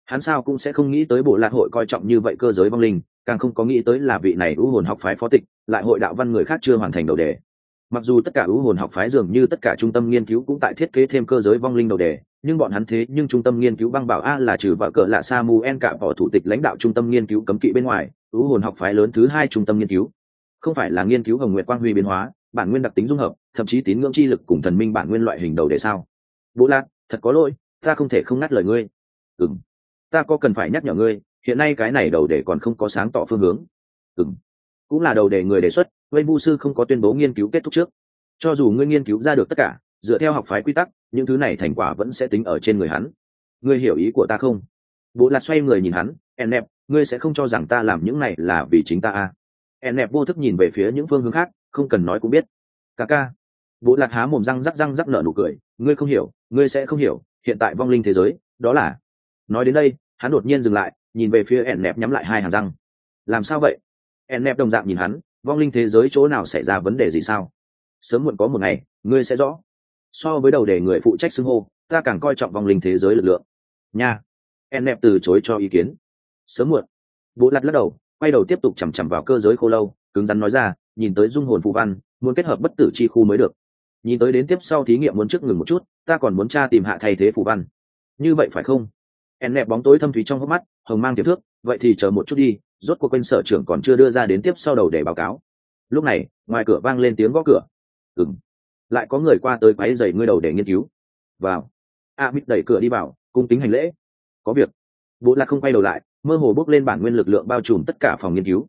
[SPEAKER 1] Hắn sao cũng sẽ không nghĩ tới bộ lạc hội coi trọng như vậy cơ giới vong linh, càng không có nghĩ tới là vị này ưu hồn học phái phó tịch lại hội đạo văn người khác chưa hoàn thành đầu đề. Mặc dù tất cả ưu hồn học phái dường như tất cả trung tâm nghiên cứu cũng tại thiết kế thêm cơ giới vong linh đầu đề, nhưng bọn hắn thế nhưng trung tâm nghiên cứu băng bảo a là trừ vợ cờ lạ Samuel cả bỏ thủ tịch lãnh đạo trung tâm nghiên cứu cấm kỵ bên ngoài, ưu hồn học phái lớn thứ hai trung tâm nghiên cứu, không phải là nghiên cứu hồng nguyệt quang huy biến hóa, bản nguyên đặc tính dung hợp, thậm chí tín ngưỡng chi lực cùng thần minh bản nguyên loại hình đầu đề sao? Vũ Lạc, thật có lỗi, ta không thể không ngắt lời ngươi. Ừm, ta có cần phải nhắc nhở ngươi, hiện nay cái này đầu đề còn không có sáng tỏ phương hướng. Cũng là đầu đề người đề xuất, Wayne Vu sư không có tuyên bố nghiên cứu kết thúc trước. Cho dù ngươi nghiên cứu ra được tất cả, dựa theo học phái quy tắc, những thứ này thành quả vẫn sẽ tính ở trên người hắn. Ngươi hiểu ý của ta không? Bộ Lạc xoay người nhìn hắn, Ennep, ngươi sẽ không cho rằng ta làm những này là vì chính ta à? Ennep vô thức nhìn về phía những phương hướng khác, không cần nói cũng biết. Ca. Bộ Lạc há mồm răng rắc nở nụ cười, ngươi không hiểu, ngươi sẽ không hiểu, hiện tại vong linh thế giới, đó là. Nói đến đây, hắn đột nhiên dừng lại, nhìn về phía Ennep nhắm lại hai hàm răng. Làm sao vậy? Ennep đồng dạng nhìn hắn, vong linh thế giới chỗ nào xảy ra vấn đề gì sao? Sớm muộn có một ngày, ngươi sẽ rõ. So với đầu đề người phụ trách xưng hô, ta càng coi trọng vong linh thế giới lực lượng. Nha. Ennep từ chối cho ý kiến. Sớm muộn. Bộ Lạc lắc đầu, quay đầu tiếp tục chằm chằm vào cơ giới khô lâu, cứng rắn nói ra, nhìn tới dung hồn phù văn, muốn kết hợp bất tử chi khu mới được. Nhìn tới đến tiếp sau thí nghiệm muốn trước ngừng một chút, ta còn muốn tra tìm hạ thay thế phù văn. Như vậy phải không? Ennep bóng tối thâm thúy trong hốc mắt, hồng mang tiềm thước, vậy thì chờ một chút đi, rốt cuộc quên sở trưởng còn chưa đưa ra đến tiếp sau đầu để báo cáo. Lúc này, ngoài cửa vang lên tiếng gõ cửa. Lại có người qua tới quấy rầy ngươi đầu để nghiên cứu. Vào. Mít đẩy cửa đi vào, cung kính hành lễ. Có việc. Bộ Lạc không quay đầu lại, mơ hồ bước lên bản nguyên lực lượng bao trùm tất cả phòng nghiên cứu.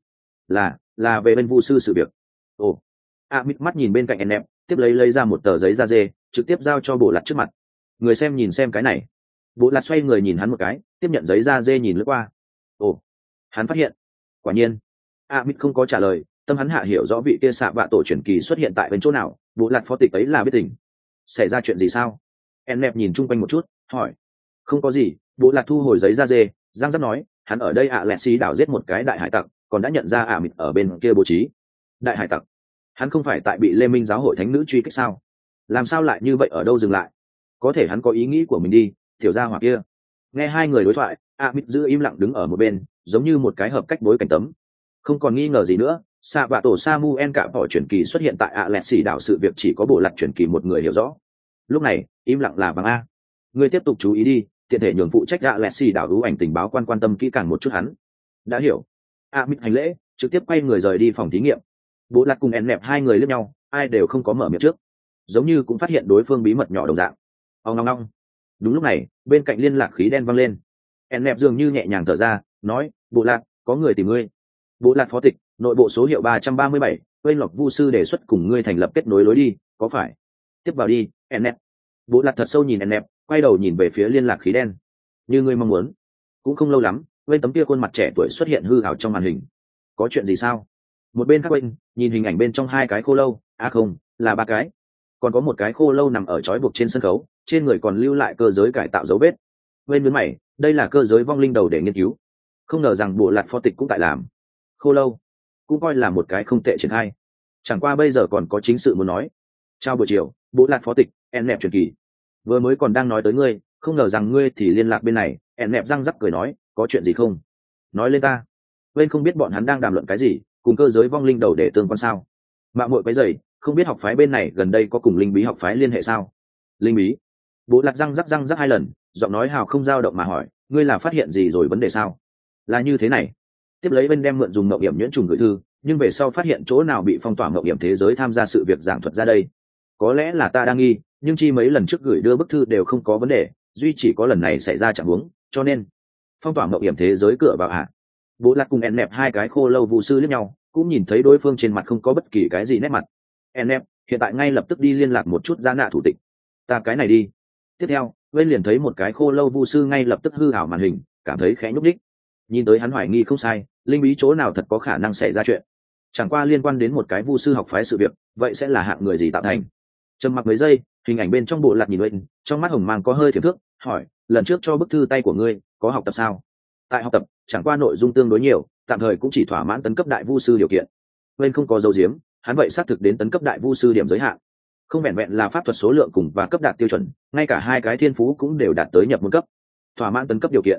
[SPEAKER 1] Là về bên Vu sư sự việc. Ồ. Mít mắt nhìn bên cạnh Ennep, tiếp lấy ra một tờ giấy da dê, trực tiếp giao cho Bộ Lạc trước mặt. Người xem nhìn xem cái này. Bộ Lạc xoay người nhìn hắn một cái, tiếp nhận giấy da dê nhìn lướt qua. Ồ. Hắn phát hiện. Quả nhiên. Mít không có trả lời, tâm hắn hạ hiểu rõ vị kia xạ vạ tổ truyền kỳ xuất hiện tại bên chỗ nào. Bộ Lạc phó tịch ấy là biết tình. Xảy ra chuyện gì sao? Ennep nhìn chung quanh một chút, hỏi. Không có gì. Bộ Lạc thu hồi giấy da dê, giang giáp nói, hắn ở đây lẹ xí đảo giết một cái đại hải tặc, còn đã nhận ra Mít ở bên kia bố trí. Đại hải tặc? Hắn không phải tại bị Lê Minh giáo hội thánh nữ truy kích sao? Làm sao lại như vậy, ở đâu dừng lại? Có thể hắn có ý nghĩ của mình đi, tiểu gia hỏa kia. Nghe hai người đối thoại, Mít giữ im lặng đứng ở một bên, giống như một cái hợp cách bối cảnh tấm. Không còn nghi ngờ gì nữa, xạ vạ tổ Samuel cả bỏ truyền kỳ xuất hiện tại lẹ xì đảo, sự việc chỉ có Bộ Lạc truyền kỳ một người hiểu rõ. Lúc này, im lặng là bằng a. Ngươi tiếp tục chú ý đi, tiện thể nhường phụ trách lẹ xì đảo ưu ảnh tình báo quan tâm kỹ càng một chút hắn. Đã hiểu. Mít hành lễ, trực tiếp quay người rời đi phòng thí nghiệm. Bộ Lạc cùng Ennep hai người liếc nhau, ai đều không có mở miệng trước, giống như cũng phát hiện đối phương bí mật nhỏ đồng dạng. Ong. Đúng lúc này, bên cạnh liên lạc khí đen văng lên. Ennep dường như nhẹ nhàng thở ra, nói, Bộ Lạc, có người tìm ngươi. Bộ Lạc phó tịch, nội bộ số hiệu 337, Quên Lộc Vu sư đề xuất cùng ngươi thành lập kết nối lối đi, có phải? Tiếp vào đi, Ennep. Bộ Lạc thật sâu nhìn Ennep, quay đầu nhìn về phía liên lạc khí đen. Như ngươi mong muốn. Cũng không lâu lắm, bên tấm kia khuôn mặt trẻ tuổi xuất hiện hư ảo trong màn hình. Có chuyện gì sao? Một bên khác bên, nhìn hình ảnh bên trong hai cái khô lâu, không, là ba cái. Còn có một cái khô lâu nằm ở trói buộc trên sân khấu, trên người còn lưu lại cơ giới cải tạo dấu vết. Bên nhướng mày, đây là cơ giới vong linh đầu để nghiên cứu. Không ngờ rằng Bộ Lạc phó tịch cũng tại làm. Khô lâu, cũng coi là một cái không tệ triển khai. Chẳng qua bây giờ còn có chính sự muốn nói. Chào buổi chiều, Bộ Lạc phó tịch, Ennep truyền kỳ. Vừa mới còn đang nói tới ngươi, không ngờ rằng ngươi thì liên lạc bên này. Ennep răng rắc cười nói, có chuyện gì không? Nói lên ta. Bên không biết bọn hắn đang đàm luận cái gì, cùng cơ giới vong linh đầu để tương quan sao? Mạng muội quấy rầy, không biết học phái bên này gần đây có cùng linh bí học phái liên hệ sao? Linh bí? Bộ Lạc răng rắc hai lần, giọng nói hào không dao động mà hỏi, ngươi là phát hiện gì rồi vấn đề sao? Là như thế này. Tiếp lấy bên đem mượn dùng ngọc hiểm nhuyễn trùng gửi thư, nhưng về sau phát hiện chỗ nào bị phong tỏa ngọc hiểm thế giới tham gia sự việc giảng thuật ra đây. Có lẽ là ta đang nghi, nhưng chi mấy lần trước gửi đưa bức thư đều không có vấn đề, duy chỉ có lần này xảy ra chẳng huống, cho nên phong tỏa ngọc hiểm thế giới cửa vào ạ. Bộ Lạc cùng Ennep hai cái khô lâu Vu sư liếc nhau, cũng nhìn thấy đối phương trên mặt không có bất kỳ cái gì nét mặt. Ennep, hiện tại ngay lập tức đi liên lạc một chút giá nạ thủ tịch. Ta cái này đi. Tiếp theo, bên liền thấy một cái khô lâu Vu sư ngay lập tức hư ảo màn hình, cảm thấy khẽ nhúc nhích. Nhìn tới hắn hoài nghi không sai, linh bí chỗ nào thật có khả năng xảy ra chuyện. Chẳng qua liên quan đến một cái Vu sư học phái sự việc, vậy sẽ là hạng người gì tạo thành? Trầm mặc mấy giây, hình ảnh bên trong Bộ Lạc nhìn lên, trong mắt hồng mang có hơi thiểm thước, hỏi, lần trước cho bức thư tay của ngươi, có học tập sao? Tại học tập, chẳng qua nội dung tương đối nhiều, tạm thời cũng chỉ thỏa mãn tấn cấp đại vu sư điều kiện. Bên không có dấu diếm, hắn vậy xác thực đến tấn cấp đại vu sư điểm giới hạn. Không vẹn vẹn là pháp thuật số lượng cùng và cấp đạt tiêu chuẩn, ngay cả hai cái thiên phú cũng đều đạt tới nhập môn cấp, thỏa mãn tấn cấp điều kiện.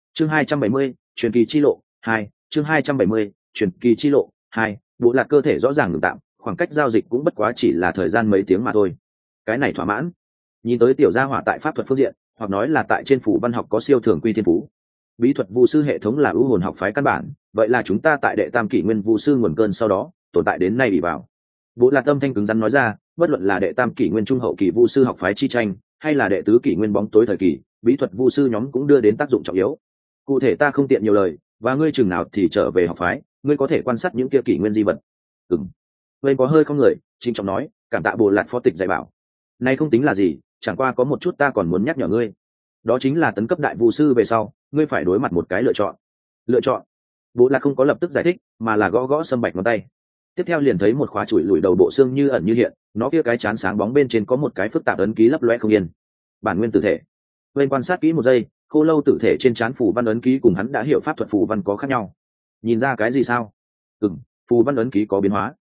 [SPEAKER 1] Chương 270, truyền kỳ chi lộ 2, chương 270, truyền kỳ chi lộ 2, bộ lạc cơ thể rõ ràng ngừng tạm, khoảng cách giao dịch cũng bất quá chỉ là thời gian mấy tiếng mà thôi. Cái này thỏa mãn. Nhìn tới tiểu gia hỏa tại pháp thuật phương diện, hoặc nói là tại trên phủ văn học có siêu thường quy thiên phú. Bí thuật vu sư hệ thống là ưu hồn học phái căn bản, vậy là chúng ta tại đệ tam kỷ nguyên vu sư nguồn cơn sau đó tồn tại đến nay bị vào. Bộ lạc tâm thanh cứng rắn nói ra, bất luận là đệ tam kỷ nguyên trung hậu kỳ vu sư học phái chi tranh, hay là đệ tứ kỷ nguyên bóng tối thời kỳ, bí thuật vu sư nhóm cũng đưa đến tác dụng trọng yếu. Cụ thể ta không tiện nhiều lời, và ngươi chừng nào thì trở về học phái, ngươi có thể quan sát những kia kỷ nguyên di vật. Bên có hơi không người, chính trọng nói, cảm tạ bộ lạc phó tịch dạy bảo. Này không tính là gì, chẳng qua có một chút ta còn muốn nhắc nhở ngươi. Đó chính là tấn cấp đại vu sư về sau, ngươi phải đối mặt một cái lựa chọn. Lựa chọn? Bộ lạc không có lập tức giải thích, mà là gõ gõ sâm bạch ngón tay. Tiếp theo liền thấy một khóa chùi lùi đầu bộ xương như ẩn như hiện, nó kia cái chán sáng bóng bên trên có một cái phức tạp ấn ký lấp loe không yên. Bản nguyên tử thể. Bên quan sát kỹ một giây, khô lâu tử thể trên trán phù văn ấn ký cùng hắn đã hiểu pháp thuật phù văn có khác nhau. Nhìn ra cái gì sao? Phù văn ấn ký có biến hóa.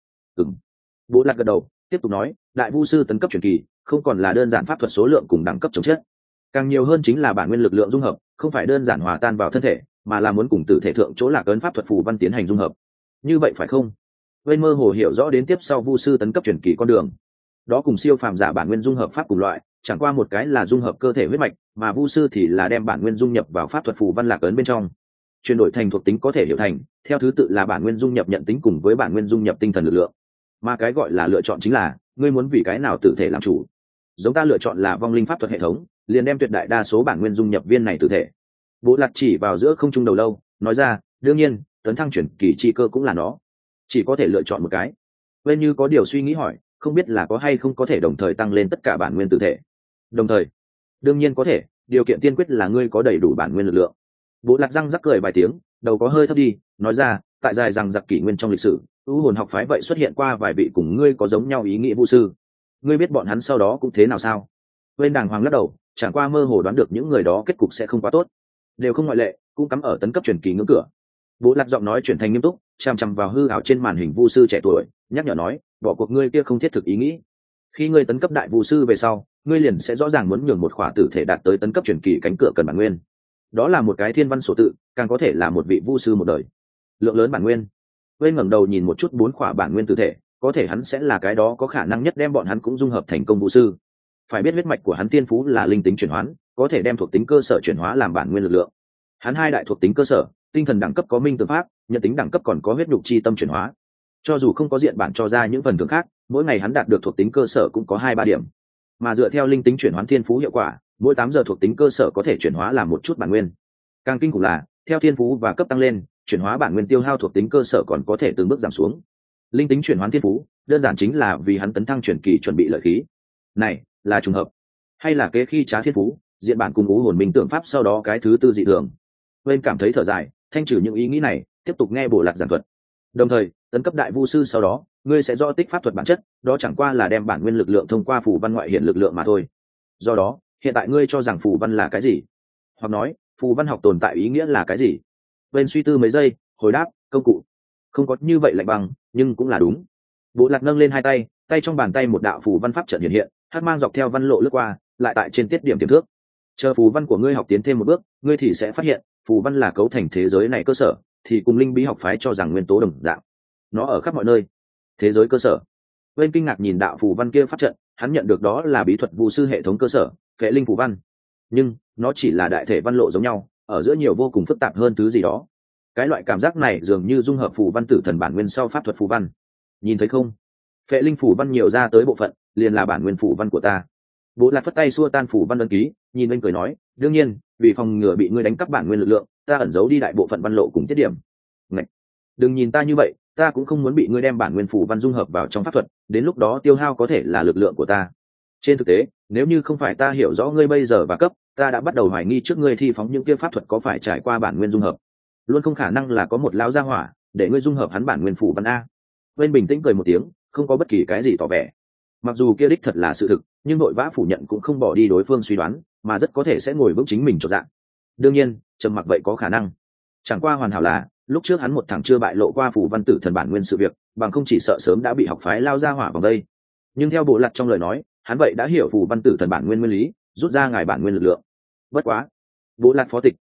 [SPEAKER 1] Bộ lạc gật đầu, tiếp tục nói, đại vu sư tấn cấp truyền kỳ, không còn là đơn giản pháp thuật số lượng cùng đẳng cấp chống chết, càng nhiều hơn chính là bản nguyên lực lượng dung hợp, không phải đơn giản hòa tan vào thân thể, mà là muốn cùng tử thể thượng chỗ lạc ấn pháp thuật phù văn tiến hành dung hợp. Như vậy phải không? Bên mơ hồ hiểu rõ đến tiếp sau vu sư tấn cấp truyền kỳ con đường, đó cùng siêu phàm giả bản nguyên dung hợp pháp cùng loại, chẳng qua một cái là dung hợp cơ thể huyết mạch, mà vu sư thì là đem bản nguyên dung nhập vào pháp thuật phù văn lạc ấn bên trong, chuyển đổi thành thuộc tính có thể hiểu thành, theo thứ tự là bản nguyên dung nhập nhận tính cùng với bản nguyên dung nhập tinh thần lực lượng. Mà cái gọi là lựa chọn chính là ngươi muốn vì cái nào tử thể làm chủ. Giống ta lựa chọn là vong linh pháp thuật hệ thống, liền đem tuyệt đại đa số bản nguyên dung nhập viên này tử thể. Bộ lạc chỉ vào giữa không trung đầu lâu, nói ra, đương nhiên tấn thăng chuyển kỳ chi cơ cũng là nó, chỉ có thể lựa chọn một cái. Bên như có điều suy nghĩ hỏi, không biết là có hay không có thể đồng thời tăng lên tất cả bản nguyên tử thể. Đồng thời? Đương nhiên có thể, điều kiện tiên quyết là ngươi có đầy đủ bản nguyên lực lượng. Bộ lạc răng rắc cười vài tiếng, đầu có hơi thấp đi, nói ra, tại dài rằng giặc kỷ nguyên trong lịch sử, u hồn học phái vậy xuất hiện qua vài vị cùng ngươi có giống nhau ý nghĩa vu sư. Ngươi biết bọn hắn sau đó cũng thế nào sao? Bên đàng hoàng lắc đầu, chẳng qua mơ hồ đoán được những người đó kết cục sẽ không quá tốt, đều không ngoại lệ, cũng cắm ở tấn cấp truyền kỳ ngưỡng cửa. Bộ lạc giọng nói chuyển thành nghiêm túc, chằm chằm vào hư ảo trên màn hình vu sư trẻ tuổi, nhắc nhở nói, bỏ cuộc ngươi kia không thiết thực ý nghĩ. Khi ngươi tấn cấp đại vu sư về sau, ngươi liền sẽ rõ ràng muốn nhường một khỏa tử thể đạt tới tấn cấp truyền kỳ cánh cửa cần bản nguyên. Đó là một cái thiên văn số tự, càng có thể là một vị vu sư một đời. Lượng lớn bản nguyên. Bên ngẩng đầu nhìn một chút 4 khỏa bản nguyên tử thể, có thể hắn sẽ là cái đó có khả năng nhất đem bọn hắn cũng dung hợp thành công vu sư. Phải biết huyết mạch của hắn tiên phú là linh tính chuyển hoán, có thể đem thuộc tính cơ sở chuyển hóa làm bản nguyên lực lượng. Hắn 2 đại thuộc tính cơ sở, tinh thần đẳng cấp có minh tự pháp, nhận tính đẳng cấp còn có huyết nhục chi tâm chuyển hóa. Cho dù không có diện bản cho ra những phần thưởng khác, mỗi ngày hắn đạt được thuộc tính cơ sở cũng có 2-3 điểm. Mà dựa theo linh tính chuyển hoán thiên phú hiệu quả, mỗi 8 giờ thuộc tính cơ sở có thể chuyển hóa làm một chút bản nguyên. Càng kinh khủng là, theo thiên phú và cấp tăng lên, chuyển hóa bản nguyên tiêu hao thuộc tính cơ sở còn có thể từng bước giảm xuống. Linh tính chuyển hoán thiên phú, đơn giản chính là vì hắn tấn thăng chuyển kỳ chuẩn bị lợi khí. Này, là trùng hợp, hay là kế khi trá thiên phú, diện bản cùng ngũ hồn minh tượng pháp sau đó cái thứ tư dị thường. Bên cảm thấy thở dài, thanh trừ những ý nghĩ này, tiếp tục nghe bổ lạc giảng thuật. Đồng thời, tấn cấp đại vu sư sau đó, ngươi sẽ do tích pháp thuật bản chất, đó chẳng qua là đem bản nguyên lực lượng thông qua phù văn ngoại hiện lực lượng mà thôi. Do đó, hiện tại ngươi cho rằng phù văn là cái gì? Hoặc nói, phù văn học tồn tại ý nghĩa là cái gì? Bên suy tư mấy giây, hồi đáp, công cụ. Không có như vậy lạnh bằng, nhưng cũng là đúng. Bộ lạc nâng lên 2 tay, tay trong bàn tay một đạo phù văn pháp trận hiện hiện, hắc mang dọc theo văn lộ lướt qua, lại tại trên tiết điểm tiềm thước. Chờ phù văn của ngươi học tiến thêm một bước, ngươi thì sẽ phát hiện, phù văn là cấu thành thế giới này cơ sở, thì cùng linh bí học phái cho rằng nguyên tố đồng dạng. Nó ở khắp mọi nơi. Thế giới cơ sở. Bên kinh ngạc nhìn đạo phù văn kia pháp trận, hắn nhận được đó là bí thuật vu sư hệ thống cơ sở, phệ linh phù văn. Nhưng, nó chỉ là đại thể văn lộ giống nhau, ở giữa nhiều vô cùng phức tạp hơn thứ gì đó. Cái loại cảm giác này dường như dung hợp phù văn tử thần bản nguyên sau pháp thuật phù văn. Nhìn thấy không? Phệ linh phù văn nhiều ra tới bộ phận, liền là bản nguyên phù văn của ta. Bộ lạc phất tay xua tan phù văn ấn ký, nhìn bên cười nói, đương nhiên, vì phòng ngừa bị ngươi đánh cắp bản nguyên lực lượng, ta ẩn giấu đi đại bộ phận văn lộ cùng tiết điểm. Ngạch! Đừng nhìn ta như vậy, ta cũng không muốn bị ngươi đem bản nguyên phù văn dung hợp vào trong pháp thuật, đến lúc đó tiêu hao có thể là lực lượng của ta. Trên thực tế, nếu như không phải ta hiểu rõ ngươi bây giờ và cấp, ta đã bắt đầu hoài nghi trước ngươi thi phóng những kia pháp thuật có phải trải qua bản nguyên dung hợp. Luôn không khả năng là có một lão gia hỏa để ngươi dung hợp hắn bản nguyên phù văn a. Bên bình tĩnh cười một tiếng, không có bất kỳ cái gì tỏ vẻ. Mặc dù kia đích thật là sự thực, nhưng nội vã phủ nhận cũng không bỏ đi đối phương suy đoán, mà rất có thể sẽ ngồi vững chính mình chột dạ. Đương nhiên, trầm mặc vậy có khả năng. Chẳng qua hoàn hảo là, lúc trước hắn một thằng chưa bại lộ qua phù văn tử thần bản nguyên sự việc, bằng không chỉ sợ sớm đã bị học phái lao ra hỏa vào đây. Nhưng theo bộ lạc trong lời nói, hắn vậy đã hiểu phù văn tử thần bản nguyên nguyên lý, rút ra ngài bản nguyên lực lượng. Bất quá, bộ lạc phó tịch,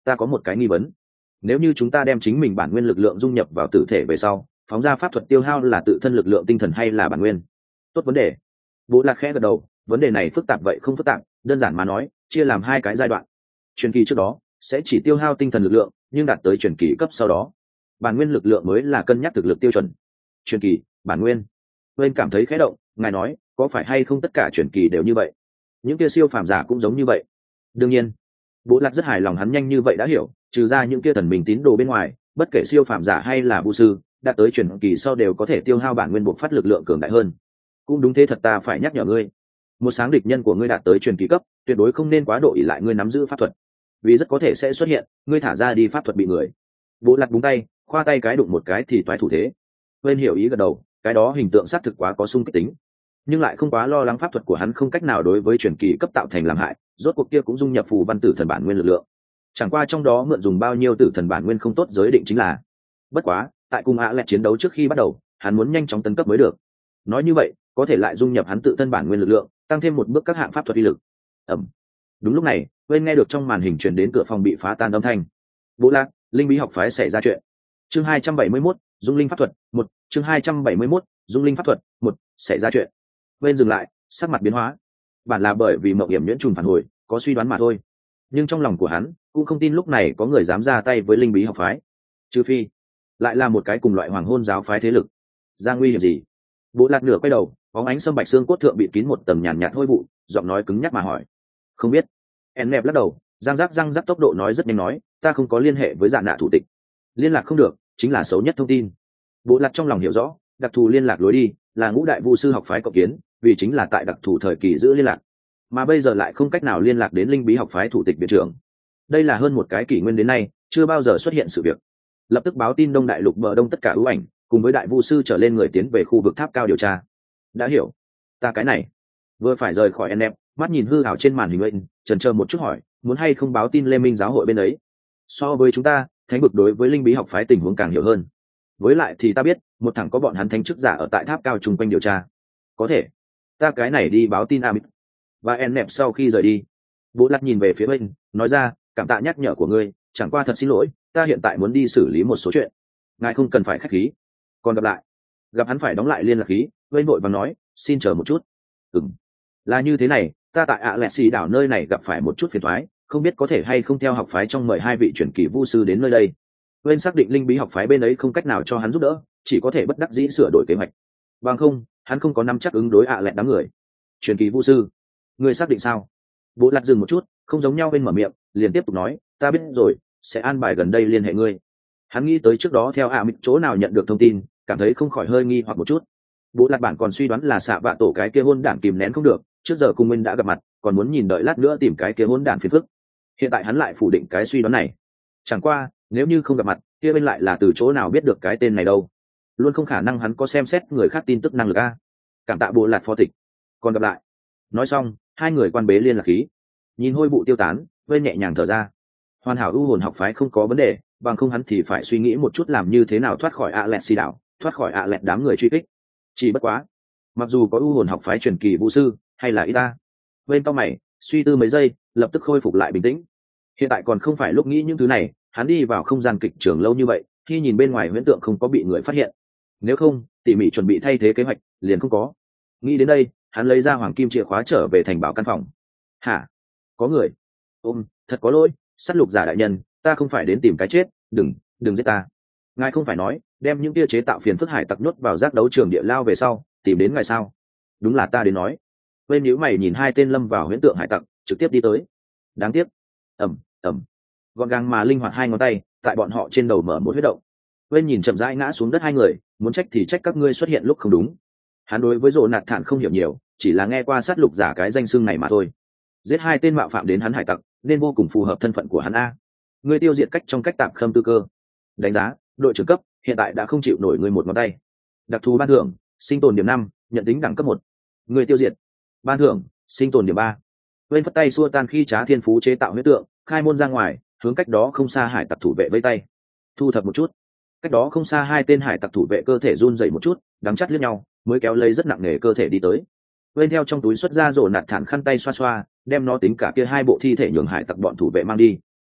[SPEAKER 1] ta có một cái nghi vấn. Nếu như chúng ta đem chính mình bản nguyên lực lượng dung nhập vào tử thể về sau, phóng ra pháp thuật tiêu hao là tự thân lực lượng tinh thần hay là bản nguyên? Tốt vấn đề. Bố Lạc khẽ gật đầu, vấn đề này phức tạp vậy không phức tạp, đơn giản mà nói, chia làm hai cái giai đoạn. Truyền kỳ trước đó sẽ chỉ tiêu hao tinh thần lực lượng, nhưng đạt tới truyền kỳ cấp sau đó, bản nguyên lực lượng mới là cân nhắc thực lực tiêu chuẩn. Truyền kỳ, bản nguyên. Bên cảm thấy khẽ động, ngài nói, có phải hay không tất cả truyền kỳ đều như vậy? Những kia siêu phàm giả cũng giống như vậy? Đương nhiên. Bố Lạc rất hài lòng hắn nhanh như vậy đã hiểu, trừ ra những kia thần mình tín đồ bên ngoài, bất kể siêu phàm giả hay là vu sư, đạt tới truyền kỳ sau đều có thể tiêu hao bản nguyên buộc phát lực lượng cường đại hơn. Cũng đúng thế thật, ta phải nhắc nhở ngươi, một sáng địch nhân của ngươi đạt tới truyền kỳ cấp, tuyệt đối không nên quá độ ỷ lại ngươi nắm giữ pháp thuật, vì rất có thể sẽ xuất hiện ngươi thả ra đi pháp thuật bị người. Bố Lạc búng tay, khoa tay cái đụng một cái thì toái thủ thế. Bên hiểu ý gật đầu, cái đó hình tượng xác thực quá có xung kích tính, nhưng lại không quá lo lắng pháp thuật của hắn không cách nào đối với truyền kỳ cấp tạo thành làm hại, rốt cuộc kia cũng dung nhập phù văn tử thần bản nguyên lực lượng, chẳng qua trong đó mượn dùng bao nhiêu tử thần bản nguyên không tốt giới định chính là. Bất quá tại cùng ạ lẹt chiến đấu trước khi bắt đầu, hắn muốn nhanh chóng tấn cấp mới được. Nói như vậy có thể lại dung nhập hắn tự thân bản nguyên lực lượng, tăng thêm một bước các hạng pháp thuật uy lực. Đúng lúc này, bên nghe được trong màn hình truyền đến cửa phòng bị phá tan âm thanh. Bố Lạc, linh bí học phái xảy ra chuyện. Chương 271, dung linh pháp thuật 1. Chương 271, dung linh pháp thuật 1. Xảy ra chuyện. Bên dừng lại, sắc mặt biến hóa. Bản là bởi vì mộng hiểm nhuyễn trùng phản hồi, có suy đoán mà thôi, nhưng trong lòng của hắn cũng không tin lúc này có người dám ra tay với linh bí học phái, trừ phi lại là một cái cùng loại hoàng hôn giáo phái thế lực. Ra nguy hiểm gì? Bố Lạc nửa quay đầu, bóng ánh sâm bạch xương cốt thượng bị kín một tầng nhàn nhạt hôi vụ, giọng nói cứng nhắc mà hỏi. Không biết. En nẹp lắc đầu, răng rắc tốc độ nói rất nhanh nói, ta không có liên hệ với Dạ Nạ thủ tịch, liên lạc không được chính là xấu nhất thông tin. Bố Lạc trong lòng hiểu rõ, đặc thù liên lạc lối đi là ngũ đại vu sư học phái cộng kiến, vì chính là tại đặc thù thời kỳ giữ liên lạc, mà bây giờ lại không cách nào liên lạc đến linh bí học phái thủ tịch viện trưởng. Đây là hơn một cái kỷ nguyên đến nay chưa bao giờ xuất hiện sự việc. Lập tức báo tin Đông Đại Lục bờ đông tất cả ưu ảnh cùng với đại vu sư trở lên người tiến về khu vực tháp cao điều tra. Đã hiểu. Ta cái này vừa phải rời khỏi em, mắt nhìn hư ảo trên màn hình lệnh, chần chờ một chút hỏi, muốn hay không báo tin Lê Minh giáo hội bên ấy? So với chúng ta, thánh vực đối với linh bí học phái tình huống càng hiểu hơn. Với lại thì ta biết một thằng có bọn hắn thánh chức giả ở tại tháp cao chung quanh điều tra. Có thể ta cái này đi báo tin Amit. Và en nẹp sau khi rời đi, Bố Lạc nhìn về phía bên, nói ra, cảm tạ nhắc nhở của ngươi, chẳng qua thật xin lỗi, ta hiện tại muốn đi xử lý một số chuyện, ngài không cần phải khách khí. Còn gặp lại. Gặp hắn phải đóng lại liên lạc khí, bên vội vàng nói, xin chờ một chút. Là như thế này, ta tại ạ lẹ xì đảo nơi này gặp phải một chút phiền toái, không biết có thể hay không theo học phái trong mời hai vị truyền kỳ vu sư đến nơi đây. Bên xác định linh bí học phái bên ấy không cách nào cho hắn giúp đỡ, chỉ có thể bất đắc dĩ sửa đổi kế hoạch. Bằng không, hắn không có nắm chắc ứng đối ạ lẹ đám người. Truyền kỳ vu sư, ngươi xác định sao? Bố Lạc dừng một chút, không giống nhau bên mở miệng, liền tiếp tục nói, ta biết rồi, sẽ an bài gần đây liên hệ ngươi. Hắn nghĩ tới trước đó theo Mịt chỗ nào nhận được thông tin, cảm thấy không khỏi hơi nghi hoặc một chút. Bố Lạc bản còn suy đoán là xạ vạ tổ cái kia hôn đản kìm nén không được, trước giờ cùng Minh đã gặp mặt, còn muốn nhìn đợi lát nữa tìm cái kia hôn đản phiền phức. Hiện tại hắn lại phủ định cái suy đoán này. Chẳng qua, nếu như không gặp mặt, kia bên lại là từ chỗ nào biết được cái tên này đâu? Luôn không khả năng hắn có xem xét người khác tin tức năng lực a. Cảm tạ Bố Lạc phó tịch. Còn gặp lại. Nói xong, hai người quan bế liên lạc khí. Nhìn hôi vụ tiêu tán, bên nhẹ nhàng thở ra. Hoàn hảo ưu hồn học phái không có vấn đề, bằng không hắn thì phải suy nghĩ một chút làm như thế nào thoát khỏi ạ lẹt xì đảo, thoát khỏi ạ lẹt đám người truy kích. Chỉ bất quá, mặc dù có ưu hồn học phái truyền kỳ vũ sư hay là y ta, bên cao mày suy tư mấy giây, lập tức khôi phục lại bình tĩnh. Hiện tại còn không phải lúc nghĩ những thứ này, hắn đi vào không gian kịch trường lâu như vậy, khi nhìn bên ngoài huyễn tượng không có bị người phát hiện, nếu không tỉ mỉ chuẩn bị thay thế kế hoạch liền không có. Nghĩ đến đây, hắn lấy ra hoàng kim chìa khóa trở về thành bảo căn phòng. Hả? Có người? Thật có lỗi, sát lục giả đại nhân, ta không phải đến tìm cái chết, đừng giết ta. Ngài không phải nói đem những tia chế tạo phiền phức hải tặc nhốt vào giác đấu trường địa lao về sau tìm đến ngài sao? Đúng là ta đến nói. Bên nhíu mày nhìn hai tên lâm vào huyễn tượng hải tặc trực tiếp đi tới. Đáng tiếc. Gọn gàng mà linh hoạt hai ngón tay tại bọn họ trên đầu mở một huyết động. Bên nhìn chậm rãi ngã xuống đất hai người, muốn trách thì trách các ngươi xuất hiện lúc không đúng. Hắn đối với Dỗ Nạt Thản không hiểu nhiều, chỉ là nghe qua sát lục giả cái danh xưng này mà thôi. Giết hai tên mạo phạm đến hắn hải tặc nên vô cùng phù hợp thân phận của hắn a. Ngươi tiêu diệt cách trong cách tạm khâm tư cơ. Đánh giá đội trưởng cấp hiện tại đã không chịu nổi ngươi một ngón tay. Đặc thù ban thưởng sinh tồn điểm 5, nhận tính đẳng cấp 1. Ngươi tiêu diệt. Ban thưởng sinh tồn điểm 3. Bên phất tay xua tan khi trá thiên phú chế tạo huyết tượng, khai môn ra ngoài, hướng cách đó không xa hải tặc thủ vệ vây tay. Thu thập một chút. Cách đó không xa hai tên hải tặc thủ vệ cơ thể run rẩy một chút, đắng chắt liếc nhau, mới kéo lấy rất nặng nề cơ thể đi tới. Bên theo trong túi xuất ra Dỗ Nạt Thản khăn tay xoa xoa, đem nó tính cả kia hai bộ thi thể nhường hải tặc bọn thủ vệ mang đi.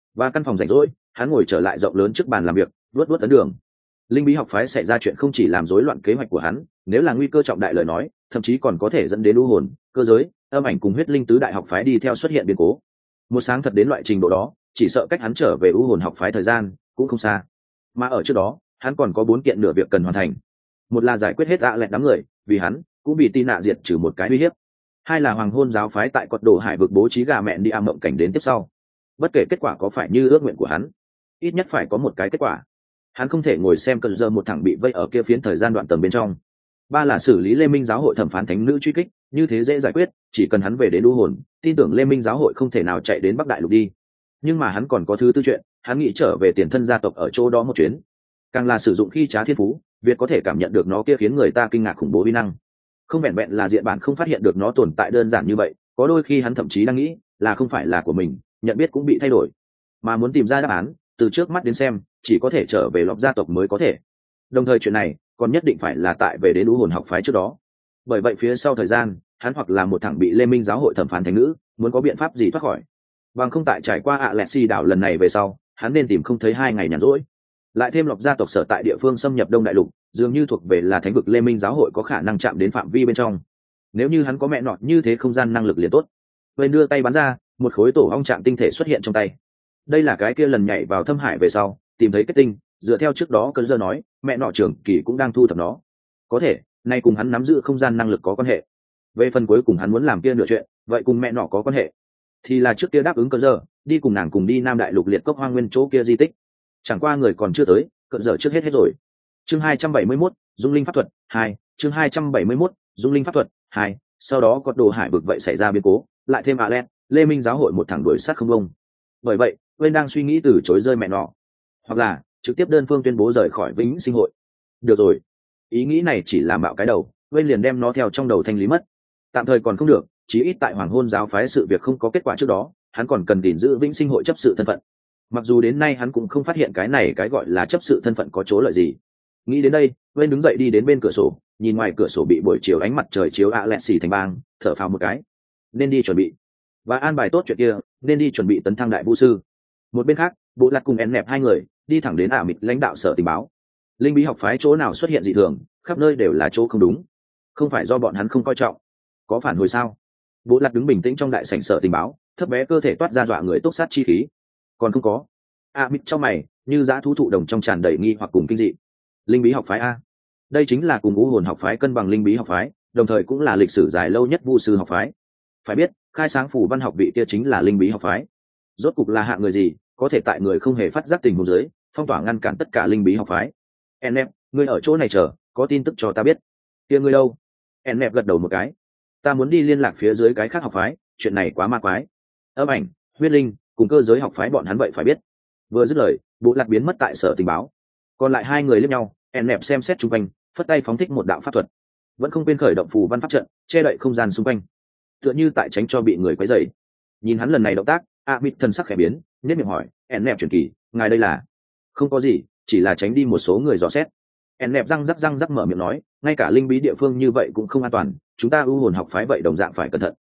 [SPEAKER 1] và căn phòng rảnh rỗi, hắn ngồi trở lại rộng lớn trước bàn làm việc, luốt luốt ấn đường. Linh bí học phái xảy ra chuyện không chỉ làm rối loạn kế hoạch của hắn, nếu là nguy cơ trọng đại lời nói, thậm chí còn có thể dẫn đến u hồn, cơ giới, âm ảnh cùng huyết linh tứ đại học phái đi theo xuất hiện biến cố. Một sáng thật đến loại trình độ đó, chỉ sợ cách hắn trở về u hồn học phái thời gian cũng không xa. Mà ở trước đó, hắn còn có 4 kiện nửa việc cần hoàn thành. Một là giải quyết hết ạ lẹt đám người, vì hắn cũng bị tin nạ diệt trừ một cái uy hiếp. Hai là hoàng hôn giáo phái tại quật đồ hải vực bố trí gà mẹn đi am mộng cảnh đến tiếp sau. Bất kể kết quả có phải như ước nguyện của hắn, ít nhất phải có một cái kết quả. Hắn không thể ngồi xem cần giờ một thằng bị vây ở kia phiến thời gian đoạn tầng bên trong. Ba là xử lý Lê Minh giáo hội thẩm phán thánh nữ truy kích, như thế dễ giải quyết, chỉ cần hắn về đến u hồn, tin tưởng Lê Minh giáo hội không thể nào chạy đến Bắc Đại Lục đi. Nhưng mà hắn còn có thứ tư chuyện, hắn nghĩ trở về tiền thân gia tộc ở chỗ đó một chuyến. Càng là sử dụng khi trá thiên phú, Việt có thể cảm nhận được nó kia khiến người ta kinh ngạc khủng bố uy năng. Không vẹn vẹn là diện bản không phát hiện được nó tồn tại đơn giản như vậy, có đôi khi hắn thậm chí đang nghĩ là không phải là của mình, nhận biết cũng bị thay đổi. Mà muốn tìm ra đáp án, từ trước mắt đến xem, chỉ có thể trở về lọc gia tộc mới có thể. Đồng thời chuyện này còn nhất định phải là tại về đến u hồn học phái trước đó. Bởi vậy phía sau thời gian, hắn hoặc là một thằng bị Lê Minh giáo hội thẩm phán thánh nữ, muốn có biện pháp gì thoát khỏi. Bằng không tại trải qua Alexi đảo lần này về sau, hắn nên tìm không thấy 2 ngày nhàn rỗi. Lại thêm lọc gia tộc sở tại địa phương xâm nhập Đông Đại Lục, dường như thuộc về là thánh vực Lê Minh giáo hội có khả năng chạm đến phạm vi bên trong. Nếu như hắn có mẹ nọ như thế không gian năng lực liền tốt. Vên đưa tay bắn ra, một khối tổ ong trạng tinh thể xuất hiện trong tay. Đây là cái kia lần nhảy vào thâm hải về sau, tìm thấy kết tinh, dựa theo trước đó cơn giờ nói, mẹ nọ trưởng kỳ cũng đang thu thập nó. Có thể, nay cùng hắn nắm giữ không gian năng lực có quan hệ. Về phần cuối cùng hắn muốn làm kia nửa chuyện, vậy cùng mẹ nọ có quan hệ. Thì là trước kia đáp ứng cơn giờ, đi cùng nàng cùng đi Nam Đại Lục liệt cốc hoang nguyên chỗ kia di tích. Chẳng qua người còn chưa tới, cơn giờ trước hết rồi. Chương 271, Dung Linh pháp thuật 2, chương 271, Dung Linh pháp thuật 2, sau đó có đồ hải vực vậy xảy ra biến cố, lại thêm Alet, Lê Minh giáo hội một thằng đuổi sát không bông. Bởi vậy, Uyên đang suy nghĩ từ chối rơi mẹ nọ, hoặc là trực tiếp đơn phương tuyên bố rời khỏi Vĩnh Sinh hội. Được rồi, ý nghĩ này chỉ là mạo cái đầu, Uyên liền đem nó theo trong đầu thanh lý mất. Tạm thời còn không được, chí ít tại Hoàng Hôn giáo phái sự việc không có kết quả trước đó, hắn còn cần gìn giữ Vĩnh Sinh hội chấp sự thân phận. Mặc dù đến nay hắn cũng không phát hiện cái này cái gọi là chấp sự thân phận có chỗ lợi gì. Nghĩ đến đây, Uyên đứng dậy đi đến bên cửa sổ, nhìn ngoài cửa sổ bị buổi chiều ánh mặt trời chiếu Alexi thành bang, thở phào một cái. Nên đi chuẩn bị. Và an bài tốt chuyện kia, nên đi chuẩn bị tấn thăng đại vũ sư. Một bên khác, Bộ Lạc cùng En Nẹp 2 người đi thẳng đến mịt lãnh đạo sở tình báo. Linh bí học phái chỗ nào xuất hiện dị thường, khắp nơi đều là chỗ không đúng. Không phải do bọn hắn không coi trọng, có phản hồi sao? Bộ Lạc đứng bình tĩnh trong đại sảnh sở tình báo, thấp bé cơ thể toát ra dọa người túc sát chi khí. Còn không có. Mịt trong mày, như dã thú thụ đồng trong tràn đầy nghi hoặc cùng kinh dị. Linh bí học phái a? Đây chính là cùng ngũ hồn học phái cân bằng linh bí học phái, đồng thời cũng là lịch sử dài lâu nhất vu sư học phái. Phải biết, khai sáng phủ văn học vị kia chính là linh bí học phái. Rốt cục là hạng người gì, có thể tại người không hề phát giác tình huống dưới, phong tỏa ngăn cản tất cả linh bí học phái. Em, ngươi ở chỗ này chờ, có tin tức cho ta biết. Kia ngươi đâu? Em gật đầu một cái. Ta muốn đi liên lạc phía dưới cái khác học phái, chuyện này quá ma quái. Âm ảnh, huyết linh, cùng cơ giới học phái bọn hắn vậy phải biết. Vừa dứt lời, Bộ Lạc biến mất tại sở tình báo. Còn lại 2 người liếc nhau, em xem xét xung quanh, phất tay phóng thích một đạo pháp thuật, vẫn không quên khởi động phù văn pháp trận, che đậy không gian xung quanh, tựa như tại tránh cho bị người quấy rầy. Nhìn hắn lần này động tác, Mịt thần sắc khẽ biến, nhếch miệng hỏi, "En truyền kỳ, ngài đây là?" "Không có gì, chỉ là tránh đi một số người dò xét." En răng rắc mở miệng nói, "Ngay cả linh bí địa phương như vậy cũng không an toàn, chúng ta ưu hồn học phái vậy đồng dạng phải cẩn thận."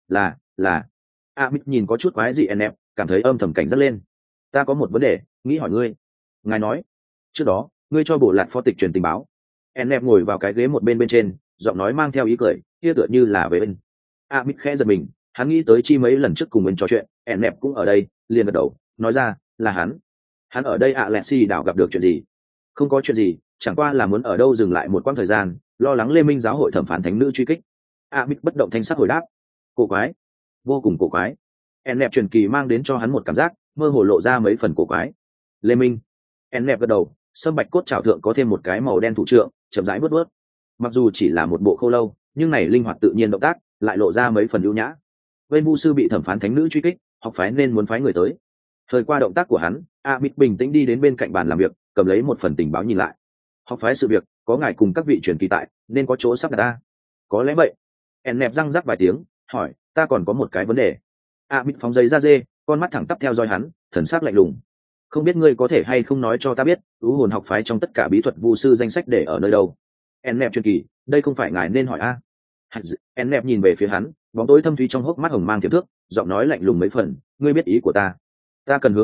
[SPEAKER 1] Là. Mịt nhìn có chút quái dị En, cảm thấy âm thầm cảnh giác lên. "Ta có một vấn đề, nghĩ hỏi ngươi." "Ngài nói." "Trước đó, ngươi cho Bộ Lạc phó tịch truyền tình báo." En ngồi vào cái ghế một bên trên, giọng nói mang theo ý cười, kia tựa như là về bên. Mịt khẽ giật mình, hắn nghĩ tới chi mấy lần trước cùng mình trò chuyện, En cũng ở đây, liền gật đầu, nói ra, là hắn ở đây Alexi đảo gặp được chuyện gì? Không có chuyện gì, chẳng qua là muốn ở đâu dừng lại một quãng thời gian, lo lắng Lê Minh giáo hội thẩm phán thánh nữ truy kích. Mịt bất động thanh sắc hồi đáp, cổ quái, vô cùng cổ quái. En truyền kỳ mang đến cho hắn một cảm giác mơ hồ lộ ra mấy phần cổ quái. Lê Minh. En gật đầu, sâm bạch cốt trảo thượng có thêm một cái màu đen thủ trượng, chậm rãi bước. Mặc dù chỉ là một bộ khô lâu, nhưng này linh hoạt tự nhiên động tác lại lộ ra mấy phần ưu nhã. Vên vu sư bị thẩm phán thánh nữ truy kích, học phái nên muốn phái người tới. Thời qua động tác của hắn, Mịt bình tĩnh đi đến bên cạnh bàn làm việc, cầm lấy một phần tình báo nhìn lại. Học phái sự việc, có ngài cùng các vị truyền kỳ tại, nên có chỗ sắp đặt ta. Có lẽ vậy. En răng rắc vài tiếng, hỏi, ta còn có một cái vấn đề. Mịt phóng giấy ra dê, con mắt thẳng tắp theo dõi hắn, thần sắc lạnh lùng. Không biết ngươi có thể hay không nói cho ta biết, ưu hồn học phái trong tất cả bí thuật vu sư danh sách để ở nơi đâu? En truyền kỳ, đây không phải ngài nên hỏi a? En nhìn về phía hắn, bóng tối thâm thúy trong hốc mắt hồng mang tiềm thước, giọng nói lạnh lùng mấy phần, ngươi biết ý của ta. Ta cần hướng thủ tịch,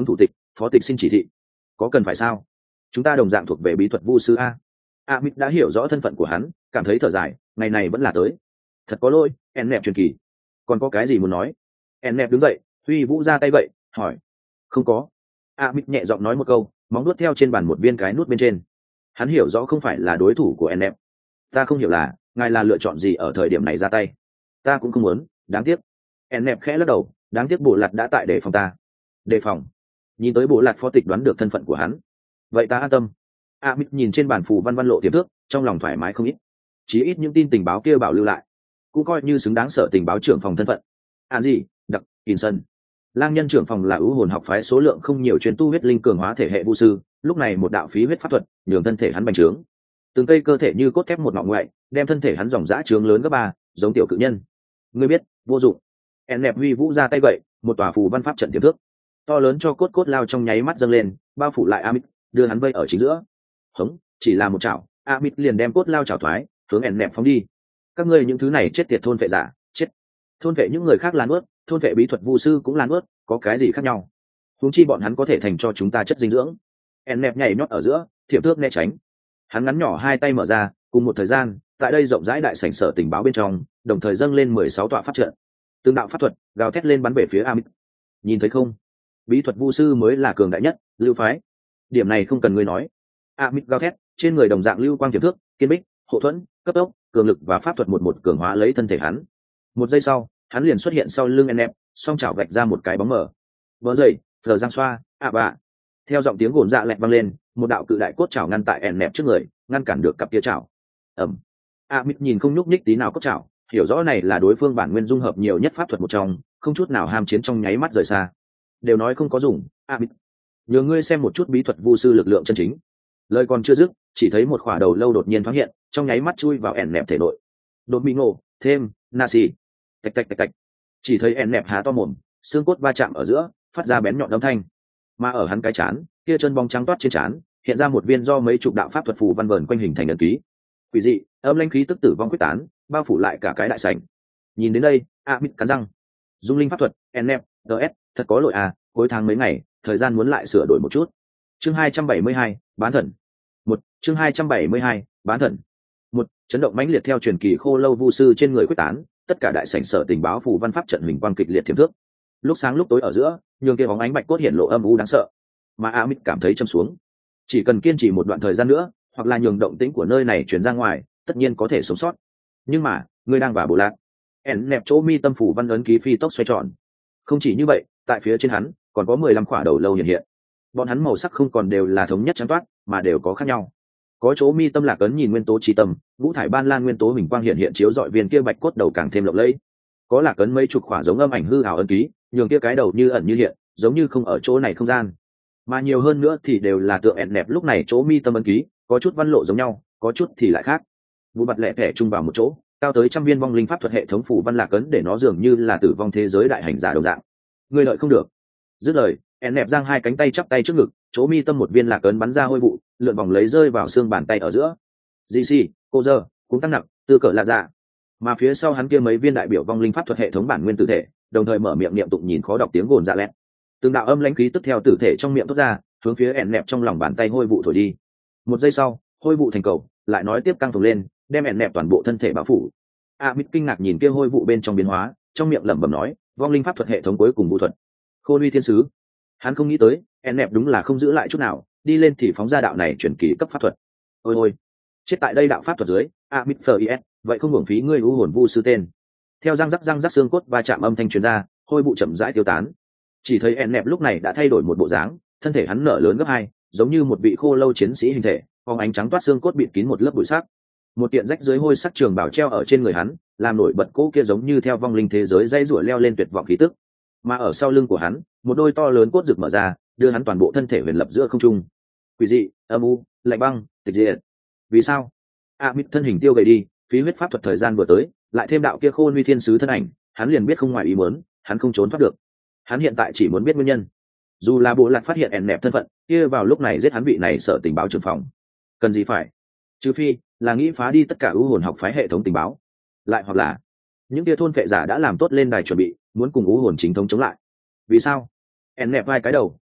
[SPEAKER 1] phó tịch xin chỉ thị. Có cần phải sao? Chúng ta đồng dạng thuộc về bí thuật vu sư a. Amit đã hiểu rõ thân phận của hắn, cảm thấy thở dài, ngày này vẫn là tới. Thật có lỗi, Ennep truyền kỳ. Còn có cái gì muốn nói? Ennep đứng dậy, huy vũ ra tay vậy, hỏi. Không có. Amit nhẹ giọng nói một câu, móng nuốt theo trên bàn một viên cái nút bên trên. Hắn hiểu rõ không phải là đối thủ của Ennep. Ta không hiểu là, ngài là lựa chọn gì ở thời điểm này ra tay. Ta cũng không muốn, đáng tiếc. Ennep khẽ lắc đầu, đáng tiếc bộ lạt đã tại đề phòng ta. Đề phòng? Nhìn tới bộ lạt phó tịch đoán được thân phận của hắn. Vậy ta an tâm. Amit nhìn trên bản phù văn văn lộ tiềm thức, trong lòng thoải mái không ít. Chí ít những tin tình báo kia bảo lưu lại, cũng coi như xứng đáng sở tình báo trưởng phòng thân phận. Gì? Đặc Kinson. Lang nhân trưởng phòng là ưu hồn học phái số lượng không nhiều chuyên tu huyết linh cường hóa thể hệ vu sư, lúc này một đạo phí huyết pháp thuật, nhường thân thể hắn bành trướng. Từng cây cơ thể như cốt thép một ngọn ngoại, đem thân thể hắn dòng dã trướng lớn gấp 3, giống tiểu cự nhân. Ngươi biết, vô dụng. Ennep huy vũ ra tay vậy, một tòa phù văn pháp trận tiềm thức, to lớn cho cốt lao trong nháy mắt dâng lên, bao phủ lại Amit, đưa hắn vây ở chính giữa. Hống, chỉ là một chảo, Amit liền đem cốt lao chảo thoái, hướng Ennep phóng đi. Các ngươi những thứ này chết tiệt thôn vệ giả, chết. Thôn vệ những người khác là nuốt, thôn vệ bí thuật vu sư cũng là nuốt, có cái gì khác nhau? Huống chi bọn hắn có thể thành cho chúng ta chất dinh dưỡng. Ennep nhảy nhót ở giữa, thiểm thước né tránh. Hắn ngắn nhỏ hai tay mở ra, cùng một thời gian, tại đây rộng rãi đại sảnh sở tình báo bên trong, đồng thời dâng lên 16 tọa pháp trận. Từng đạo pháp thuật gào thét lên bắn về phía Amit. Nhìn thấy không? Bí thuật vu sư mới là cường đại nhất, lưu phái. Điểm này không cần ngươi nói. Amit gào thét, trên người đồng dạng lưu quang tiềm thước, kiên bích, hộ thuẫn, cấp tốc, cường lực và pháp thuật một cường hóa lấy thân thể hắn. Một giây sau, hắn liền xuất hiện sau lưng Ennep, song chảo gạch ra một cái bóng mờ. Vỡ dậy, phờ giang xoa, bạ. Theo giọng tiếng gồn dạ lẹt vang lên, một đạo cự đại cốt chảo ngăn tại Ennep trước người, ngăn cản được cặp kia chảo. Amit nhìn không nhúc nhích tí nào cốt chảo, hiểu rõ này là đối phương bản nguyên dung hợp nhiều nhất pháp thuật một trong, không chút nào ham chiến trong nháy mắt rời xa. Đều nói không có dùng, Amit. Nhờ ngươi xem một chút bí thuật vu sư lực lượng chân chính. Lời còn chưa dứt, chỉ thấy một khỏa đầu lâu đột nhiên thoáng hiện, trong nháy mắt chui vào Ennep thể nội. Đột bị ngộ, thêm, nasi. Tạch tạch tạch tạch. Chỉ thấy Ennep há to mồm, xương cốt va chạm ở giữa, phát ra bén nhọn âm thanh. Mà ở hắn cái chán, kia chân bóng trắng toát trên chán, hiện ra một viên do mấy chục đạo pháp thuật phù văn vờn quanh hình thành ấn ký. Quỷ dị, âm lãnh khí tức tử vong quyết tán, bao phủ lại cả cái đại sảnh. Nhìn đến đây, Amit cắn răng. Dung linh pháp thuật, Ennep, DS, thật có lỗi à, cuối tháng mấy ngày, thời gian muốn lại sửa đổi một chút. Chương 272, bán thần. Chương 272, bán thần. Chấn động mãnh liệt theo truyền kỳ khô lâu vu sư trên người quyết tán, tất cả đại sảnh sở tình báo phù văn pháp trận hình quang kịch liệt thiểm thước. Lúc sáng lúc tối ở giữa, nhường kia bóng ánh bạch cốt hiện lộ âm u đáng sợ. Mà Amit cảm thấy châm xuống. Chỉ cần kiên trì một đoạn thời gian nữa, hoặc là nhường động tĩnh của nơi này truyền ra ngoài, tất nhiên có thể sống sót. Nhưng mà, ngươi đang vào bộ lạc. Ennep chỗ mi tâm phủ văn ấn ký phi tốc xoay tròn. Không chỉ như vậy, tại phía trên hắn còn có 15 khỏa đầu lâu hiện hiện. Bọn hắn màu sắc không còn đều là thống nhất trắng toát, mà đều có khác nhau. Có chỗ mi tâm lạc ấn nhìn nguyên tố chi tâm, vũ thải ban lan nguyên tố hình quang hiện chiếu dọi viên kia bạch cốt đầu càng thêm lộng lẫy. Có lạc ấn mấy chục khỏa giống âm ảnh hư ảo ấn ký, nhường kia cái đầu như ẩn như hiện, giống như không ở chỗ này không gian. Mà nhiều hơn nữa thì đều là tượng Ennep lúc này chỗ mi tâm ấn ký, có chút văn lộ giống nhau, có chút thì lại khác. Vụ mặt lẻ thẻ chung vào một chỗ, cao tới trăm viên vong linh pháp thuật hệ thống phủ văn lạc ấn để nó dường như là tử vong thế giới đại hành giả đồng dạng. Người lợi không được. Dứt lời, Ennep giang hai cánh tay chắp tay trước ngực, chỗ mi tâm một viên lạc ấn bắn ra hôi vụ, lượn vòng lấy rơi vào xương bàn tay ở giữa. GC, cô giờ, cũng tăng nặng, tư cỡ lạ dạ. Mà phía sau hắn kia mấy viên đại biểu vong linh pháp thuật hệ thống bản nguyên tử thể, đồng thời mở miệng niệm tụng nhìn khó đọc tiếng gồn dạ lẹt. Từng đạo âm lãnh khí tức theo tử thể trong miệng thoát ra, hướng phía Ennep trong lòng bàn tay hôi vụ thổi đi. Một giây sau, hôi vụ thành cầu, lại nói tiếp căng phồng lên, đem Ennep toàn bộ thân thể bao phủ. Amit kinh ngạc nhìn kia hôi vụ bên trong biến hóa, trong miệng lẩm bẩm nói, vong linh pháp thuật hệ thống cuối cùng vũ thuật. Khôn uy thiên sứ. Hắn không nghĩ tới, Ennep đúng là không giữ lại chút nào, đi lên thì phóng ra đạo này chuyển kỳ cấp pháp thuật. Ôi ôi, chết tại đây đạo pháp thuật dưới, Amit Fir, vậy không hưởng phí ngươi u hồn vu sư tên. Theo răng rắc xương cốt va chạm âm thanh truyền ra, hôi vụ chậm rãi tiêu tán. Chỉ thấy Ennep lúc này đã thay đổi một bộ dáng, thân thể hắn nở lớn gấp 2, giống như một vị khô lâu chiến sĩ hình thể, phóng ánh trắng toát xương cốt bịt kín một lớp bụi sắc. Một tiện rách dưới hôi sắc trường bảo treo ở trên người hắn, làm nổi bật cỗ kia giống như theo vong linh thế giới dây rủa leo lên tuyệt vọng khí tức. Mà ở sau lưng của hắn, một đôi to lớn cốt rực mở ra, đưa hắn toàn bộ thân thể huyền lập giữa không trung. Quỷ dị, âm u, lạnh băng, tịch diệt. Vì sao? Amit thân hình tiêu gầy đi, phí huyết pháp thuật thời gian vừa tới, lại thêm đạo kia khôn uy thiên sứ thân ảnh, hắn liền biết không ngoài ý muốn, hắn không trốn thoát được. Hắn hiện tại chỉ muốn biết nguyên nhân. Dù là bộ lạc phát hiện Ennep thân phận, kia vào lúc này giết hắn vị này sợ tình báo trưởng phòng. Cần gì phải? Trừ phi là nghĩ phá đi tất cả ưu hồn học phái hệ thống tình báo, lại hoặc là những kia thôn phệ giả đã làm tốt lên đài chuẩn bị, muốn cùng ưu hồn chính thống chống lại. Vì sao? Ennep vai cái đầu,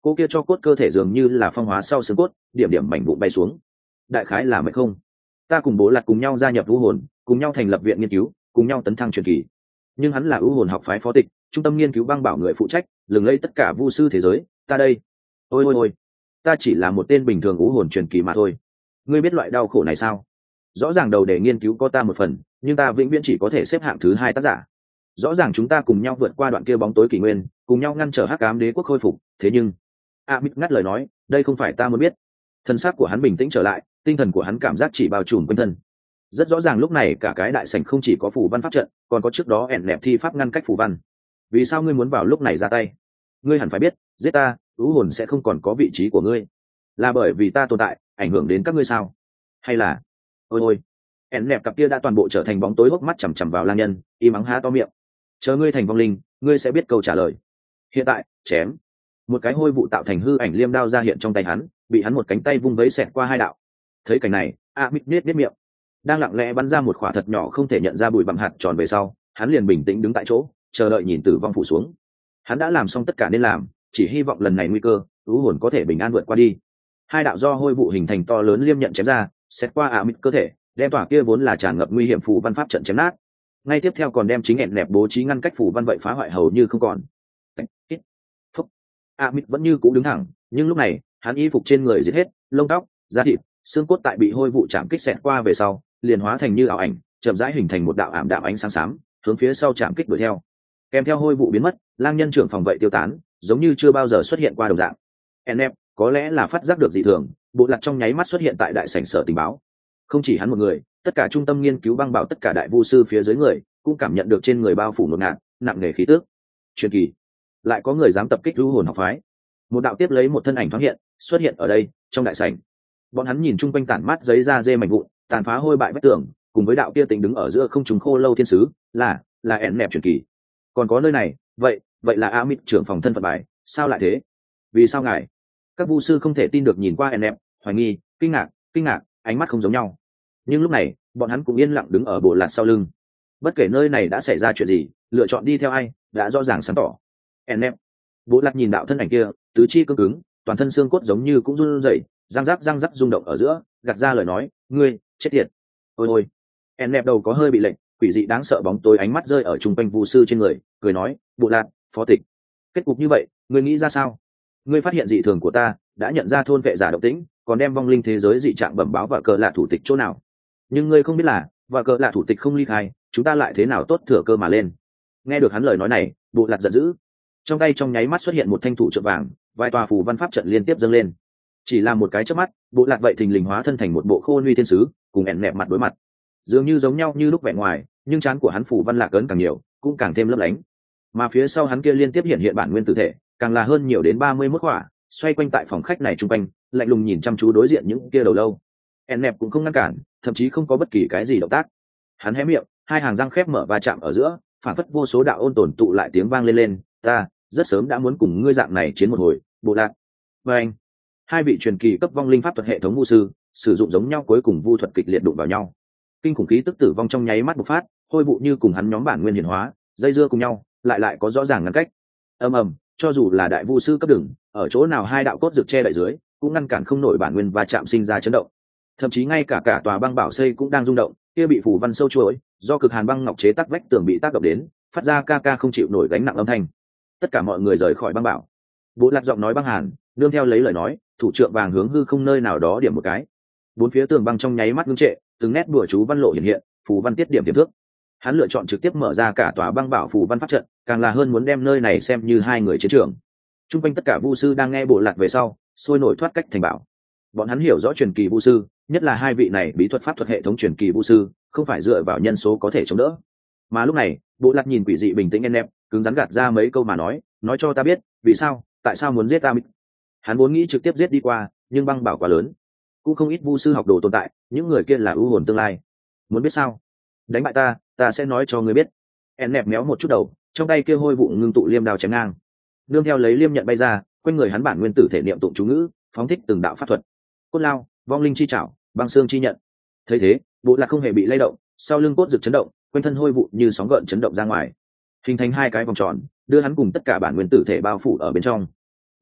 [SPEAKER 1] cô kia cho cốt cơ thể dường như là phong hóa sau xương cốt, điểm điểm mảnh vụn bay xuống. Đại khái là mệt không? Ta cùng bố lạc cùng nhau gia nhập u hồn, cùng nhau thành lập viện nghiên cứu, cùng nhau tấn thăng truyền kỳ. Nhưng hắn là u hồn học phái phó tịch, trung tâm nghiên cứu băng bảo người phụ trách, lừng lẫy tất cả vu sư thế giới. Ta đây, ôi, ta chỉ là một tên bình thường u hồn truyền kỳ mà thôi. Ngươi biết loại đau khổ này sao? Rõ ràng đầu để nghiên cứu có ta một phần, nhưng ta vĩnh viễn chỉ có thể xếp hạng thứ 2 tác giả. Rõ ràng chúng ta cùng nhau vượt qua đoạn kia bóng tối kỷ nguyên, cùng nhau ngăn trở hắc ám đế quốc khôi phục, thế nhưng Amit ngắt lời nói, đây không phải ta muốn biết. Thân xác của hắn bình tĩnh trở lại, tinh thần của hắn cảm giác chỉ bao trùm quanh thân. Rất rõ ràng lúc này cả cái đại sảnh không chỉ có phù văn pháp trận, còn có trước đó ẻn nẹp thi pháp ngăn cách phù văn. Vì sao ngươi muốn vào lúc này ra tay? Ngươi hẳn phải biết, giết ta, ưu hồn sẽ không còn có vị trí của ngươi. Là bởi vì ta tồn tại, ảnh hưởng đến các ngươi sao? Hay là ôi, ẻn nẹp cặp kia đã toàn bộ trở thành bóng tối, hốc mắt chằm chằm vào lang nhân, im ắng há to miệng. Chờ ngươi thành vong linh, ngươi sẽ biết câu trả lời. Hiện tại, chém. Một cái hôi vụ tạo thành hư ảnh liêm đao ra hiện trong tay hắn, bị hắn một cánh tay vung vẫy xẹt qua 2 đạo. Thấy cảnh này, Amit nhếch miệng, đang lặng lẽ bắn ra một quả thật nhỏ không thể nhận ra bụi bằng hạt tròn về sau, hắn liền bình tĩnh đứng tại chỗ, chờ đợi nhìn tử vong phủ xuống. Hắn đã làm xong tất cả nên làm, chỉ hy vọng lần này nguy cơ, u hồn có thể bình an vượt qua đi. 2 đạo do hôi vụ hình thành to lớn liêm nhận chém ra, xẹt qua Amit cơ thể, đem tỏa kia vốn là tràn ngập nguy hiểm phù văn pháp trận chém nát. Ngay tiếp theo còn đem chính ẹn nẹp bố trí ngăn cách phù văn vậy phá hoại hầu như không còn. Amit vẫn như cũ đứng thẳng, nhưng lúc này hắn y phục trên người giết hết, lông tóc, da thịt, xương cốt tại bị hôi vụ chạm kích xẹt qua về sau, liền hóa thành như ảo ảnh, chậm rãi hình thành một đạo ảm đạm ánh sáng xám, hướng phía sau chạm kích đuổi theo. Kèm theo hôi vụ biến mất, lang nhân trưởng phòng vậy tiêu tán, giống như chưa bao giờ xuất hiện qua đồng dạng. Enep có lẽ là phát giác được dị thường, bộ lạc trong nháy mắt xuất hiện tại đại sảnh sở tình báo. Không chỉ hắn một người, tất cả trung tâm nghiên cứu băng bảo tất cả đại vu sư phía dưới người cũng cảm nhận được trên người bao phủ ngột ngạt, nặng nề khí tước. Truyền kỳ, lại có người dám tập kích lưu hồn học phái. Một đạo tiếp lấy một thân ảnh thoáng hiện, xuất hiện ở đây trong đại sảnh. Bọn hắn nhìn chung quanh tản mát giấy da dê mảnh vụn, tàn phá hôi bại vách tường, cùng với đạo kia tính đứng ở giữa không trùng khô lâu thiên sứ, là ẻn nẹp truyền kỳ. Còn có nơi này, vậy là Amit trưởng phòng thân phận bài, sao lại thế? Vì sao ngài? Các vu sư không thể tin được nhìn qua ẻn nẹp, hoài nghi, kinh ngạc, ánh mắt không giống nhau. Nhưng lúc này, bọn hắn cũng yên lặng đứng ở bộ lạc sau lưng. Bất kể nơi này đã xảy ra chuyện gì, lựa chọn đi theo ai, đã rõ ràng sáng tỏ. ẻn nẹp. Bộ lạc nhìn đạo thân ảnh kia, tứ chi cứng cứng, toàn thân xương cốt giống như cũng run rẩy, răng rắc rung động ở giữa, gạt ra lời nói, ngươi chết tiệt. Ôi, ẻn nẹp đầu có hơi bị lệnh, quỷ dị đáng sợ bóng tối ánh mắt rơi ở trung quanh vu sư trên người, cười nói, bộ lạc, phó tịch, kết cục như vậy, ngươi nghĩ ra sao? Ngươi phát hiện dị thường của ta, đã nhận ra thôn vệ giả động tĩnh, còn đem vong linh thế giới dị trạng bẩm báo và cờ lạ thủ tịch chỗ nào? Nhưng ngươi không biết là, và cờ lạ thủ tịch không ly khai, chúng ta lại thế nào tốt thừa cơ mà lên? Nghe được hắn lời nói này, bộ lạc giận dữ, trong tay trong nháy mắt xuất hiện một thanh thủ trượng vàng, vài tòa phù văn pháp trận liên tiếp dâng lên. Chỉ là một cái chớp mắt, bộ lạc vậy thình lình hóa thân thành một bộ khô nuôi thiên sứ, cùng ẻn nẹp mặt đối mặt, dường như giống nhau như lúc vẻ ngoài, nhưng trán của hắn phù văn lạc ấn càng nhiều, cũng càng thêm lấp lánh. Mà phía sau hắn kia liên tiếp hiện hiện bản nguyên tử thể, càng là hơn nhiều đến 31 khỏa, xoay quanh tại phòng khách này trung quanh, lạnh lùng nhìn chăm chú đối diện những kia đầu lâu. ẻn nẹp cũng không ngăn cản, thậm chí không có bất kỳ cái gì động tác. Hắn hé miệng, 2 hàng răng khép mở và chạm ở giữa, phản phất vô số đạo ôn tồn tụ lại tiếng vang lên, ta rất sớm đã muốn cùng ngươi dạng này chiến một hồi, bộ lạc. Và anh, 2 vị truyền kỳ cấp vong linh pháp thuật hệ thống vu sư sử dụng giống nhau, cuối cùng vu thuật kịch liệt đụng vào nhau. Kinh khủng khí tức tử vong trong nháy mắt bộc phát, hôi vụ như cùng hắn nhóm bản nguyên hiển hóa, dây dưa cùng nhau, lại có rõ ràng ngăn cách. Ầm, cho dù là đại vu sư cấp đường, ở chỗ nào 2 đạo cốt rực che đậy dưới, cũng ngăn cản không nổi bản nguyên va chạm sinh ra chấn động. Thậm chí ngay cả tòa băng bảo xây cũng đang rung động, kia bị phủ văn sâu chuỗi, do cực hàn băng ngọc chế tác vách tường bị tác động đến, phát ra ca không chịu nổi gánh nặng âm thanh. Tất cả mọi người rời khỏi băng bảo. Bộ lạc giọng nói băng hàn, nương theo lấy lời nói, thủ trượng vàng hướng hư không nơi nào đó điểm một cái. 4 phía tường băng trong nháy mắt ngưng trệ, từng nét bùa chú văn lộ hiện, phù văn tiết điểm thước. Hắn lựa chọn trực tiếp mở ra cả tòa băng bảo phù văn pháp trận, càng là hơn muốn đem nơi này xem như 2 người chiến trường. Trung quanh tất cả vu sư đang nghe bộ lạc về sau, sôi nổi thoát cách thành bảo. Bọn hắn hiểu rõ truyền kỳ vu sư, nhất là 2 vị này bí thuật pháp thuật hệ thống truyền kỳ vu sư, không phải dựa vào nhân số có thể chống đỡ. Mà lúc này, bộ lạc nhìn quỷ dị bình tĩnh em, cứng rắn gạt ra mấy câu mà nói cho ta biết, vì sao, tại sao muốn giết ta? Hắn vốn nghĩ trực tiếp giết đi qua, nhưng băng bảo quá lớn, cũng không ít vu sư học đồ tồn tại, những người kia là ưu hồn tương lai. Muốn biết sao? Đánh bại ta sẽ nói cho ngươi biết. En nẹp méo một chút đầu, trong tay kia hôi vụ ngưng tụ liêm đao chém ngang. Nương theo lấy liêm nhận bay ra, quanh người hắn bản nguyên tử thể niệm tụng chú ngữ, phóng thích từng đạo pháp thuật. Cốt lao, vong linh chi chảo, băng xương chi nhận. Thấy thế, bộ lạc không hề bị lay động, sau lưng cốt rực chấn động, quanh thân hôi vụ như sóng gợn chấn động ra ngoài, hình thành 2 cái vòng tròn, đưa hắn cùng tất cả bản nguyên tử thể bao phủ ở bên trong. Thử,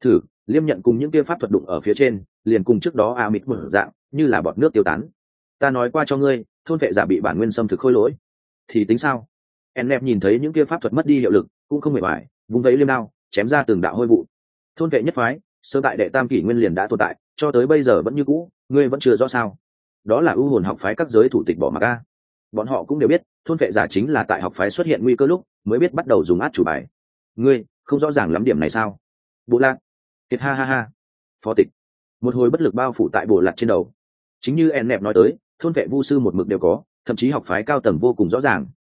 [SPEAKER 1] liêm nhận cùng những kia pháp thuật đụng ở phía trên liền cùng trước đó a mịt một dạng như là bọt nước tiêu tán. Ta nói qua cho ngươi, thôn vệ giả bị bản nguyên xâm thực khôi lỗi thì tính sao? Ennep nhìn thấy những kia pháp thuật mất đi hiệu lực cũng không mệt mỏi, vung vẫy liêm đao chém ra từng đạo hôi vụ. Thôn vệ nhất phái sơ tại đệ tam kỷ nguyên liền đã tồn tại, cho tới bây giờ vẫn như cũ, ngươi vẫn chưa rõ sao? Đó là ưu hồn học phái các giới thủ tịch bỏ mặc a. Bọn họ cũng đều biết thôn vệ giả chính là tại học phái xuất hiện nguy cơ lúc mới biết bắt đầu dùng át chủ bài. Ngươi không rõ ràng lắm điểm này sao? Bộ lạc kiệt ha ha ha. Phó tịch một hồi bất lực bao phủ tại bộ lạc trên đầu. Chính như Ennep nói tới, thôn vệ vu sư một mực đều có, thậm chí học phái cao tầng vô cùng rõ ràng.